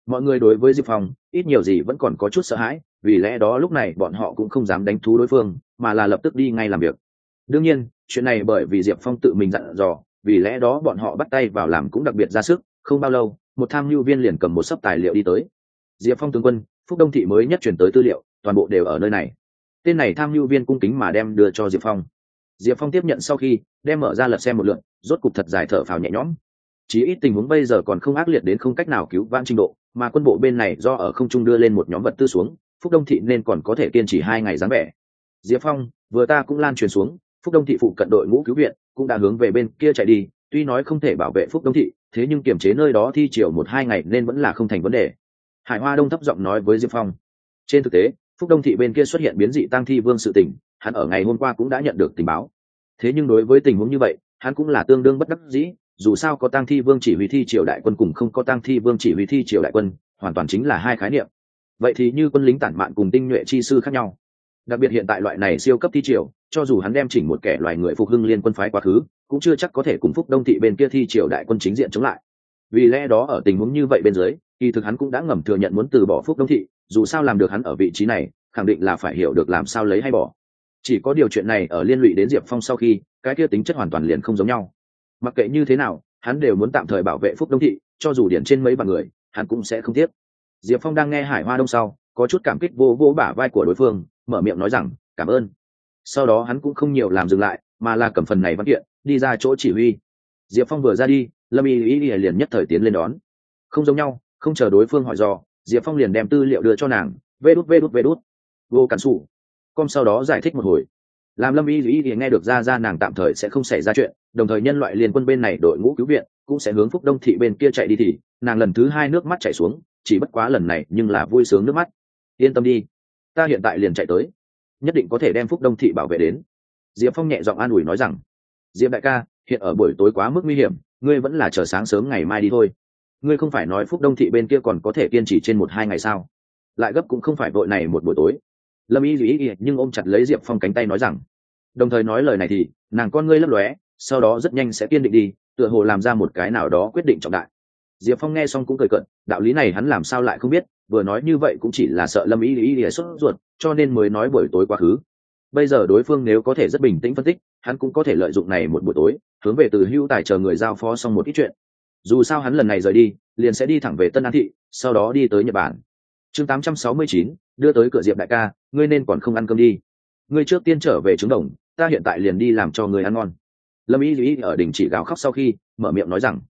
mọi người đối với diệp phong ít nhiều gì vẫn còn có chút sợ hãi, vì lẽ đó lúc này bọn họ cũng không dám đánh thú đối phương mà là lập tức đi ngay làm việc. Đương nhiên chuyện này bởi vì diệp phong tự mình dặn dò, vì lẽ đó bọn họ bắt tay vào làm cũng đặc biệt ra sức. Không bao lâu một tham mưu viên liền cầm một xấp tài liệu đi tới. Diệp Phong tướng quân, Phúc Đông thị mới nhất chuyển tới tư liệu toàn bộ đều ở nơi này. Tên này tham mưu viên cung kính mà đem đưa cho Diệp Phong. Diệp Phong tiếp nhận sau khi đem mở ra lật xem một lượt, rốt cục thật dài thở phào nhẹ nhõm. Chí ít tình huống bây giờ còn không ác liệt đến không cách nào cứu vãn trình độ, mà quân bộ bên này do ở không trung đưa lên một nhóm vật tư xuống, Phúc Đông thị nên còn có thể kiên trì 2 ngày dáng vẻ. Diệp Phong, vừa ta cũng lan truyền xuống, Phúc Đông thị phụ cận đội ngũ cứu viện cũng đã hướng về bên kia chạy đi, tuy nói không thể bảo vệ Phúc Đông thị, thế nhưng kiểm chế nơi đó thi chiều 1-2 ngày nên vẫn là không thành vấn đề. Hải Hoa Đông thấp giọng nói với Diệp Phong. Trên thực tế, Phúc Đông thị bên kia xuất hiện biến dị tang thi vương sự tình, hắn ở ngày hôm qua cũng đã nhận được tình báo. Thế nhưng đối với tình huống như vậy, hắn cũng là tương đương bất đắc dĩ, dù sao có tang thi vương chỉ huy thi triều đại quân cùng không có tang thi vương chỉ huy thi triều đại quân, hoàn toàn chính là hai khái niệm. Vậy thì như quân lính tản mạn cùng tinh nhuệ chi sư khác nhau. Đặc biệt hiện tại loại này siêu cấp thi triều, cho dù hắn đem chỉnh một kẻ loài người phục hưng liên quân phái quá khứ, cũng chưa chắc có thể cùng Phúc Đông thị bên kia thi triều đại quân chính diện chống lại. Vì lẽ đó ở tình huống như vậy bên dưới, kỳ thực hắn cũng đã ngầm thừa nhận muốn từ bỏ Phúc Đông thị, dù sao làm được hắn ở vị trí này, khẳng định là phải hiểu được làm sao lấy hay bỏ. Chỉ có điều chuyện này ở liên lụy đến Diệp Phong sau khi, cái kia tính chất hoàn toàn liền không giống nhau. Mặc kệ như thế nào, hắn đều muốn tạm thời bảo vệ Phúc Đông thị, cho dù điển trên mấy vạn người, hắn cũng sẽ không tiếc. Diệp Phong đang nghe Hải Hoa Đông sau, có chút cảm kích vô vô bả vai của đối phương, mở miệng nói rằng cảm ơn. Sau đó hắn cũng không nhiều làm dừng lại, mà là cầm phần này văn kiện đi ra chỗ chỉ huy. Diệp Phong vừa ra đi, Lâm Y liền nhất thời tiến lên đón. Không giống nhau, không chờ đối phương hỏi dò, Diệp Phong liền đem tư liệu đưa cho nàng. Vê đút vô cản sủ com sau đó giải thích một hồi. Làm Lâm Y nghe được ra nàng tạm thời sẽ không xảy ra chuyện, đồng thời nhân loại liên quân bên này đội ngũ cứu viện cũng sẽ hướng Phúc Đông thị bên kia chạy đi, thì nàng lần thứ 2 nước mắt chảy xuống, chỉ bất quá lần này nhưng là vui sướng nước mắt. Yên tâm đi, ta hiện tại liền chạy tới, nhất định có thể đem Phúc Đông thị bảo vệ đến. Diệp Phong nhẹ giọng an ủi nói rằng, Diệp đại ca, hiện ở buổi tối quá mức nguy hiểm, ngươi vẫn là chờ sáng sớm ngày mai đi thôi. Ngươi không phải nói Phúc Đông thị bên kia còn có thể kiên trì trên 1-2 ngày sao? Lại gấp cũng không phải vội này một buổi tối. Lâm Y nhưng ôm chặt lấy Diệp Phong cánh tay nói rằng, đồng thời nói lời này thì nàng con ngươi lấp lóe, sau đó rất nhanh sẽ kiên định đi, tựa hồ làm ra một cái nào đó quyết định trọng đại. Diệp Phong nghe xong cũng cười cợt, đạo lý này hắn làm sao lại không biết, vừa nói như vậy cũng chỉ là sợ Lâm Y sốt ruột, cho nên mới nói buổi tối quá khứ. Bây giờ đối phương nếu có thể rất bình tĩnh phân tích, hắn cũng có thể lợi dụng này một buổi tối, hướng về Từ Hưu Tài chờ người giao phó xong một ít chuyện. Dù sao hắn lần này rời đi, liền sẽ đi thẳng về Tân An thị, sau đó đi tới Nhật Bản. Chương 869, đưa tới cửa Diệp đại ca, ngươi nên còn không ăn cơm đi. Ngươi trước tiên trở về trứng đồng, ta hiện tại liền đi làm cho ngươi ăn ngon. Lâm Y ở đỉnh chỉ gào khóc sau khi mở miệng nói rằng,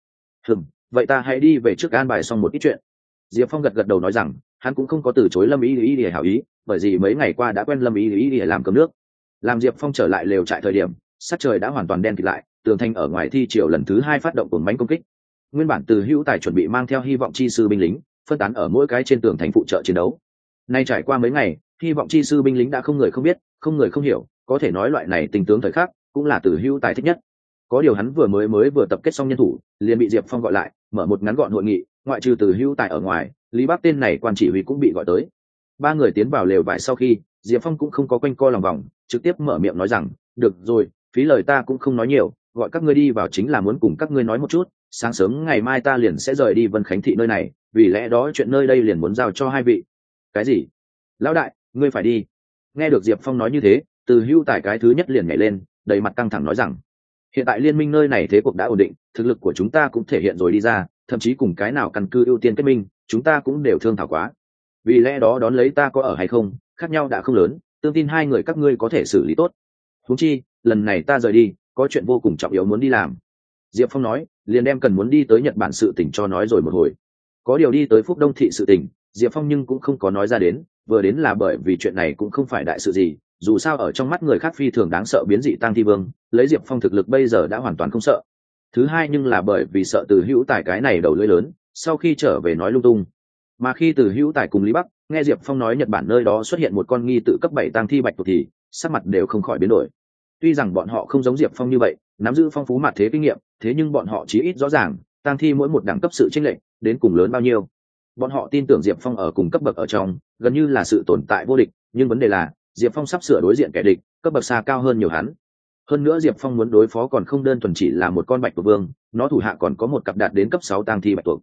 vậy ta hãy đi về trước an bài xong một ít chuyện. Diệp Phong gật đầu nói rằng, hắn cũng không có từ chối Lâm Y để hảo ý, bởi vì mấy ngày qua đã quen Lâm Y để làm cơm nước. Làm Diệp Phong trở lại lều trại thời điểm, sắc trời đã hoàn toàn đen kịt lại, tường thành ở ngoài thi triều lần thứ 2 phát động cuồng mãnh công kích. Nguyên bản Từ Hữu Tài chuẩn bị mang theo hy vọng chi sư binh lính, phân tán ở mỗi cái trên tường thành phụ trợ chiến đấu. Nay trải qua mấy ngày, hy vọng chi sư binh lính đã không người không biết, không người không hiểu, có thể nói loại này tình tướng thời khắc cũng là Từ Hữu Tài thích nhất. Có điều hắn vừa tập kết xong nhân thủ, liền bị Diệp Phong gọi lại, mở một ngắn gọn hội nghị, ngoại trừ Từ Hữu Tài ở ngoài, Lý Bắc tên này quan chỉ huy cũng bị gọi tới. 3 người tiến vào lều vải sau khi, Diệp Phong cũng không có quanh co lòng vòng, trực tiếp mở miệng nói rằng, được rồi, phí lời ta cũng không nói nhiều, gọi các ngươi đi vào chính là muốn cùng các ngươi nói một chút, sáng sớm ngày mai ta liền sẽ rời đi Vân Khánh thị nơi này, vì lẽ đó chuyện nơi đây liền muốn giao cho 2 vị. Cái gì? Lão đại, ngươi phải đi? Nghe được Diệp Phong nói như thế, Từ Hữu Tài cái thứ nhất liền nhảy lên, đầy mặt căng thẳng nói rằng, hiện tại liên minh nơi này thế cuộc đã ổn định, thực lực của chúng ta cũng thể hiện rồi đi ra, thậm chí cùng cái nào căn cứ ưu tiên kết minh, chúng ta cũng đều thương thảo quá. Vì lẽ đó đón lấy ta có ở hay không, khác nhau đã không lớn, tương tin 2 người các ngươi có thể xử lý tốt. Huống chi, lần này ta rời đi, có chuyện vô cùng trọng yếu muốn đi làm. Diệp Phong nói, liền đem cần muốn đi tới Nhật Bản sự tình cho nói rồi một hồi. Có điều đi tới Phúc Đông thị sự tình, Diệp Phong nhưng cũng không có nói ra đến, vừa đến là bởi vì chuyện này cũng không phải đại sự gì, dù sao ở trong mắt người khác phi thường đáng sợ biến dị tang thi vương, lấy Diệp Phong thực lực bây giờ đã hoàn toàn không sợ. Thứ hai nhưng là bởi vì sợ Từ Hữu Tài cái này đầu lưỡi lớn, sau khi trở về nói lung tung. Mà khi Từ Hữu Tài cùng Lý Bắc nghe Diệp Phong nói Nhật Bản nơi đó xuất hiện một con nghi tự cấp 7 tang thi bạch tuộc thì sắc mặt đều không khỏi biến đổi. Tuy rằng bọn họ không giống Diệp Phong như vậy, nắm giữ phong phú mặt thế kinh nghiệm, thế nhưng bọn họ chí ít rõ ràng, tang thi mỗi một đẳng cấp sự chênh lệch đến cùng lớn bao nhiêu. Bọn họ tin tưởng Diệp Phong ở cùng cấp bậc ở trong, gần như là sự tồn tại vô địch, nhưng vấn đề là, Diệp Phong sắp sửa đối diện kẻ địch, cấp bậc xa cao hơn nhiều hắn. Hơn nữa Diệp Phong muốn đối phó còn không đơn thuần chỉ là một con bạch tuộc vương, nó thủ hạ còn có một cặp đạt đến cấp 6 tang thi bạch tuộc.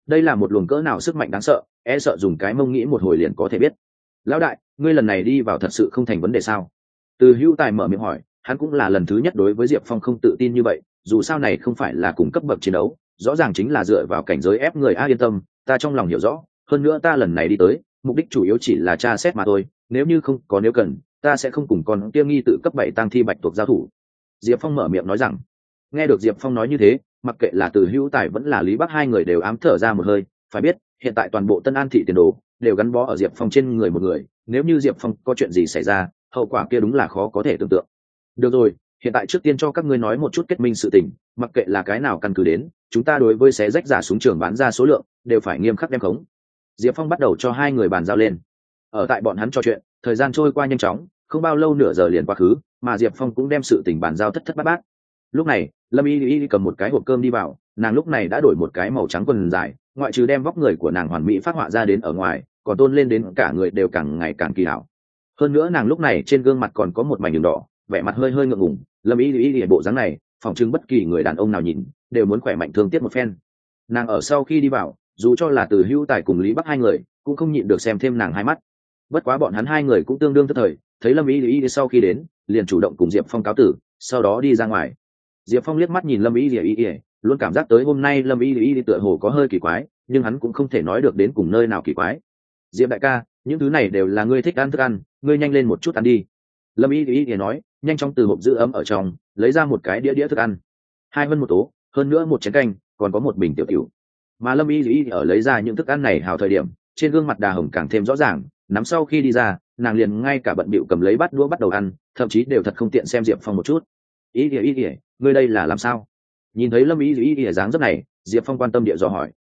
đây là một luồng cỡ nào sức mạnh đáng sợ, e sợ dùng cái mông nghĩ một hồi liền có thể biết. Lão đại, ngươi lần này đi vào thật sự không thành vấn đề sao? Từ Hữu Tài mở miệng hỏi, hắn cũng là lần thứ nhất đối với Diệp Phong không tự tin như vậy, dù sao này không phải là cùng cấp bậc chiến đấu, rõ ràng chính là dựa vào cảnh giới ép người. Yên tâm, ta trong lòng hiểu rõ, hơn nữa ta lần này đi tới mục đích chủ yếu chỉ là tra xét mà thôi, nếu như không có nếu cần ta sẽ không cùng con kia nghi tự cấp 7 tăng thi bạch tuộc giao thủ. Diệp Phong mở miệng nói rằng. Nghe được Diệp Phong nói như thế, mặc kệ là Từ Hữu Tài vẫn là Lý Bắc hai người đều ám thở ra một hơi, phải biết hiện tại toàn bộ Tân An thị tiền đồ đều gắn bó ở Diệp Phong trên người một người, nếu như Diệp Phong có chuyện gì xảy ra, hậu quả kia đúng là khó có thể tưởng tượng. Được rồi, hiện tại trước tiên cho các ngươi nói một chút kết minh sự tình, mặc kệ là cái nào căn cứ đến, chúng ta đối với xé rách giả súng trường bán ra số lượng đều phải nghiêm khắc đem khống. Diệp Phong bắt đầu cho hai người bàn giao lên. Ở tại bọn hắn trò chuyện, thời gian trôi qua nhanh chóng, không bao lâu nửa giờ liền quá khứ, mà Diệp Phong cũng đem sự tình bàn giao thất thất bát bát. Lúc này, Lâm Y cầm một cái hộp cơm đi vào, nàng lúc này đã đổi một cái màu trắng quần dài, ngoại trừ đem vóc người của nàng hoàn mỹ phát họa ra đến ở ngoài, còn tôn lên đến cả người đều càng ngày càng kỳ hảo. Hơn nữa nàng lúc này trên gương mặt còn có một mảnh đường đỏ, vẻ mặt hơi hơi ngượng ngùng. Lâm Y bộ dáng này, phỏng chừng bất kỳ người đàn ông nào nhìn đều muốn khỏe mạnh thương tiếc một phen. Nàng ở sau khi đi vào, dù cho là Từ Hữu Tài cùng Lý Bắc hai người cũng không nhịn được xem thêm nàng hai mắt. Bất quá bọn hắn hai người cũng tương đương thất thời, thấy Lâm Y sau khi đến liền chủ động cùng Diệp Phong cáo tử, sau đó đi ra ngoài. Diệp Phong liếc mắt nhìn Lâm Y, luôn cảm giác tới hôm nay Lâm Y tựa hồ có hơi kỳ quái, nhưng hắn cũng không thể nói được đến cùng nơi nào kỳ quái. Diệp đại ca, những thứ này đều là ngươi thích ăn thức ăn, ngươi nhanh lên một chút ăn đi. Lâm Y nói, nhanh chóng từ hộp giữ ấm ở trong lấy ra một cái đĩa thức ăn, 2 vân 1 tố, hơn nữa 1 chén canh, còn có 1 bình tiểu tiểu. Mà Lâm Y ở lấy ra những thức ăn này hào thời điểm, trên gương mặt đà hồng càng thêm rõ ràng, nắm sau khi đi ra, nàng liền ngay cả bận bịu cầm lấy bát đũa bắt đầu ăn, thậm chí đều thật không tiện xem Diệp Phong một chút. Y, ngươi đây là làm sao? Nhìn thấy Lâm Y dáng dấp này, Diệp Phong quan tâm địa dò hỏi.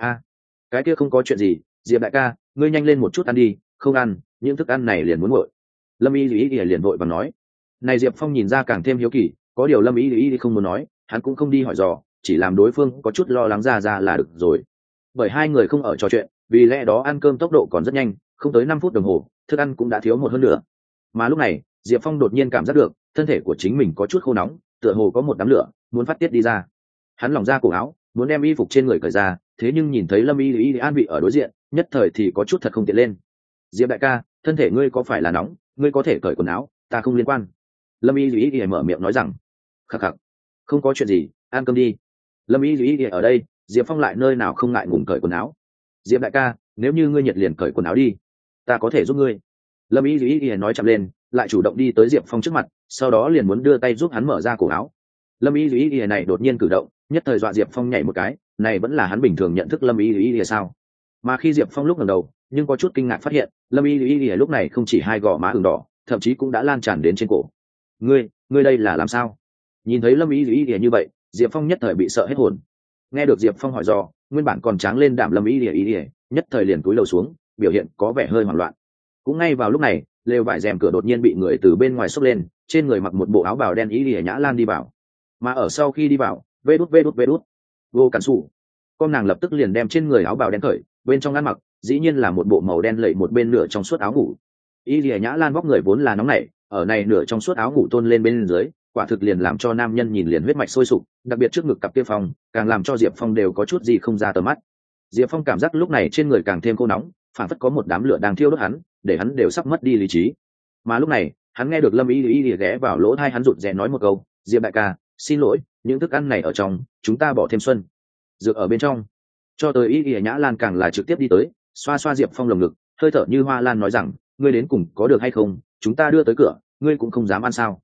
Cái kia không có chuyện gì, Diệp đại ca, ngươi nhanh lên một chút ăn đi, không ăn những thức ăn này liền muốn nguội. Lâm Y liền vội vàng nói. Này Diệp Phong nhìn ra càng thêm hiếu kỳ, có điều Lâm Y không muốn nói, hắn cũng không đi hỏi dò, chỉ làm đối phương có chút lo lắng ra là được rồi. Bởi hai người không ở trò chuyện, vì lẽ đó ăn cơm tốc độ còn rất nhanh, không tới 5 phút đồng hồ, thức ăn cũng đã thiếu một hơn nữa. Mà lúc này, Diệp Phong đột nhiên cảm giác được thân thể của chính mình có chút khô nóng, tựa hồ có một đám lửa muốn phát tiết đi ra. Hắn lỏng ra cổ áo, muốn đem y phục trên người cởi ra, thế nhưng nhìn thấy Lâm Y an vị ở đối diện, nhất thời thì có chút thật không tiện lên. Diệp đại ca, thân thể ngươi có phải là nóng, ngươi có thể cởi quần áo, ta không liên quan. Lâm Y mở miệng nói rằng. Khắc khắc, không có chuyện gì, ăn cơm đi. Lâm Y ở đây, Diệp Phong lại nơi nào không ngại ngùng cởi quần áo. Diệp đại ca, nếu như ngươi nhiệt liền cởi quần áo đi, ta có thể giúp ngươi. Lâm Y nói chậm lên, lại chủ động đi tới Diệp Phong trước mặt, sau đó liền muốn đưa tay giúp hắn mở ra cổ áo. Lâm Y này đột nhiên cử động, nhất thời dọa Diệp Phong nhảy một cái, này vẫn là hắn bình thường nhận thức Lâm Y sao? Mà khi Diệp Phong lúc ngẩng đầu, nhưng có chút kinh ngạc phát hiện, Lâm Y lúc này không chỉ hai gò má ửng đỏ, thậm chí cũng đã lan tràn đến trên cổ. Ngươi đây là làm sao? Nhìn thấy Lâm Y như vậy, Diệp Phong nhất thời bị sợ hết hồn. Nghe được Diệp Phong hỏi do, nguyên bản còn tráng lên đảm Lâm Y nhất thời liền cúi đầu xuống, biểu hiện có vẻ hơi hoảng loạn. Cũng ngay vào lúc này, lều vải rèm cửa đột nhiên bị người từ bên ngoài xốc lên, trên người mặc một bộ áo bào đen Y Nhã Lan đi vào. Mà ở sau khi đi vào, vê đút vô cản sủ, con nàng lập tức liền đem trên người áo bào đen cởi, bên trong ăn mặc dĩ nhiên là một bộ màu đen lẩy một bên nửa trong suốt áo ngủ. Y Nhã Lan vóc người vốn là nóng nảy, ở này nửa trong suốt áo ngủ tôn lên bên dưới, quả thực liền làm cho nam nhân nhìn liền huyết mạch sôi sục, đặc biệt trước ngực cặp kia phong, càng làm cho Diệp Phong đều có chút gì không ra tầm mắt. Diệp Phong cảm giác lúc này trên người càng thêm khô nóng, phản phất có một đám lửa đang thiêu đốt hắn, để hắn đều sắp mất đi lý trí. Mà lúc này, hắn nghe được Lâm Y ghé vào lỗ tai hắn rụt rè nói một câu, "Diệp đại ca, xin lỗi, những thức ăn này ở trong, chúng ta bỏ thêm xuân dược ở bên trong." Cho tới Y Nhã Lan càng là trực tiếp đi tới, xoa xoa Diệp Phong lồng ngực, hơi thở như hoa lan nói rằng, "Ngươi đến cùng có được hay không, chúng ta đưa tới cửa, ngươi cũng không dám ăn sao?"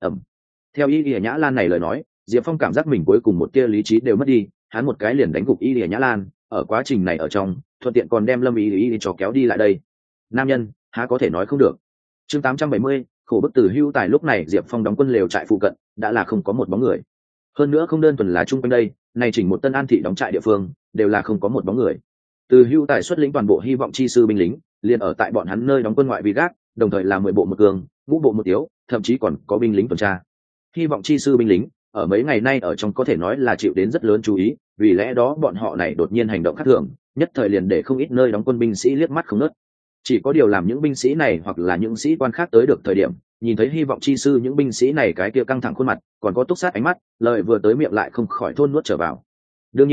Theo Y Nhã Lan này lời nói, Diệp Phong cảm giác mình cuối cùng một tia lý trí đều mất đi, hắn một cái liền đánh gục Y Nhã Lan, ở quá trình này ở trong, thuận tiện còn đem Lâm Y cho kéo đi lại đây. Nam nhân, há có thể nói không được. Chương 870, khổ bức Từ Hữu Tài. Lúc này Diệp Phong đóng quân lều trại phụ cận, đã là không có một bóng người. Hơn nữa không đơn thuần là chung quanh đây, này chỉnh một Tân An thị đóng trại địa phương, đều là không có một bóng người. Từ Hữu Tài xuất lĩnh toàn bộ hy vọng chi sư binh lính, liền ở tại bọn hắn nơi đóng quân ngoại vi gác, đồng thời là 10 bộ một cường, ngũ bộ một tiếu, thậm chí còn có binh lính tuần tra. Hy vọng chi sư binh lính ở mấy ngày nay ở trong có thể nói là chịu đến rất lớn chú ý, vì lẽ đó bọn họ này đột nhiên hành động khác thường, nhất thời liền để không ít nơi đóng quân binh sĩ liếc mắt không ngớt. Chỉ có điều làm những binh sĩ này hoặc là những sĩ quan khác tới được thời điểm, nhìn thấy hy vọng chi sư những binh sĩ này cái kia căng thẳng khuôn mặt, còn có túc sát ánh mắt, lời vừa tới miệng lại không khỏi thôn nuốt trở vào. Đương nhiên,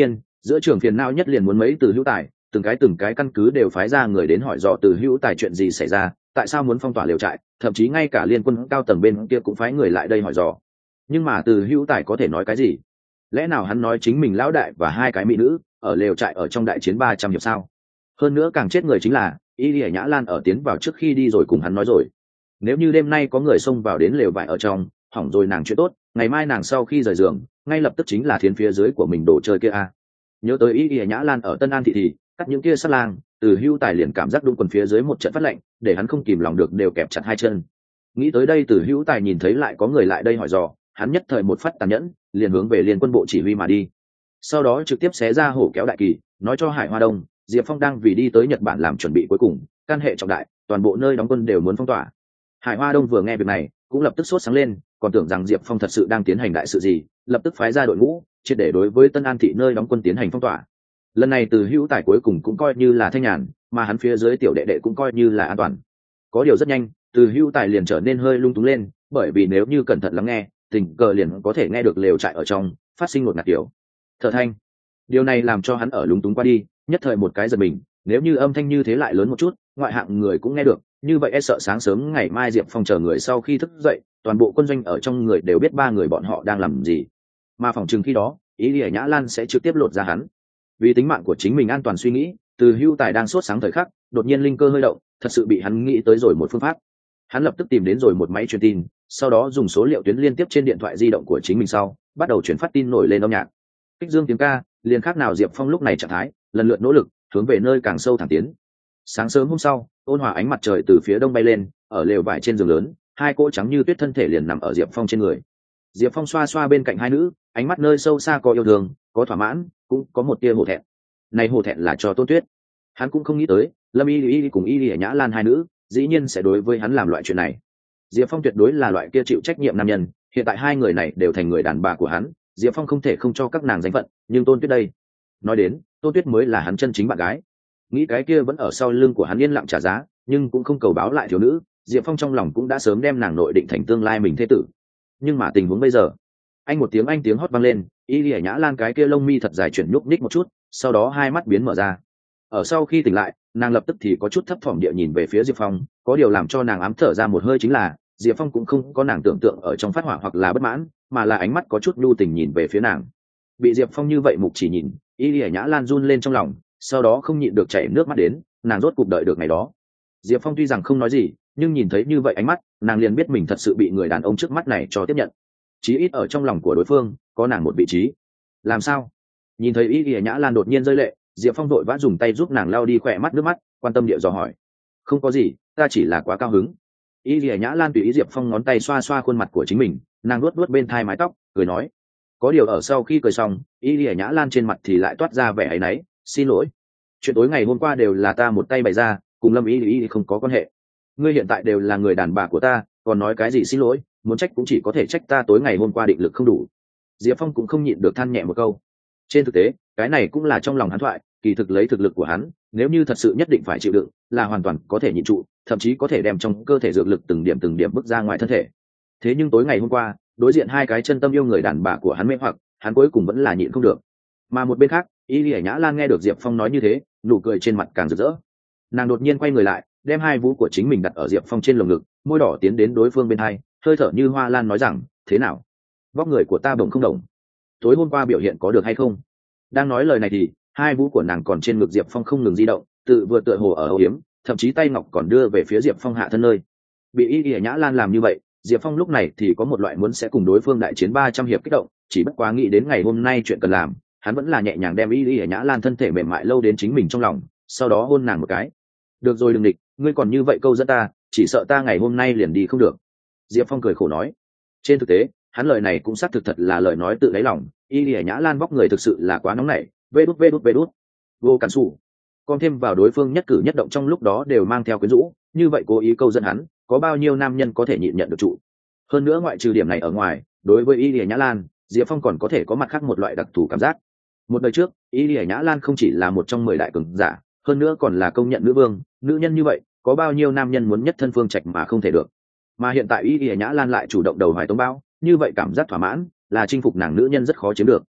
Giữa trường phiền não nhất liền muốn mấy Từ Hữu Tài, từng cái căn cứ đều phái ra người đến hỏi dò Từ Hữu Tài chuyện gì xảy ra, tại sao muốn phong tỏa lều trại, thậm chí ngay cả liên quân cao tầng bên kia cũng phái người lại đây hỏi dò. Nhưng mà Từ Hữu Tài có thể nói cái gì? Lẽ nào hắn nói chính mình lão đại và hai cái mỹ nữ ở lều trại ở trong đại chiến 300 hiệp sao? Hơn nữa càng chết người chính là Y Lìa Nhã Lan ở tiến vào trước khi đi rồi cùng hắn nói rồi, nếu như đêm nay có người xông vào đến lều vải ở trong, hỏng rồi nàng chuyện tốt, ngày mai nàng sau khi rời giường ngay lập tức chính là thiến phía dưới của mình đồ chơi kia a. Nhớ tới Y Lìa Nhã Lan ở Tân An thị thì cắt những kia sát lang, Từ Hữu Tài liền cảm giác đúng quần phía dưới một trận phát lạnh, để hắn không kìm lòng được đều kẹp chặt hai chân. Nghĩ tới đây Từ Hữu Tài nhìn thấy lại có người lại đây hỏi dò, hắn nhất thời một phát tàn nhẫn, liền hướng về liên quân bộ chỉ huy mà đi. Sau đó trực tiếp xé ra hổ kéo đại kỳ, nói cho Hải Hoa Đông, Diệp Phong đang vì đi tới Nhật Bản làm chuẩn bị cuối cùng, can hệ trọng đại, toàn bộ nơi đóng quân đều muốn phong tỏa. Hải Hoa Đông vừa nghe việc này cũng lập tức sốt sáng lên, còn tưởng rằng Diệp Phong thật sự đang tiến hành đại sự gì, lập tức phái ra đội ngũ triệt để đối với Tân An thị nơi đóng quân tiến hành phong tỏa. Lần này Từ Hữu Tài cuối cùng cũng coi như là thanh nhàn, mà hắn phía dưới tiểu đệ đệ cũng coi như là an toàn. Có điều rất nhanh Từ Hữu Tài liền trở nên hơi lung túng lên, bởi vì nếu như cẩn thận lắng nghe, tình cờ liền có thể nghe được lều trại ở trong phát sinh một ngạt kiểu thở thanh. Điều này làm cho hắn ở lúng túng qua đi, nhất thời một cái giật mình, nếu như âm thanh như thế lại lớn một chút, ngoại hạng người cũng nghe được, như vậy e sợ sáng sớm ngày mai Diệp Phong chờ người sau khi thức dậy, toàn bộ quân doanh ở trong người đều biết ba người bọn họ đang làm gì, mà phòng chừng khi đó Ý Lìa Nhã Lan sẽ trực tiếp lột ra hắn. Vì tính mạng của chính mình an toàn suy nghĩ, Từ Hữu Tài đang sốt sáng thời khắc, đột nhiên linh cơ hơi động, thật sự bị hắn nghĩ tới rồi một phương pháp. Hắn lập tức tìm đến rồi một máy truyền tin, sau đó dùng số liệu tuyến liên tiếp trên điện thoại di động của chính mình sau, bắt đầu chuyển phát tin nổi lên âm nhạc. Kích dương tiếng ca, liền khác nào Diệp Phong lúc này trạng thái, lần lượt nỗ lực hướng về nơi càng sâu thẳng tiến. Sáng sớm hôm sau, ôn hòa ánh mặt trời từ phía đông bay lên, ở lều vải trên giường lớn, hai cỗ trắng như tuyết thân thể liền nằm ở Diệp Phong trên người. Diệp Phong xoa xoa bên cạnh hai nữ, ánh mắt nơi sâu xa có yêu thương, có thỏa mãn, cũng có một tia hổ thẹn. Này hổ thẹn là cho Tôn Tuyết. Hắn cũng không nghĩ tới, Lâm Y cùng Y Lìa Nhã Lan hai nữ, dĩ nhiên sẽ đối với hắn làm loại chuyện này. Diệp Phong tuyệt đối là loại kia chịu trách nhiệm nam nhân, hiện tại hai người này đều thành người đàn bà của hắn, Diệp Phong không thể không cho các nàng danh phận, nhưng Tôn Tuyết đây, nói đến, Tôn Tuyết mới là hắn chân chính bạn gái. Nghĩ cái kia vẫn ở sau lưng của hắn yên lặng trả giá, nhưng cũng không cầu báo lại thiếu nữ, Diệp Phong trong lòng cũng đã sớm đem nàng nội định thành tương lai mình thế tử. Nhưng mà tình huống bây giờ, anh một tiếng hót vang lên, Y Lìa Nhã Lan cái kia lông mi thật dài chuyển nhúc nhích một chút, sau đó hai mắt biến mở ra. Ở sau khi tỉnh lại, nàng lập tức thì có chút thấp thỏm địa nhìn về phía Diệp Phong, có điều làm cho nàng ám thở ra một hơi chính là Diệp Phong cũng không có nàng tưởng tượng ở trong phát hỏa hoặc là bất mãn, mà là ánh mắt có chút nhu tình nhìn về phía nàng. Bị Diệp Phong như vậy mục chỉ nhìn, Y Lìa Nhã Lan run lên trong lòng, sau đó không nhịn được chảy nước mắt đến, nàng rốt cục đợi được ngày đó. Diệp Phong tuy rằng không nói gì, nhưng nhìn thấy như vậy ánh mắt, nàng liền biết mình thật sự bị người đàn ông trước mắt này cho tiếp nhận. Chí ít ở trong lòng của đối phương có nàng một vị trí. Làm sao? Nhìn thấy Y Lìa Nhã Lan đột nhiên rơi lệ, Diệp Phong vội vã dùng tay giúp nàng lau đi khỏe mắt nước mắt, quan tâm địa dò hỏi. Không có gì, ta chỉ là quá cao hứng. Y Lìa Nhã Lan tùy ý Diệp Phong ngón tay xoa xoa khuôn mặt của chính mình, nàng luốt luốt bên thai mái tóc, cười nói. Có điều ở sau khi cười xong, Y Lìa Nhã Lan trên mặt thì lại toát ra vẻ áy náy, xin lỗi. Chuyện tối ngày hôm qua đều là ta một tay bày ra, cùng Lâm Y không có quan hệ. Ngươi hiện tại đều là người đàn bà của ta, còn nói cái gì xin lỗi, muốn trách cũng chỉ có thể trách ta tối ngày hôm qua định lực không đủ. Diệp Phong cũng không nhịn được than nhẹ một câu. Trên thực tế, cái này cũng là trong lòng hắn thoại, kỳ thực lấy thực lực của hắn, nếu như thật sự nhất định phải chịu đựng, là hoàn toàn có thể nhịn trụ, thậm chí có thể đem trong cơ thể dược lực từng điểm bước ra ngoài thân thể. Thế nhưng tối ngày hôm qua, đối diện hai cái chân tâm yêu người đàn bà của hắn mê hoặc, hắn cuối cùng vẫn là nhịn không được. Mà một bên khác, Y Lìa Nhã Lan nghe được Diệp Phong nói như thế, nụ cười trên mặt càng rực rỡ. Nàng đột nhiên quay người lại, đem hai vú của chính mình đặt ở Diệp Phong trên lồng ngực, môi đỏ tiến đến đối phương bên hai, hơi thở như hoa lan nói rằng, thế nào, vóc người của ta bỗng không đồng, tối hôm qua biểu hiện có được hay không? Đang nói lời này thì hai vú của nàng còn trên ngực Diệp Phong không ngừng di động, tự vừa tựa hồ ở âu yếm, thậm chí tay ngọc còn đưa về phía Diệp Phong hạ thân nơi. Bị Y Lìa Nhã Lan làm như vậy, Diệp Phong lúc này thì có một loại muốn sẽ cùng đối phương đại chiến 300 hiệp kích động, chỉ bất quá nghĩ đến ngày hôm nay chuyện cần làm, hắn vẫn là nhẹ nhàng đem Y Lìa Nhã Lan thân thể mềm mại lâu đến chính mình trong lòng, sau đó hôn nàng một cái. Được rồi đừng địch, ngươi còn như vậy câu dẫn ta, chỉ sợ ta ngày hôm nay liền đi không được. Diệp Phong cười khổ nói. Trên thực tế, hắn lời này cũng xác thực thật là lời nói tự đáy lòng, Y Lìa Nhã Lan vóc người thực sự là quá nóng nảy, vê đút vô cản sủ, còn thêm vào đối phương nhất cử nhất động trong lúc đó đều mang theo quyến rũ, như vậy cố ý câu dẫn hắn, có bao nhiêu nam nhân có thể nhịn nhận được trụ. Hơn nữa ngoại trừ điểm này ở ngoài, đối với Y Lìa Nhã Lan, Diệp Phong còn có thể có mặt khác một loại đặc thù cảm giác. Một đời trước, Y Lìa Nhã Lan không chỉ là một trong 10 đại cường giả, hơn nữa còn là công nhận nữ vương, nữ nhân như vậy, có bao nhiêu nam nhân muốn nhất thân phương trạch mà không thể được. Mà hiện tại Y Lìa Nhã Lan lại chủ động đầu hoài tống bao, như vậy cảm giác thỏa mãn, là chinh phục nàng nữ nhân rất khó chiếm được.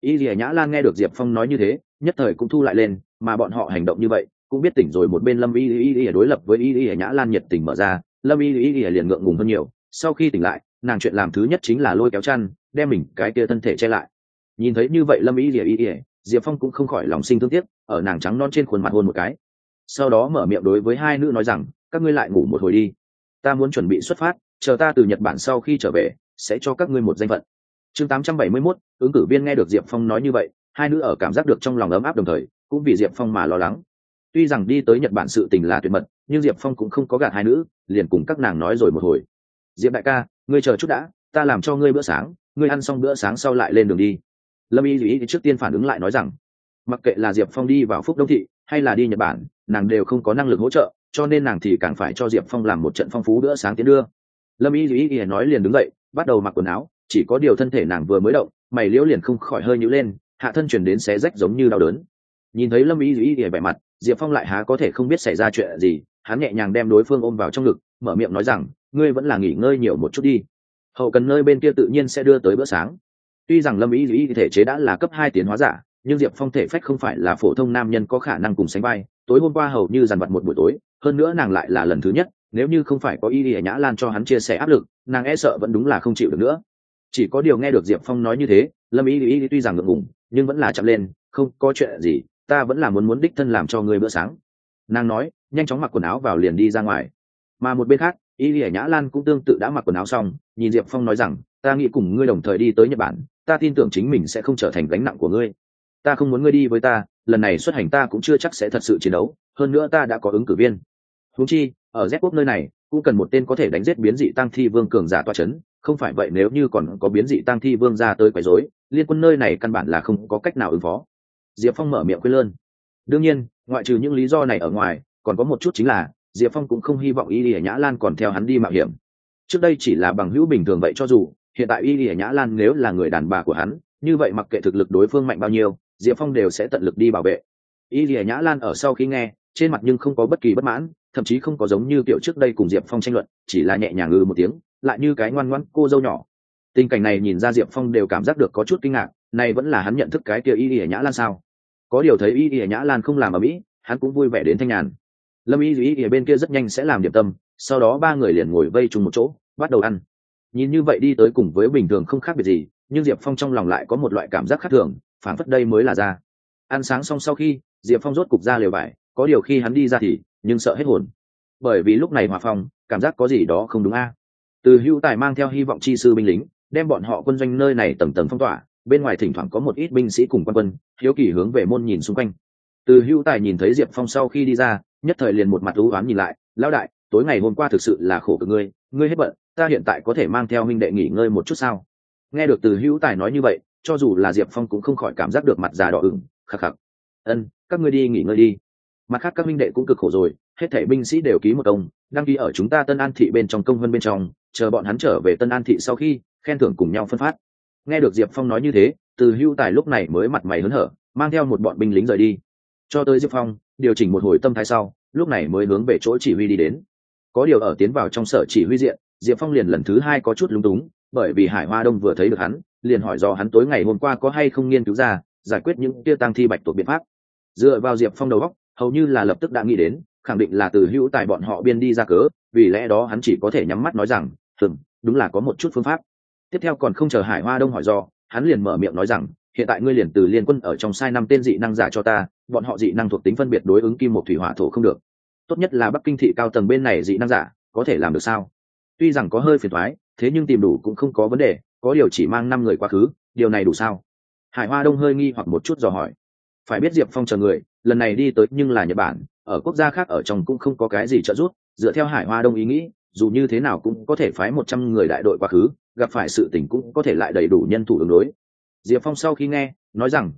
Y Lìa Nhã Lan nghe được Diệp Phong nói như thế, nhất thời cũng thu lại lên, mà bọn họ hành động như vậy cũng biết tỉnh rồi. Một bên Lâm Y đối lập với Y Lìa Nhã Lan nhiệt tình mở ra, Lâm Y liền ngượng ngùng hơn nhiều. Sau khi tỉnh lại, nàng chuyện làm thứ nhất chính là lôi kéo chăn, đem mình cái kia thân thể che lại. Nhìn thấy như vậy Lâm Y Diệp Phong cũng không khỏi lòng sinh thương tiếc, ở nàng trắng non trên khuôn mặt hôn một cái, sau đó mở miệng đối với hai nữ nói rằng, các ngươi lại ngủ một hồi đi, ta muốn chuẩn bị xuất phát, chờ ta từ Nhật Bản sau khi trở về sẽ cho các ngươi một danh phận. Chương 871, ứng cử viên nghe được Diệp Phong nói như vậy, hai nữ ở cảm giác được trong lòng ấm áp, đồng thời cũng vì Diệp Phong mà lo lắng. Tuy rằng đi tới Nhật Bản sự tình là tuyệt mật, nhưng Diệp Phong cũng không có gạt hai nữ, liền cùng các nàng nói rồi một hồi. Diệp đại ca, ngươi chờ chút đã, ta làm cho ngươi bữa sáng, ngươi ăn xong bữa sáng sau lại lên đường đi. Lâm Y Duy trước tiên phản ứng lại nói rằng, mặc kệ là Diệp Phong đi vào Phúc Đông thị hay là đi Nhật Bản, nàng đều không có năng lực hỗ trợ, cho nên nàng thì càng phải cho Diệp Phong làm một trận phong phú bữa sáng tiến đưa. Lâm Y Duy nói liền đứng dậy, bắt đầu mặc quần áo, chỉ có điều thân thể nàng vừa mới động, mày liễu liền không khỏi hơi nhíu lên, hạ thân truyền đến xé rách giống như đau đớn. Nhìn thấy Lâm Y Duy vẻ mặt, Diệp Phong lại há có thể không biết xảy ra chuyện gì, hắn nhẹ nhàng đem đối phương ôm vào trong ngực, mở miệng nói rằng, ngươi vẫn là nghỉ ngơi nhiều một chút đi, hậu cần nơi bên kia tự nhiên sẽ đưa tới bữa sáng. Tuy rằng Lâm Y Duy thể chế đã là cấp 2 tiến hóa giả, nhưng Diệp Phong thể phách không phải là phổ thông nam nhân có khả năng cùng sánh vai. Tối hôm qua hầu như dằn vặt một buổi tối, hơn nữa nàng lại là lần thứ nhất, nếu như không phải có Y Lìa Nhã Lan cho hắn chia sẻ áp lực, nàng e sợ vẫn đúng là không chịu được nữa. Chỉ có điều nghe được Diệp Phong nói như thế, Lâm Y tuy rằng ngượng ngùng, nhưng vẫn là chậm lên, không có chuyện gì, ta vẫn là muốn đích thân làm cho ngươi bữa sáng. Nàng nói, nhanh chóng mặc quần áo vào liền đi ra ngoài. Mà một bên khác, Y Lìa Nhã Lan cũng tương tự đã mặc quần áo xong, nhìn Diệp Phong nói rằng, ta nghĩ cùng ngươi đồng thời đi tới Nhật Bản, ta tin tưởng chính mình sẽ không trở thành gánh nặng của ngươi. Ta không muốn ngươi đi với ta, lần này xuất hành ta cũng chưa chắc sẽ thật sự chiến đấu, hơn nữa ta đã có ứng cử viên. Huống chi, ở Z quốc nơi này, cũng cần một tên có thể đánh giết biến dị tăng thi vương cường giả tọa chấn, không phải vậy nếu như còn có biến dị tăng thi vương ra tới quấy rối, liên quân nơi này căn bản là không có cách nào ứng phó. Diệp Phong mở miệng khuyên lơn. Đương nhiên, ngoại trừ những lý do này ở ngoài, còn có một chút chính là, Diệp Phong cũng không hy vọng Y Lìa Nhã Lan còn theo hắn đi mạo hiểm. Trước đây chỉ là bằng hữu bình thường vậy cho dù, hiện tại Y Lìa Nhã Lan nếu là người đàn bà của hắn, như vậy mặc kệ thực lực đối phương mạnh bao nhiêu, Diệp Phong đều sẽ tận lực đi bảo vệ. Y Lìa Nhã Lan ở sau khi nghe, trên mặt nhưng không có bất kỳ bất mãn, thậm chí không có giống như kiểu trước đây cùng Diệp Phong tranh luận, chỉ là nhẹ nhàng ngừ một tiếng, lại như cái ngoan ngoãn cô dâu nhỏ. Tình cảnh này nhìn ra Diệp Phong đều cảm giác được có chút kinh ngạc, này vẫn là hắn nhận thức cái kia Y Lìa Nhã Lan sao? Có điều thấy Y Lìa Nhã Lan không làm ở mỹ, hắn cũng vui vẻ đến thanh nhàn. Lâm Y ở bên kia rất nhanh sẽ làm điểm tâm, sau đó ba người liền ngồi vây chung một chỗ, bắt đầu ăn. Nhìn như vậy đi tới cùng với bình thường không khác biệt gì, nhưng Diệp Phong trong lòng lại có một loại cảm giác khác thường, phảng phất đây mới là ra. Ăn sáng xong sau khi, Diệp Phong rốt cục ra lều vải, có điều khi hắn đi ra thì, nhưng sợ hết hồn. Bởi vì lúc này Hòa Phong, cảm giác có gì đó không đúng a. Từ Hữu Tài mang theo hy vọng chi sư binh lính, đem bọn họ quân doanh nơi này tầng tầng phong tỏa, bên ngoài thỉnh thoảng có một ít binh sĩ cùng quan quân, hiếu kỳ hướng về môn nhìn xung quanh. Từ Hữu Tài nhìn thấy Diệp Phong sau khi đi ra, nhất thời liền một mặt u ám nhìn lại, lão đại, tối ngày hôm qua thực sự là khổ cực ngươi hết bận, ta hiện tại có thể mang theo huynh đệ nghỉ ngơi một chút sao? Nghe được Từ Hữu Tài nói như vậy, cho dù là Diệp Phong cũng không khỏi cảm giác được mặt già đỏ ửng, khắc khắc. Ân, các ngươi đi nghỉ ngơi đi. Mặt khác các huynh đệ cũng cực khổ rồi, hết thảy binh sĩ đều ký một công, đăng ký ở chúng ta Tân An thị bên trong công vân bên trong, chờ bọn hắn trở về Tân An thị sau khi, khen thưởng cùng nhau phân phát. Nghe được Diệp Phong nói như thế, Từ Hữu Tài lúc này mới mặt mày hớn hở, mang theo một bọn binh lính rời đi. Cho tới Diệp Phong, điều chỉnh một hồi tâm thái sau, lúc này mới hướng về chỗ chỉ huy đi đến. Có điều ở tiến vào trong sở chỉ huy diện, Diệp Phong liền lần thứ hai có chút lúng túng, bởi vì Hải Hoa Đông vừa thấy được hắn, liền hỏi do hắn tối ngày hôm qua có hay không nghiên cứu ra giải quyết những tia tang thi bạch tuộc biện pháp. Dựa vào Diệp Phong đầu óc, hầu như là lập tức đã nghĩ đến, khẳng định là Từ Hữu Tài bọn họ biên đi ra cớ, vì lẽ đó hắn chỉ có thể nhắm mắt nói rằng, đúng là có một chút phương pháp. Tiếp theo còn không chờ Hải Hoa Đông hỏi do, hắn liền mở miệng nói rằng, hiện tại ngươi liền từ liên quân ở trong sai 5 tên dị năng giả cho ta, bọn họ dị năng thuộc tính phân biệt đối ứng kim một thủy hỏa thổ không được. Tốt nhất là Bắc Kinh thị cao tầng bên này dị năng giả, có thể làm được sao? Tuy rằng có hơi phiền toái, thế nhưng tìm đủ cũng không có vấn đề, có điều chỉ mang 5 người quá khứ, điều này đủ sao? Hải Hoa Đông hơi nghi hoặc một chút dò hỏi. Phải biết Diệp Phong chờ người, lần này đi tới nhưng là Nhật Bản, ở quốc gia khác ở trong cũng không có cái gì trợ giúp, dựa theo Hải Hoa Đông ý nghĩ, dù như thế nào cũng có thể phái 100 người đại đội quá khứ, gặp phải sự tình cũng có thể lại đầy đủ nhân thủ ứng đối. Diệp Phong sau khi nghe, nói rằng,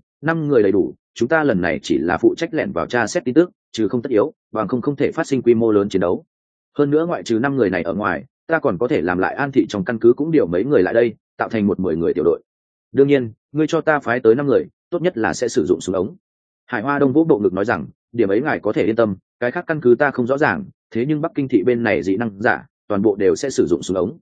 5 người đầy đủ, chúng ta lần này chỉ là phụ trách lẻn vào tra xét tin tức, trừ không tất yếu, bằng không thể phát sinh quy mô lớn chiến đấu. Hơn nữa ngoại trừ 5 người này ở ngoài, ta còn có thể làm lại An thị trong căn cứ cũng điều mấy người lại đây, tạo thành 10 người tiểu đội. Đương nhiên, ngươi cho ta phái tới 5 người, tốt nhất là sẽ sử dụng súng ống. Hải Hoa Đông vỗ bộ ngực nói rằng, điểm ấy ngài có thể yên tâm, cái khác căn cứ ta không rõ ràng, thế nhưng Bắc Kinh thị bên này dị năng giả, toàn bộ đều sẽ sử dụng súng ống.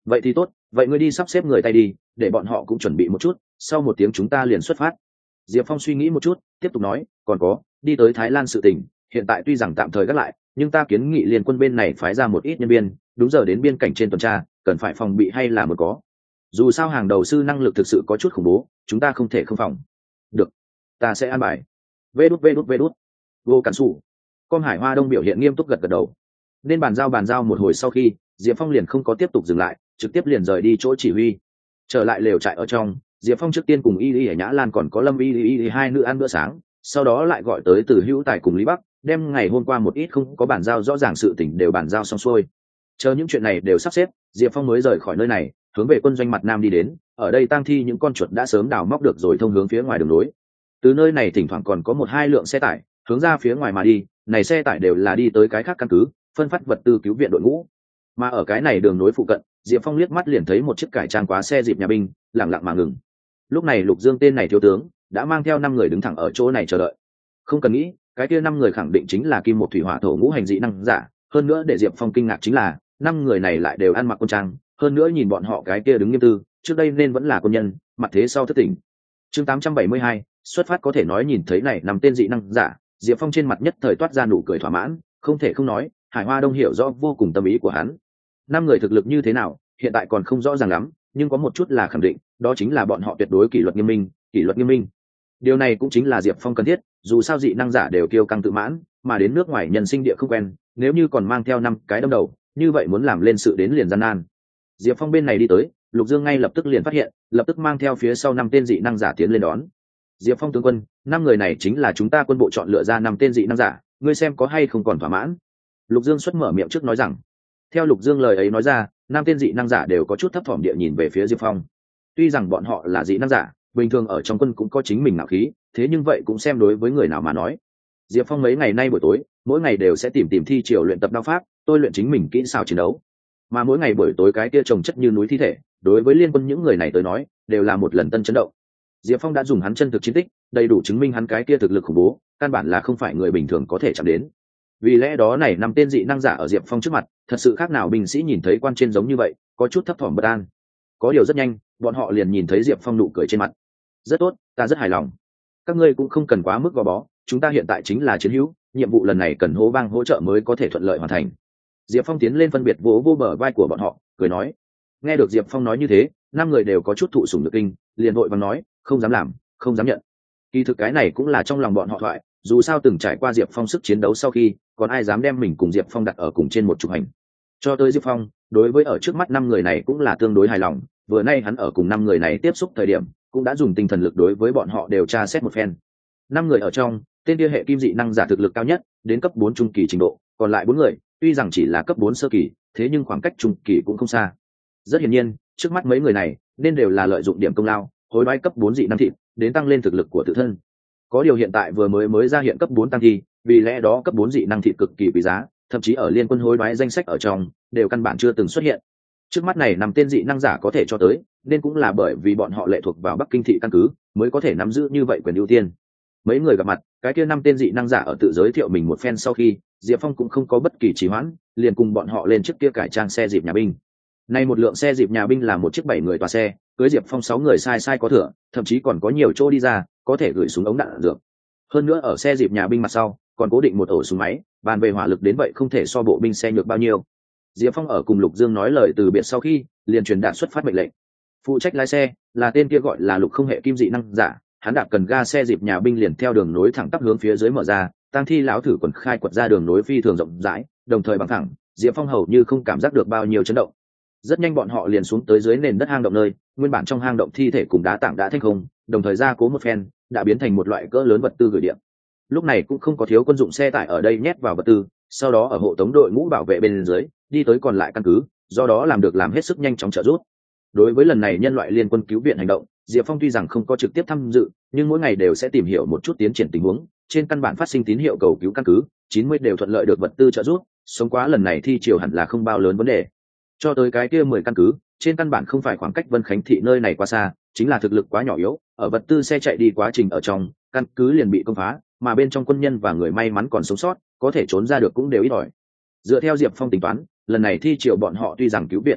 vậy thì tốt, vậy ngươi đi sắp xếp người tay đi, để bọn họ cũng chuẩn bị một chút, sau 1 tiếng chúng ta liền xuất phát. Diệp Phong suy nghĩ một chút, tiếp tục nói, còn có, đi tới Thái Lan sự tình, hiện tại tuy rằng tạm thời gác lại, nhưng ta kiến nghị liên quân bên này phái ra một ít nhân viên, đúng giờ đến biên cảnh trên tuần tra, cần phải phòng bị hay là một có. Dù sao hàng đầu sư năng lực thực sự có chút khủng bố, chúng ta không thể không phòng. Được, ta sẽ an bài. Vê đút. Vô cản sủ. Con Hải Hoa Đông biểu hiện nghiêm túc gật gật đầu. Nên bàn giao một hồi sau khi, Diệp Phong liền không có tiếp tục dừng lại, trực tiếp liền rời đi chỗ chỉ huy. Trở lại lều trại ở trong, Diệp Phong trước tiên cùng Y Nhã Lan còn có Lâm Y hai nữ ăn bữa sáng, sau đó lại gọi tới Từ Hữu Tài cùng Lý Bắc, đem ngày hôm qua một ít không có bàn giao rõ ràng sự tình đều bàn giao xong xuôi. Chờ những chuyện này đều sắp xếp, Diệp Phong mới rời khỏi nơi này, hướng về quân doanh mặt nam đi đến. Ở đây tang thi những con chuột đã sớm đào móc được rồi thông hướng phía ngoài đường lối. Từ nơi này thỉnh thoảng còn có 1-2 lượng xe tải hướng ra phía ngoài mà đi, này xe tải đều là đi tới cái khác căn cứ, phân phát vật tư cứu viện đội ngũ. Mà ở cái này đường nối phụ cận, Diệp Phong liếc mắt liền thấy một chiếc cải trang quá xe dịp nhà binh, lặng lặng mà ngừng. Lúc này Lục Dương tên này thiếu tướng đã mang theo 5 người đứng thẳng ở chỗ này chờ đợi. Không cần nghĩ, cái kia 5 người khẳng định chính là kim một thủy hỏa thổ ngũ hành dị năng giả. Hơn nữa để Diệp Phong kinh ngạc chính là 5 người này lại đều ăn mặc quân trang, hơn nữa nhìn bọn họ cái kia đứng nghiêm tư, trước đây nên vẫn là quân nhân, mặt thế sau thất tỉnh. Chương 872, xuất phát có thể nói nhìn thấy này 5 tên dị năng giả, Diệp Phong trên mặt nhất thời toát ra nụ cười thỏa mãn, không thể không nói, Hải Hoa Đông hiểu rõ vô cùng tâm ý của hắn. 5 người thực lực như thế nào, hiện tại còn không rõ ràng lắm, nhưng có một chút là khẳng định, đó chính là bọn họ tuyệt đối kỷ luật nghiêm minh. Điều này cũng chính là Diệp Phong cần thiết, dù sao dị năng giả đều kiêu căng tự mãn, mà đến nước ngoài nhân sinh địa không quen, nếu như còn mang theo 5 cái đâm đầu, như vậy muốn làm lên sự đến liền gian nan. Diệp Phong bên này đi tới, Lục Dương ngay lập tức liền phát hiện, lập tức mang theo phía sau 5 tên dị năng giả tiến lên đón. Diệp Phong tướng quân, 5 người này chính là chúng ta quân bộ chọn lựa ra 5 tên dị năng giả, ngươi xem có hay không còn thỏa mãn. Lục Dương xuất mở miệng trước nói rằng. Theo Lục Dương lời ấy nói ra, 5 tên dị năng giả đều có chút thấp thỏm địa nhìn về phía Diệp Phong. Tuy rằng bọn họ là dị năng giả, bình thường ở trong quân cũng có chính mình nạo khí, thế nhưng vậy cũng xem đối với người nào mà nói. Diệp Phong mấy ngày nay buổi tối, mỗi ngày đều sẽ tìm thi triều luyện tập đao pháp, tôi luyện chính mình kỹ xảo chiến đấu. Mà mỗi ngày buổi tối cái kia trồng chất như núi thi thể, đối với liên quân những người này tới nói, đều là một lần tân chấn động. Diệp Phong đã dùng hắn chân thực chiến tích, đầy đủ chứng minh hắn cái kia thực lực khủng bố, căn bản là không phải người bình thường có thể chạm đến. Vì lẽ đó này 5 tên dị năng giả ở Diệp Phong trước mặt, thật sự khác nào binh sĩ nhìn thấy quan trên giống như vậy, có chút thấp thỏm bất an. Có điều rất nhanh, bọn họ liền nhìn thấy Diệp Phong nụ cười trên mặt. Rất tốt, ta rất hài lòng. Các ngươi cũng không cần quá mức gò bó, chúng ta hiện tại chính là chiến hữu, nhiệm vụ lần này cần hô bang hỗ trợ mới có thể thuận lợi hoàn thành. Diệp Phong tiến lên phân biệt vỗ vô bờ vai của bọn họ, cười nói. Nghe được Diệp Phong nói như thế, 5 người đều có chút thụ sủng nhược kinh, liền vội vàng nói, không dám làm, không dám nhận. Kỳ thực cái này cũng là trong lòng bọn họ thoại, dù sao từng trải qua Diệp Phong sức chiến đấu sau khi, còn ai dám đem mình cùng Diệp Phong đặt ở cùng trên một trục hành. Cho tới Diệp Phong, đối với ở trước mắt 5 người này cũng là tương đối hài lòng, vừa nay hắn ở cùng 5 người này tiếp xúc thời điểm, cũng đã dùng tinh thần lực đối với bọn họ đều tra xét một phen. 5 người ở trong, tên kia hệ kim dị năng giả thực lực cao nhất, đến cấp 4 trung kỳ trình độ, còn lại 4 người, tuy rằng chỉ là cấp 4 sơ kỳ, thế nhưng khoảng cách trung kỳ cũng không xa. Rất hiển nhiên, trước mắt mấy người này nên đều là lợi dụng điểm công lao, hối đoái cấp 4 dị năng thịt, đến tăng lên thực lực của tự thân. Có điều hiện tại vừa mới ra hiện cấp 4 tăng thi, vì lẽ đó cấp 4 dị năng thịt cực kỳ quý giá, thậm chí ở liên quân hối đoái danh sách ở trong, đều căn bản chưa từng xuất hiện. Trước mắt này 5 tên dị năng giả có thể cho tới, nên cũng là bởi vì bọn họ lệ thuộc vào Bắc Kinh thị căn cứ, mới có thể nắm giữ như vậy quyền ưu tiên. Mấy người gặp mặt, cái kia 5 tên dị năng giả ở tự giới thiệu mình một phen sau khi, Diệp Phong cũng không có bất kỳ trì hoãn, liền cùng bọn họ lên chiếc kia cải trang xe dịp nhà binh. Nay một lượng xe dịp nhà binh là một chiếc 7 người tòa xe, cưới Diệp Phong 6 người sai có thừa, thậm chí còn có nhiều chỗ đi ra, có thể gửi súng ống đạn dược. Hơn nữa ở xe dịp nhà binh mặt sau, còn cố định một ổ súng máy, bàn về hỏa lực đến vậy không thể so bộ binh xe nhược bao nhiêu. Diệp Phong ở cùng Lục Dương nói lời từ biệt sau khi, liền truyền đạt xuất phát mệnh lệnh. Phụ trách lái xe là tên kia gọi là Lục không hệ kim dị năng giả, hắn đạp cần ga xe dịp nhà binh liền theo đường nối thẳng tắp hướng phía dưới mở ra, tang thi lão thử quần khai quật ra đường nối phi thường rộng rãi, đồng thời bằng thẳng, Diệp Phong hầu như không cảm giác được bao nhiêu chấn động. Rất nhanh bọn họ liền xuống tới dưới nền đất hang động nơi, nguyên bản trong hang động thi thể cùng đá tảng đã thanh không, đồng thời gia cố một phen, đã biến thành một loại cỡ lớn vật tư gửi điện. Lúc này cũng không có thiếu quân dụng xe tải ở đây nhét vào vật tư, sau đó ở hộ tống đội ngũ bảo vệ bên dưới, đi tới còn lại căn cứ, do đó làm hết sức nhanh chóng trợ giúp. Đối với lần này nhân loại liên quân cứu viện hành động, Diệp Phong tuy rằng không có trực tiếp tham dự, nhưng mỗi ngày đều sẽ tìm hiểu một chút tiến triển tình huống, trên căn bản phát sinh tín hiệu cầu cứu căn cứ, 90 đều thuận lợi được vật tư trợ giúp, sống quá lần này thi triều hẳn là không bao lớn vấn đề. Cho tới cái kia 10 căn cứ, trên căn bản không phải khoảng cách Vân Khánh thị nơi này quá xa, chính là thực lực quá nhỏ yếu, ở vật tư xe chạy đi quá trình ở trong, căn cứ liền bị công phá, mà bên trong quân nhân và người may mắn còn sống sót, có thể trốn ra được cũng đều ít ỏi. Dựa theo Diệp Phong tính toán, lần này thi triều bọn họ tuy rằng cứu viện cấp tốc,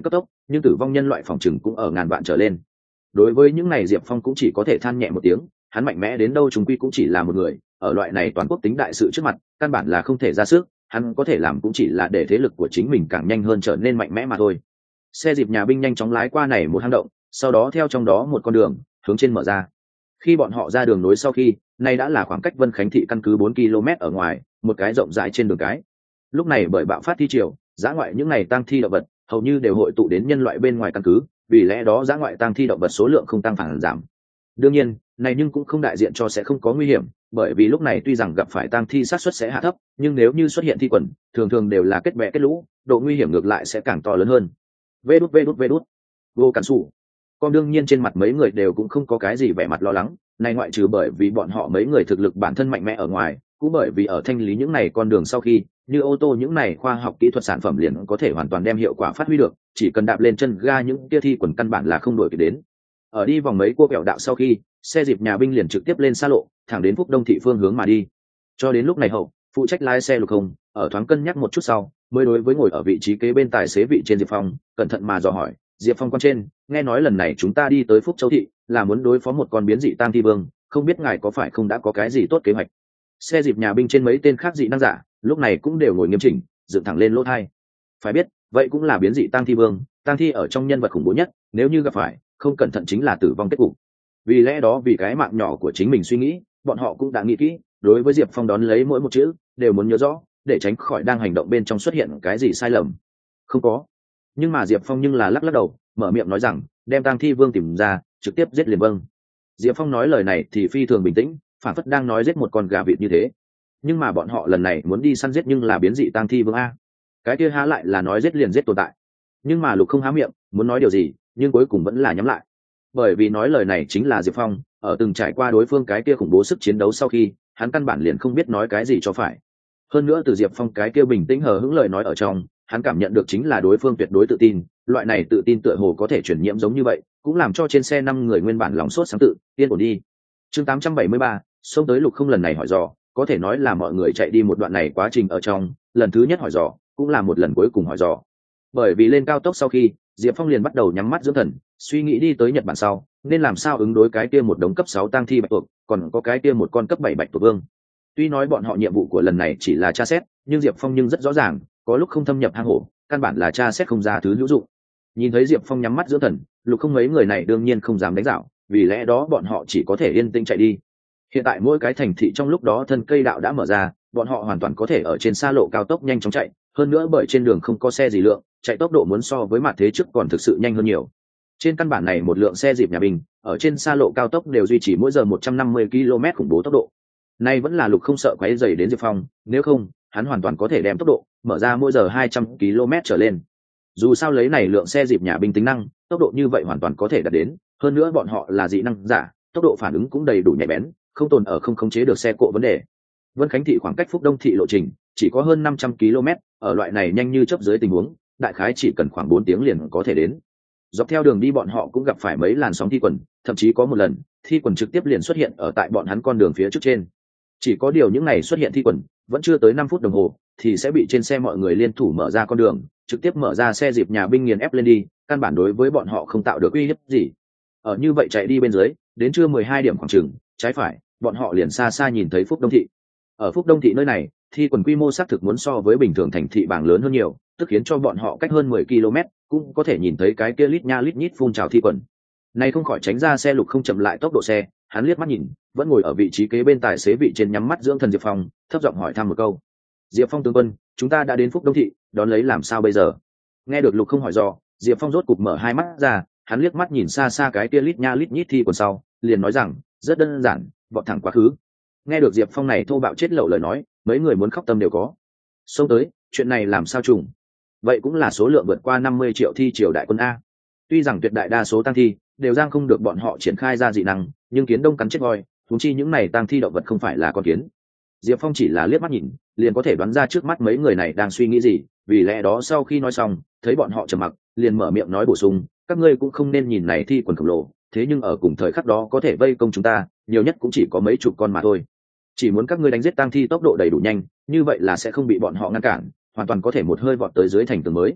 nhưng tử vong nhân loại phòng chừng cũng ở ngàn vạn trở lên. Đối với những này Diệp Phong cũng chỉ có thể than nhẹ một tiếng, hắn mạnh mẽ đến đâu chúng quy cũng chỉ là một người, ở loại này toàn quốc tính đại sự trước mặt, căn bản là không thể ra sức, hắn có thể làm cũng chỉ là để thế lực của chính mình càng nhanh hơn trở nên mạnh mẽ mà thôi. Xe dịp nhà binh nhanh chóng lái qua này một hang động, sau đó theo trong đó một con đường hướng trên mở ra. Khi bọn họ ra đường nối sau khi, nay đã là khoảng cách Vân Khánh thị căn cứ 4 km ở ngoài, một cái rộng rãi trên đường cái. Lúc này bởi bạo phát thi triều, dã ngoại những này tang thi động vật hầu như đều hội tụ đến nhân loại bên ngoài căn cứ, vì lẽ đó dã ngoại tang thi động vật số lượng không tăng phản giảm. Đương nhiên, này nhưng cũng không đại diện cho sẽ không có nguy hiểm, bởi vì lúc này tuy rằng gặp phải tang thi xác suất sẽ hạ thấp, nhưng nếu như xuất hiện thi quần, thường thường đều là kết bè kết lũ, độ nguy hiểm ngược lại sẽ càng to lớn hơn. Vê đút. Vô cản sủ. Còn đương nhiên trên mặt mấy người đều cũng không có cái gì vẻ mặt lo lắng, này ngoại trừ bởi vì bọn họ mấy người thực lực bản thân mạnh mẽ ở ngoài, cũng bởi vì ở thanh lý những này con đường sau khi, như ô tô những này khoa học kỹ thuật sản phẩm liền có thể hoàn toàn đem hiệu quả phát huy được, chỉ cần đạp lên chân ga những kia thi quần căn bản là không đuổi kịp đến. Ở đi vòng mấy cua kẹo đạo sau khi, xe dịp nhà binh liền trực tiếp lên xa lộ, thẳng đến Phúc Đông thị phương hướng mà đi. Cho đến lúc này hậu, phụ trách lái xe Lục Không, ở thoáng cân nhắc một chút sau, mới đối với ngồi ở vị trí kế bên tài xế vị trên Diệp Phong, cẩn thận mà dò hỏi, Diệp Phong quan trên, nghe nói lần này chúng ta đi tới Phúc Châu thị, là muốn đối phó một con biến dị tang thi vương, không biết ngài có phải không đã có cái gì tốt kế hoạch. Xe dịp nhà binh trên mấy tên khác dị năng giả, lúc này cũng đều ngồi nghiêm chỉnh, dựng thẳng lên lỗ tai. Phải biết, vậy cũng là biến dị tang thi vương, tang thi ở trong nhân vật khủng bố nhất, nếu như gặp phải, không cẩn thận chính là tử vong kết cục. Vì lẽ đó vì cái mạng nhỏ của chính mình suy nghĩ, bọn họ cũng đã nghĩ kỹ, đối với Diệp Phong đón lấy mỗi một chữ, đều muốn nhớ rõ, để tránh khỏi đang hành động bên trong xuất hiện cái gì sai lầm. Không có. Nhưng mà Diệp Phong nhưng là lắc lắc đầu, mở miệng nói rằng, đem tang thi vương tìm ra, trực tiếp giết liền vâng. Diệp Phong nói lời này thì phi thường bình tĩnh, phản phất đang nói giết một con gà vịt như thế. Nhưng mà bọn họ lần này muốn đi săn giết nhưng là biến dị tang thi vương a. Cái kia há lại là nói giết liền giết tồn tại. Nhưng mà Lục không há miệng, muốn nói điều gì, nhưng cuối cùng vẫn là nhắm lại. Bởi vì nói lời này chính là Diệp Phong, ở từng trải qua đối phương cái kia khủng bố sức chiến đấu sau khi, hắn căn bản liền không biết nói cái gì cho phải. Hơn nữa từ Diệp Phong cái kia bình tĩnh hờ hững lời nói ở trong, hắn cảm nhận được chính là đối phương tuyệt đối tự tin, loại này tự tin tựa hồ có thể truyền nhiễm giống như vậy, cũng làm cho trên xe 5 người nguyên bản lòng sốt sáng tự, yên ổn đi. Chương 873, xông tới Lục không lần này hỏi dò, có thể nói là mọi người chạy đi một đoạn này quá trình ở trong, lần thứ nhất hỏi dò, cũng là một lần cuối cùng hỏi dò. Bởi vì lên cao tốc sau khi, Diệp Phong liền bắt đầu nhắm mắt dưỡng thần, suy nghĩ đi tới Nhật Bản sau, nên làm sao ứng đối cái kia một đống cấp 6 tang thi bạch tuộc, còn có cái kia một con cấp 7 bạch tuộc vương. Tuy nói bọn họ nhiệm vụ của lần này chỉ là tra xét, nhưng Diệp Phong nhưng rất rõ ràng, có lúc không thâm nhập hang hổ, căn bản là tra xét không ra thứ hữu dụng. Nhìn thấy Diệp Phong nhắm mắt dưỡng thần, Lục không mấy người này đương nhiên không dám đánh dạo, vì lẽ đó bọn họ chỉ có thể yên tĩnh chạy đi. Hiện tại mỗi cái thành thị trong lúc đó thân cây đạo đã mở ra, bọn họ hoàn toàn có thể ở trên xa lộ cao tốc nhanh chóng chạy, hơn nữa bởi trên đường không có xe gì lượng, chạy tốc độ muốn so với mặt thế trước còn thực sự nhanh hơn nhiều. Trên căn bản này một lượng xe dịp nhà binh, ở trên xa lộ cao tốc đều duy trì mỗi giờ 150 km khủng bố tốc độ. Nay vẫn là Lục không sợ quấy rầy đến Diệp Phong, nếu không, hắn hoàn toàn có thể đem tốc độ mở ra mỗi giờ 200 km trở lên. Dù sao lấy này lượng xe dịp nhà binh tính năng, tốc độ như vậy hoàn toàn có thể đạt đến, hơn nữa bọn họ là dị năng giả, tốc độ phản ứng cũng đầy đủ nhạy bén, không tồn ở không khống chế được xe cộ vấn đề. Vân Khánh thị khoảng cách Phúc Đông thị lộ trình chỉ có hơn 500 km, ở loại này nhanh như chớp dưới tình huống, đại khái chỉ cần khoảng 4 tiếng liền có thể đến. Dọc theo đường đi bọn họ cũng gặp phải mấy làn sóng thi quần, thậm chí có một lần, thi quần trực tiếp liền xuất hiện ở tại bọn hắn con đường phía trước trên. Chỉ có điều những này xuất hiện thi quần, vẫn chưa tới 5 phút đồng hồ, thì sẽ bị trên xe mọi người liên thủ mở ra con đường, trực tiếp mở ra xe dịp nhà binh nghiền ép lên đi, căn bản đối với bọn họ không tạo được uy hiếp gì. Ở như vậy chạy đi bên dưới, đến trưa 12 điểm khoảng chừng, trái phải, bọn họ liền xa xa nhìn thấy Phúc Đông thị. Ở Phúc Đông thị nơi này, thi quần quy mô xác thực muốn so với bình thường thành thị bảng lớn hơn nhiều, tức khiến cho bọn họ cách hơn 10 km, cũng có thể nhìn thấy cái kia lít nha lít nhít phun trào thi quần. Này không khỏi tránh ra xe Lục không chậm lại tốc độ xe, hắn liếc mắt nhìn, vẫn ngồi ở vị trí kế bên tài xế vị trên nhắm mắt dưỡng thần Diệp Phong, thấp giọng hỏi thăm một câu. Diệp Phong tướng quân, chúng ta đã đến Phúc Đông thị, đón lấy làm sao bây giờ? Nghe được Lục không hỏi dò, Diệp Phong rốt cục mở hai mắt ra, hắn liếc mắt nhìn xa xa cái kia lít nha lít nhít thi quần sau, liền nói rằng, rất đơn giản, vọt thẳng quá khứ. Nghe được Diệp Phong này thô bạo chết lậu lời nói, mấy người muốn khóc tâm đều có. Xông tới, chuyện này làm sao trùng? Vậy cũng là số lượng vượt qua 50 triệu thi triều đại quân a. Tuy rằng tuyệt đại đa số tăng thi đều giang không được bọn họ triển khai ra dị năng, nhưng kiến đông cắn chết voi, huống chi những này tăng thi động vật không phải là con kiến. Diệp Phong chỉ là liếc mắt nhìn, liền có thể đoán ra trước mắt mấy người này đang suy nghĩ gì, vì lẽ đó sau khi nói xong, thấy bọn họ trầm mặc, liền mở miệng nói bổ sung, các ngươi cũng không nên nhìn này thi quần khổng lồ, thế nhưng ở cùng thời khắc đó có thể vây công chúng ta, nhiều nhất cũng chỉ có mấy chục con mà thôi. Chỉ muốn các ngươi đánh giết tăng thi tốc độ đầy đủ nhanh, như vậy là sẽ không bị bọn họ ngăn cản, hoàn toàn có thể một hơi vọt tới dưới thành tường mới.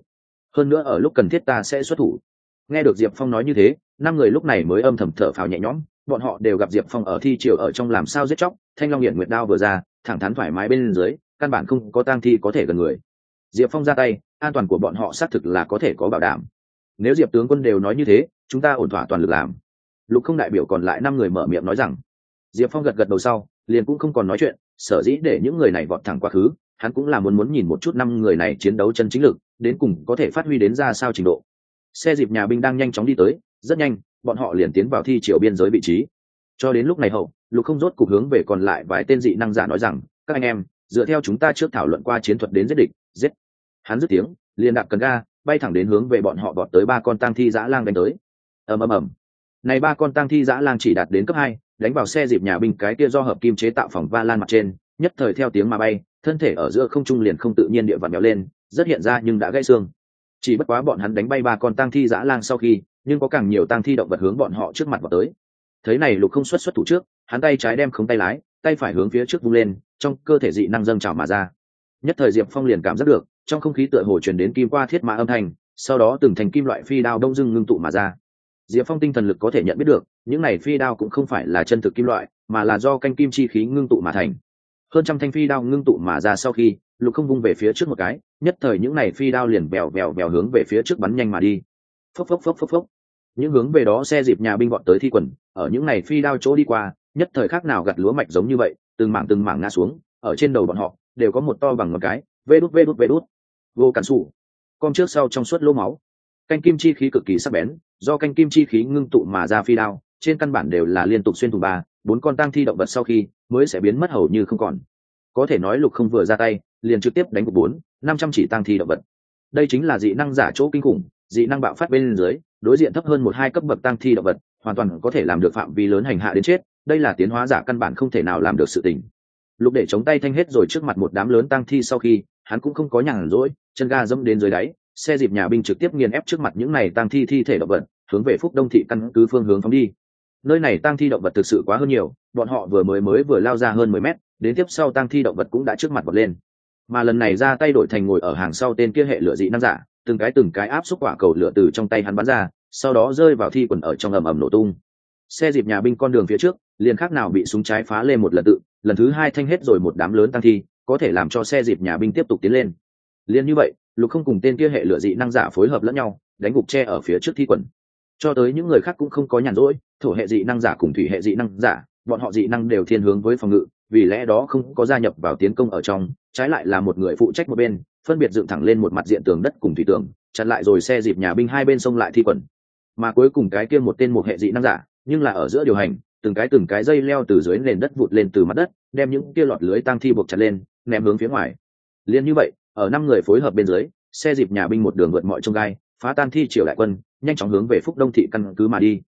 hơn nữa ở lúc cần thiết ta sẽ xuất thủ. Nghe được Diệp Phong nói như thế, 5 người lúc này mới âm thầm thở phào nhẹ nhõm. Bọn họ đều gặp Diệp Phong ở thi triều ở trong làm sao giết chóc, Thanh Long Hiển Nguyệt đao vừa ra, thẳng thắn thoải mái bên dưới, căn bản không có tang thi có thể gần người. Diệp Phong ra tay, an toàn của bọn họ xác thực là có thể có bảo đảm. Nếu Diệp tướng quân đều nói như thế, chúng ta ổn thỏa toàn lực làm. Lục Không đại biểu còn lại 5 người mở miệng nói rằng. Diệp Phong gật gật đầu sau, liền cũng không còn nói chuyện, sở dĩ để những người này vọt thẳng quá khứ, hắn cũng là muốn nhìn một chút 5 người này chiến đấu chân chính lực, đến cùng có thể phát huy đến ra sao trình độ. Xe dịp nhà binh đang nhanh chóng đi tới, rất nhanh, bọn họ liền tiến vào thi triều biên giới vị trí. Cho đến lúc này hậu, Lục Không rốt cục hướng về còn lại vài tên dị năng giả nói rằng, các anh em, dựa theo chúng ta trước thảo luận qua chiến thuật đến giết địch, giết. Hắn dứt tiếng, liền đạp cần ga, bay thẳng đến hướng về bọn họ vọt tới 3 con tang thi dã lang đánh tới. Ầm ầm ầm. Này 3 con tang thi dã lang chỉ đạt đến cấp 2, đánh vào xe dịp nhà binh cái kia do hợp kim chế tạo phòng va lan mặt trên, nhất thời theo tiếng mà bay, thân thể ở giữa không trung liền không tự nhiên địa vặn vẹo lên, rất hiện ra nhưng đã gãy xương. Chỉ bất quá bọn hắn đánh bay 3 con tang thi dã lang sau khi, nhưng có càng nhiều tang thi động vật hướng bọn họ trước mặt vào tới. Thấy này Lục Không xuất thủ trước, hắn tay trái đem khống tay lái, tay phải hướng phía trước vung lên, trong cơ thể dị năng dâng trào mà ra. Nhất thời Diệp Phong liền cảm giác được, trong không khí tựa hồ truyền đến kim qua thiết mã âm thanh, sau đó từng thành kim loại phi đao đông dưng ngưng tụ mà ra. Diệp Phong tinh thần lực có thể nhận biết được, những này phi đao cũng không phải là chân thực kim loại, mà là do canh kim chi khí ngưng tụ mà thành. Hơn trăm thanh phi đao ngưng tụ mà ra sau khi, Lục Không vung về phía trước một cái, nhất thời những này phi đao liền bèo hướng về phía trước bắn nhanh mà đi. Phốc phốc phốc phốc phốc. Những hướng về đó xe dịp nhà binh bọn tới thi quần, ở những này phi đao chỗ đi qua, nhất thời khác nào gặt lúa mạch giống như vậy, từng mảng ngã xuống, ở trên đầu bọn họ đều có một to bằng một cái, vê đút. Vô cản sủ. Con trước sau trong suốt lỗ máu. Canh kim chi khí cực kỳ sắc bén, do canh kim chi khí ngưng tụ mà ra phi đao, trên căn bản đều là liên tục xuyên thủng 4 con tang thi động vật sau khi mới sẽ biến mất hầu như không còn. Có thể nói Lục Không vừa ra tay, liền trực tiếp đánh gục 400-500 chỉ tang thi động vật. Đây chính là dị năng giả chỗ kinh khủng, dị năng bạo phát bên dưới, đối diện thấp hơn 1-2 cấp bậc tang thi động vật, hoàn toàn có thể làm được phạm vi lớn hành hạ đến chết, đây là tiến hóa giả căn bản không thể nào làm được sự tình. Lục để chống tay thanh hết rồi trước mặt một đám lớn tang thi sau khi, hắn cũng không có nhàn rỗi, chân ga dẫm đến dưới đáy, xe dịp nhà binh trực tiếp nghiền ép trước mặt những này tang thi thể động vật, hướng về Phúc Đông thị căn cứ phương hướng phóng đi. Nơi này tang thi động vật thực sự quá hơn nhiều, bọn họ vừa lao ra hơn 10 mét, đến tiếp sau tang thi động vật cũng đã trước mặt vọt lên. Mà lần này ra tay đổi thành ngồi ở hàng sau tên kia hệ lửa dị năng giả, từng cái áp xúc quả cầu lửa từ trong tay hắn bắn ra, sau đó rơi vào thi quần ở trong ầm ầm nổ tung. Xe dịp nhà binh con đường phía trước, liền khác nào bị súng trái phá lên một lần thứ 2 thanh hết rồi một đám lớn tang thi, có thể làm cho xe dịp nhà binh tiếp tục tiến lên. Liên như vậy, Lục Không cùng tên kia hệ lửa dị năng giả phối hợp lẫn nhau, đánh gục tre ở phía trước thi quần. Cho tới những người khác cũng không có nhàn rỗi, thổ hệ dị năng giả cùng thủy hệ dị năng giả, bọn họ dị năng đều thiên hướng với phòng ngự, vì lẽ đó không có gia nhập vào tiến công ở trong, trái lại là một người phụ trách một bên, phân biệt dựng thẳng lên một mặt diện tường đất cùng thủy tường, chặn lại rồi xe dịp nhà binh hai bên xông lại thi quần. Mà cuối cùng cái kia một tên một hệ dị năng giả, nhưng là ở giữa điều hành, từng cái dây leo từ dưới nền đất vụt lên từ mặt đất, đem những kia lọt lưới tang thi buộc chặt lên, ném hướng phía ngoài. Liên như vậy, ở 5 người phối hợp bên dưới, xe dịp nhà binh một đường vượt mọi chông gai, phá tan thi triều đại quân, nhanh chóng hướng về Phúc Đông thị căn cứ mà đi.